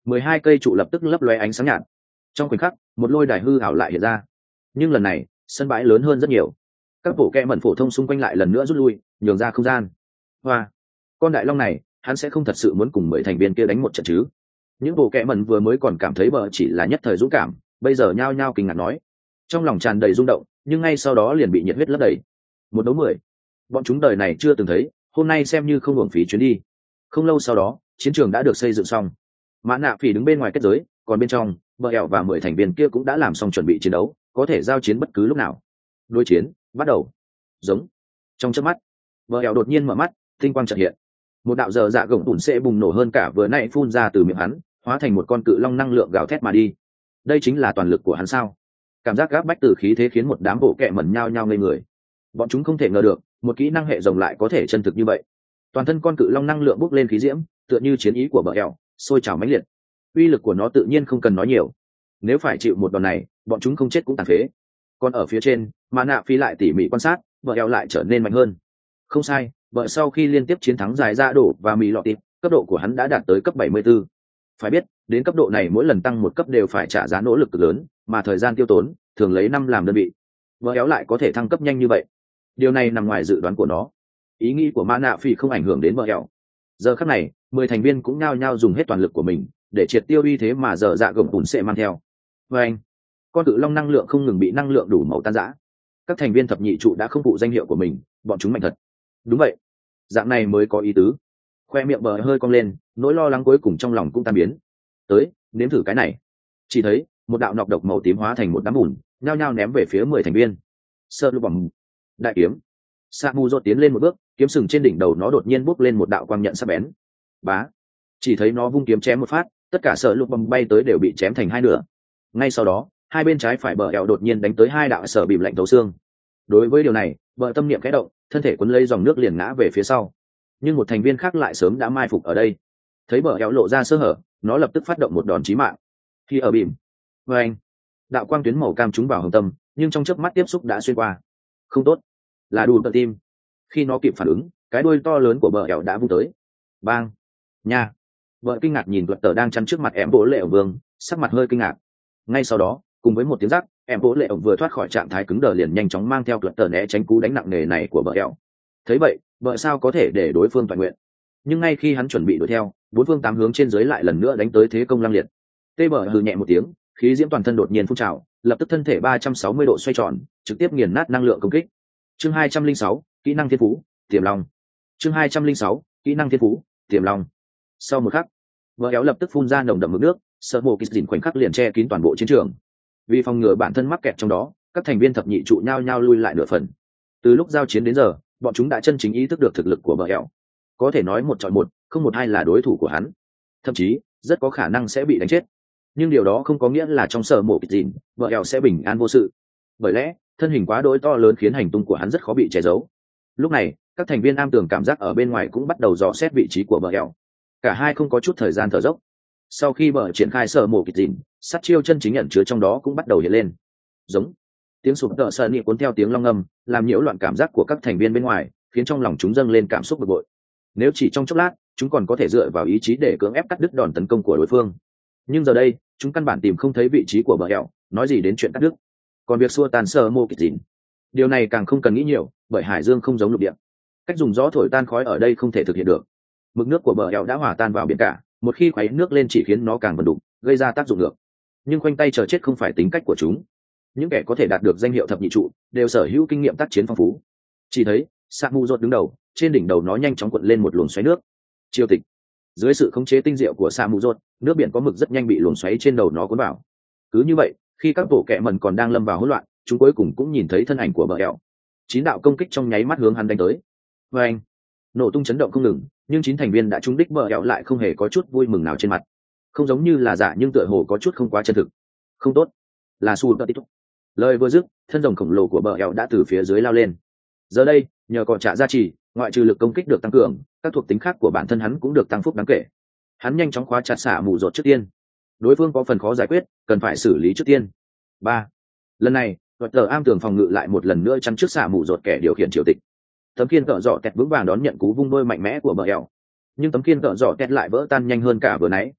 12 cây trụ lập tức lấp lóe ánh sáng nhạt. Trong khoảnh khắc một lôi đài hư ảo lại hiện ra, nhưng lần này sân bãi lớn hơn rất nhiều. Các bộ kẹ mẩn phổ thông xung quanh lại lần nữa rút lui, nhường ra không gian. Hoa, con đại long này hắn sẽ không thật sự muốn cùng 10 thành viên kia đánh một trận chứ? Những bộ kẹ mẩn vừa mới còn cảm thấy bờ chỉ là nhất thời dũng cảm, bây giờ nhao nhao kinh ngạc nói, trong lòng tràn đầy rung động, nhưng ngay sau đó liền bị nhiệt huyết lấp đầy. Một đấu 10, bọn chúng đời này chưa từng thấy, hôm nay xem như không uổng phí chuyến đi. Không lâu sau đó chiến trường đã được xây dựng xong. Mã Nạ Phỉ đứng bên ngoài kết giới, còn bên trong bờ ẻo và 10 thành viên kia cũng đã làm xong chuẩn bị chiến đấu, có thể giao chiến bất cứ lúc nào. Đối chiến bắt đầu. Giống. Trong chớp mắt bờ ẻo đột nhiên mở mắt, tinh quang chợt hiện, một đạo dở dạ gồng tủn sẽ bùng nổ hơn cả vừa nãy phun ra từ miệng hắn, hóa thành một con cự long năng lượng gào thét mà đi. Đây chính là toàn lực của hắn sao? Cảm giác gáp bách từ khí thế khiến một đám bộ kệ mẩn nhao nhao ngây người. Bọn chúng không thể ngờ được một kỹ năng hệ rồng lại có thể chân thực như vậy. Toàn thân con cự long năng lượng bốc lên khí diễm, tựa như chiến ý của bờ ẻo sôi trào mãnh liệt. Uy lực của nó tự nhiên không cần nói nhiều, nếu phải chịu một đòn này bọn chúng không chết cũng tàn phế. Còn ở phía trên Mã Nạ Phi lại tỉ mỉ quan sát, bờ ẻo lại trở nên mạnh hơn. Không sai, vợ sau khi liên tiếp chiến thắng dài ra đổ và mì lọ tịp, cấp độ của hắn đã đạt tới cấp 74. Phải biết đến cấp độ này mỗi lần tăng một cấp đều phải trả giá nỗ lực cực lớn, mà thời gian tiêu tốn thường lấy 5 làm đơn vị. Vợ éo lại có thể thăng cấp nhanh như vậy, điều này nằm ngoài dự đoán của nó. Ý nghĩ của Mã Nạ Phi không ảnh hưởng đến vợ éo. Giờ khắc này 10 thành viên cũng nhao nhao dùng hết toàn lực của mình để triệt tiêu uy thế mà dở dạ gồng tủn sẽ mang theo. Và anh, con cự long năng lượng không ngừng bị năng lượng đủ màu tan rã. Các thành viên thập nhị trụ đã không phụ danh hiệu của mình, bọn chúng mạnh thật. Đúng vậy, dạng này mới có ý tứ. Khoe miệng bờ hơi cong lên, nỗi lo lắng cuối cùng trong lòng cũng tan biến. Tới nếm thử cái này. Chỉ thấy một đạo nọc độc màu tím hóa thành một đám bùn, nhao nhao ném về phía 10 thành viên. Sơ lục bằng đại kiếm. Sa Mu rốt tiến lên một bước, kiếm sừng trên đỉnh đầu nó đột nhiên bốc lên một đạo quang nhận sắc bén. Bá. Chỉ thấy nó vung kiếm chém một phát, tất cả sở lục bầm bay tới đều bị chém thành hai nửa. Ngay sau đó hai bên trái phải bờ eo đột nhiên đánh tới hai đạo sở bìm lạnh thấu xương. Đối với điều này bờ tâm niệm khẽ động, thân thể cuốn lấy dòng nước liền ngã về phía sau. Nhưng một thành viên khác lại sớm đã mai phục ở đây, thấy bờ eo lộ ra sơ hở, nó lập tức phát động một đòn chí mạng. Khi ở bìm, với anh, đạo quang tuyến màu cam trúng vào hồng tâm, nhưng trong chớp mắt tiếp xúc đã xuyên qua. Không tốt, là đùn tận tim. Khi nó kịp phản ứng, cái đuôi to lớn của bờ eo đã vung tới. Bang, nha. Vợ kinh ngạc nhìn luật tờ đang chắn trước mặt em bố lệ ổng vương, sắc mặt hơi kinh ngạc. Ngay sau đó cùng với một tiếng rắc, em bố lệ ổng vừa thoát khỏi trạng thái cứng đờ liền nhanh chóng mang theo luật tờ né tránh cú đánh nặng nề này của bờ eo. Thấy vậy vợ sao có thể để đối phương toàn nguyện, nhưng ngay khi hắn chuẩn bị đuổi theo, bốn phương tám hướng trên dưới lại lần nữa đánh tới thế công lăng liệt. Tê bờ hừ nhẹ một tiếng, khí diễm toàn thân đột nhiên phun trào, lập tức thân thể 360 độ xoay tròn, trực tiếp nghiền nát năng lượng công kích. Chương 206, kỹ năng thiên phú tiềm long. Chương 206, kỹ năng thiên phú tiềm long. Sau một khắc vợ éo lập tức phun ra nồng đậm mực nước, sợ mồ kịch dìn khoảnh khắc liền che kín toàn bộ chiến trường. Vì phòng ngừa bản thân mắc kẹt trong đó, các thành viên thập nhị trụ nhao nhao lui lại nửa phần. Từ lúc giao chiến đến giờ bọn chúng đã chân chính ý thức được thực lực của bờ éo, có thể nói một chọi một, không một ai là đối thủ của hắn, thậm chí rất có khả năng sẽ bị đánh chết. Nhưng điều đó không có nghĩa là trong sở mộ kịch dìn bờ éo sẽ bình an vô sự, bởi lẽ thân hình quá đỗi to lớn khiến hành tung của hắn rất khó bị che giấu. Lúc này các thành viên am tường cảm giác ở bên ngoài cũng bắt đầu dò xét vị trí của bờ éo. Cả hai không có chút thời gian thở dốc. Sau khi bờ triển khai sở mổ kịch dìn, sát chiêu chân chính nhận chứa trong đó cũng bắt đầu hiện lên. Giống. Tiếng sụp tợ sợ nị cuốn theo tiếng long ngâm, làm nhiễu loạn cảm giác của các thành viên bên ngoài, khiến trong lòng chúng dâng lên cảm xúc bực bội. Nếu chỉ trong chốc lát chúng còn có thể dựa vào ý chí để cưỡng ép cắt đứt đòn tấn công của đối phương, nhưng giờ đây chúng căn bản tìm không thấy vị trí của bờ eo, nói gì đến chuyện cắt đứt. Còn việc xua tan sở mổ kịch dìn, điều này càng không cần nghĩ nhiều, bởi hải dương không giống lục địa, cách dùng gió thổi tan khói ở đây không thể thực hiện được. Mực nước của bờ eo đã hòa tan vào biển cả, một khi khuấy nước lên chỉ khiến nó càng vần đục, gây ra tác dụng ngược. Nhưng khoanh tay chờ chết không phải tính cách của chúng. Những kẻ có thể đạt được danh hiệu thập nhị trụ đều sở hữu kinh nghiệm tác chiến phong phú. Chỉ thấy Samu rốt đứng đầu, trên đỉnh đầu nó nhanh chóng cuộn lên một luồng xoáy nước. Chiêu tịch. Dưới sự khống chế tinh diệu của Samu rốt, nước biển có mực rất nhanh bị luồng xoáy trên đầu nó cuốn vào. Cứ như vậy, khi các bộ kệ mẩn còn đang lâm vào hỗn loạn, chúng cuối cùng cũng nhìn thấy thân ảnh của bờ eo. 9 đạo công kích trong nháy mắt hướng hắn đánh tới. Và anh, nổ tung chấn động không ngừng, nhưng 9 thành viên đã trúng đích bờ eo lại không hề có chút vui mừng nào trên mặt. Không giống như là giả nhưng tựa hồ có chút không quá chân thực. Không tốt, là su tơ tít. Lời vừa dứt, thân rồng khổng lồ của bờ eo đã từ phía dưới lao lên. Giờ đây nhờ cọ trả gia trì, ngoại trừ lực công kích được tăng cường, các thuộc tính khác của bản thân hắn cũng được tăng phúc đáng kể. Hắn nhanh chóng khóa chặt xả mù rột trước tiên. Đối phương có phần khó giải quyết, cần phải xử lý trước tiên. 3. Lần này vật tờ am tường phòng ngự lại một lần nữa chắn trước xả mù rột kẻ điều khiển triều tịch. Tấm khiên cỡ dọ tẹt vững vàng đón nhận cú vung đôi mạnh mẽ của bờ eo, nhưng tấm khiên cỡ dọ tẹt lại vỡ tan nhanh hơn cả vừa nãy.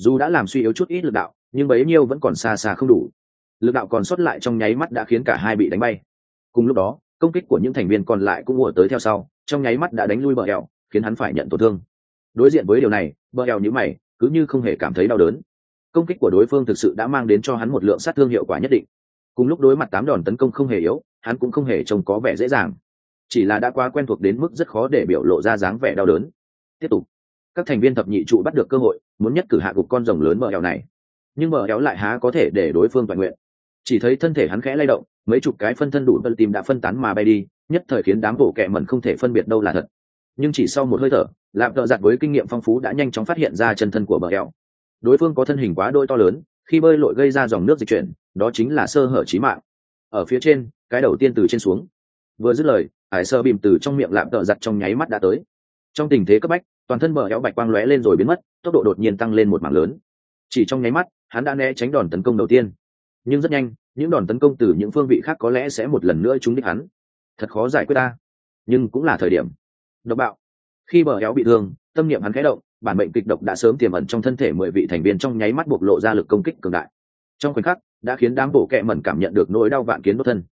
dù đã làm suy yếu chút ít lực đạo nhưng bấy nhiêu vẫn còn xa xa không đủ. Lực đạo còn sót lại trong nháy mắt đã khiến cả hai bị đánh bay. Cùng lúc đó công kích của những thành viên còn lại cũng ùa tới theo sau, trong nháy mắt đã đánh lui bờ eo, khiến hắn phải nhận tổn thương. Đối diện với điều này, bờ eo nhíu mày, cứ như không hề cảm thấy đau đớn. Công kích của đối phương thực sự đã mang đến cho hắn một lượng sát thương hiệu quả nhất định. Cùng lúc đối mặt 8 đòn tấn công không hề yếu, hắn cũng không hề trông có vẻ dễ dàng, chỉ là đã quá quen thuộc đến mức rất khó để biểu lộ ra dáng vẻ đau đớn. Tiếp tục, các thành viên thập nhị trụ bắt được cơ hội muốn nhất cử hạ gục con rồng lớn bờ eo này, nhưng bờ eo lại há có thể để đối phương toàn nguyện. Chỉ thấy thân thể hắn khẽ lay động, mấy chục cái phân thân đủ phân tim đã phân tán mà bay đi, nhất thời khiến đám bộ kẹ mẩn không thể phân biệt đâu là thật. Nhưng chỉ sau một hơi thở, lạp đợ giặt với kinh nghiệm phong phú đã nhanh chóng phát hiện ra chân thân của bờ eo. Đối phương có thân hình quá đôi to lớn, khi bơi lội gây ra dòng nước dịch chuyển, đó chính là sơ hở chí mạng. Ở phía trên, cái đầu tiên từ trên xuống. Vừa dứt lời, hải sơ bìm từ trong miệng lạp đợ giặt trong nháy mắt đã tới. Trong tình thế cấp bách, toàn thân bờ eo bạch quang lóe lên rồi biến mất, tốc độ đột nhiên tăng lên một mảng lớn. Chỉ trong nháy mắt, hắn đã né tránh đòn tấn công đầu tiên. Nhưng rất nhanh, những đòn tấn công từ những phương vị khác có lẽ sẽ một lần nữa trúng đích hắn. Thật khó giải quyết ta, nhưng cũng là thời điểm. Độc bạo. Khi bờ eo bị thương, tâm niệm hắn khẽ động, bản mệnh kịch độc đã sớm tiềm ẩn trong thân thể 10 vị thành viên trong nháy mắt bộc lộ ra lực công kích cường đại. Trong khoảnh khắc, đã khiến đám bộ kệ mẩn cảm nhận được nỗi đau vạn kiến đốt thân.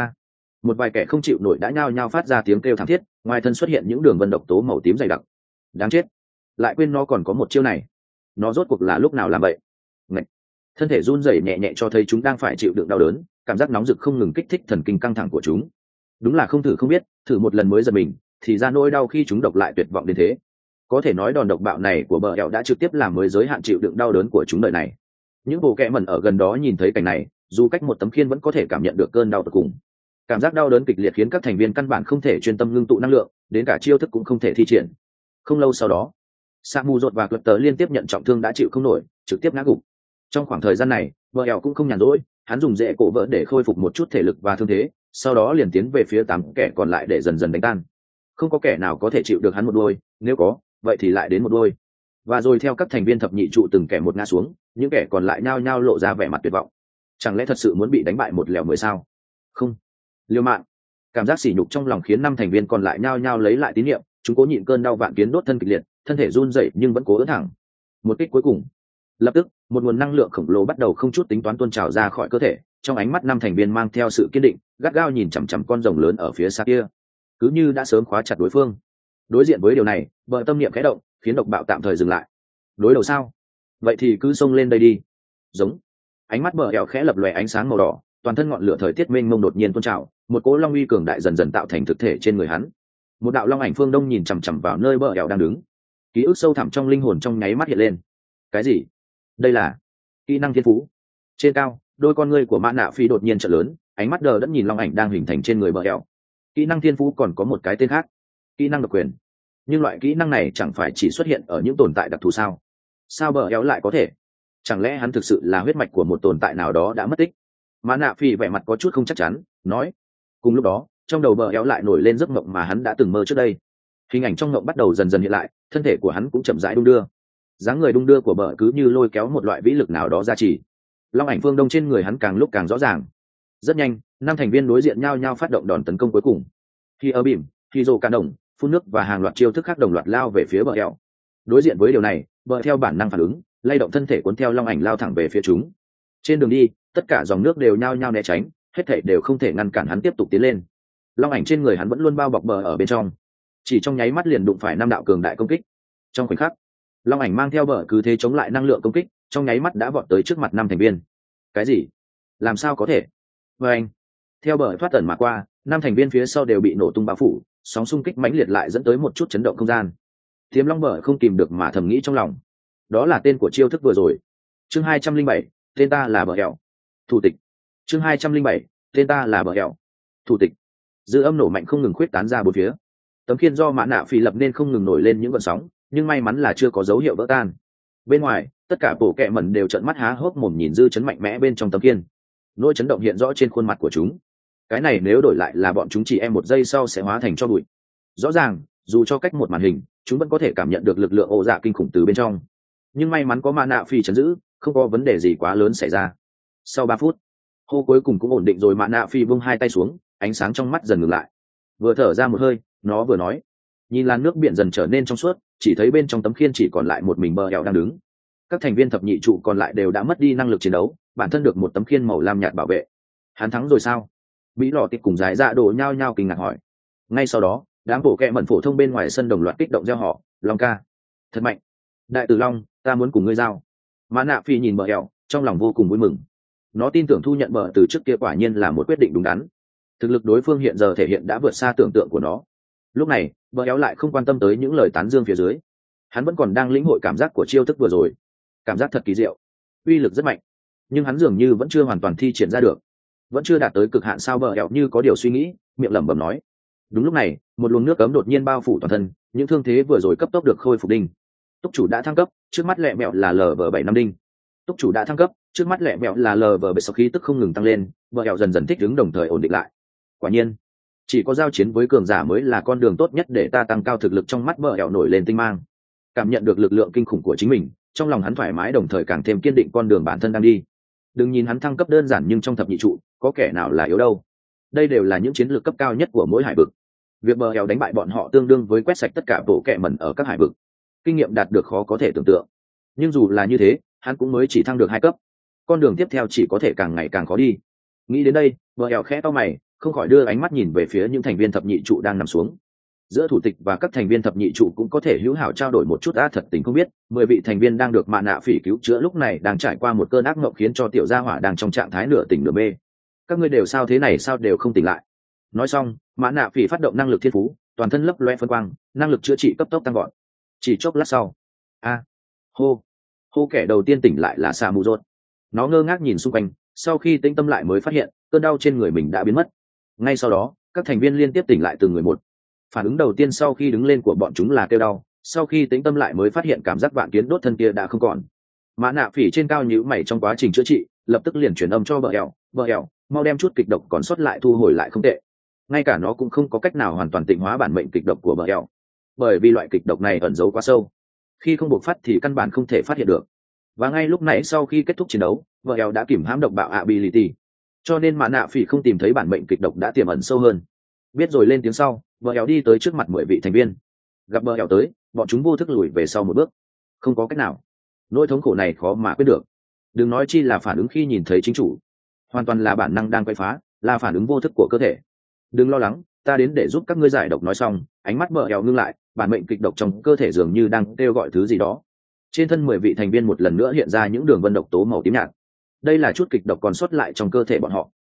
Một vài kẻ không chịu nổi đã nhao nhao phát ra tiếng kêu thảm thiết, ngoài thân xuất hiện những đường vân độc tố màu tím dày đặc. Đáng chết, lại quên nó còn có một chiêu này. Nó rốt cuộc là lúc nào làm vậy? Ngậy. Thân thể run rẩy nhẹ nhẹ cho thấy chúng đang phải chịu đựng đau đớn, cảm giác nóng rực không ngừng kích thích thần kinh căng thẳng của chúng. Đúng là không thử không biết, thử một lần mới giật mình, thì ra nỗi đau khi chúng độc lại tuyệt vọng đến thế. Có thể nói đòn độc bạo này của bờ eo đã trực tiếp làm mới giới hạn chịu đựng đau đớn của chúng đời này. Những bộ kệ mẩn ở gần đó nhìn thấy cảnh này, dù cách một tấm khiên vẫn có thể cảm nhận được cơn đau tột cùng. Cảm giác đau đớn kịch liệt khiến các thành viên căn bản không thể chuyên tâm ngưng tụ năng lượng, đến cả chiêu thức cũng không thể thi triển. Không lâu sau đó, Samu rột và Clut tớ liên tiếp nhận trọng thương đã chịu không nổi, trực tiếp ngã gục. Trong khoảng thời gian này, bờ eo cũng không nhàn rỗi, hắn dùng rễ cổ vỡ để khôi phục một chút thể lực và thương thế, sau đó liền tiến về phía 8 kẻ còn lại để dần dần đánh tan. Không có kẻ nào có thể chịu được hắn một đôi, nếu có, vậy thì lại đến một đôi. Và rồi theo các thành viên thập nhị trụ từng kẻ một ngã xuống, những kẻ còn lại nhao nhao lộ ra vẻ mặt tuyệt vọng. Chẳng lẽ thật sự muốn bị đánh bại một lèo 10 sao? Không. Liều mạng. Cảm giác sỉ nhục trong lòng khiến 5 thành viên còn lại nhao nhao lấy lại tín nhiệm, chúng cố nhịn cơn đau vạn kiến đốt thân kịch liệt, thân thể run rẩy nhưng vẫn cố ưỡn thẳng. Một kích cuối cùng. Lập tức, một nguồn năng lượng khổng lồ bắt đầu không chút tính toán tuôn trào ra khỏi cơ thể, trong ánh mắt 5 thành viên mang theo sự kiên định, gắt gao nhìn chằm chằm con rồng lớn ở phía xa kia, cứ như đã sớm khóa chặt đối phương. Đối diện với điều này, bờ tâm niệm khẽ động, khiến độc bạo tạm thời dừng lại. Đối đầu sao? Vậy thì cứ xông lên đây đi. Giống. Ánh mắt bờ eo khẽ lập lòe ánh sáng màu đỏ, toàn thân ngọn lửa thời tiết mênh mông đột nhiên tuôn trào, một cỗ long uy cường đại dần dần tạo thành thực thể trên người hắn. Một đạo long ảnh phương đông nhìn chằm chằm vào nơi bờ eo đang đứng, ký ức sâu thẳm trong linh hồn trong nháy mắt hiện lên. Cái gì? Đây là kỹ năng thiên phú. Trên cao, đôi con ngươi của mã nạ phi đột nhiên trợn lớn, ánh mắt đờ đẫn nhìn long ảnh đang hình thành trên người bờ eo. Kỹ năng thiên phú còn có một cái tên khác, kỹ năng độc quyền. Nhưng loại kỹ năng này chẳng phải chỉ xuất hiện ở những tồn tại đặc thù sao? Sao bờ eo lại có thể? Chẳng lẽ hắn thực sự là huyết mạch của một tồn tại nào đó đã mất tích? Mã nạ phi vẻ mặt có chút không chắc chắn, nói. Cùng lúc đó, trong đầu bờ eo lại nổi lên giấc mộng mà hắn đã từng mơ trước đây. Hình ảnh trong mộng bắt đầu dần dần hiện lại, thân thể của hắn cũng chậm rãi đung đưa. Dáng người đung đưa của bờ cứ như lôi kéo một loại vĩ lực nào đó ra chỉ. Long ảnh phương đông trên người hắn càng lúc càng rõ ràng. Rất nhanh, 5 thành viên đối diện nhau nhau phát động đòn tấn công cuối cùng. Khi ở bìm, khi rồ càn đồng, phun nước và hàng loạt chiêu thức khác đồng loạt lao về phía bờ eo. Đối diện với điều này, bờ theo bản năng phản ứng, lay động thân thể cuốn theo long ảnh lao thẳng về phía chúng. Trên đường đi, tất cả dòng nước đều nhao nhao né tránh, hết thảy đều không thể ngăn cản hắn tiếp tục tiến lên. Long ảnh trên người hắn vẫn luôn bao bọc bờ ở bên trong, chỉ trong nháy mắt liền đụng phải 5 đạo cường đại công kích. Trong khoảnh khắc, long ảnh mang theo bờ cứ thế chống lại năng lượng công kích, trong nháy mắt đã vọt tới trước mặt 5 thành viên. Cái gì? Làm sao có thể? Và anh, theo bờ thoát tẩn mà qua, 5 thành viên phía sau đều bị nổ tung bao phủ, sóng xung kích mãnh liệt lại dẫn tới một chút chấn động không gian. Tiềm long bờ không kìm được mà thầm nghĩ trong lòng, đó là tên của chiêu thức vừa rồi. Chương 207, tên ta là bờ eo. Thủ tịch. Chương 207, tên ta là bờ eo. Thủ tịch. Dư âm nổ mạnh không ngừng khuyết tán ra bốn phía. Tấm khiên do mã nạ phi lập nên không ngừng nổi lên những gợn sóng, nhưng may mắn là chưa có dấu hiệu vỡ tan. Bên ngoài, tất cả bộ kệ mẩn đều trợn mắt há hốc mồm nhìn dư chấn mạnh mẽ bên trong tấm khiên. Nỗi chấn động hiện rõ trên khuôn mặt của chúng. Cái này nếu đổi lại là bọn chúng chỉ em một giây sau sẽ hóa thành cho bụi. Rõ ràng, dù cho cách một màn hình, chúng vẫn có thể cảm nhận được lực lượng ồ dạ kinh khủng từ bên trong. Nhưng may mắn có mã nạ phi chấn giữ, không có vấn đề gì quá lớn xảy ra. Sau 3 phút, hô cuối cùng cũng ổn định rồi, mã nạ phi buông 2 tay xuống, ánh sáng trong mắt dần ngừng lại. Vừa thở ra một hơi, nó vừa nói. Nhìn làn nước biển dần trở nên trong suốt, chỉ thấy bên trong tấm khiên chỉ còn lại một mình bờ eo đang đứng. Các thành viên thập nhị trụ còn lại đều đã mất đi năng lực chiến đấu, bản thân được một tấm khiên màu lam nhạt bảo vệ. Hắn thắng rồi sao? Mỹ lọ tiệp cùng giải dạ đồ nhao nhao kinh ngạc hỏi. Ngay sau đó, đám bộ kẹ mẩn phổ thông bên ngoài sân đồng loạt kích động reo họ, Long ca thật mạnh, đại tử Long, ta muốn cùng ngươi giao. Mã Nạ Phi nhìn bờ eo, trong lòng vô cùng vui mừng. Nó tin tưởng thu nhận bờ từ trước kia quả nhiên là một quyết định đúng đắn. Thực lực đối phương hiện giờ thể hiện đã vượt xa tưởng tượng của nó. Lúc này bờ eo lại không quan tâm tới những lời tán dương phía dưới, hắn vẫn còn đang lĩnh hội cảm giác của chiêu thức vừa rồi. Cảm giác thật kỳ diệu, uy lực rất mạnh, nhưng hắn dường như vẫn chưa hoàn toàn thi triển ra được, vẫn chưa đạt tới cực hạn. Sao? Bờ eo như có điều suy nghĩ, miệng lẩm bẩm nói. Đúng lúc này một luồng nước cấm đột nhiên bao phủ toàn thân, những thương thế vừa rồi cấp tốc được khôi phục. Đinh, túc chủ đã thăng cấp, trước mắt lẹ mẹo là LV7 năm. Đinh, túc chủ đã thăng cấp, trước mắt lẹ mẹo là LV7. Sau khí tức không ngừng tăng lên, bờ eo dần dần thích ứng đồng thời ổn định lại. Quả nhiên chỉ có giao chiến với cường giả mới là con đường tốt nhất để ta tăng cao thực lực. Trong mắt bờ eo nổi lên tinh mang, cảm nhận được lực lượng kinh khủng của chính mình, trong lòng hắn thoải mái đồng thời càng thêm kiên định con đường bản thân đang đi. Đừng nhìn hắn thăng cấp đơn giản, nhưng trong thập nhị trụ có kẻ nào là yếu đâu. Đây đều là những chiến lược cấp cao nhất của mỗi hải vực. Việc bờ eo đánh bại bọn họ tương đương với quét sạch tất cả bộ kẹ mẩn ở các hải vực, kinh nghiệm đạt được khó có thể tưởng tượng. Nhưng dù là như thế, hắn cũng mới chỉ thăng được 2 cấp, con đường tiếp theo chỉ có thể càng ngày càng khó đi. Nghĩ đến đây, bờ eo khẽ to mày, không khỏi đưa ánh mắt nhìn về phía những thành viên thập nhị trụ đang nằm xuống. Giữa thủ tịch và các thành viên thập nhị trụ cũng có thể hữu hảo trao đổi một chút. Thật tình không biết 10 vị thành viên đang được Mạ Nạ Phỉ cứu chữa lúc này đang trải qua một cơn ác mộng, khiến cho tiểu gia hỏa đang trong trạng thái nửa tỉnh nửa mê. Các ngươi đều sao thế này, sao đều không tỉnh lại? Nói xong, Mã Nạ Phỉ phát động năng lực thiên phú, toàn thân lấp loe phân quang, năng lực chữa trị cấp tốc tăng gọn. Chỉ chốc lát sau, hô kẻ đầu tiên tỉnh lại là Sa Mù Rốt. Nó ngơ ngác nhìn xung quanh, sau khi tĩnh tâm lại mới phát hiện cơn đau trên người mình đã biến mất. Ngay sau đó, các thành viên liên tiếp tỉnh lại từng người một. Phản ứng đầu tiên sau khi đứng lên của bọn chúng là kêu đau, sau khi tĩnh tâm lại mới phát hiện cảm giác vạn kiến đốt thân kia đã không còn. Mã Nạ Phỉ trên cao nhíu mày trong quá trình chữa trị, lập tức liền truyền âm cho bờ eo, mau đem chút kịch độc còn sót lại thu hồi lại. Không tệ, ngay cả nó cũng không có cách nào hoàn toàn tịnh hóa bản mệnh kịch độc của bờ eo, bởi vì loại kịch độc này ẩn giấu quá sâu, khi không bộc phát thì căn bản không thể phát hiện được. Và ngay lúc này sau khi kết thúc chiến đấu, bờ eo đã kìm hãm độc bạo ability, cho nên Mã Nạ Phỉ không tìm thấy bản mệnh kịch độc đã tiềm ẩn sâu hơn. Biết rồi lên tiếng sau, bờ eo đi tới trước mặt 10 vị thành viên. Gặp bờ eo tới, bọn chúng vô thức lùi về sau một bước. Không có cách nào, nỗi thống khổ này khó mà quyết được, đừng nói chi là phản ứng khi nhìn thấy chính chủ. Hoàn toàn là bản năng đang quay phá, là phản ứng vô thức của cơ thể. Đừng lo lắng, ta đến để giúp các ngươi giải độc. Nói xong, ánh mắt bờ eo ngưng lại, bản mệnh kịch độc trong cơ thể dường như đang kêu gọi thứ gì đó. Trên thân 10 vị thành viên một lần nữa hiện ra những đường vân độc tố màu tím nhạt. Đây là chút kịch độc còn sót lại trong cơ thể bọn họ.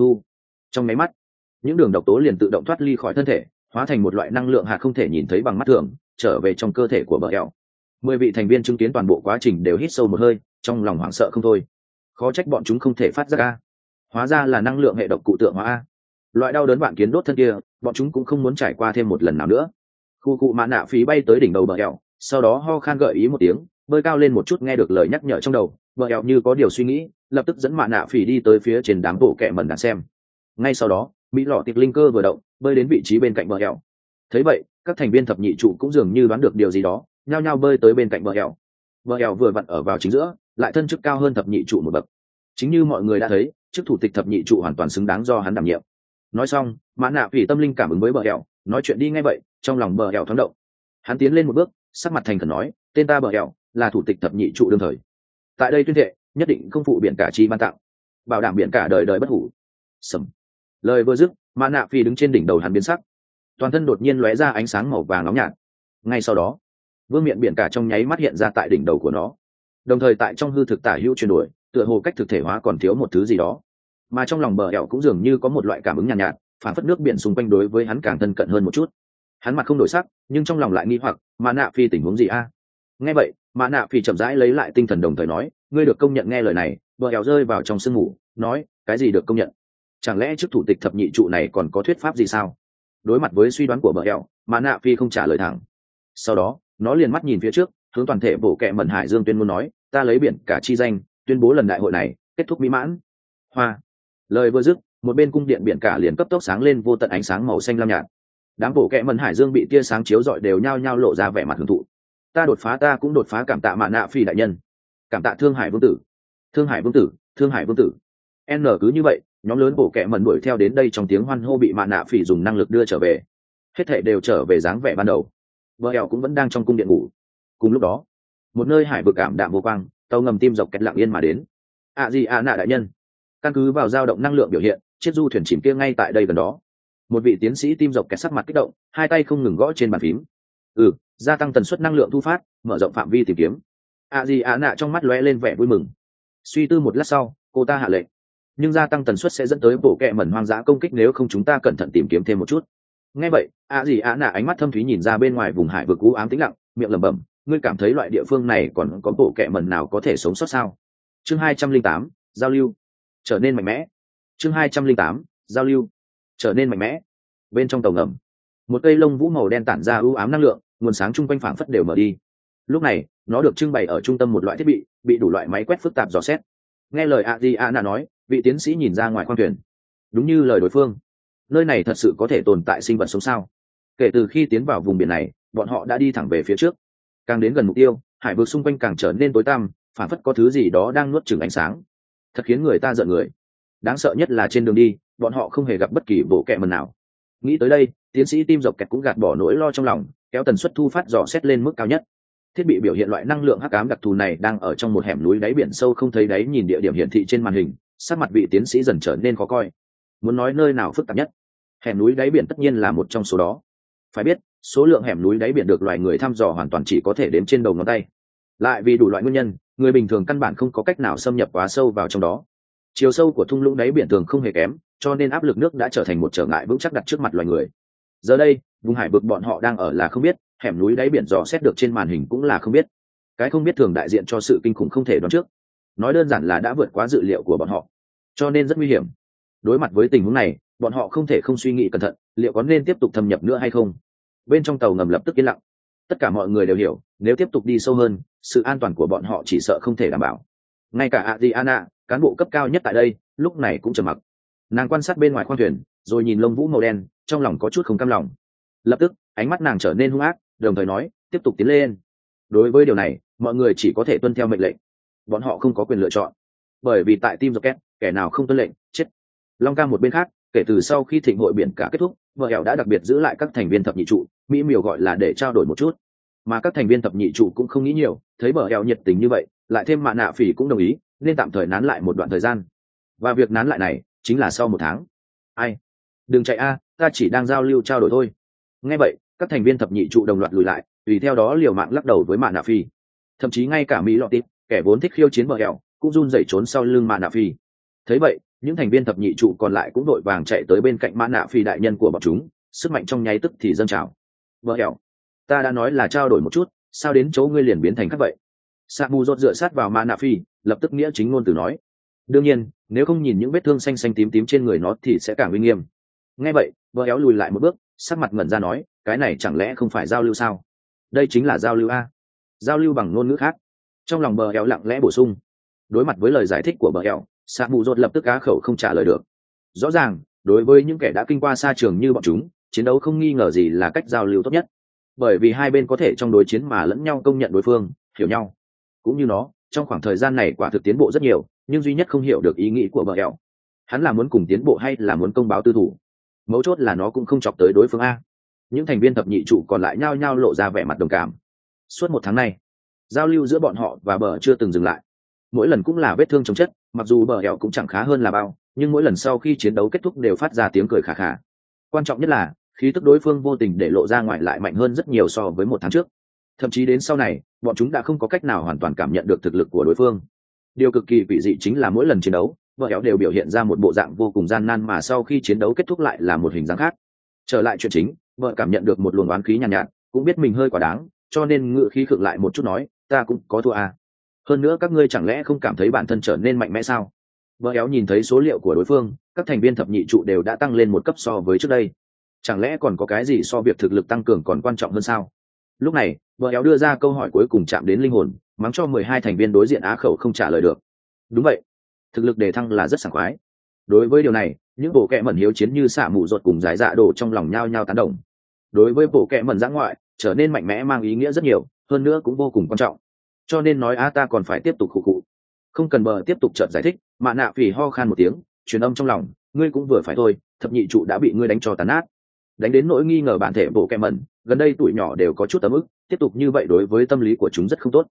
Trong máy mắt, những đường độc tố liền tự động thoát ly khỏi thân thể, hóa thành một loại năng lượng hạt không thể nhìn thấy bằng mắt thường, trở về trong cơ thể của bờ eo. 10 vị thành viên chứng kiến toàn bộ quá trình đều hít sâu một hơi, trong lòng hoảng sợ không thôi. Khó trách bọn chúng không thể phát ra a, hóa ra là năng lượng hệ độc cụ tượng hóa a. Loại đau đớn vạn kiến đốt thân kia, bọn chúng cũng không muốn trải qua thêm một lần nào nữa. Khu cụ Mã Nạ Phỉ bay tới đỉnh đầu bờ eo, sau đó ho khan gợi ý một tiếng, bơi cao lên một chút. Nghe được lời nhắc nhở trong đầu, bờ eo như có điều suy nghĩ, lập tức dẫn Mã Nạ Phỉ đi tới phía trên đám bộ kẹ mẩn đang xem. Ngay sau đó, Mỹ lọ tiệp linh cơ vừa động, bơi đến vị trí bên cạnh bờ eo. Thấy vậy, các thành viên thập nhị trụ cũng dường như đoán được điều gì đó, nhao nhao bơi tới bên cạnh bờ eo. Bờ eo vừa vặn ở vào chính giữa, lại thân chức cao hơn thập nhị trụ một bậc. Chính như mọi người đã thấy, chức thủ tịch thập nhị trụ hoàn toàn xứng đáng do hắn đảm nhiệm. Nói xong, Mã Nạ Phỉ tâm linh cảm ứng với bờ eo, nói chuyện đi ngay vậy, trong lòng bờ eo thoáng động. Hắn tiến lên một bước, sắc mặt thành khẩn nói, tên ta bờ eo, là thủ tịch thập nhị trụ đương thời. Tại đây tuyên thệ, nhất định không phụ biển cả chi ban tặng, bảo đảm biển cả đời đời bất hủ. Sầm. Lời vừa dứt, Mã Nạ Phỉ đứng trên đỉnh đầu hắn biến sắc, toàn thân đột nhiên lóe ra ánh sáng màu vàng nóng nhạt. Ngay sau đó, vương miện biển cả trong nháy mắt hiện ra tại đỉnh đầu của nó, đồng thời tại trong hư thực tả hữu chuyển đổi, tựa hồ cách thực thể hóa còn thiếu một thứ gì đó. Mà trong lòng bờ eo cũng dường như có một loại cảm ứng nhàn nhạt, phản phất nước biển xung quanh đối với hắn càng thân cận hơn một chút. Hắn mặt không đổi sắc, nhưng trong lòng lại nghi hoặc, Mã Nạ Phỉ tình huống gì a? Nghe vậy, Mã Nạ Phỉ chậm rãi lấy lại tinh thần đồng thời nói, ngươi được công nhận. Nghe lời này, bờ eo rơi vào trong sương ngủ, nói, cái gì được công nhận? Chẳng lẽ chức thủ tịch thập nhị trụ này còn có thuyết pháp gì sao? Đối mặt với suy đoán của bờ eo, Mã Nạ Phỉ không trả lời thẳng. Sau đó, nó liền mắt nhìn phía trước, hướng toàn thể bộ kệ mẩn hải dương tuyên ngôn nói, ta lấy biển cả chi danh, tuyên bố lần đại hội này kết thúc mỹ mãn. Hoa. Lời vừa dứt, một bên cung điện biển cả liền cấp tốc sáng lên vô tận ánh sáng màu xanh lam nhạt. Đám bộ kệ mẩn hải dương bị tia sáng chiếu rọi đều nhao nhao lộ ra vẻ mặt hưởng thụ. Ta đột phá, ta cũng đột phá, cảm tạ Mã Nạ Phỉ đại nhân, cảm tạ Thương Hải vương tử, Thương Hải vương tử, Thương Hải vương tử. Cứ như vậy, nhóm lớn bộ kệ mẩn đuổi theo đến đây, trong tiếng hoan hô bị Mã Nạ Phỉ dùng năng lực đưa trở về. Hết thảy đều trở về dáng vẻ ban đầu. Bờ eo cũng vẫn đang trong cung điện ngủ. Cùng lúc đó, một nơi hải vực ảm đạm vô quang, tàu ngầm tim dọc kẹt lặng yên mà đến. Gì ạ nạ đại nhân, căn cứ vào dao động năng lượng biểu hiện, chiếc du thuyền chìm kia ngay tại đây gần đó. Một vị tiến sĩ tim dọc kẹt sắc mặt kích động, hai tay không ngừng gõ trên bàn phím. Gia tăng tần suất năng lượng thu phát, mở rộng phạm vi tìm kiếm. Gì ạ nạ trong mắt lóe lên vẻ vui mừng. Suy tư một lát sau, cô ta hạ lệnh, nhưng gia tăng tần suất sẽ dẫn tới bộ kẹ mẩn hoang dã công kích nếu không chúng ta cẩn thận tìm kiếm thêm một chút. Nghe vậy, gì ạ nạ ánh mắt thâm thúy nhìn ra bên ngoài vùng hải vực u ám tĩnh lặng, miệng lẩm bẩm, ngươi cảm thấy loại địa phương này còn có bộ kẹ mẩn nào có thể sống sót sao? Chương 208, giao lưu trở nên mạnh mẽ. Chương 208, giao lưu trở nên mạnh mẽ. Bên trong tàu ngầm, một cây lông vũ màu đen tản ra u ám năng lượng, nguồn sáng chung quanh phảng phất đều mở đi. Lúc này, nó được trưng bày ở trung tâm một loại thiết bị đủ loại máy quét phức tạp dò xét. Nghe lời Adriana nói, vị tiến sĩ nhìn ra ngoài khoang thuyền. Đúng như lời đối phương, nơi này thật sự có thể tồn tại sinh vật sống sao? Kể từ khi tiến vào vùng biển này, bọn họ đã đi thẳng về phía trước. Càng đến gần mục tiêu, hải vực xung quanh càng trở nên tối tăm, phảng phất có thứ gì đó đang nuốt chửng ánh sáng. Thật khiến người ta giận người. Đáng sợ nhất là trên đường đi, bọn họ không hề gặp bất kỳ bộ kẹ mẩn nào. Nghĩ tới đây, tiến sĩ tim dọc kẹt cũng gạt bỏ nỗi lo trong lòng, kéo tần suất thu phát dò xét lên mức cao nhất. Thiết bị biểu hiện loại năng lượng hắc ám đặc thù này đang ở trong một hẻm núi đáy biển sâu không thấy đáy. Nhìn địa điểm hiển thị trên màn hình, sắc mặt vị tiến sĩ dần trở nên khó coi. Muốn nói nơi nào phức tạp nhất, hẻm núi đáy biển tất nhiên là một trong số đó. Phải biết, số lượng hẻm núi đáy biển được loài người thăm dò hoàn toàn chỉ có thể đếm trên đầu ngón tay. Lại vì đủ loại nguyên nhân, người bình thường căn bản không có cách nào xâm nhập quá sâu vào trong đó. Chiều sâu của thung lũng đáy biển thường không hề kém, cho nên áp lực nước đã trở thành một trở ngại vững chắc đặt trước mặt loài người. Giờ đây, vùng hải vực bọn họ đang ở là không biết, hẻm núi đáy biển dò xét được trên màn hình cũng là không biết. Cái không biết thường đại diện cho sự kinh khủng không thể đoán trước. Nói đơn giản là đã vượt quá dự liệu của bọn họ, cho nên rất nguy hiểm. Đối mặt với tình huống này, bọn họ không thể không suy nghĩ cẩn thận, liệu có nên tiếp tục thâm nhập nữa hay không. Bên trong tàu ngầm lập tức yên lặng. Tất cả mọi người đều hiểu, nếu tiếp tục đi sâu hơn, sự an toàn của bọn họ chỉ sợ không thể đảm bảo. Ngay cả Adriana, cán bộ cấp cao nhất tại đây, lúc này cũng trầm mặc. Nàng quan sát bên ngoài khoang thuyền, rồi nhìn lông vũ màu đen, trong lòng có chút không cam lòng. Lập tức, ánh mắt nàng trở nên hung ác, đồng thời nói, tiếp tục tiến lên. Đối với điều này, mọi người chỉ có thể tuân theo mệnh lệnh. Bọn họ không có quyền lựa chọn, bởi vì tại Team Rocket, kẻ nào không tuân lệnh, chết. Long Cam một bên khác, kể từ sau khi thịnh hội biển cả kết thúc, vợ hẻo đã đặc biệt giữ lại các thành viên thập nhị trụ, mỹ miều gọi là để trao đổi một chút. Mà các thành viên thập nhị trụ cũng không nghĩ nhiều, thấy vợ hẻo nhiệt tình như vậy, lại thêm Mạ Nạ Phỉ cũng đồng ý, nên tạm thời nán lại một đoạn thời gian. Và việc nán lại này chính là sau 1 tháng. Ai? Đừng chạy a, ta chỉ đang giao lưu trao đổi thôi. Nghe vậy, các thành viên thập nhị trụ đồng loạt lùi lại, tùy theo đó liều mạng lắc đầu với Mạ Nạ Phỉ. Thậm chí ngay cả Mỹ Lọ Tít, kẻ vốn thích khiêu chiến vợ hẻo, cũng run rẩy trốn sau lưng Mạ Nạ Phỉ. Thấy vậy, những thành viên thập nhị trụ còn lại cũng đội vàng chạy tới bên cạnh Mã Nạ Phi đại nhân của bọn chúng, sức mạnh trong nháy tức thì dâng trào. Vợ hẻo, ta đã nói là trao đổi một chút, sao đến chỗ ngươi liền biến thành khác vậy? Sa Mu rốt dựa sát vào Mã Nạ Phi, lập tức nghĩa chính ngôn từ nói. Đương nhiên, nếu không nhìn những vết thương xanh xanh tím tím trên người nó thì sẽ càng uy nghiêm. Nghe vậy, vợ hẻo lùi lại một bước, sắc mặt ngẩn ra nói, cái này chẳng lẽ không phải giao lưu sao? Đây chính là giao lưu a. Giao lưu bằng ngôn ngữ khác. Trong lòng bờ hẻo lặng lẽ bổ sung. Đối mặt với lời giải thích của bờ hẻo, Sa Mù Rốt lập tức á khẩu không trả lời được. Rõ ràng, đối với những kẻ đã kinh qua xa trường như bọn chúng, chiến đấu không nghi ngờ gì là cách giao lưu tốt nhất, bởi vì hai bên có thể trong đối chiến mà lẫn nhau công nhận đối phương, hiểu nhau. Cũng như nó, trong khoảng thời gian này quả thực tiến bộ rất nhiều, nhưng duy nhất không hiểu được ý nghĩ của bờ hẻo. Hắn là muốn cùng tiến bộ hay là muốn công báo tư thủ? Mấu chốt là nó cũng không chọc tới đối phương a. Những thành viên thập nhị trụ còn lại nhao nhao lộ ra vẻ mặt đồng cảm. Suốt 1 tháng này, giao lưu giữa bọn họ và bờ chưa từng dừng lại. Mỗi lần cũng là vết thương chồng chất, mặc dù bờ hẻo cũng chẳng khá hơn là bao, nhưng mỗi lần sau khi chiến đấu kết thúc đều phát ra tiếng cười khà khà. Quan trọng nhất là khí tức đối phương vô tình để lộ ra ngoài lại mạnh hơn rất nhiều so với 1 tháng trước. Thậm chí đến sau này, bọn chúng đã không có cách nào hoàn toàn cảm nhận được thực lực của đối phương. Điều cực kỳ quỷ dị chính là mỗi lần chiến đấu, bờ hẻo đều biểu hiện ra một bộ dạng vô cùng gian nan, mà sau khi chiến đấu kết thúc lại là một hình dáng khác. Trở lại chuyện chính, vợ cảm nhận được một luồng oán khí nhàn nhạt, cũng biết mình hơi quá đáng, cho nên ngự khí khựng lại một chút nói, ta cũng có thua à. Hơn nữa các ngươi chẳng lẽ không cảm thấy bản thân trở nên mạnh mẽ sao? Vợ éo nhìn thấy số liệu của đối phương, các thành viên thập nhị trụ đều đã tăng lên 1 cấp so với trước đây. Chẳng lẽ còn có cái gì so việc thực lực tăng cường còn quan trọng hơn sao? Lúc này, vợ éo đưa ra câu hỏi cuối cùng chạm đến linh hồn, mắng cho 12 thành viên đối diện á khẩu không trả lời được. Đúng vậy, thực lực đề thăng là rất sảng khoái. Đối với điều này, những bộ kệ mẩn hiếu chiến như Xạ Mù Rốt cùng Giải Dạ Đồ trong lòng nhao nhao tán đồng. Đối với bộ kệ mẩn dã ngoại, trở nên mạnh mẽ mang ý nghĩa rất nhiều, hơn nữa cũng vô cùng quan trọng. Cho nên nói ta còn phải tiếp tục khụ khụ. Không cần bờ tiếp tục chợt giải thích, Mạ Nạ Phỉ ho khan một tiếng, truyền âm trong lòng, ngươi cũng vừa phải thôi, thập nhị trụ đã bị ngươi đánh cho tàn nát, đánh đến nỗi nghi ngờ bản thể bộ kệ mẩn, gần đây tuổi nhỏ đều có chút tấm ức, tiếp tục như vậy đối với tâm lý của chúng rất không tốt.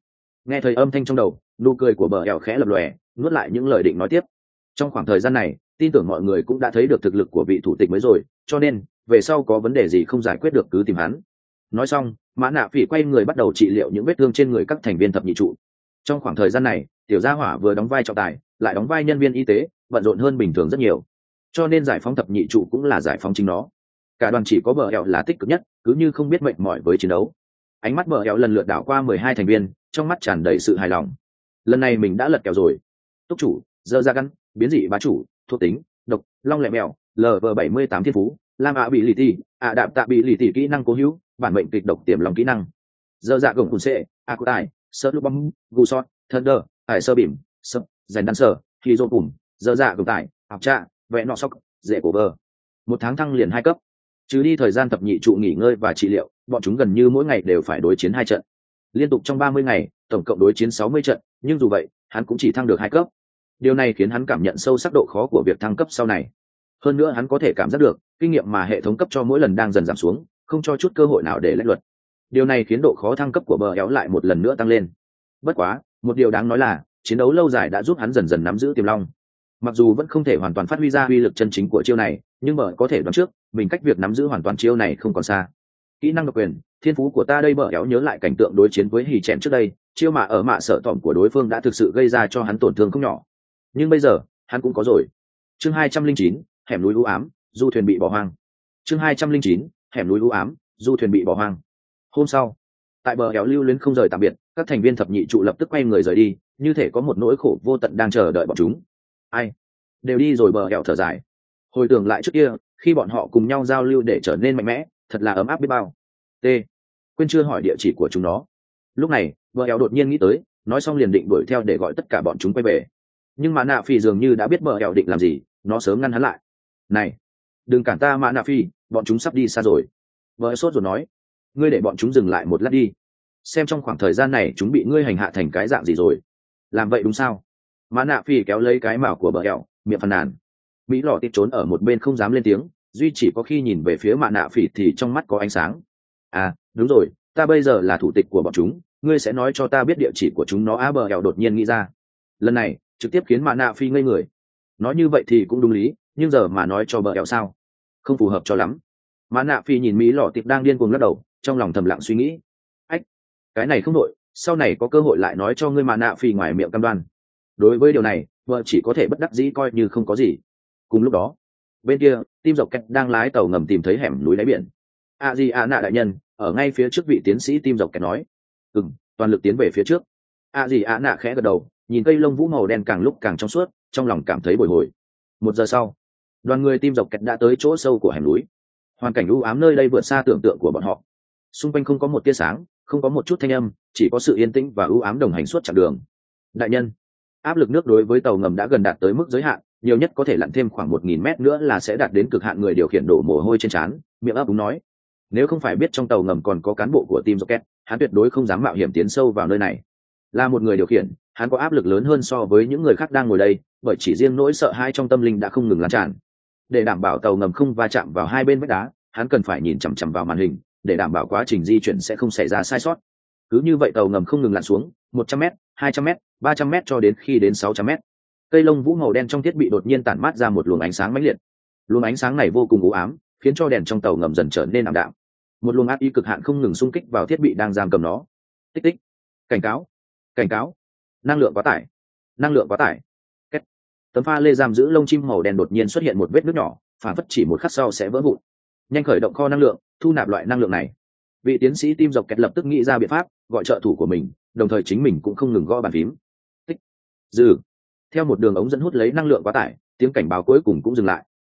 Nghe thấy âm thanh trong đầu, nụ cười của bờ ẻo khẽ lập lòe, nuốt lại những lời định nói tiếp. Trong khoảng thời gian này, tin tưởng mọi người cũng đã thấy được thực lực của vị thủ tịch mới rồi, cho nên về sau có vấn đề gì không giải quyết được cứ tìm hắn. Nói xong, Mã Nạ Phỉ quay người bắt đầu trị liệu những vết thương trên người các thành viên thập nhị trụ. Trong khoảng thời gian này, tiểu gia hỏa vừa đóng vai trọng tài, lại đóng vai nhân viên y tế, bận rộn hơn bình thường rất nhiều. Cho nên giải phóng thập nhị trụ cũng là giải phóng chính nó. Cả đoàn chỉ có bờ ẻo là tích cực nhất, cứ như không biết mệt mỏi với chiến đấu. Ánh mắt bờ ẻo lần lượt đảo qua 12 thành viên, trong mắt tràn đầy sự hài lòng. Lần này mình đã lật kèo rồi. Túc chủ, dơ ra gắn, biến dị bá chủ, thuộc tính, độc, long lẹ mèo, LV78 thiên phú, lam ạ bị lì tì, ạ đạm tạ bị lì tì kỹ năng cố hữu, bản mệnh kịch độc tiềm lòng kỹ năng. Dơ dạ gồng cùn xệ, ạ cụ tài, sơ lúc bấm, gu sót, thunder, ải sơ bìm, sơ, dành đan sơ, khi dô cùn, dơ dạ gồng tài, học trạ, vẽ nọ sóc, dễ cổ bờ. Một tháng thăng liền 2 cấp. Trừ đi thời gian thập nhị trụ nghỉ ngơi và trị liệu, bọn chúng gần như mỗi ngày đều phải đối chiến 2 trận. Liên tục trong 30 ngày, tổng cộng đối chiến 60 trận, nhưng dù vậy, hắn cũng chỉ thăng được 2 cấp. Điều này khiến hắn cảm nhận sâu sắc độ khó của việc thăng cấp sau này. Hơn nữa hắn có thể cảm giác được, kinh nghiệm mà hệ thống cấp cho mỗi lần đang dần giảm xuống, không cho chút cơ hội nào để lách luật. Điều này khiến độ khó thăng cấp của bờ éo lại một lần nữa tăng lên. Bất quá, một điều đáng nói là, chiến đấu lâu dài đã giúp hắn dần dần nắm giữ tiềm long. Mặc dù vẫn không thể hoàn toàn phát huy ra uy lực chân chính của chiêu này, nhưng bờ có thể đoán trước, mình cách việc nắm giữ hoàn toàn chiêu này không còn xa. Kỹ năng độc quyền, thiên phú của ta đây. Bờ éo nhớ lại cảnh tượng đối chiến với hì chèn trước đây, chiêu mà ở mạ sợ tỏm của đối phương đã thực sự gây ra cho hắn tổn thương không nhỏ. Nhưng bây giờ, hắn cũng có rồi. Chương 209, hẻm núi u ám, du thuyền bị bỏ hoang. Chương 209, hẻm núi u ám, du thuyền bị bỏ hoang. Hôm sau, tại bờ éo lưu luyến không rời tạm biệt, các thành viên thập nhị trụ lập tức quay người rời đi, như thể có một nỗi khổ vô tận đang chờ đợi bọn chúng. Ai? Đều đi rồi. Bờ éo thở dài. Hồi tưởng lại trước kia, khi bọn họ cùng nhau giao lưu để trở nên mạnh mẽ, thật là ấm áp biết bao. T. Quên chưa hỏi địa chỉ của chúng nó. Lúc này, bờ éo đột nhiên nghĩ tới, nói xong liền định đuổi theo để gọi tất cả bọn chúng quay về. Nhưng Mã Nạ Phi dường như đã biết bờ éo định làm gì, nó sớm ngăn hắn lại. Này, đừng cản ta Mã Nạ Phi, bọn chúng sắp đi xa rồi. Bờ éo sốt rồi nói, ngươi để bọn chúng dừng lại một lát đi, xem trong khoảng thời gian này chúng bị ngươi hành hạ thành cái dạng gì rồi. Làm vậy đúng sao? Mã Nạ Phi kéo lấy cái mào của bờ éo, miệng phàn nàn. Mỹ lọ tít trốn ở một bên không dám lên tiếng, duy chỉ có khi nhìn về phía Mã Nạ Phi thì trong mắt có ánh sáng. À, đúng rồi, ta bây giờ là thủ tịch của bọn chúng, ngươi sẽ nói cho ta biết địa chỉ của chúng nó. Bờ éo đột nhiên nghĩ ra. Lần này trực tiếp khiến Mã Nạ Phi ngây người. Nói như vậy thì cũng đúng lý, nhưng giờ mà nói cho bờ éo sao? Không phù hợp cho lắm. Mã Nạ Phi nhìn Mỹ lọ tít đang điên cuồng lắc đầu, trong lòng thầm lặng suy nghĩ. Ách, cái này không đội, sau này có cơ hội lại nói cho ngươi. Mã Nạ Phi ngoài miệng cam đoan. Đối với điều này, vợ chỉ có thể bất đắc dĩ coi như không có gì. Cùng lúc đó, bên kia, Tim Dọc Kẹt đang lái tàu ngầm tìm thấy hẻm núi đáy biển. A Di A Nạ đại nhân, ở ngay phía trước. Vị tiến sĩ Tim Dọc Kẹt nói. Toàn lực tiến về phía trước. A Di A Nạ khẽ gật đầu, nhìn cây lông vũ màu đen càng lúc càng trong suốt, trong lòng cảm thấy bồi hồi. 1 giờ sau, đoàn người Tim Dọc Kẹt đã tới chỗ sâu của hẻm núi. Hoàn cảnh u ám nơi đây vượt xa tưởng tượng của bọn họ. Xung quanh không có một tia sáng, không có một chút thanh âm, chỉ có sự yên tĩnh và u ám đồng hành suốt chặng đường. Đại nhân, áp lực nước đối với tàu ngầm đã gần đạt tới mức giới hạn, nhiều nhất có thể lặn thêm khoảng 1000 mét nữa là sẽ đạt đến cực hạn. Người điều khiển đổ mồ hôi trên trán, miệng ấp úng nói. Nếu không phải biết trong tàu ngầm còn có cán bộ của Team Rocket, hắn tuyệt đối không dám mạo hiểm tiến sâu vào nơi này. Là một người điều khiển, hắn có áp lực lớn hơn so với những người khác đang ngồi đây, bởi chỉ riêng nỗi sợ hãi trong tâm linh đã không ngừng lan tràn. Để đảm bảo tàu ngầm không va chạm vào hai bên vách đá, hắn cần phải nhìn chằm chằm vào màn hình, để đảm bảo quá trình di chuyển sẽ không xảy ra sai sót. Cứ như vậy tàu ngầm không ngừng lặn xuống, 100m, 200m, 300m cho đến khi đến 600m. Cây lông vũ màu đen trong thiết bị đột nhiên tản mát ra một luồng ánh sáng mãnh liệt. Luồng ánh sáng này vô cùng u ám, khiến cho đèn trong tàu ngầm dần trở nên ảm đạm. Một luồng áp ý cực hạn không ngừng xung kích vào thiết bị đang giam cầm nó. Tích tích, cảnh cáo, cảnh cáo, năng lượng quá tải, năng lượng quá tải. Kết. Tấm pha lê giam giữ lông chim màu đen đột nhiên xuất hiện một vết nứt nhỏ, phản phất chỉ một khắc sau sẽ vỡ vụn. Nhanh khởi động kho năng lượng, thu nạp loại năng lượng này. Vị tiến sĩ Tim Dọc Kẹt lập tức nghĩ ra biện pháp, gọi trợ thủ của mình, đồng thời chính mình cũng không ngừng gõ bàn phím. Tích, dừ. Theo một đường ống dẫn hút lấy năng lượng quá tải, tiếng cảnh báo cuối cùng cũng dừng lại.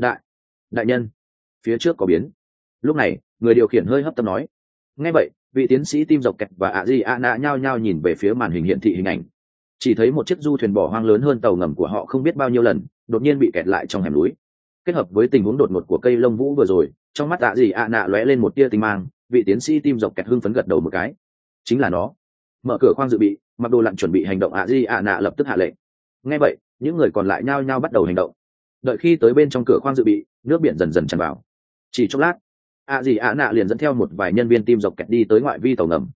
Đại nhân, phía trước có biến. Lúc này, người điều khiển hơi hấp tấp nói. Nghe vậy, vị tiến sĩ Tim Dọc Kẹt và ạ Di ạ nạ nhao nhao nhìn về phía màn hình hiển thị hình ảnh. Chỉ thấy một chiếc du thuyền bỏ hoang lớn hơn tàu ngầm của họ không biết bao nhiêu lần, đột nhiên bị kẹt lại trong hẻm núi. Kết hợp với tình huống đột ngột của cây lông vũ vừa rồi, trong mắt ạ Di ạ nạ lóe lên một tia tinh mang. Vị tiến sĩ Tim Dọc Kẹt hưng phấn gật đầu một cái. Chính là nó. Mở cửa khoang dự bị, mặc đồ lặn chuẩn bị hành động. ạ Di ạ nạ lập tức hạ lệnh. Nghe vậy, những người còn lại nhao nhao bắt đầu hành động. Đợi khi tới bên trong cửa khoang dự bị, nước biển dần dần tràn vào. Chỉ chốc lát, ạ Di ạ nạ liền dẫn theo một vài nhân viên Tim Dọc Kẹt đi tới ngoại vi tàu ngầm.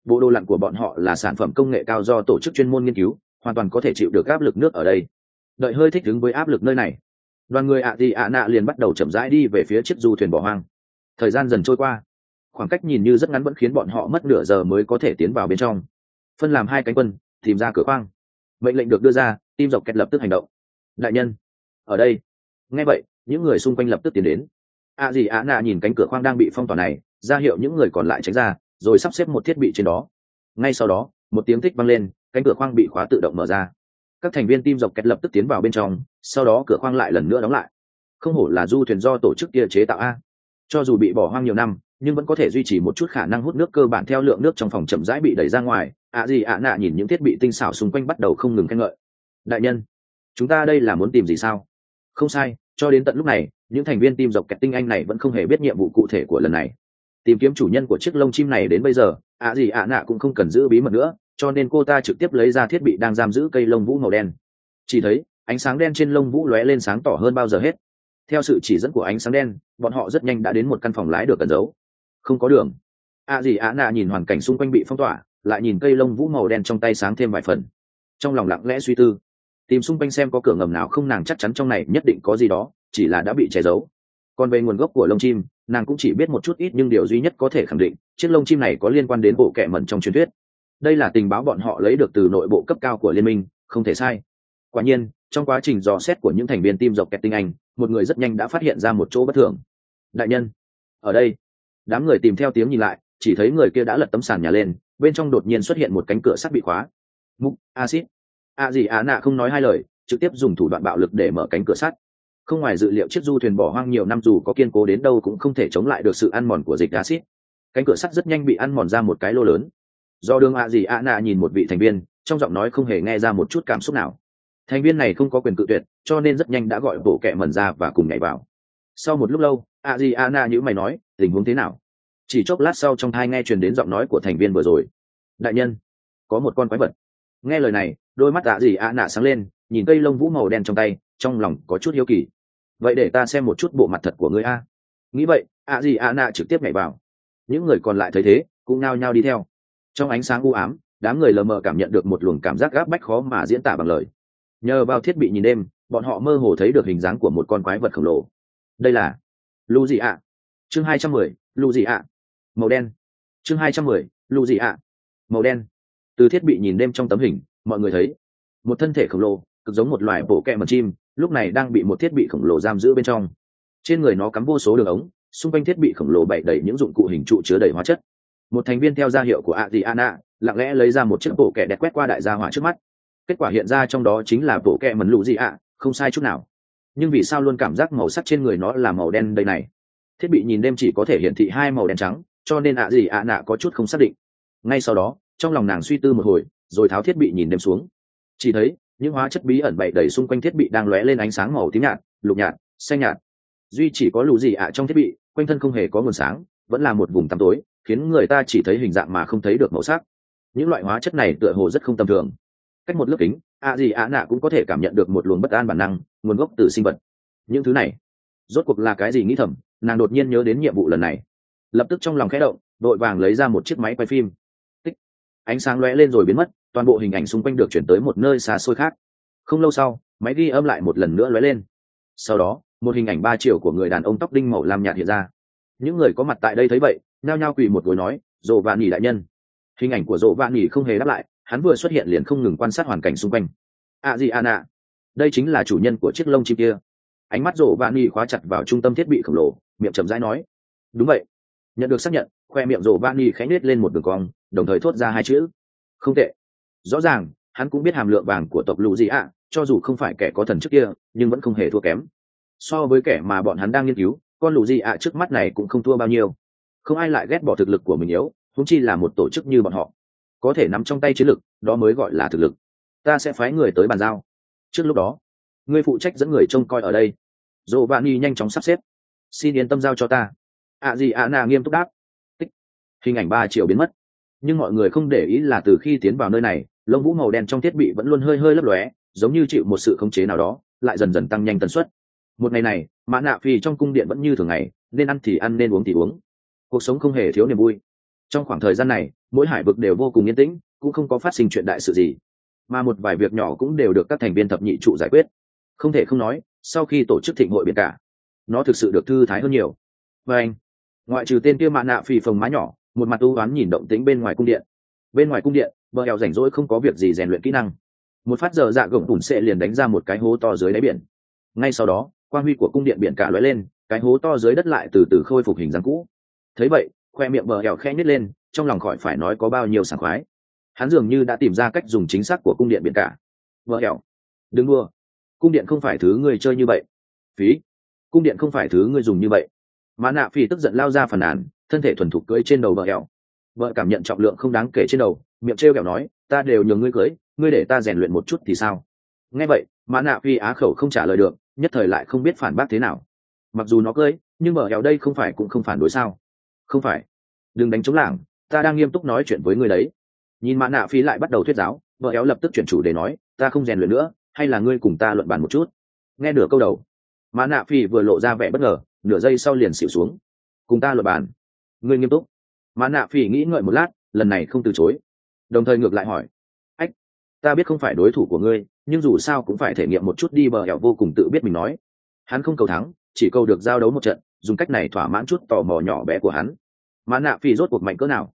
bộ đồ lặn của bọn họ là sản phẩm công nghệ cao do tổ chức chuyên môn nghiên cứu, hoàn toàn có thể chịu được áp lực nước ở đây. Đợi hơi thích ứng với áp lực nơi này, đoàn người ạ gì ạ nạ liền bắt đầu chậm rãi đi về phía chiếc du thuyền bỏ hoang. Thời gian dần trôi qua, khoảng cách nhìn như rất ngắn vẫn khiến bọn họ mất nửa giờ mới có thể tiến vào bên trong. Phân làm hai cánh quân tìm ra cửa khoang. Mệnh lệnh được đưa ra, Tim Dọc Kẹt lập tức hành động. Đại nhân, ở đây. Nghe vậy, những người xung quanh lập tức tiến đến. ạ gì ạ nạ nhìn cánh cửa khoang đang bị phong tỏa này, ra hiệu những người còn lại tránh ra, rồi sắp xếp một thiết bị trên đó. Ngay sau đó, một tiếng thích vang lên, cánh cửa khoang bị khóa tự động mở ra. Các thành viên Tim Dọc Kẹt lập tức tiến vào bên trong, sau đó cửa khoang lại lần nữa đóng lại. Không hổ là du thuyền do tổ chức kia chế tạo a. Cho dù bị bỏ hoang nhiều năm, nhưng vẫn có thể duy trì một chút khả năng hút nước cơ bản theo lượng nước trong phòng chậm rãi bị đẩy ra ngoài. ạ gì ạ nạ nhìn những thiết bị tinh xảo xung quanh bắt đầu không ngừng khen ngợi. Đại nhân, chúng ta đây là muốn tìm gì sao? Không sai, cho đến tận lúc này, những thành viên Tim Dọc Kẹt tinh anh này vẫn không hề biết nhiệm vụ cụ thể của lần này. Tìm kiếm chủ nhân của chiếc lông chim này đến bây giờ, ạ gì ạ nạ cũng không cần giữ bí mật nữa, cho nên cô ta trực tiếp lấy ra thiết bị đang giam giữ cây lông vũ màu đen. Chỉ thấy ánh sáng đen trên lông vũ lóe lên sáng tỏ hơn bao giờ hết. Theo sự chỉ dẫn của ánh sáng đen, bọn họ rất nhanh đã đến một căn phòng lái được ẩn giấu. Không có đường. ạ gì ạ nạ nhìn hoàn cảnh xung quanh bị phong tỏa, lại nhìn cây lông vũ màu đen trong tay sáng thêm vài phần. Trong lòng lặng lẽ suy tư, tìm xung quanh xem có cửa ngầm nào không, nàng chắc chắn trong này nhất định có gì đó, chỉ là đã bị che giấu. Còn về nguồn gốc của lông chim, nàng cũng chỉ biết một chút ít, nhưng điều duy nhất có thể khẳng định, chiếc lông chim này có liên quan đến bộ kệ mẩn trong truyền thuyết. Đây là tình báo bọn họ lấy được từ nội bộ cấp cao của liên minh, không thể sai. Quả nhiên, trong quá trình dò xét của những thành viên Tim Dọc Kẹt tinh anh, một người rất nhanh đã phát hiện ra một chỗ bất thường. Đại nhân, ở đây. Đám người tìm theo tiếng nhìn lại, chỉ thấy người kia đã lật tấm sàn nhà lên, bên trong đột nhiên xuất hiện một cánh cửa sắt bị khóa. Mục acid. A gì á nạ không nói hai lời, trực tiếp dùng thủ đoạn bạo lực để mở cánh cửa sắt. Không ngoài dự liệu, chiếc du thuyền bỏ hoang nhiều năm dù có kiên cố đến đâu cũng không thể chống lại được sự ăn mòn của dịch acid. Cánh cửa sắt rất nhanh bị ăn mòn ra một cái lỗ lớn. Do đường ạ gì ạ nạ nhìn một vị thành viên, trong giọng nói không hề nghe ra một chút cảm xúc nào. Thành viên này không có quyền cự tuyệt, cho nên rất nhanh đã gọi bộ kệ mẩn ra và cùng nhảy vào. Sau một lúc lâu, ạ gì ạ nạ nhíu mày nói, tình huống thế nào? Chỉ chốc lát sau, trong tai nghe truyền đến giọng nói của thành viên vừa rồi. Đại nhân, có một con quái vật. Nghe lời này, đôi mắt ạ gì ạ nạ sáng lên, nhìn cây lông vũ màu đen trong tay, trong lòng có chút hiếu kỳ. Vậy để ta xem một chút bộ mặt thật của ngươi a. Nghĩ vậy, ạ gì ạ nạ trực tiếp nhảy vào. Những người còn lại thấy thế, cũng nao nhao đi theo. Trong ánh sáng u ám, đám người lờ mờ cảm nhận được một luồng cảm giác gáp bách khó mà diễn tả bằng lời. Nhờ vào thiết bị nhìn đêm, bọn họ mơ hồ thấy được hình dáng của một con quái vật khổng lồ. Đây là lù gì ạ? Chương 210, lù gì ạ? Màu đen. Chương 210, lù gì ạ? Màu đen. Từ thiết bị nhìn đêm trong tấm hình, mọi người thấy một thân thể khổng lồ, cực giống một loài bộ kẹ mẩn chim, lúc này đang bị một thiết bị khổng lồ giam giữ bên trong. Trên người nó cắm vô số đường ống, xung quanh thiết bị khổng lồ bày đầy những dụng cụ hình trụ chứa đầy hóa chất. Một thành viên theo ra hiệu của Adriana, lặng lẽ lấy ra một chiếc bộ kẹ đẹp quét qua đại gia hỏa trước mắt. Kết quả hiện ra trong đó chính là bộ kẹ mẩn lù gì ạ, không sai chút nào. Nhưng vì sao luôn cảm giác màu sắc trên người nó là màu đen đây này? Thiết bị nhìn đêm chỉ có thể hiển thị hai màu đen trắng, cho nên Adriana có chút không xác định. Ngay sau đó, trong lòng nàng suy tư một hồi, rồi tháo thiết bị nhìn đêm xuống. Chỉ thấy những hóa chất bí ẩn bày đầy xung quanh thiết bị đang lóe lên ánh sáng màu tím nhạt, lục nhạt, xanh nhạt. Duy chỉ có lù gì ạ trong thiết bị, quanh thân không hề có nguồn sáng, vẫn là một vùng tăm tối, khiến người ta chỉ thấy hình dạng mà không thấy được màu sắc. Những loại hóa chất này tựa hồ rất không tầm thường. Cách một lớp kính, gì ạ nạ cũng có thể cảm nhận được một luồng bất an bản năng, nguồn gốc từ sinh vật. Những thứ này, rốt cuộc là cái gì nghĩ thầm, nàng đột nhiên nhớ đến nhiệm vụ lần này. Lập tức trong lòng khẽ động, đội vàng lấy ra một chiếc máy quay phim. Tích. Ánh sáng lóe lên rồi biến mất, toàn bộ hình ảnh xung quanh được chuyển tới một nơi xa xôi khác. Không lâu sau, máy ghi âm lại một lần nữa lóe lên. Sau đó, một hình ảnh 3 chiều của người đàn ông tóc đinh màu lam nhạt hiện ra. Những người có mặt tại đây thấy vậy, nhao nhao quỳ một gối nói, Dỗ Vạn Nhỉ đại nhân. Hình ảnh của Dỗ Vạn Nhỉ không hề đáp lại, hắn vừa xuất hiện liền không ngừng quan sát hoàn cảnh xung quanh. Adriana, đây chính là chủ nhân của chiếc lông chim kia. Ánh mắt Dỗ Vạn Nhỉ khóa chặt vào trung tâm thiết bị khổng lồ, miệng chậm rãi nói, đúng vậy. Nhận được xác nhận, khoe miệng Dỗ Vạn Nhỉ khẽ nhếch lên một đường cong, đồng thời thốt ra hai chữ, không tệ. Rõ ràng, hắn cũng biết hàm lượng vàng của tộc lù gì ạ, cho dù không phải kẻ có thần trước kia, nhưng vẫn không hề thua kém. So với kẻ mà bọn hắn đang nghiên cứu, con lù gì ạ trước mắt này cũng không thua bao nhiêu. Không ai lại ghét bỏ thực lực của mình yếu, huống chi là một tổ chức như bọn họ có thể nắm trong tay chiến lực, đó mới gọi là thực lực. Ta sẽ phái người tới bàn giao. Trước lúc đó, ngươi phụ trách dẫn người trông coi ở đây. Giovanni nhanh chóng sắp xếp. Xin yên tâm giao cho ta. Adriana nghiêm túc đáp. Tích. Hình ảnh 3 chiều biến mất. Nhưng mọi người không để ý là từ khi tiến vào nơi này, lông vũ màu đen trong thiết bị vẫn luôn hơi hơi lấp lóe, giống như chịu một sự khống chế nào đó, lại dần dần tăng nhanh tần suất. Một ngày này, Mã Nạ Phi trong cung điện vẫn như thường ngày, nên ăn thì ăn nên uống thì uống. Cuộc sống không hề thiếu niềm vui. Trong khoảng thời gian này, mỗi hải vực đều vô cùng yên tĩnh, cũng không có phát sinh chuyện đại sự gì, mà một vài việc nhỏ cũng đều được các thành viên thập nhị trụ giải quyết. Không thể không nói, sau khi tổ chức thịnh hội biển cả, nó thực sự được thư thái hơn nhiều. Và anh, ngoại trừ tên kia mạ nạ phì phồng má nhỏ, một mặt u oán nhìn động tĩnh bên ngoài cung điện. Bên ngoài cung điện, bờ eo rảnh rỗi không có việc gì rèn luyện kỹ năng. Một phát giờ dạ gồng tủn sệ liền đánh ra một cái hố to dưới đáy biển. Ngay sau đó, quang huy của cung điện biển cả lóe lên, cái hố to dưới đất lại từ từ khôi phục hình dáng cũ. Thấy vậy, khoe miệng bờ eo khẽ nhếch lên, trong lòng khỏi phải nói có bao nhiêu sảng khoái. Hắn dường như đã tìm ra cách dùng chính xác của cung điện biển cả. Bờ eo, đừng đua, cung điện không phải thứ người chơi như vậy. Phí, cung điện không phải thứ ngươi dùng như vậy. Mã nạ phi tức giận lao ra phàn nàn, thân thể thuần thục cưỡi trên đầu bờ eo. Vợ cảm nhận trọng lượng không đáng kể trên đầu, miệng trêu kẹo nói, ta đều nhường ngươi cưỡi, ngươi để ta rèn luyện một chút thì sao? Nghe vậy, mã nạ phi á khẩu không trả lời được, nhất thời lại không biết phản bác thế nào. Mặc dù nó cưỡi, nhưng bờ eo đây không phải cũng không phản đối sao? Không phải, đừng đánh trống lảng, ta đang nghiêm túc nói chuyện với ngươi đấy. Nhìn mã nạ phi lại bắt đầu thuyết giáo, bờ eo lập tức chuyển chủ để nói, ta không rèn luyện nữa, hay là ngươi cùng ta luận bàn một chút? Nghe nửa câu đầu, mã nạ phi vừa lộ ra vẻ bất ngờ, nửa giây sau liền xỉu xuống. Cùng ta luận bàn? Ngươi nghiêm túc? Mã nạ phi nghĩ ngợi một lát, lần này không từ chối, đồng thời ngược lại hỏi, ách, ta biết không phải đối thủ của ngươi, nhưng dù sao cũng phải thể nghiệm một chút đi. Bờ eo vô cùng tự biết mình nói, hắn không cầu thắng, chỉ cầu được giao đấu một trận, dùng cách này thỏa mãn chút tò mò nhỏ bé của hắn. Mã nạ phi rốt cuộc mạnh cỡ nào?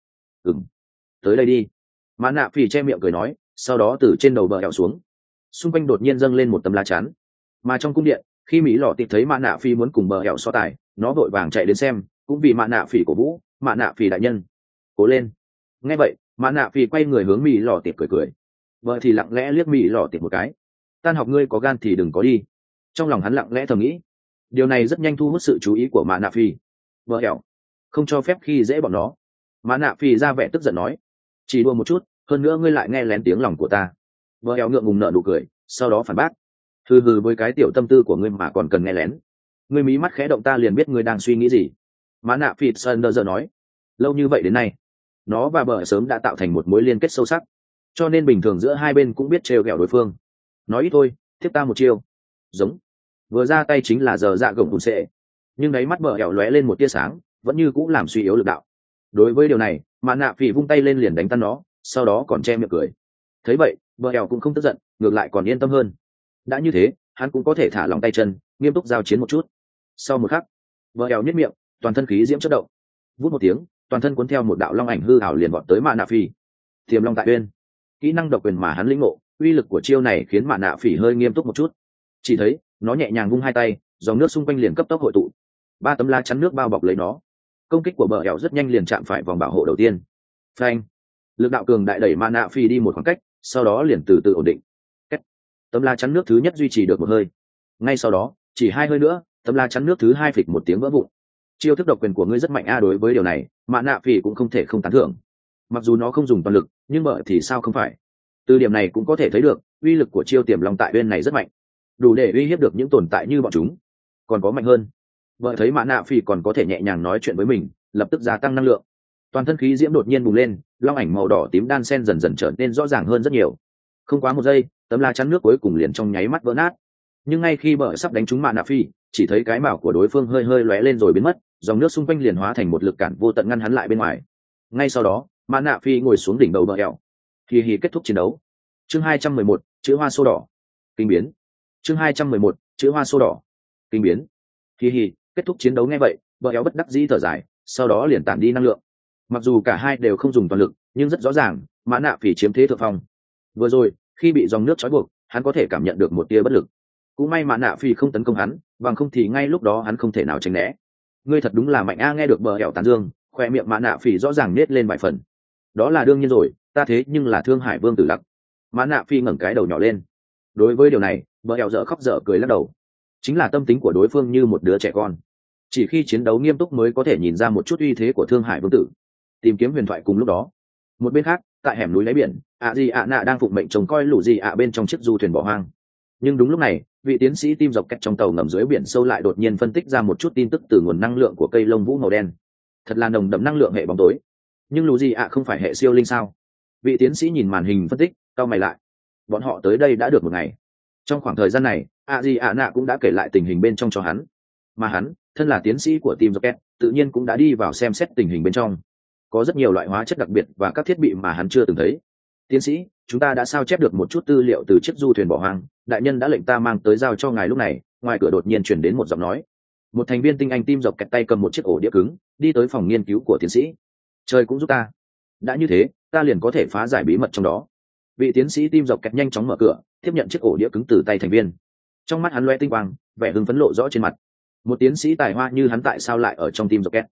Tới đây đi. Mã nạ phi che miệng cười nói, sau đó từ trên đầu bờ eo xuống, xung quanh đột nhiên dâng lên một tấm lá chắn. Mà trong cung điện, khi mỹ lọ tịt thấy mã nạ phi muốn cùng bờ eo so tài, nó vội vàng chạy đến xem, cũng vì mã nạ phi cổ vũ, mã nạ phi đại nhân, cố lên. Nghe vậy, mã nạ phi quay người hướng mỹ lọ tịt cười cười, vợ thì lặng lẽ liếc mỹ lọ tịt một cái. Tan học ngươi có gan thì đừng có đi. Trong lòng hắn lặng lẽ thầm nghĩ, điều này rất nhanh thu hút sự chú ý của mã nạ phi. Vợ eo, không cho phép khi dễ bọn nó. Mã nạ phi ra vẻ tức giận nói, chỉ đùa một chút, hơn nữa ngươi lại nghe lén tiếng lòng của ta. Vợ eo ngượng ngùng nở nụ cười, sau đó phản bác, hừ hừ, với cái tiểu tâm tư của ngươi mà còn cần nghe lén? Ngươi mí mắt khẽ động ta liền biết ngươi đang suy nghĩ gì. Mã nạ phi sơn giờ nói, lâu như vậy đến nay, nó và bờ sớm đã tạo thành một mối liên kết sâu sắc, cho nên bình thường giữa hai bên cũng biết trêu ghẹo đối phương. Nói ít thôi, tiếp ta một chiêu. Giống. Vừa ra tay chính là giờ dạ gồng bùn sệ, nhưng đáy mắt bờ ẻo lóe lên một tia sáng, vẫn như cũng làm suy yếu lực đạo. Đối với điều này, mã nạ phi vung tay lên liền đánh tan nó, sau đó còn che miệng cười. Thấy vậy, bờ ẻo cũng không tức giận, ngược lại còn yên tâm hơn. Đã như thế, hắn cũng có thể thả lòng tay chân, nghiêm túc giao chiến một chút. Sau một khắc, bờ ẻo nhếch miệng, toàn thân khí diễm chớp động. Vút một tiếng, toàn thân cuốn theo một đạo long ảnh hư ảo liền vọt tới mã nạ phi. Tiềm long tại uyên, kỹ năng độc quyền mà hắn lĩnh ngộ, uy lực của chiêu này khiến mã nạ phỉ hơi nghiêm túc một chút. Chỉ thấy nó nhẹ nhàng vung hai tay, dòng nước xung quanh liền cấp tốc hội tụ, ba tấm lá chắn nước bao bọc lấy nó. Công kích của bờ ẻo rất nhanh liền chạm phải vòng bảo hộ đầu tiên. Phanh, lực đạo cường đại đẩy mã nạ phi đi một khoảng cách, sau đó liền từ từ ổn định. Tấm lá chắn nước thứ nhất duy trì được một hơi, ngay sau đó chỉ hai hơi nữa, tấm lá chắn nước thứ hai phịch một tiếng vỡ vụn. Chiêu thức độc quyền của ngươi rất mạnh a. Đối với điều này, mã nạ phỉ cũng không thể không tán thưởng. Mặc dù nó không dùng toàn lực, nhưng bợ thì sao không phải. Từ điểm này cũng có thể thấy được uy lực của chiêu tiềm long tại bên này rất mạnh, đủ để uy hiếp được những tồn tại như bọn chúng. Còn có mạnh hơn. Vợ thấy mã nạ phỉ còn có thể nhẹ nhàng nói chuyện với mình, lập tức gia tăng năng lượng, toàn thân khí diễm đột nhiên bùng lên, long ảnh màu đỏ tím đan sen dần dần trở nên rõ ràng hơn rất nhiều. Không quá một giây, tấm lá chắn nước cuối cùng liền trong nháy mắt vỡ nát. Nhưng ngay khi bợ sắp đánh trúng mã nạ phi, chỉ thấy cái mào của đối phương hơi hơi lóe lên rồi biến mất, dòng nước xung quanh liền hóa thành một lực cản vô tận ngăn hắn lại bên ngoài. Ngay sau đó, mã nạ phi ngồi xuống đỉnh đầu bờ ẻo. Thì kết thúc chiến đấu. Chương 211, chữ hoa sô đỏ. Kinh biến. Chương 211, chữ hoa sô đỏ. Kinh biến. Thì kết thúc chiến đấu. Nghe vậy, bờ ẻo bất đắc dĩ thở dài, sau đó liền tản đi năng lượng. Mặc dù cả hai đều không dùng toàn lực, nhưng rất rõ ràng, mã nạ phi chiếm thế thượng phong. Vừa rồi, khi bị dòng nước trói buộc, hắn có thể cảm nhận được một tia bất lực. Cũng may mã nạ phi không tấn công hắn, bằng không thì ngay lúc đó hắn không thể nào tránh né. Ngươi thật đúng là mạnh a. Nghe được bờ ẻo tán dương, khoe miệng mã nạ phi rõ ràng nết lên vài phần. Đó là đương nhiên rồi, ta thế nhưng là Thương Hải Vương Tử Lặc. Mã nạ phi ngẩng cái đầu nhỏ lên. Đối với điều này, bờ ẻo dở khóc dở cười lắc đầu. Chính là tâm tính của đối phương như một đứa trẻ con, chỉ khi chiến đấu nghiêm túc mới có thể nhìn ra một chút uy thế của Thương Hải Vương Tử. Tìm kiếm huyền thoại cùng lúc đó. Một bên khác, tại hẻm núi đáy biển, Di ạ nạ đang phụng mệnh trông coi lũ gì ạ bên trong chiếc du thuyền bỏ hoang. Nhưng đúng lúc này, vị tiến sĩ tim dọc kẹt trong tàu ngầm dưới biển sâu lại đột nhiên phân tích ra một chút tin tức từ nguồn năng lượng của cây lông vũ màu đen. Thật là nồng đậm năng lượng hệ bóng tối. Nhưng lũ gì ạ không phải hệ siêu linh sao? Vị tiến sĩ nhìn màn hình phân tích, cau mày lại. Bọn họ tới đây đã được một ngày. Trong khoảng thời gian này, Di ạ nạ cũng đã kể lại tình hình bên trong cho hắn. Mà hắn, thân là tiến sĩ của tim dọc kẹt, tự nhiên cũng đã đi vào xem xét tình hình bên trong. có rất nhiều loại hóa chất đặc biệt và các thiết bị mà hắn chưa từng thấy. Tiến sĩ, chúng ta đã sao chép được một chút tư liệu từ chiếc du thuyền bỏ hoang, đại nhân đã lệnh ta mang tới giao cho ngài. Lúc này ngoài cửa đột nhiên chuyển đến một giọng nói. Một thành viên tinh anh tim dọc kẹt tay cầm một chiếc ổ đĩa cứng đi tới phòng nghiên cứu của tiến sĩ. Trời cũng giúp ta, đã như thế ta liền có thể phá giải bí mật trong đó. Vị tiến sĩ tim dọc kẹt nhanh chóng mở cửa tiếp nhận chiếc ổ đĩa cứng từ tay thành viên. Trong mắt hắn loe tinh quang, vẻ hưng phấn lộ rõ trên mặt. Một tiến sĩ tài hoa như hắn tại sao lại ở trong tim dọc kẹt?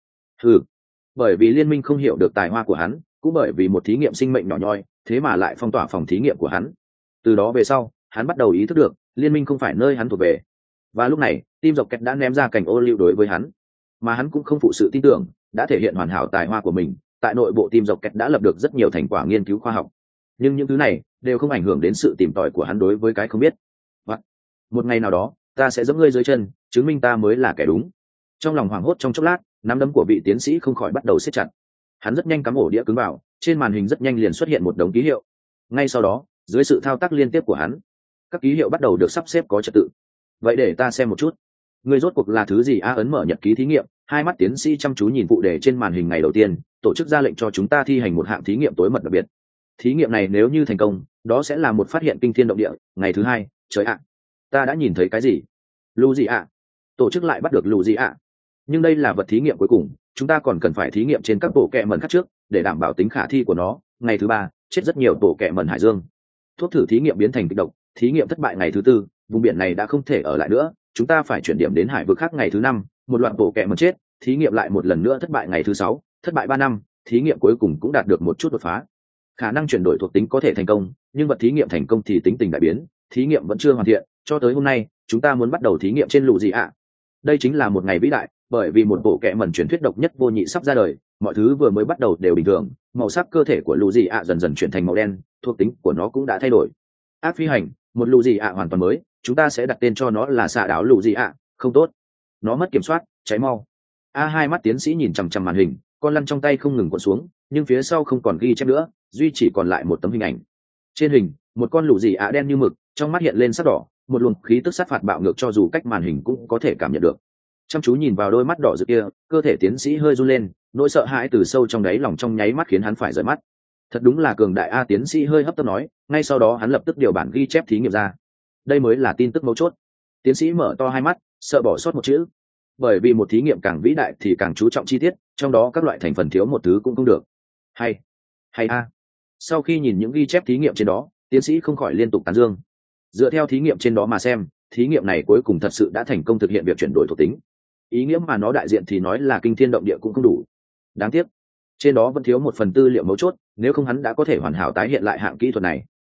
Bởi vì liên minh không hiểu được tài hoa của hắn, cũng bởi vì một thí nghiệm sinh mệnh nhỏ nhoi thế mà lại phong tỏa phòng thí nghiệm của hắn. Từ đó về sau hắn bắt đầu ý thức được liên minh không phải nơi hắn thuộc về, và lúc này tim dọc kẹt đã ném ra cảnh ô liu đối với hắn, mà hắn cũng không phụ sự tin tưởng, đã thể hiện hoàn hảo tài hoa của mình. Tại nội bộ tim dọc kẹt đã lập được rất nhiều thành quả nghiên cứu khoa học, nhưng những thứ này đều không ảnh hưởng đến sự tìm tòi của hắn đối với cái không biết. Và một ngày nào đó ta sẽ giẫm ngươi dưới chân, chứng minh ta mới là kẻ đúng. Trong lòng hoảng hốt trong chốc lát, nắm đấm của vị tiến sĩ không khỏi bắt đầu siết chặt. Hắn rất nhanh cắm ổ đĩa cứng vào, trên màn hình rất nhanh liền xuất hiện một đống ký hiệu. Ngay sau đó dưới sự thao tác liên tiếp của hắn, các ký hiệu bắt đầu được sắp xếp có trật tự. Vậy để ta xem một chút, ngươi rốt cuộc là thứ gì? Ấn mở nhật ký thí nghiệm. Hai mắt tiến sĩ chăm chú nhìn phụ đề trên màn hình. Ngày đầu tiên tổ chức ra lệnh cho chúng ta thi hành một hạng thí nghiệm tối mật đặc biệt. Thí nghiệm này nếu như thành công, đó sẽ là một phát hiện kinh thiên động địa. Ngày thứ hai, trời ạ, ta đã nhìn thấy cái gì? Lù gì ạ? Tổ chức lại bắt được lù gì ạ? Nhưng đây là vật thí nghiệm cuối cùng, chúng ta còn cần phải thí nghiệm trên các bộ kệ mẩn khác trước để đảm bảo tính khả thi của nó. Ngày thứ ba, chết rất nhiều bộ kệ mẩn hải dương. Thuốc thử thí nghiệm biến thành kịch độc. Thí nghiệm thất bại. Ngày thứ tư, vùng biển này đã không thể ở lại nữa, chúng ta phải chuyển điểm đến hải vực khác. Ngày thứ năm, một loạt bộ kệ mẩn chết. Thí nghiệm lại một lần nữa thất bại. Ngày thứ sáu, thất bại 3 năm, thí nghiệm cuối cùng cũng đạt được một chút đột phá. Khả năng chuyển đổi thuộc tính có thể thành công, nhưng vật thí nghiệm thành công thì tính tình đại biến. Thí nghiệm vẫn chưa hoàn thiện, cho tới hôm nay chúng ta muốn bắt đầu thí nghiệm trên lù gì ạ. Đây chính là một ngày vĩ đại, bởi vì một bộ kệ mẩn truyền thuyết độc nhất vô nhị sắp ra đời. Mọi thứ vừa mới bắt đầu đều bình thường, màu sắc cơ thể của lù gì ạ dần dần chuyển thành màu đen, thuộc tính của nó cũng đã thay đổi. Ác phi hành, một lù gì ạ hoàn toàn mới, chúng ta sẽ đặt tên cho nó là xạ đảo lù gì ạ. Không tốt, nó mất kiểm soát, cháy mau. Hai mắt tiến sĩ nhìn chằm chằm màn hình, con lăn trong tay không ngừng cuộn xuống, nhưng phía sau không còn ghi chép nữa, duy chỉ còn lại một tấm hình ảnh. Trên hình, một con lù gì ạ đen như mực, trong mắt hiện lên sắc đỏ, một luồng khí tức sát phạt bạo ngược cho dù cách màn hình cũng có thể cảm nhận được. Chăm chú nhìn vào đôi mắt đỏ rực kia, cơ thể tiến sĩ hơi run lên, nỗi sợ hãi từ sâu trong đáy lòng trong nháy mắt khiến hắn phải rời mắt. Thật đúng là cường đại a, tiến sĩ hơi hấp tấp nói. Ngay sau đó hắn lập tức điều bản ghi chép thí nghiệm ra. Đây mới là tin tức mấu chốt. Tiến sĩ mở to hai mắt, sợ bỏ sót một chữ, bởi vì một thí nghiệm càng vĩ đại thì càng chú trọng chi tiết, trong đó các loại thành phần thiếu một thứ cũng không được. Hay a. Sau khi nhìn những ghi chép thí nghiệm trên đó, tiến sĩ không khỏi liên tục tán dương. Dựa theo thí nghiệm trên đó mà xem, thí nghiệm này cuối cùng thật sự đã thành công thực hiện việc chuyển đổi thuộc tính. Ý nghĩa mà nó đại diện thì nói là kinh thiên động địa cũng không đủ. Đáng tiếc trên đó vẫn thiếu một phần tư liệu mấu chốt, nếu không hắn đã có thể hoàn hảo tái hiện lại hạng kỹ thuật này.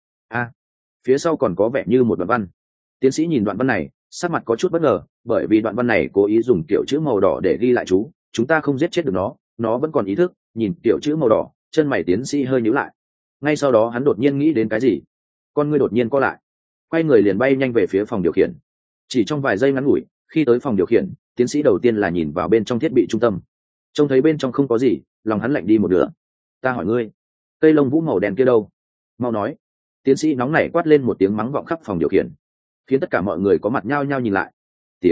Phía sau còn có vẻ như một đoạn văn. Tiến sĩ nhìn đoạn văn này, sắc mặt có chút bất ngờ, bởi vì đoạn văn này cố ý dùng kiểu chữ màu đỏ để ghi lại chú chúng ta không giết chết được nó vẫn còn ý thức. Nhìn kiểu chữ màu đỏ, chân mày tiến sĩ hơi nhíu lại. Ngay sau đó hắn đột nhiên nghĩ đến cái gì, con ngươi đột nhiên co lại, quay người liền bay nhanh về phía phòng điều khiển. Chỉ trong vài giây ngắn ngủi, khi tới phòng điều khiển, tiến sĩ đầu tiên là nhìn vào bên trong thiết bị trung tâm. Trông thấy bên trong không có gì, lòng hắn lạnh đi một nửa. Ta hỏi ngươi, cây lông vũ màu đen kia đâu? Mau nói. Tiến sĩ nóng nảy quát lên một tiếng mắng vọng khắp phòng điều khiển, khiến tất cả mọi người có mặt nhao nhao nhìn lại.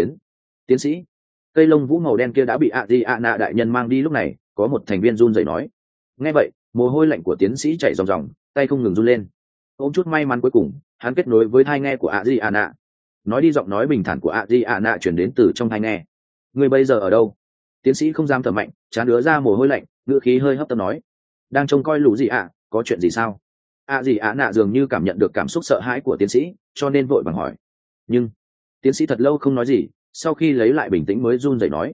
Tiến sĩ, cây lông vũ màu đen kia đã bị Adriana đại nhân mang đi. Lúc này có một thành viên run rẩy nói. Nghe vậy, mồ hôi lạnh của tiến sĩ chảy ròng ròng, tay không ngừng run lên. Ôm chút may mắn cuối cùng, hắn kết nối với tai nghe của Adriana. Nói đi, giọng nói bình thản của Adriana truyền đến từ trong tai nghe. Ngươi bây giờ ở đâu? Tiến sĩ không dám thở mạnh, trán ứa ra mồ hôi lạnh, ngữ khí hơi hấp tấp nói. Đang trông coi lũ gì ạ, có chuyện gì sao? Adriana dường như cảm nhận được cảm xúc sợ hãi của tiến sĩ, cho nên vội vàng hỏi. Nhưng tiến sĩ thật lâu không nói gì, sau khi lấy lại bình tĩnh mới run rẩy nói.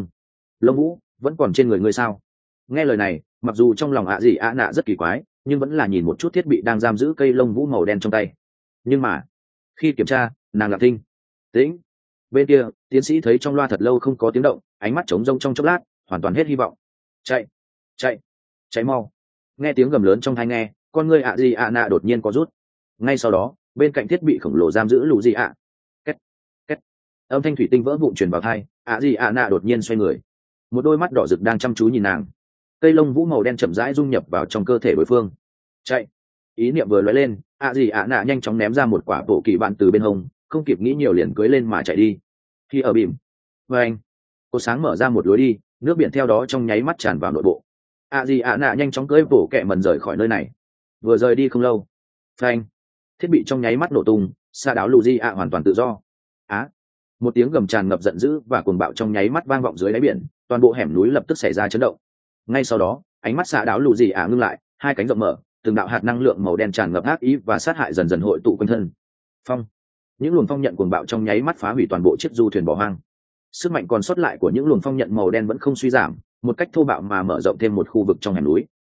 Lông vũ vẫn còn trên người ngươi sao? Nghe lời này, mặc dù trong lòng Adriana rất kỳ quái, nhưng vẫn là nhìn một chút thiết bị đang giam giữ cây lông vũ màu đen trong tay. Nhưng mà khi kiểm tra, nàng lặng thinh tĩnh. Bên kia tiến sĩ thấy trong loa thật lâu không có tiếng động, ánh mắt trống rông trong chốc lát, hoàn toàn hết hy vọng. Chạy mau. Nghe tiếng gầm lớn trong tai nghe, con ngươi Adriana đột nhiên có rút. Ngay sau đó, bên cạnh thiết bị khổng lồ giam giữ lù gì ạ. Két. Âm thanh thủy tinh vỡ vụn truyền vào tai. Adriana đột nhiên xoay người, một đôi mắt đỏ rực đang chăm chú nhìn nàng. Cây lông vũ màu đen chậm rãi dung nhập vào trong cơ thể đối phương. Chạy. Ý niệm vừa lóe lên, Adriana nhanh chóng ném ra một quả bộ kỳ bạn từ bên hông, không kịp nghĩ nhiều liền cưỡi lên mà chạy đi. Khi ở bìm, và anh, cô sáng mở ra một lối đi, nước biển theo đó trong nháy mắt tràn vào nội bộ. ạ gì ạ nạ nhanh chóng cưỡi bổ kẹ mần rời khỏi nơi này. Vừa rời đi không lâu, phanh, thiết bị trong nháy mắt nổ tung, xa đáo lù di ạ hoàn toàn tự do. Một tiếng gầm tràn ngập giận dữ và cuồng bạo trong nháy mắt vang vọng dưới đáy biển, toàn bộ hẻm núi lập tức xảy ra chấn động. Ngay sau đó, ánh mắt xạ đáo lù gì ngưng lại, hai cánh rộng mở, từng đạo hạt năng lượng màu đen tràn ngập ác ý và sát hại dần dần hội tụ quanh thân. Phong, những luồng phong nhận cuồng bạo trong nháy mắt phá hủy toàn bộ chiếc du thuyền bỏ hoang. Sức mạnh còn sót lại của những luồng phong nhận màu đen vẫn không suy giảm, một cách thô bạo mà mở rộng thêm một khu vực trong hẻm núi.